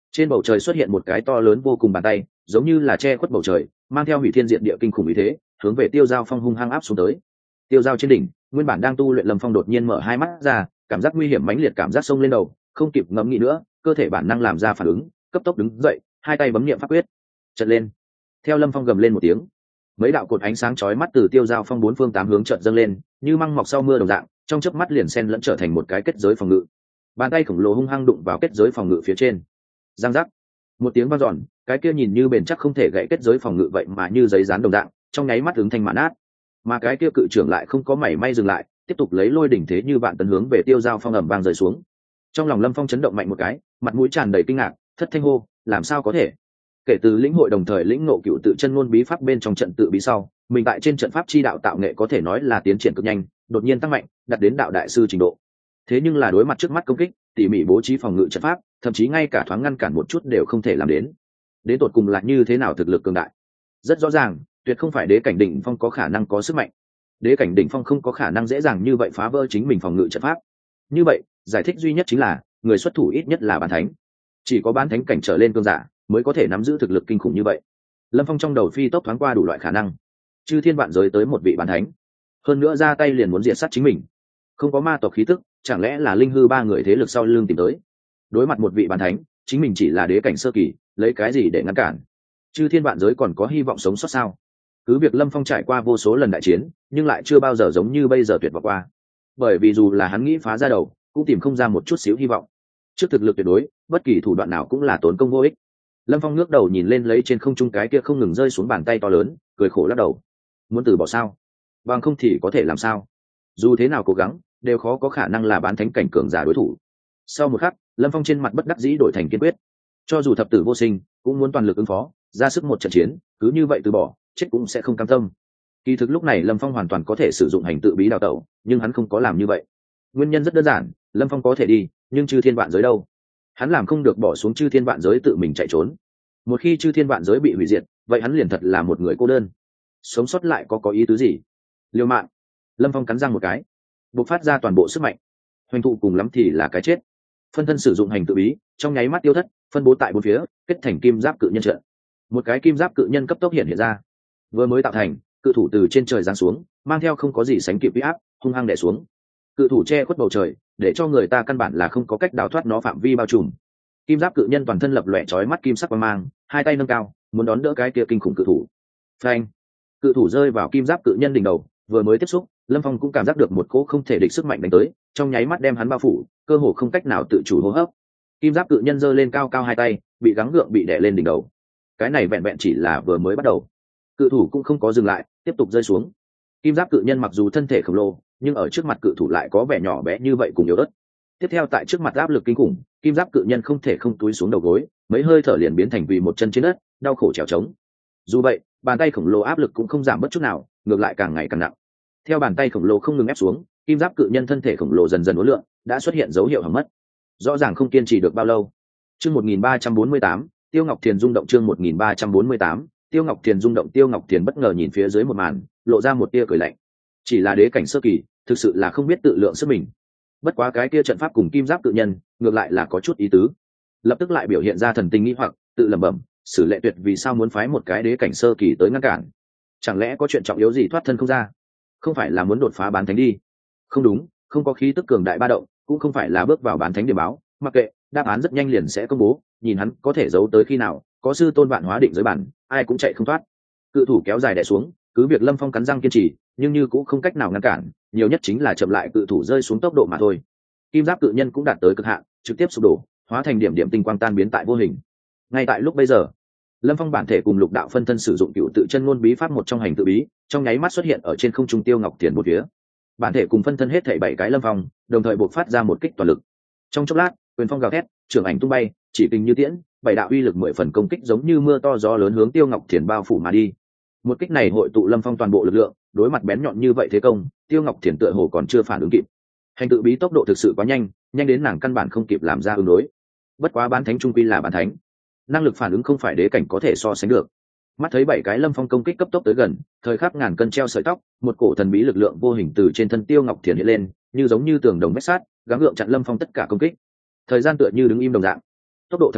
Trên bầu trời xuất hiện một cái to lớn vô cùng bàn tay, giống như là che khuất bầu trời, mang theo hủy thiên diệt địa kinh khủng ý thế, hướng về Tiêu Giao Phong hung hăng áp xuống tới. Tiêu Giao trên đỉnh, nguyên bản đang tu luyện Lâm Phong đột nhiên mở hai mắt ra, cảm giác nguy hiểm mãnh liệt cảm giác xông lên đầu, không kịp ngẫm nghĩ nữa, cơ thể bản năng làm ra phản ứng, cấp tốc đứng dậy, hai tay bấm niệm pháp quyết, chợt lên. Theo Lâm Phong gầm lên một tiếng, mấy đạo cột ánh sáng chói mắt từ Tiêu Giao Phong bốn phương tám hướng chợt dâng lên, như măng mọc sau mưa đồng dạng, trong chớp mắt liền xen lẫn trở thành một cái kết giới phòng ngự. Bàn tay khổng lồ hung hăng đụng vào kết giới phòng ngự phía trên. Giang giác, một tiếng vang dọn, cái kia nhìn như bền chắc không thể gãy kết giới phòng ngự vậy mà như giấy dán đồng dạng, trong nháy mắt ứng thành mạn nát. Mà cái kia cự trưởng lại không có mảy may dừng lại, tiếp tục lấy lôi đỉnh thế như vạn tấn hướng về Tiêu Giao Phong ầm vang rơi xuống. Trong lòng Lâm Phong chấn động mạnh một cái, mặt mũi tràn đầy kinh ngạc, thất thanh hô, làm sao có thể? Kể từ lĩnh hội đồng thời lĩnh ngộ cựu tự chân ngôn bí pháp bên trong trận tự bí sau, mình tại trên trận pháp chi đạo tạo nghệ có thể nói là tiến triển cực nhanh, đột nhiên tăng mạnh, đạt đến đạo đại sư trình độ. Thế nhưng là đối mặt trước mắt công kích, tỉ mỉ bố trí phòng ngự trận pháp, thậm chí ngay cả thoáng ngăn cản một chút đều không thể làm đến. Đến tột cùng là như thế nào thực lực cường đại? Rất rõ ràng, tuyệt không phải đế cảnh đỉnh phong có khả năng có sức mạnh. Đế cảnh đỉnh phong không có khả năng dễ dàng như vậy phá vỡ chính mình phòng ngự trận pháp. Như vậy, giải thích duy nhất chính là, người xuất thủ ít nhất là bán thánh. Chỉ có bán thánh cảnh trở lên cường giả mới có thể nắm giữ thực lực kinh khủng như vậy. Lâm Phong trong đầu phi tốc thoáng qua đủ loại khả năng. Chư thiên vạn giới tới một vị bán thánh, hơn nữa ra tay liền muốn diệt sát chính mình. Không có ma tộc khí tức, chẳng lẽ là linh hư ba người thế lực sau lưng tìm tới? Đối mặt một vị bán thánh, chính mình chỉ là đế cảnh sơ kỳ, lấy cái gì để ngăn cản? Chư thiên vạn giới còn có hy vọng sống sót sao? Cứ việc Lâm Phong trải qua vô số lần đại chiến, nhưng lại chưa bao giờ giống như bây giờ tuyệt vọng qua. Bởi vì dù là hắn nghĩ phá ra đầu, cũng tìm không ra một chút xíu hy vọng. Trước thực lực tuyệt đối, bất kỳ thủ đoạn nào cũng là tốn công vô ích. Lâm Phong ngước đầu nhìn lên lấy trên không trung cái kia không ngừng rơi xuống bàn tay to lớn, cười khổ lắc đầu. Muốn từ bỏ sao? Bằng không thì có thể làm sao? Dù thế nào cố gắng, đều khó có khả năng là bán thánh cảnh cường giả đối thủ. Sau một khắc, Lâm Phong trên mặt bất đắc dĩ đổi thành kiên quyết. Cho dù thập tử vô sinh, cũng muốn toàn lực ứng phó, ra sức một trận chiến, cứ như vậy từ bỏ, chết cũng sẽ không cam tâm. Kỳ thực lúc này Lâm Phong hoàn toàn có thể sử dụng hành tự bí đào tẩu, nhưng hắn không có làm như vậy. Nguyên nhân rất đơn giản, Lâm Phong có thể đi, nhưng chư thiên vạn giới đâu? Hắn làm không được bỏ xuống chư thiên vạn giới tự mình chạy trốn. Một khi chư thiên vạn giới bị hủy diệt, vậy hắn liền thật là một người cô đơn. Sống sót lại có có ý tứ gì? Liều mạng. Lâm Phong cắn răng một cái, bộc phát ra toàn bộ sức mạnh. Hoành thụ cùng lắm thì là cái chết. Phân thân sử dụng hành tự bí, trong nháy mắt tiêu thất, phân bố tại bốn phía, kết thành kim giáp cự nhân trận. Một cái kim giáp cự nhân cấp tốc hiện hiện ra. Vừa mới tạo thành, cự thủ từ trên trời giáng xuống, mang theo không có gì sánh kịp uy áp, hung hăng đè xuống. Cự thủ che khuất bầu trời, để cho người ta căn bản là không có cách đào thoát nó phạm vi bao trùm. Kim giáp cự nhân toàn thân lập lòe chói mắt kim sắc quang mang, hai tay nâng cao, muốn đón đỡ cái kia kinh khủng cự thủ. Phanh! Cự thủ rơi vào kim giáp cự nhân đỉnh đầu, vừa mới tiếp xúc, Lâm Phong cũng cảm giác được một cỗ không thể địch sức mạnh đánh tới, trong nháy mắt đem hắn bao phủ, cơ hồ không cách nào tự chủ hô hấp. Kim giáp cự nhân giơ lên cao cao hai tay, bị gắng gượng bị đè lên đỉnh đầu. Cái này vẹn vẹn chỉ là vừa mới bắt đầu. Cự thủ cũng không có dừng lại, tiếp tục rơi xuống. Kim giáp cự nhân mặc dù thân thể khổng lồ, nhưng ở trước mặt cự thủ lại có vẻ nhỏ bé như vậy cùng yếu ớt. Tiếp theo tại trước mặt áp lực kinh khủng, kim giáp cự nhân không thể không túi xuống đầu gối, mấy hơi thở liền biến thành vì một chân trên đất, đau khổ trèo trống. Dù vậy, bàn tay khổng lồ áp lực cũng không giảm bất chút nào, ngược lại càng ngày càng nặng. Theo bàn tay khổng lồ không ngừng ép xuống, kim giáp cự nhân thân thể khổng lồ dần dần uốn lượn, đã xuất hiện dấu hiệu hỏng mất. Rõ ràng không kiên trì được bao lâu. Chương một nghìn ba trăm bốn mươi tám, Tiêu Ngọc Thiền rung động chương một nghìn ba trăm bốn mươi tám, Tiêu Ngọc Thiền rung động Tiêu Ngọc Thiền bất ngờ nhìn phía dưới một màn, lộ ra một tia cười lạnh. Chỉ là đế cảnh sơ kỳ, thực sự là không biết tự lượng sức mình. Bất quá cái kia trận pháp cùng kim giáp cự nhân, ngược lại là có chút ý tứ. Lập tức lại biểu hiện ra thần tình nghi hoặc, tự lẩm bẩm, Sử Lệ Tuyệt vì sao muốn phái một cái đế cảnh sơ kỳ tới ngăn cản? Chẳng lẽ có chuyện trọng yếu gì thoát thân không ra? Không phải là muốn đột phá bán thánh đi? Không đúng, không có khí tức cường đại ba động, cũng không phải là bước vào bán thánh điểm báo, mặc kệ, đáp án rất nhanh liền sẽ công bố, nhìn hắn có thể giấu tới khi nào, có sư tôn vạn hóa định giới bản, ai cũng chạy không thoát. Cự thủ kéo dài đè xuống, cứ việc Lâm Phong cắn răng kiên trì, nhưng như cũng không cách nào ngăn cản, nhiều nhất chính là chậm lại cự thủ rơi xuống tốc độ mà thôi. Kim giáp cự nhân cũng đạt tới cực hạn, trực tiếp sụp đổ, hóa thành điểm điểm tinh quang tan biến tại vô hình. Ngay tại lúc bây giờ, Lâm Phong bản thể cùng lục đạo phân thân sử dụng cựu tự chân ngôn bí pháp một trong hành tự bí, trong nháy mắt xuất hiện ở trên không trung Tiêu Ngọc Thiền một phía. Bản thể cùng phân thân hết thảy bảy cái Lâm Phong, đồng thời bộc phát ra một kích toàn lực. Trong chốc lát, quyền phong gào thét, trường ảnh tung bay, chỉ kình như tiễn, bảy đạo uy lực mười phần công kích giống như mưa to gió lớn hướng Tiêu Ngọc Thiền bao phủ mà đi. Một kích này hội tụ Lâm Phong toàn bộ lực lượng, đối mặt bén nhọn như vậy thế công, Tiêu Ngọc Thiền tựa hồ còn chưa phản ứng kịp. Hành tự bí tốc độ thực sự quá nhanh, nhanh đến nàng căn bản không kịp làm ra ứng đối. Bất quá bán thánh trung quy là bán thánh, năng lực phản ứng không phải đế cảnh có thể so sánh được. Mắt thấy bảy cái Lâm Phong công kích cấp tốc tới gần, thời khắc ngàn cân treo sợi tóc, một cổ thần bí lực lượng vô hình từ trên thân Tiêu Ngọc Thiền hiện lên, như giống như tường đồng vách sắt, gắng gượng chặn Lâm Phong tất cả công kích. Thời gian tựa như đứng im đồng dạng. Tốc độ thật nhanh,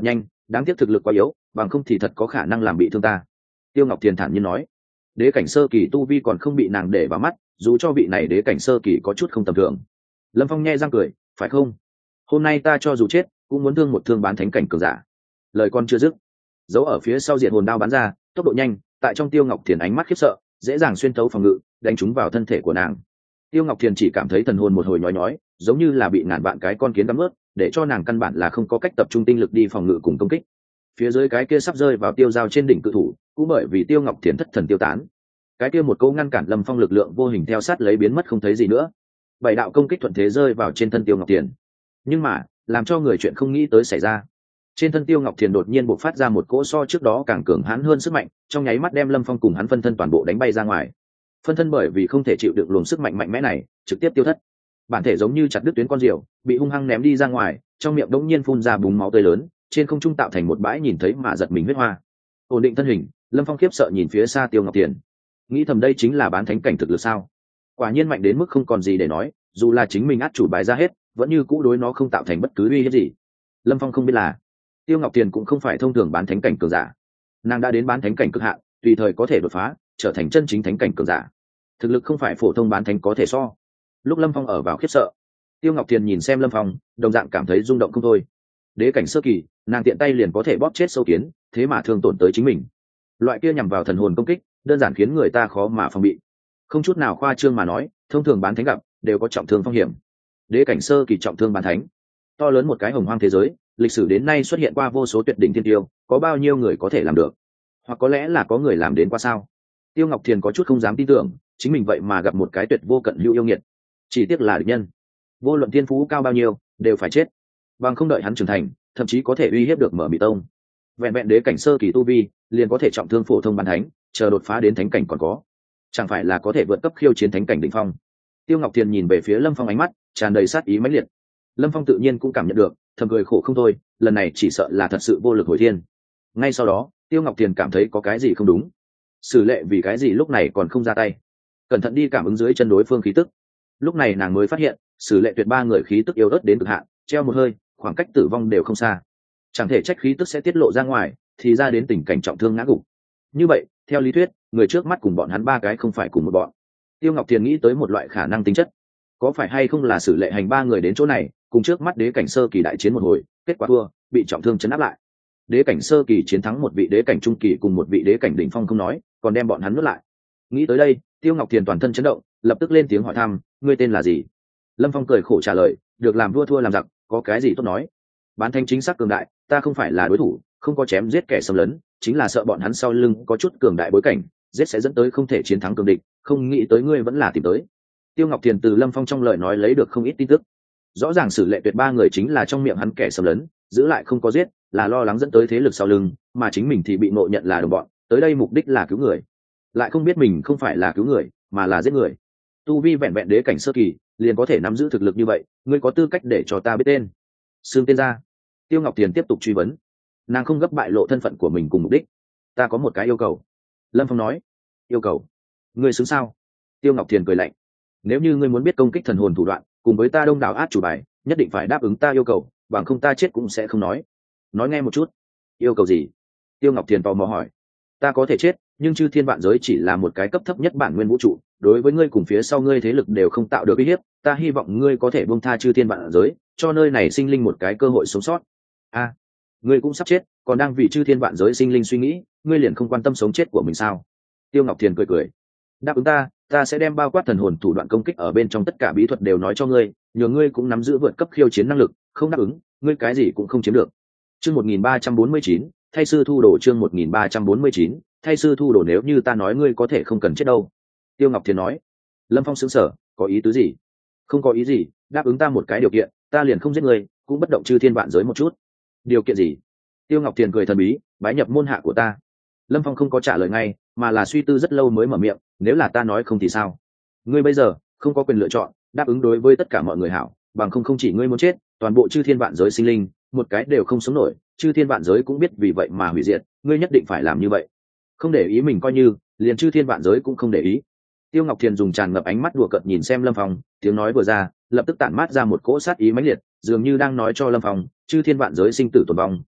đáng tiếc thực lực quá yếu, bằng không thì thật có khả năng làm bị thương ta. Tiêu Ngọc Thiền thản nhiên nói. Đế cảnh sơ kỳ tu vi còn không bị nàng để vào mắt, dù cho vị này đế cảnh sơ kỳ có chút không tầm thường. Lâm Phong nhe răng cười, phải không? Hôm nay ta cho dù chết cũng muốn thương một thương bán thánh cảnh cường giả. Lời con chưa dứt, giấu ở phía sau diện hồn đao bắn ra, tốc độ nhanh, tại trong Tiêu Ngọc Thiền ánh mắt khiếp sợ, dễ dàng xuyên thấu phòng ngự, đánh trúng vào thân thể của nàng. Tiêu Ngọc Thiền chỉ cảm thấy thần hồn một hồi nhói nhói, giống như là bị ngàn vạn cái con kiến cắn ướt, để cho nàng căn bản là không có cách tập trung tinh lực đi phòng ngự cùng công kích. Phía dưới cái kia sắp rơi vào tiêu dao trên đỉnh cự thủ, cũng bởi vì Tiêu Ngọc Thiền thất thần tiêu tán. Cái kia một câu ngăn cản Lâm Phong lực lượng vô hình theo sát lấy biến mất không thấy gì nữa. Bảy đạo công kích thuận thế rơi vào trên thân Tiêu Ngọc Thiền. Nhưng mà, làm cho người chuyện không nghĩ tới xảy ra. Trên thân Tiêu Ngọc Thiền đột nhiên bộc phát ra một cỗ so trước đó càng cường hãn hơn sức mạnh, trong nháy mắt đem Lâm Phong cùng hắn phân thân toàn bộ đánh bay ra ngoài. Phân thân bởi vì không thể chịu đựng luồng sức mạnh mạnh mẽ này, trực tiếp tiêu thất. Bản thể giống như chặt đứt tuyến con diều, bị hung hăng ném đi ra ngoài, trong miệng đống nhiên phun ra búng máu tươi lớn, trên không trung tạo thành một bãi nhìn thấy mà giật mình huyết hoa. Ổn định thân hình, Lâm Phong khiếp sợ nhìn phía xa Tiêu Ngọc Thiền, nghĩ thầm đây chính là bán thánh cảnh thực lực sao? Quả nhiên mạnh đến mức không còn gì để nói, dù là chính mình át chủ bài ra hết, vẫn như cũ đối nó không tạo thành bất cứ uy hiếp gì. Lâm Phong không biết là Tiêu Ngọc Thiền cũng không phải thông thường bán thánh cảnh cường giả, nàng đã đến bán thánh cảnh cực hạn, tùy thời có thể đột phá, trở thành chân chính thánh cảnh cường giả. Thực lực không phải phổ thông bán thánh có thể so. Lúc Lâm Phong ở vào khiếp sợ, Tiêu Ngọc Thiền nhìn xem Lâm Phong, đồng dạng cảm thấy rung động không thôi. Đế cảnh sơ kỳ, nàng tiện tay liền có thể bóp chết sâu kiến, thế mà thương tổn tới chính mình. Loại kia nhằm vào thần hồn công kích, đơn giản khiến người ta khó mà phòng bị. Không chút nào khoa trương mà nói, thông thường bán thánh gặp đều có trọng thương phong hiểm. Đế cảnh sơ kỳ trọng thương bán thánh, to lớn một cái hồng hoang thế giới, lịch sử đến nay xuất hiện qua vô số tuyệt đỉnh thiên tiêu, có bao nhiêu người có thể làm được? Hoặc có lẽ là có người làm đến qua sao? Tiêu Ngọc Thiền có chút không dám tin tưởng, chính mình vậy mà gặp một cái tuyệt vô cận hữu yêu nghiệt. Chỉ tiếc là địch nhân, vô luận thiên phú cao bao nhiêu, đều phải chết. Bằng không đợi hắn trưởng thành, thậm chí có thể uy hiếp được Mở Mị Tông. Vẹn vẹn đế cảnh sơ kỳ tu vi, liền có thể trọng thương phổ thông bán thánh, chờ đột phá đến thánh cảnh còn có, chẳng phải là có thể vượt cấp khiêu chiến thánh cảnh đỉnh phong. Tiêu Ngọc Thiền nhìn về phía Lâm Phong, ánh mắt tràn đầy sát ý mãnh liệt. Lâm Phong tự nhiên cũng cảm nhận được, thầm cười khổ không thôi, lần này chỉ sợ là thật sự vô lực hồi thiên. Ngay sau đó, Tiêu Ngọc Thiền cảm thấy có cái gì không đúng. Sử Lệ vì cái gì lúc này còn không ra tay? Cẩn thận đi cảm ứng dưới chân đối phương khí tức. Lúc này nàng mới phát hiện, Sử Lệ tuyệt ba người khí tức yếu ớt đến cực hạn, treo một hơi, khoảng cách tử vong đều không xa. Chẳng thể trách khí tức sẽ tiết lộ ra ngoài, thì ra đến tình cảnh trọng thương ngã gục. Như vậy, theo lý thuyết, người trước mắt cùng bọn hắn ba cái không phải cùng một bọn. Tiêu Ngọc Thiền nghĩ tới một loại khả năng tính chất, có phải hay không là Sử Lệ hành ba người đến chỗ này, cùng trước mắt đế cảnh sơ kỳ đại chiến một hồi, kết quả thua, bị trọng thương chấn áp lại. Đế cảnh sơ kỳ chiến thắng một vị đế cảnh trung kỳ cùng một vị đế cảnh đỉnh phong không nói, còn đem bọn hắn nuốt lại. Nghĩ tới đây, Tiêu Ngọc Thiền toàn thân chấn động, lập tức lên tiếng hỏi thăm, ngươi tên là gì? Lâm Phong cười khổ trả lời, được làm vua thua làm giặc, có cái gì tốt nói. Bán thánh chính xác cường đại, ta không phải là đối thủ, không có chém giết kẻ xâm lấn, chính là sợ bọn hắn sau lưng có chút cường đại bối cảnh, giết sẽ dẫn tới không thể chiến thắng cường địch, không nghĩ tới ngươi vẫn là tìm tới. Tiêu Ngọc Thiền từ Lâm Phong trong lời nói lấy được không ít tin tức. Rõ ràng Sử Lệ tuyệt ba người chính là trong miệng hắn kẻ xâm lấn, giữ lại không có giết, là lo lắng dẫn tới thế lực sau lưng, mà chính mình thì bị ngộ nhận là đồng bọn, tới đây mục đích là cứu người. Lại không biết mình không phải là cứu người, mà là giết người. Tu vi vẹn vẹn đế cảnh sơ kỳ, liền có thể nắm giữ thực lực như vậy, ngươi có tư cách để cho ta biết tên. Xương tên ra. Tiêu Ngọc Thiền tiếp tục truy vấn. Nàng không gấp bại lộ thân phận của mình cùng mục đích. Ta có một cái yêu cầu. Lâm Phong nói. Yêu cầu? Ngươi xứng sao? Tiêu Ngọc Thiền cười lạnh. Nếu như ngươi muốn biết công kích thần hồn thủ đoạn, cùng với ta đông đảo át chủ bài, nhất định phải đáp ứng ta yêu cầu, bằng không ta chết cũng sẽ không nói. Nói nghe một chút. Yêu cầu gì? Tiêu Ngọc Thiền tò mò hỏi. Ta có thể chết, nhưng chư thiên vạn giới chỉ là một cái cấp thấp nhất bản nguyên vũ trụ, đối với ngươi cùng phía sau ngươi thế lực đều không tạo được uy hiếp, ta hy vọng ngươi có thể buông tha chư thiên vạn giới, cho nơi này sinh linh một cái cơ hội sống sót. A, à, ngươi cũng sắp chết, còn đang vì chư thiên vạn giới sinh linh suy nghĩ, ngươi liền không quan tâm sống chết của mình sao? Tiêu Ngọc Thiền cười cười. Đáp ứng ta, ta sẽ đem bao quát thần hồn thủ đoạn công kích ở bên trong tất cả bí thuật đều nói cho ngươi, nhờ ngươi cũng nắm giữ vượt cấp khiêu chiến năng lực, không đáp ứng, ngươi cái gì cũng không chiếm được. Chương một nghìn ba trăm bốn mươi chín, thay sư thu đồ. Chương một nghìn ba trăm bốn mươi chín, thay sư thu đồ. Nếu như ta nói ngươi có thể không cần chết đâu. Tiêu Ngọc Thiền nói. Lâm Phong sững sờ, có ý tứ gì? Không có ý gì, đáp ứng ta một cái điều kiện, ta liền không giết ngươi, cũng bất động chư thiên vạn giới một chút. Điều kiện gì? Tiêu Ngọc Thiền cười thần bí, bái nhập môn hạ của ta. Lâm Phong không có trả lời ngay, mà là suy tư rất lâu mới mở miệng, nếu là ta nói không thì sao? Ngươi bây giờ không có quyền lựa chọn, đáp ứng đối với tất cả mọi người hảo, bằng không không chỉ ngươi muốn chết, toàn bộ chư thiên vạn giới sinh linh, một cái đều không sống nổi, chư thiên vạn giới cũng biết vì vậy mà hủy diệt, ngươi nhất định phải làm như vậy. Không để ý mình coi như, liền chư thiên vạn giới cũng không để ý. Tiêu Ngọc Thiền dùng tràn ngập ánh mắt đùa cợt nhìn xem Lâm Phong, tiếng nói vừa ra, lập tức tản mát ra một cỗ sát ý mãnh liệt, dường như đang nói cho Lâm Phong, chư thiên vạn giới sinh tử tồn vong,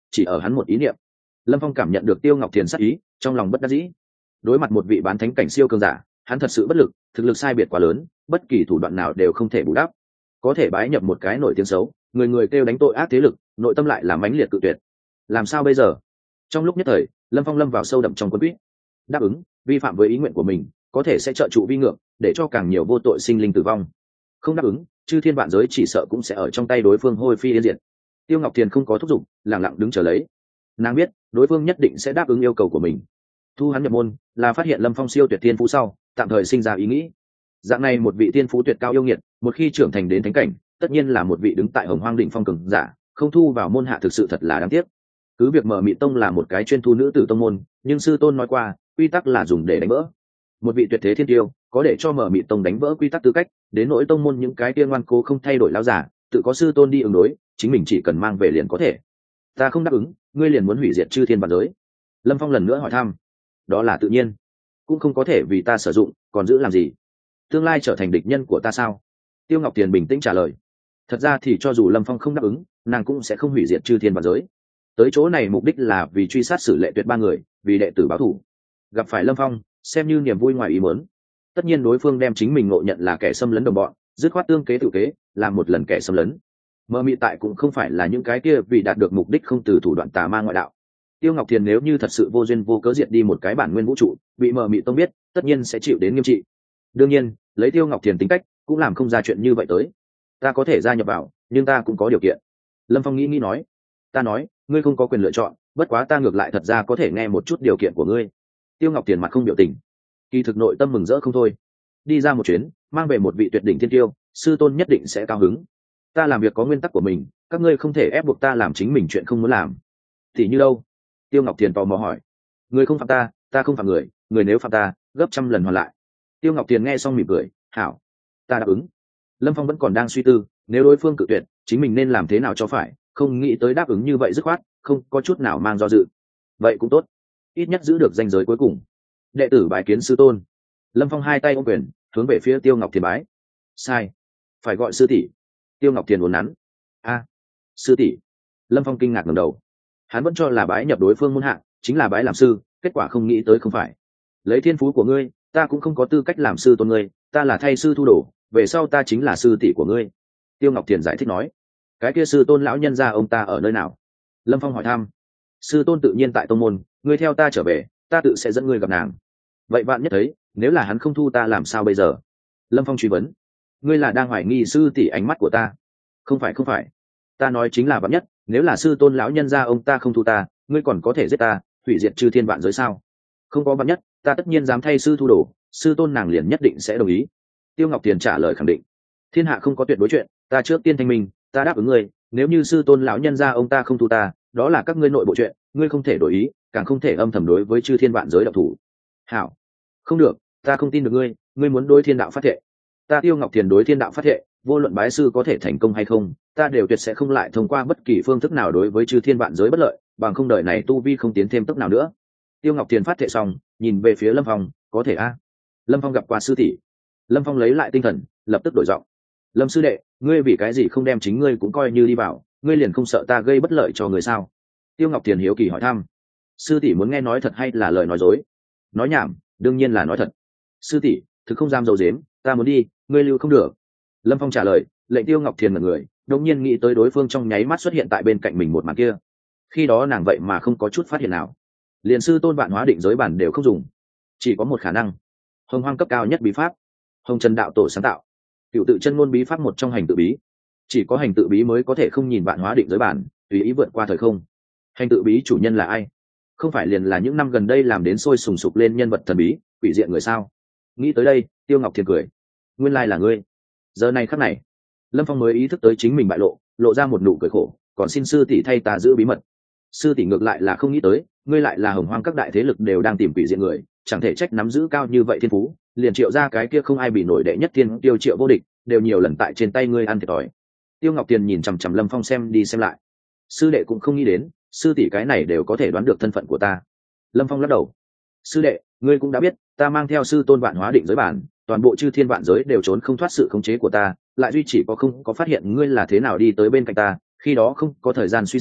chỉ ở hắn một ý niệm. Lâm Phong cảm nhận được Tiêu Ngọc Thiền sát ý, trong lòng bất đắc dĩ. Đối mặt một vị bán thánh cảnh siêu cường giả, hắn thật sự bất lực, thực lực sai biệt quá lớn, bất kỳ thủ đoạn nào đều không thể bù đắp. Có thể bái nhập một cái nổi tiếng xấu, người người kêu đánh tội ác thế lực, nội tâm lại là mãnh liệt cự tuyệt. Làm sao bây giờ? Trong lúc nhất thời, Lâm Phong lâm vào sâu đậm trong quân quýt. Đáp ứng, vi phạm với ý nguyện của mình, có thể sẽ trợ trụ vi ngược, để cho càng nhiều vô tội sinh linh tử vong. Không đáp ứng, chư thiên vạn giới chỉ sợ cũng sẽ ở trong tay đối phương hôi phi yên diệt. Tiêu Ngọc Thiền không có thúc giục, lặng lặng đứng chờ lấy. Nàng biết, đối phương nhất định sẽ đáp ứng yêu cầu của mình. Thu hắn nhập môn, là phát hiện Lâm Phong siêu tuyệt thiên phú sau, tạm thời sinh ra ý nghĩ. Dạng này một vị thiên phú tuyệt cao yêu nghiệt, một khi trưởng thành đến thánh cảnh, tất nhiên là một vị đứng tại Hồng Hoang đỉnh phong cường giả, không thu vào môn hạ thực sự thật là đáng tiếc. Cứ việc Mở Mị Tông là một cái chuyên thu nữ tử tông môn, nhưng sư tôn nói qua, quy tắc là dùng để đánh vỡ. Một vị tuyệt thế thiên tiêu, có để cho Mở Mị Tông đánh vỡ quy tắc tư cách, đến nỗi tông môn những cái kia ngoan cố không thay đổi lão giả, tự có sư tôn đi ứng đối, chính mình chỉ cần mang về liền có thể. Ta không đáp ứng, ngươi liền muốn hủy diệt chư thiên vạn giới. Lâm Phong lần nữa hỏi thăm. Đó là tự nhiên, cũng không có thể vì ta sử dụng, còn giữ làm gì? Tương lai trở thành địch nhân của ta sao? Tiêu Ngọc Tiền bình tĩnh trả lời. Thật ra thì cho dù Lâm Phong không đáp ứng, nàng cũng sẽ không hủy diệt chư thiên vạn giới. Tới chỗ này mục đích là vì truy sát xử Lệ Tuyệt ba người, vì đệ tử báo thù. Gặp phải Lâm Phong, xem như niềm vui ngoài ý muốn. Tất nhiên đối phương đem chính mình ngộ nhận là kẻ xâm lấn đồng bọn, dứt khoát tương kế tự kế, làm một lần kẻ xâm lấn. Mơ Mị tại cũng không phải là những cái kia vì đạt được mục đích không từ thủ đoạn tà ma ngoại đạo. Tiêu Ngọc Thiền nếu như thật sự vô duyên vô cớ diệt đi một cái bản nguyên vũ trụ, bị Mơ Mị Tông biết, tất nhiên sẽ chịu đến nghiêm trị. Đương nhiên, lấy Tiêu Ngọc Thiền tính cách, cũng làm không ra chuyện như vậy tới. Ta có thể gia nhập vào, nhưng ta cũng có điều kiện. Lâm Phong nghĩ nghĩ nói. Ta nói, ngươi không có quyền lựa chọn, bất quá ta ngược lại thật ra có thể nghe một chút điều kiện của ngươi. Tiêu Ngọc Thiền mặt không biểu tình, kỳ thực nội tâm mừng rỡ không thôi. Đi ra một chuyến, mang về một vị tuyệt đỉnh thiên tiêu, sư tôn nhất định sẽ cao hứng. Ta làm việc có nguyên tắc của mình, các ngươi không thể ép buộc ta làm chính mình chuyện không muốn làm. Thì như đâu? Tiêu Ngọc Thiền tò mò hỏi. Người không phạm ta, ta không phạm người, người nếu phạm ta, gấp trăm lần hoàn lại. Tiêu Ngọc Thiền nghe xong mỉm cười, hảo, ta đáp ứng. Lâm Phong vẫn còn đang suy tư, nếu đối phương cự tuyệt, chính mình nên làm thế nào cho phải, không nghĩ tới đáp ứng như vậy dứt khoát, không có chút nào mang do dự. Vậy cũng tốt, ít nhất giữ được ranh giới cuối cùng. Đệ tử bái kiến sư tôn. Lâm Phong hai tay ôm quyền, hướng về phía Tiêu Ngọc Thiền bái. Sai, phải gọi sư tỷ. Tiêu Ngọc Thiền uốn nắn. A, sư tỷ. Lâm Phong kinh ngạc ngẩng đầu. Hắn vẫn cho là bái nhập đối phương môn hạ, chính là bái làm sư, kết quả không nghĩ tới không phải. Lấy thiên phú của ngươi, ta cũng không có tư cách làm sư tôn ngươi, ta là thay sư thu đồ, về sau ta chính là sư tỷ của ngươi. Tiêu Ngọc Thiền giải thích nói. Cái kia sư tôn lão nhân gia ông ta ở nơi nào? Lâm Phong hỏi thăm. Sư tôn tự nhiên tại tông môn, ngươi theo ta trở về, ta tự sẽ dẫn ngươi gặp nàng. Vậy bạn nhất thấy, nếu là hắn không thu ta làm sao bây giờ? Lâm Phong truy vấn. Ngươi là đang hoài nghi sư tỷ ánh mắt của ta? Không phải không phải, ta nói chính là bạn nhất, nếu là sư tôn lão nhân gia ông ta không thu ta, ngươi còn có thể giết ta, hủy diệt chư thiên vạn giới sao? Không có bạn nhất, ta tất nhiên dám thay sư thu đồ, sư tôn nàng liền nhất định sẽ đồng ý. Tiêu Ngọc Tiền trả lời khẳng định. Thiên hạ không có tuyệt đối chuyện, ta trước tiên thanh minh, ta đáp ứng ngươi, nếu như sư tôn lão nhân gia ông ta không thu ta, đó là các ngươi nội bộ chuyện, ngươi không thể đổi ý, càng không thể âm thầm đối với chư thiên vạn giới đạo thủ. Hảo, không được, ta không tin được ngươi, ngươi muốn đối thiên đạo phát thệ. Ta Tiêu Ngọc Thiền đối thiên đạo phát thệ, vô luận bái sư có thể thành công hay không, ta đều tuyệt sẽ không lại thông qua bất kỳ phương thức nào đối với chư thiên vạn giới bất lợi, bằng không đợi này tu vi không tiến thêm tốc nào nữa. Tiêu Ngọc Thiền phát thệ xong, nhìn về phía Lâm Phong, có thể a? Lâm Phong gặp qua sư tỷ. Lâm Phong lấy lại tinh thần, lập tức đổi giọng. Lâm sư đệ, ngươi vì cái gì không đem chính ngươi cũng coi như đi vào, ngươi liền không sợ ta gây bất lợi cho người sao? Tiêu Ngọc Thiền hiếu kỳ hỏi thăm. Sư tỷ muốn nghe nói thật hay là lời nói dối? Nói nhảm, đương nhiên là nói thật. Sư tỷ, thực không dám dầu dếm, ta muốn đi, ngươi lưu không được. Lâm Phong trả lời, lệnh Tiêu Ngọc Thiền là người, đột nhiên nghĩ tới đối phương trong nháy mắt xuất hiện tại bên cạnh mình một màn kia. Khi đó nàng vậy mà không có chút phát hiện nào. Liền sư tôn vạn hóa định giới bản đều không dùng, chỉ có một khả năng. Hồng Hoang cấp cao nhất bí pháp, Hồng Trần đạo tổ sáng tạo, cựu tự chân ngôn bí pháp một trong hành tự bí. Chỉ có hành tự bí mới có thể không nhìn vạn hóa định giới bản, tùy ý vượt qua thời không. Hành tự bí chủ nhân là ai? Không phải liền là những năm gần đây làm đến sôi sùng sục lên nhân vật thần bí, quỷ diện người sao? Nghĩ tới đây, Tiêu Ngọc Thiền cười. Nguyên lai là ngươi. Giờ này khắc này, Lâm Phong mới ý thức tới chính mình bại lộ, lộ ra một nụ cười khổ, còn xin sư tỷ thay ta giữ bí mật. Sư tỷ ngược lại là không nghĩ tới, ngươi lại là Hồng Hoang các đại thế lực đều đang tìm quỷ diện người, chẳng thể trách nắm giữ cao như vậy thiên phú, liền Triệu ra cái kia không ai bị nổi đệ nhất thiên tiêu Triệu vô địch, đều nhiều lần tại trên tay ngươi ăn thiệt thòi. Tiêu Ngọc Tiền nhìn chằm chằm Lâm Phong xem đi xem lại. Sư đệ cũng không nghĩ đến, sư tỷ cái này đều có thể đoán được thân phận của ta. Lâm Phong lắc đầu. Sư đệ, ngươi cũng đã biết, ta mang theo sư tôn vạn hóa định giới bản, toàn bộ chư thiên vạn giới đều trốn không thoát sự khống chế của ta, lại duy chỉ có không có phát hiện ngươi là thế nào đi tới bên cạnh ta, khi đó không có thời gian suy xét,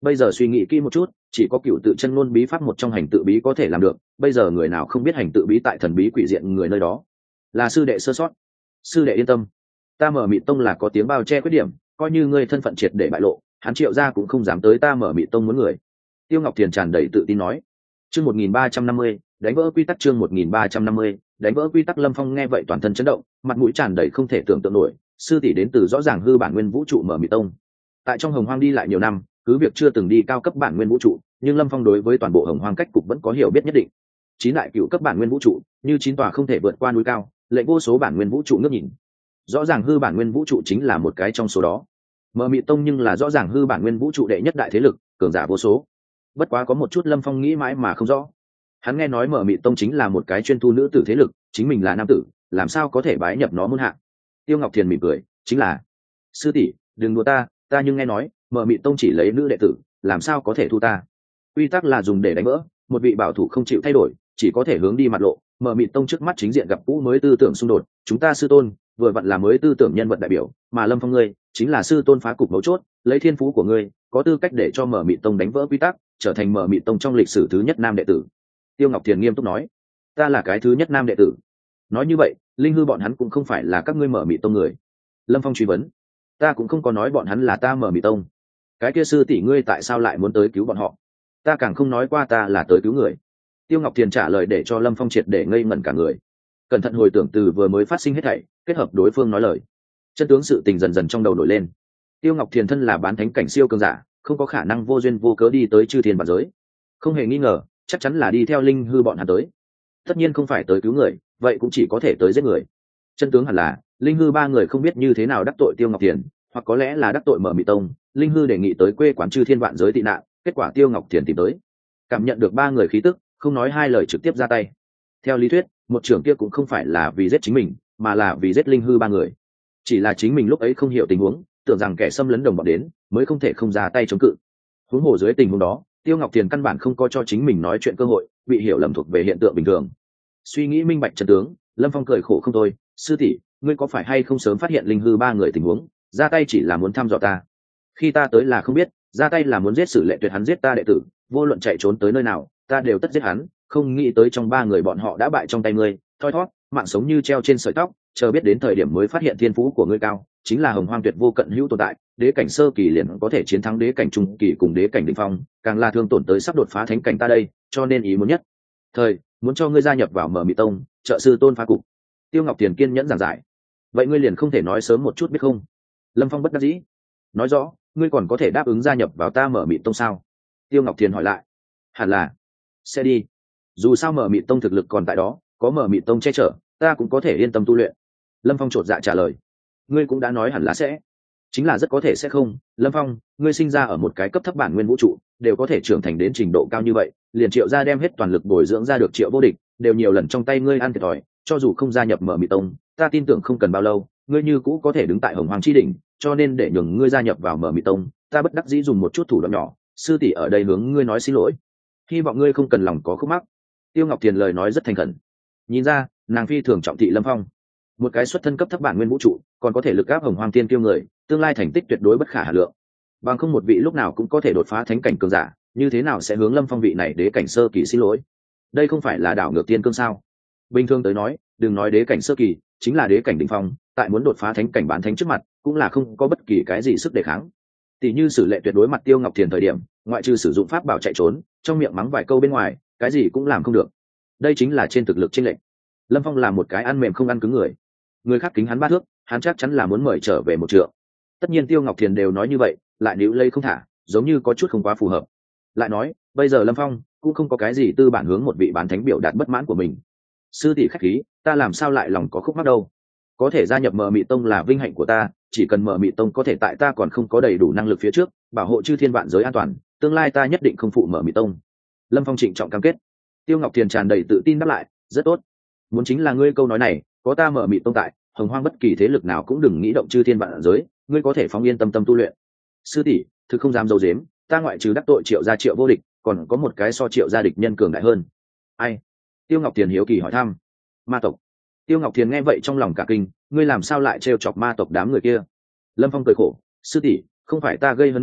bây giờ suy nghĩ kỹ một chút, chỉ có cựu tự chân ngôn bí pháp một trong hành tự bí có thể làm được, bây giờ người nào không biết hành tự bí tại thần bí quỷ diện người nơi đó. Là sư đệ sơ sót. Sư đệ yên tâm, ta mở mịt tông là có tiếng bao che khuyết điểm, coi như ngươi thân phận triệt để bại lộ, hắn Triệu gia cũng không dám tới ta mở mịt tông muốn người. Tiêu Ngọc Thiền tràn đầy tự tin nói. Chương một nghìn ba trăm năm mươi, đánh vỡ quy tắc. Chương một nghìn ba trăm năm mươi, đánh vỡ quy tắc. Lâm Phong nghe vậy toàn thân chấn động, mặt mũi tràn đầy không thể tưởng tượng nổi, sư tỷ đến từ rõ ràng hư bản nguyên vũ trụ mở mịt tông. Tại trong Hồng Hoang đi lại nhiều năm, cứ việc chưa từng đi cao cấp bản nguyên vũ trụ, nhưng Lâm Phong đối với toàn bộ Hồng Hoang cách cục vẫn có hiểu biết nhất định. Chín đại cựu cấp bản nguyên vũ trụ, như chín tòa không thể vượt qua núi cao, lệnh vô số bản nguyên vũ trụ ngước nhìn. Rõ ràng hư bản nguyên vũ trụ chính là một cái trong số đó. Mở mịt tông nhưng là rõ ràng hư bản nguyên vũ trụ đệ nhất đại thế lực, cường giả vô số. Bất quá có một chút Lâm Phong nghĩ mãi mà không rõ. Hắn nghe nói mở mịt tông chính là một cái chuyên tu nữ tử thế lực, chính mình là nam tử, làm sao có thể bái nhập nó môn hạ? Tiêu Ngọc Thiền mỉm cười, chính là sư tỷ, đừng đùa ta, ta nhưng nghe nói mở mịt tông chỉ lấy nữ đệ tử, làm sao có thể thu ta? Quy tắc là dùng để đánh vỡ, một vị bảo thủ không chịu thay đổi, chỉ có thể hướng đi mặt lộ. Mở mịt tông trước mắt chính diện gặp cũ mới tư tưởng xung đột, chúng ta sư tôn vừa vặn là mới tư tưởng nhân vật đại biểu, mà Lâm Phong ngươi chính là sư tôn phá cục mấu chốt, lấy thiên phú của ngươi có tư cách để cho mở mịt tông đánh vỡ quy tắc, trở thành mở mịt tông trong lịch sử thứ nhất nam đệ tử. Tiêu Ngọc Thiền nghiêm túc nói, ta là cái thứ nhất nam đệ tử. Nói như vậy linh hư bọn hắn cũng không phải là các ngươi mở mịt tông người? Lâm Phong truy vấn. Ta cũng không có nói bọn hắn là ta mở mịt tông. Cái kia sư tỷ ngươi tại sao lại muốn tới cứu bọn họ? Ta càng không nói qua ta là tới cứu người. Tiêu Ngọc Thiền trả lời để cho Lâm Phong triệt để ngây ngẩn cả người, cẩn thận hồi tưởng từ vừa mới phát sinh hết thảy, kết hợp đối phương nói lời, chân tướng sự tình dần dần trong đầu nổi lên. Tiêu Ngọc Thiền thân là bán thánh cảnh siêu cường giả, không có khả năng vô duyên vô cớ đi tới chư thiên bản giới, không hề nghi ngờ chắc chắn là đi theo linh hư bọn hắn tới. Tất nhiên không phải tới cứu người, vậy cũng chỉ có thể tới giết người. Chân tướng hẳn là linh hư ba người không biết như thế nào đắc tội Tiêu Ngọc Thiền, hoặc có lẽ là đắc tội mở mịt tông. Linh hư đề nghị tới quê quán chư thiên vạn giới tị nạn, kết quả Tiêu Ngọc Thiền tìm tới, cảm nhận được ba người khí tức, không nói hai lời trực tiếp ra tay. Theo lý thuyết một trưởng kia cũng không phải là vì giết chính mình, mà là vì giết linh hư ba người. Chỉ là chính mình lúc ấy không hiểu tình huống, tưởng rằng kẻ xâm lấn đồng bọn đến mới không thể không ra tay chống cự. Huống hồ dưới tình huống đó Tiêu Ngọc Thiền căn bản không có cho chính mình nói chuyện cơ hội, bị hiểu lầm thuộc về hiện tượng bình thường. Suy nghĩ minh bạch chân tướng, Lâm Phong cười khổ không thôi. Sư tỷ, ngươi có phải hay không sớm phát hiện linh hư ba người tình huống, ra tay chỉ là muốn thăm dò ta? Khi ta tới là không biết, ra tay là muốn giết Sử Lệ Tuyệt hắn giết ta đệ tử, vô luận chạy trốn tới nơi nào ta đều tất giết hắn. Không nghĩ tới trong ba người bọn họ đã bại trong tay ngươi, thoi thót mạng sống như treo trên sợi tóc, chờ biết đến thời điểm mới phát hiện thiên phú của ngươi cao, chính là hồng hoang tuyệt vô cận hữu tồn tại, đế cảnh sơ kỳ liền có thể chiến thắng đế cảnh trung kỳ cùng đế cảnh đỉnh phong, càng là thương tổn tới sắp đột phá thánh cảnh ta đây, cho nên ý muốn nhất thời muốn cho ngươi gia nhập vào mở mịt tông, trợ sư tôn phá cục. Tiêu Ngọc Tiền kiên nhẫn giảng giải. Vậy ngươi liền không thể nói sớm một chút biết không? Lâm Phong bất đắc dĩ. Nói rõ ngươi còn có thể đáp ứng gia nhập vào ta mở mịt tông sao? Tiêu Ngọc Tiền hỏi lại. Hẳn là sẽ đi, dù sao mở mịt tông thực lực còn tại đó, có mở mịt tông che chở ta cũng có thể yên tâm tu luyện. Lâm Phong chột dạ trả lời. Ngươi cũng đã nói hẳn là sẽ, chính là rất có thể sẽ không. Lâm Phong, ngươi sinh ra ở một cái cấp thấp bản nguyên vũ trụ, đều có thể trưởng thành đến trình độ cao như vậy, liền Triệu gia đem hết toàn lực bồi dưỡng ra được Triệu vô địch, đều nhiều lần trong tay ngươi ăn thiệt thòi, cho dù không gia nhập mở mịt tông, ta tin tưởng không cần bao lâu ngươi như cũ có thể đứng tại hồng hoàng chi đỉnh, cho nên để nhường ngươi gia nhập vào mở mịt tông, ta bất đắc dĩ dùng một chút thủ đoạn nhỏ. Sư tỷ ở đây hướng ngươi nói xin lỗi, hy vọng ngươi không cần lòng có khúc mắc. Tiêu Ngọc Thiền lời nói rất thành khẩn, nhìn ra nàng phi thường trọng thị Lâm Phong. Một cái xuất thân cấp thấp bản nguyên vũ trụ, còn có thể lực áp hồng hoàng tiên kiêu người, tương lai thành tích tuyệt đối bất khả hà lượng, bằng không một vị lúc nào cũng có thể đột phá thánh cảnh cường giả, như thế nào sẽ hướng Lâm Phong vị này đế cảnh sơ kỳ xin lỗi? Đây không phải là đảo ngược tiên cương sao? Bình thường tới nói, đừng nói đế cảnh sơ kỳ, chính là đế cảnh đỉnh phong, tại muốn đột phá thánh cảnh bán thánh trước mặt, cũng là không có bất kỳ cái gì sức đề kháng. Tỷ như Sử Lệ Tuyệt đối mặt Tiêu Ngọc Thiền thời điểm, ngoại trừ sử dụng pháp bảo chạy trốn, trong miệng mắng vài câu bên ngoài, cái gì cũng làm không được. Đây chính là trên thực lực chênh lệch. Lâm Phong là một cái ăn mềm không ăn cứng người, người khác kính hắn ba thước, hắn chắc chắn là muốn mời trở về một trượng. Tất nhiên Tiêu Ngọc Thiền đều nói như vậy, lại níu lây không thả, giống như có chút không quá phù hợp. Lại nói bây giờ Lâm Phong cũng không có cái gì tư bản hướng một vị bán thánh biểu đạt bất mãn của mình. Sư tỷ khách khí, ta làm sao lại lòng có khúc mắc đâu? Có thể gia nhập Mờ Mị Tông là vinh hạnh của ta, chỉ cần Mờ Mị Tông có thể tại ta còn không có đầy đủ năng lực phía trước bảo hộ chư thiên vạn giới an toàn, tương lai ta nhất định không phụ Mờ Mị Tông. Lâm Phong trịnh trọng cam kết. Tiêu Ngọc Thiền tràn đầy tự tin đáp lại, rất tốt. Muốn chính là ngươi câu nói này, có ta Mờ Mị Tông tại, hồng hoang bất kỳ thế lực nào cũng đừng nghĩ động chư thiên vạn giới, ngươi có thể phóng yên tâm tâm tu luyện. Sư tỷ, thực không dám dâu dếm, ta ngoại trừ đắc tội Triệu gia Triệu vô địch, còn có một cái so Triệu gia địch nhân cường đại hơn. Ai? Tiêu Ngọc Thiền hiếu kỳ hỏi thăm. Ma tộc. Tiêu Ngọc Thiền nghe vậy trong lòng cả kinh, ngươi làm sao lại trêu chọc ma tộc đám người kia? Lâm Phong cười khổ, sư tỷ, không phải ta gây hấn ma tộc,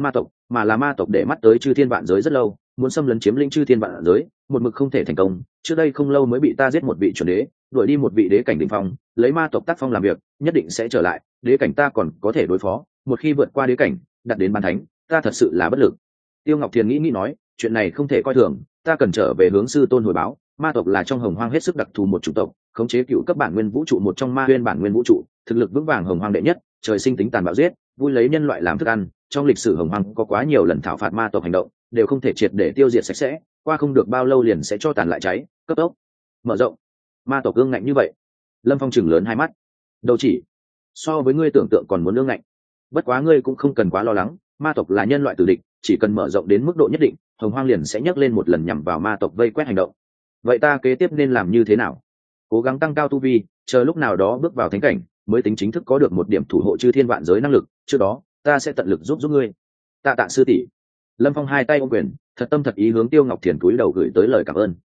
mà là ma tộc để mắt tới chư thiên vạn giới rất lâu, muốn xâm lấn chiếm lĩnh chư thiên vạn giới, một mực không thể thành công. Trước đây không lâu mới bị ta giết một vị chuẩn đế, đuổi đi một vị đế cảnh đỉnh phong, lấy ma tộc tác phong làm việc, nhất định sẽ trở lại. Đế cảnh ta còn có thể đối phó, một khi vượt qua đế cảnh, đặt đến bán thánh, ta thật sự là bất lực. Tiêu Ngọc Thiền nghĩ nghĩ nói, chuyện này không thể coi thường, ta cần trở về hướng sư tôn hồi báo. Ma tộc là trong hồng hoang hết sức đặc thù một chủng tộc, khống chế cựu cấp bản nguyên vũ trụ một trong ma nguyên bản nguyên vũ trụ, thực lực vững vàng hồng hoang đệ nhất, trời sinh tính tàn bạo giết, vui lấy nhân loại làm thức ăn. Trong lịch sử hồng hoang có quá nhiều lần thảo phạt ma tộc hành động, đều không thể triệt để tiêu diệt sạch sẽ, qua không được bao lâu liền sẽ cho tàn lại cháy, cấp tốc mở rộng. Ma tộc ương ngạnh như vậy. Lâm Phong chừng lớn hai mắt, đầu chỉ, so với ngươi tưởng tượng còn muốn ương ngạnh. Bất quá ngươi cũng không cần quá lo lắng, ma tộc là nhân loại tử địch, chỉ cần mở rộng đến mức độ nhất định, hồng hoang liền sẽ nhấc lên một lần nhằm vào ma tộc vây quét hành động. Vậy ta kế tiếp nên làm như thế nào? Cố gắng tăng cao tu vi, chờ lúc nào đó bước vào thánh cảnh, mới tính chính thức có được một điểm thủ hộ chư thiên vạn giới năng lực. Trước đó ta sẽ tận lực giúp giúp ngươi. Tạ tạ sư tỷ. Lâm Phong hai tay ôm quyền, thật tâm thật ý hướng Tiêu Ngọc Thiền cúi đầu gửi tới lời cảm ơn.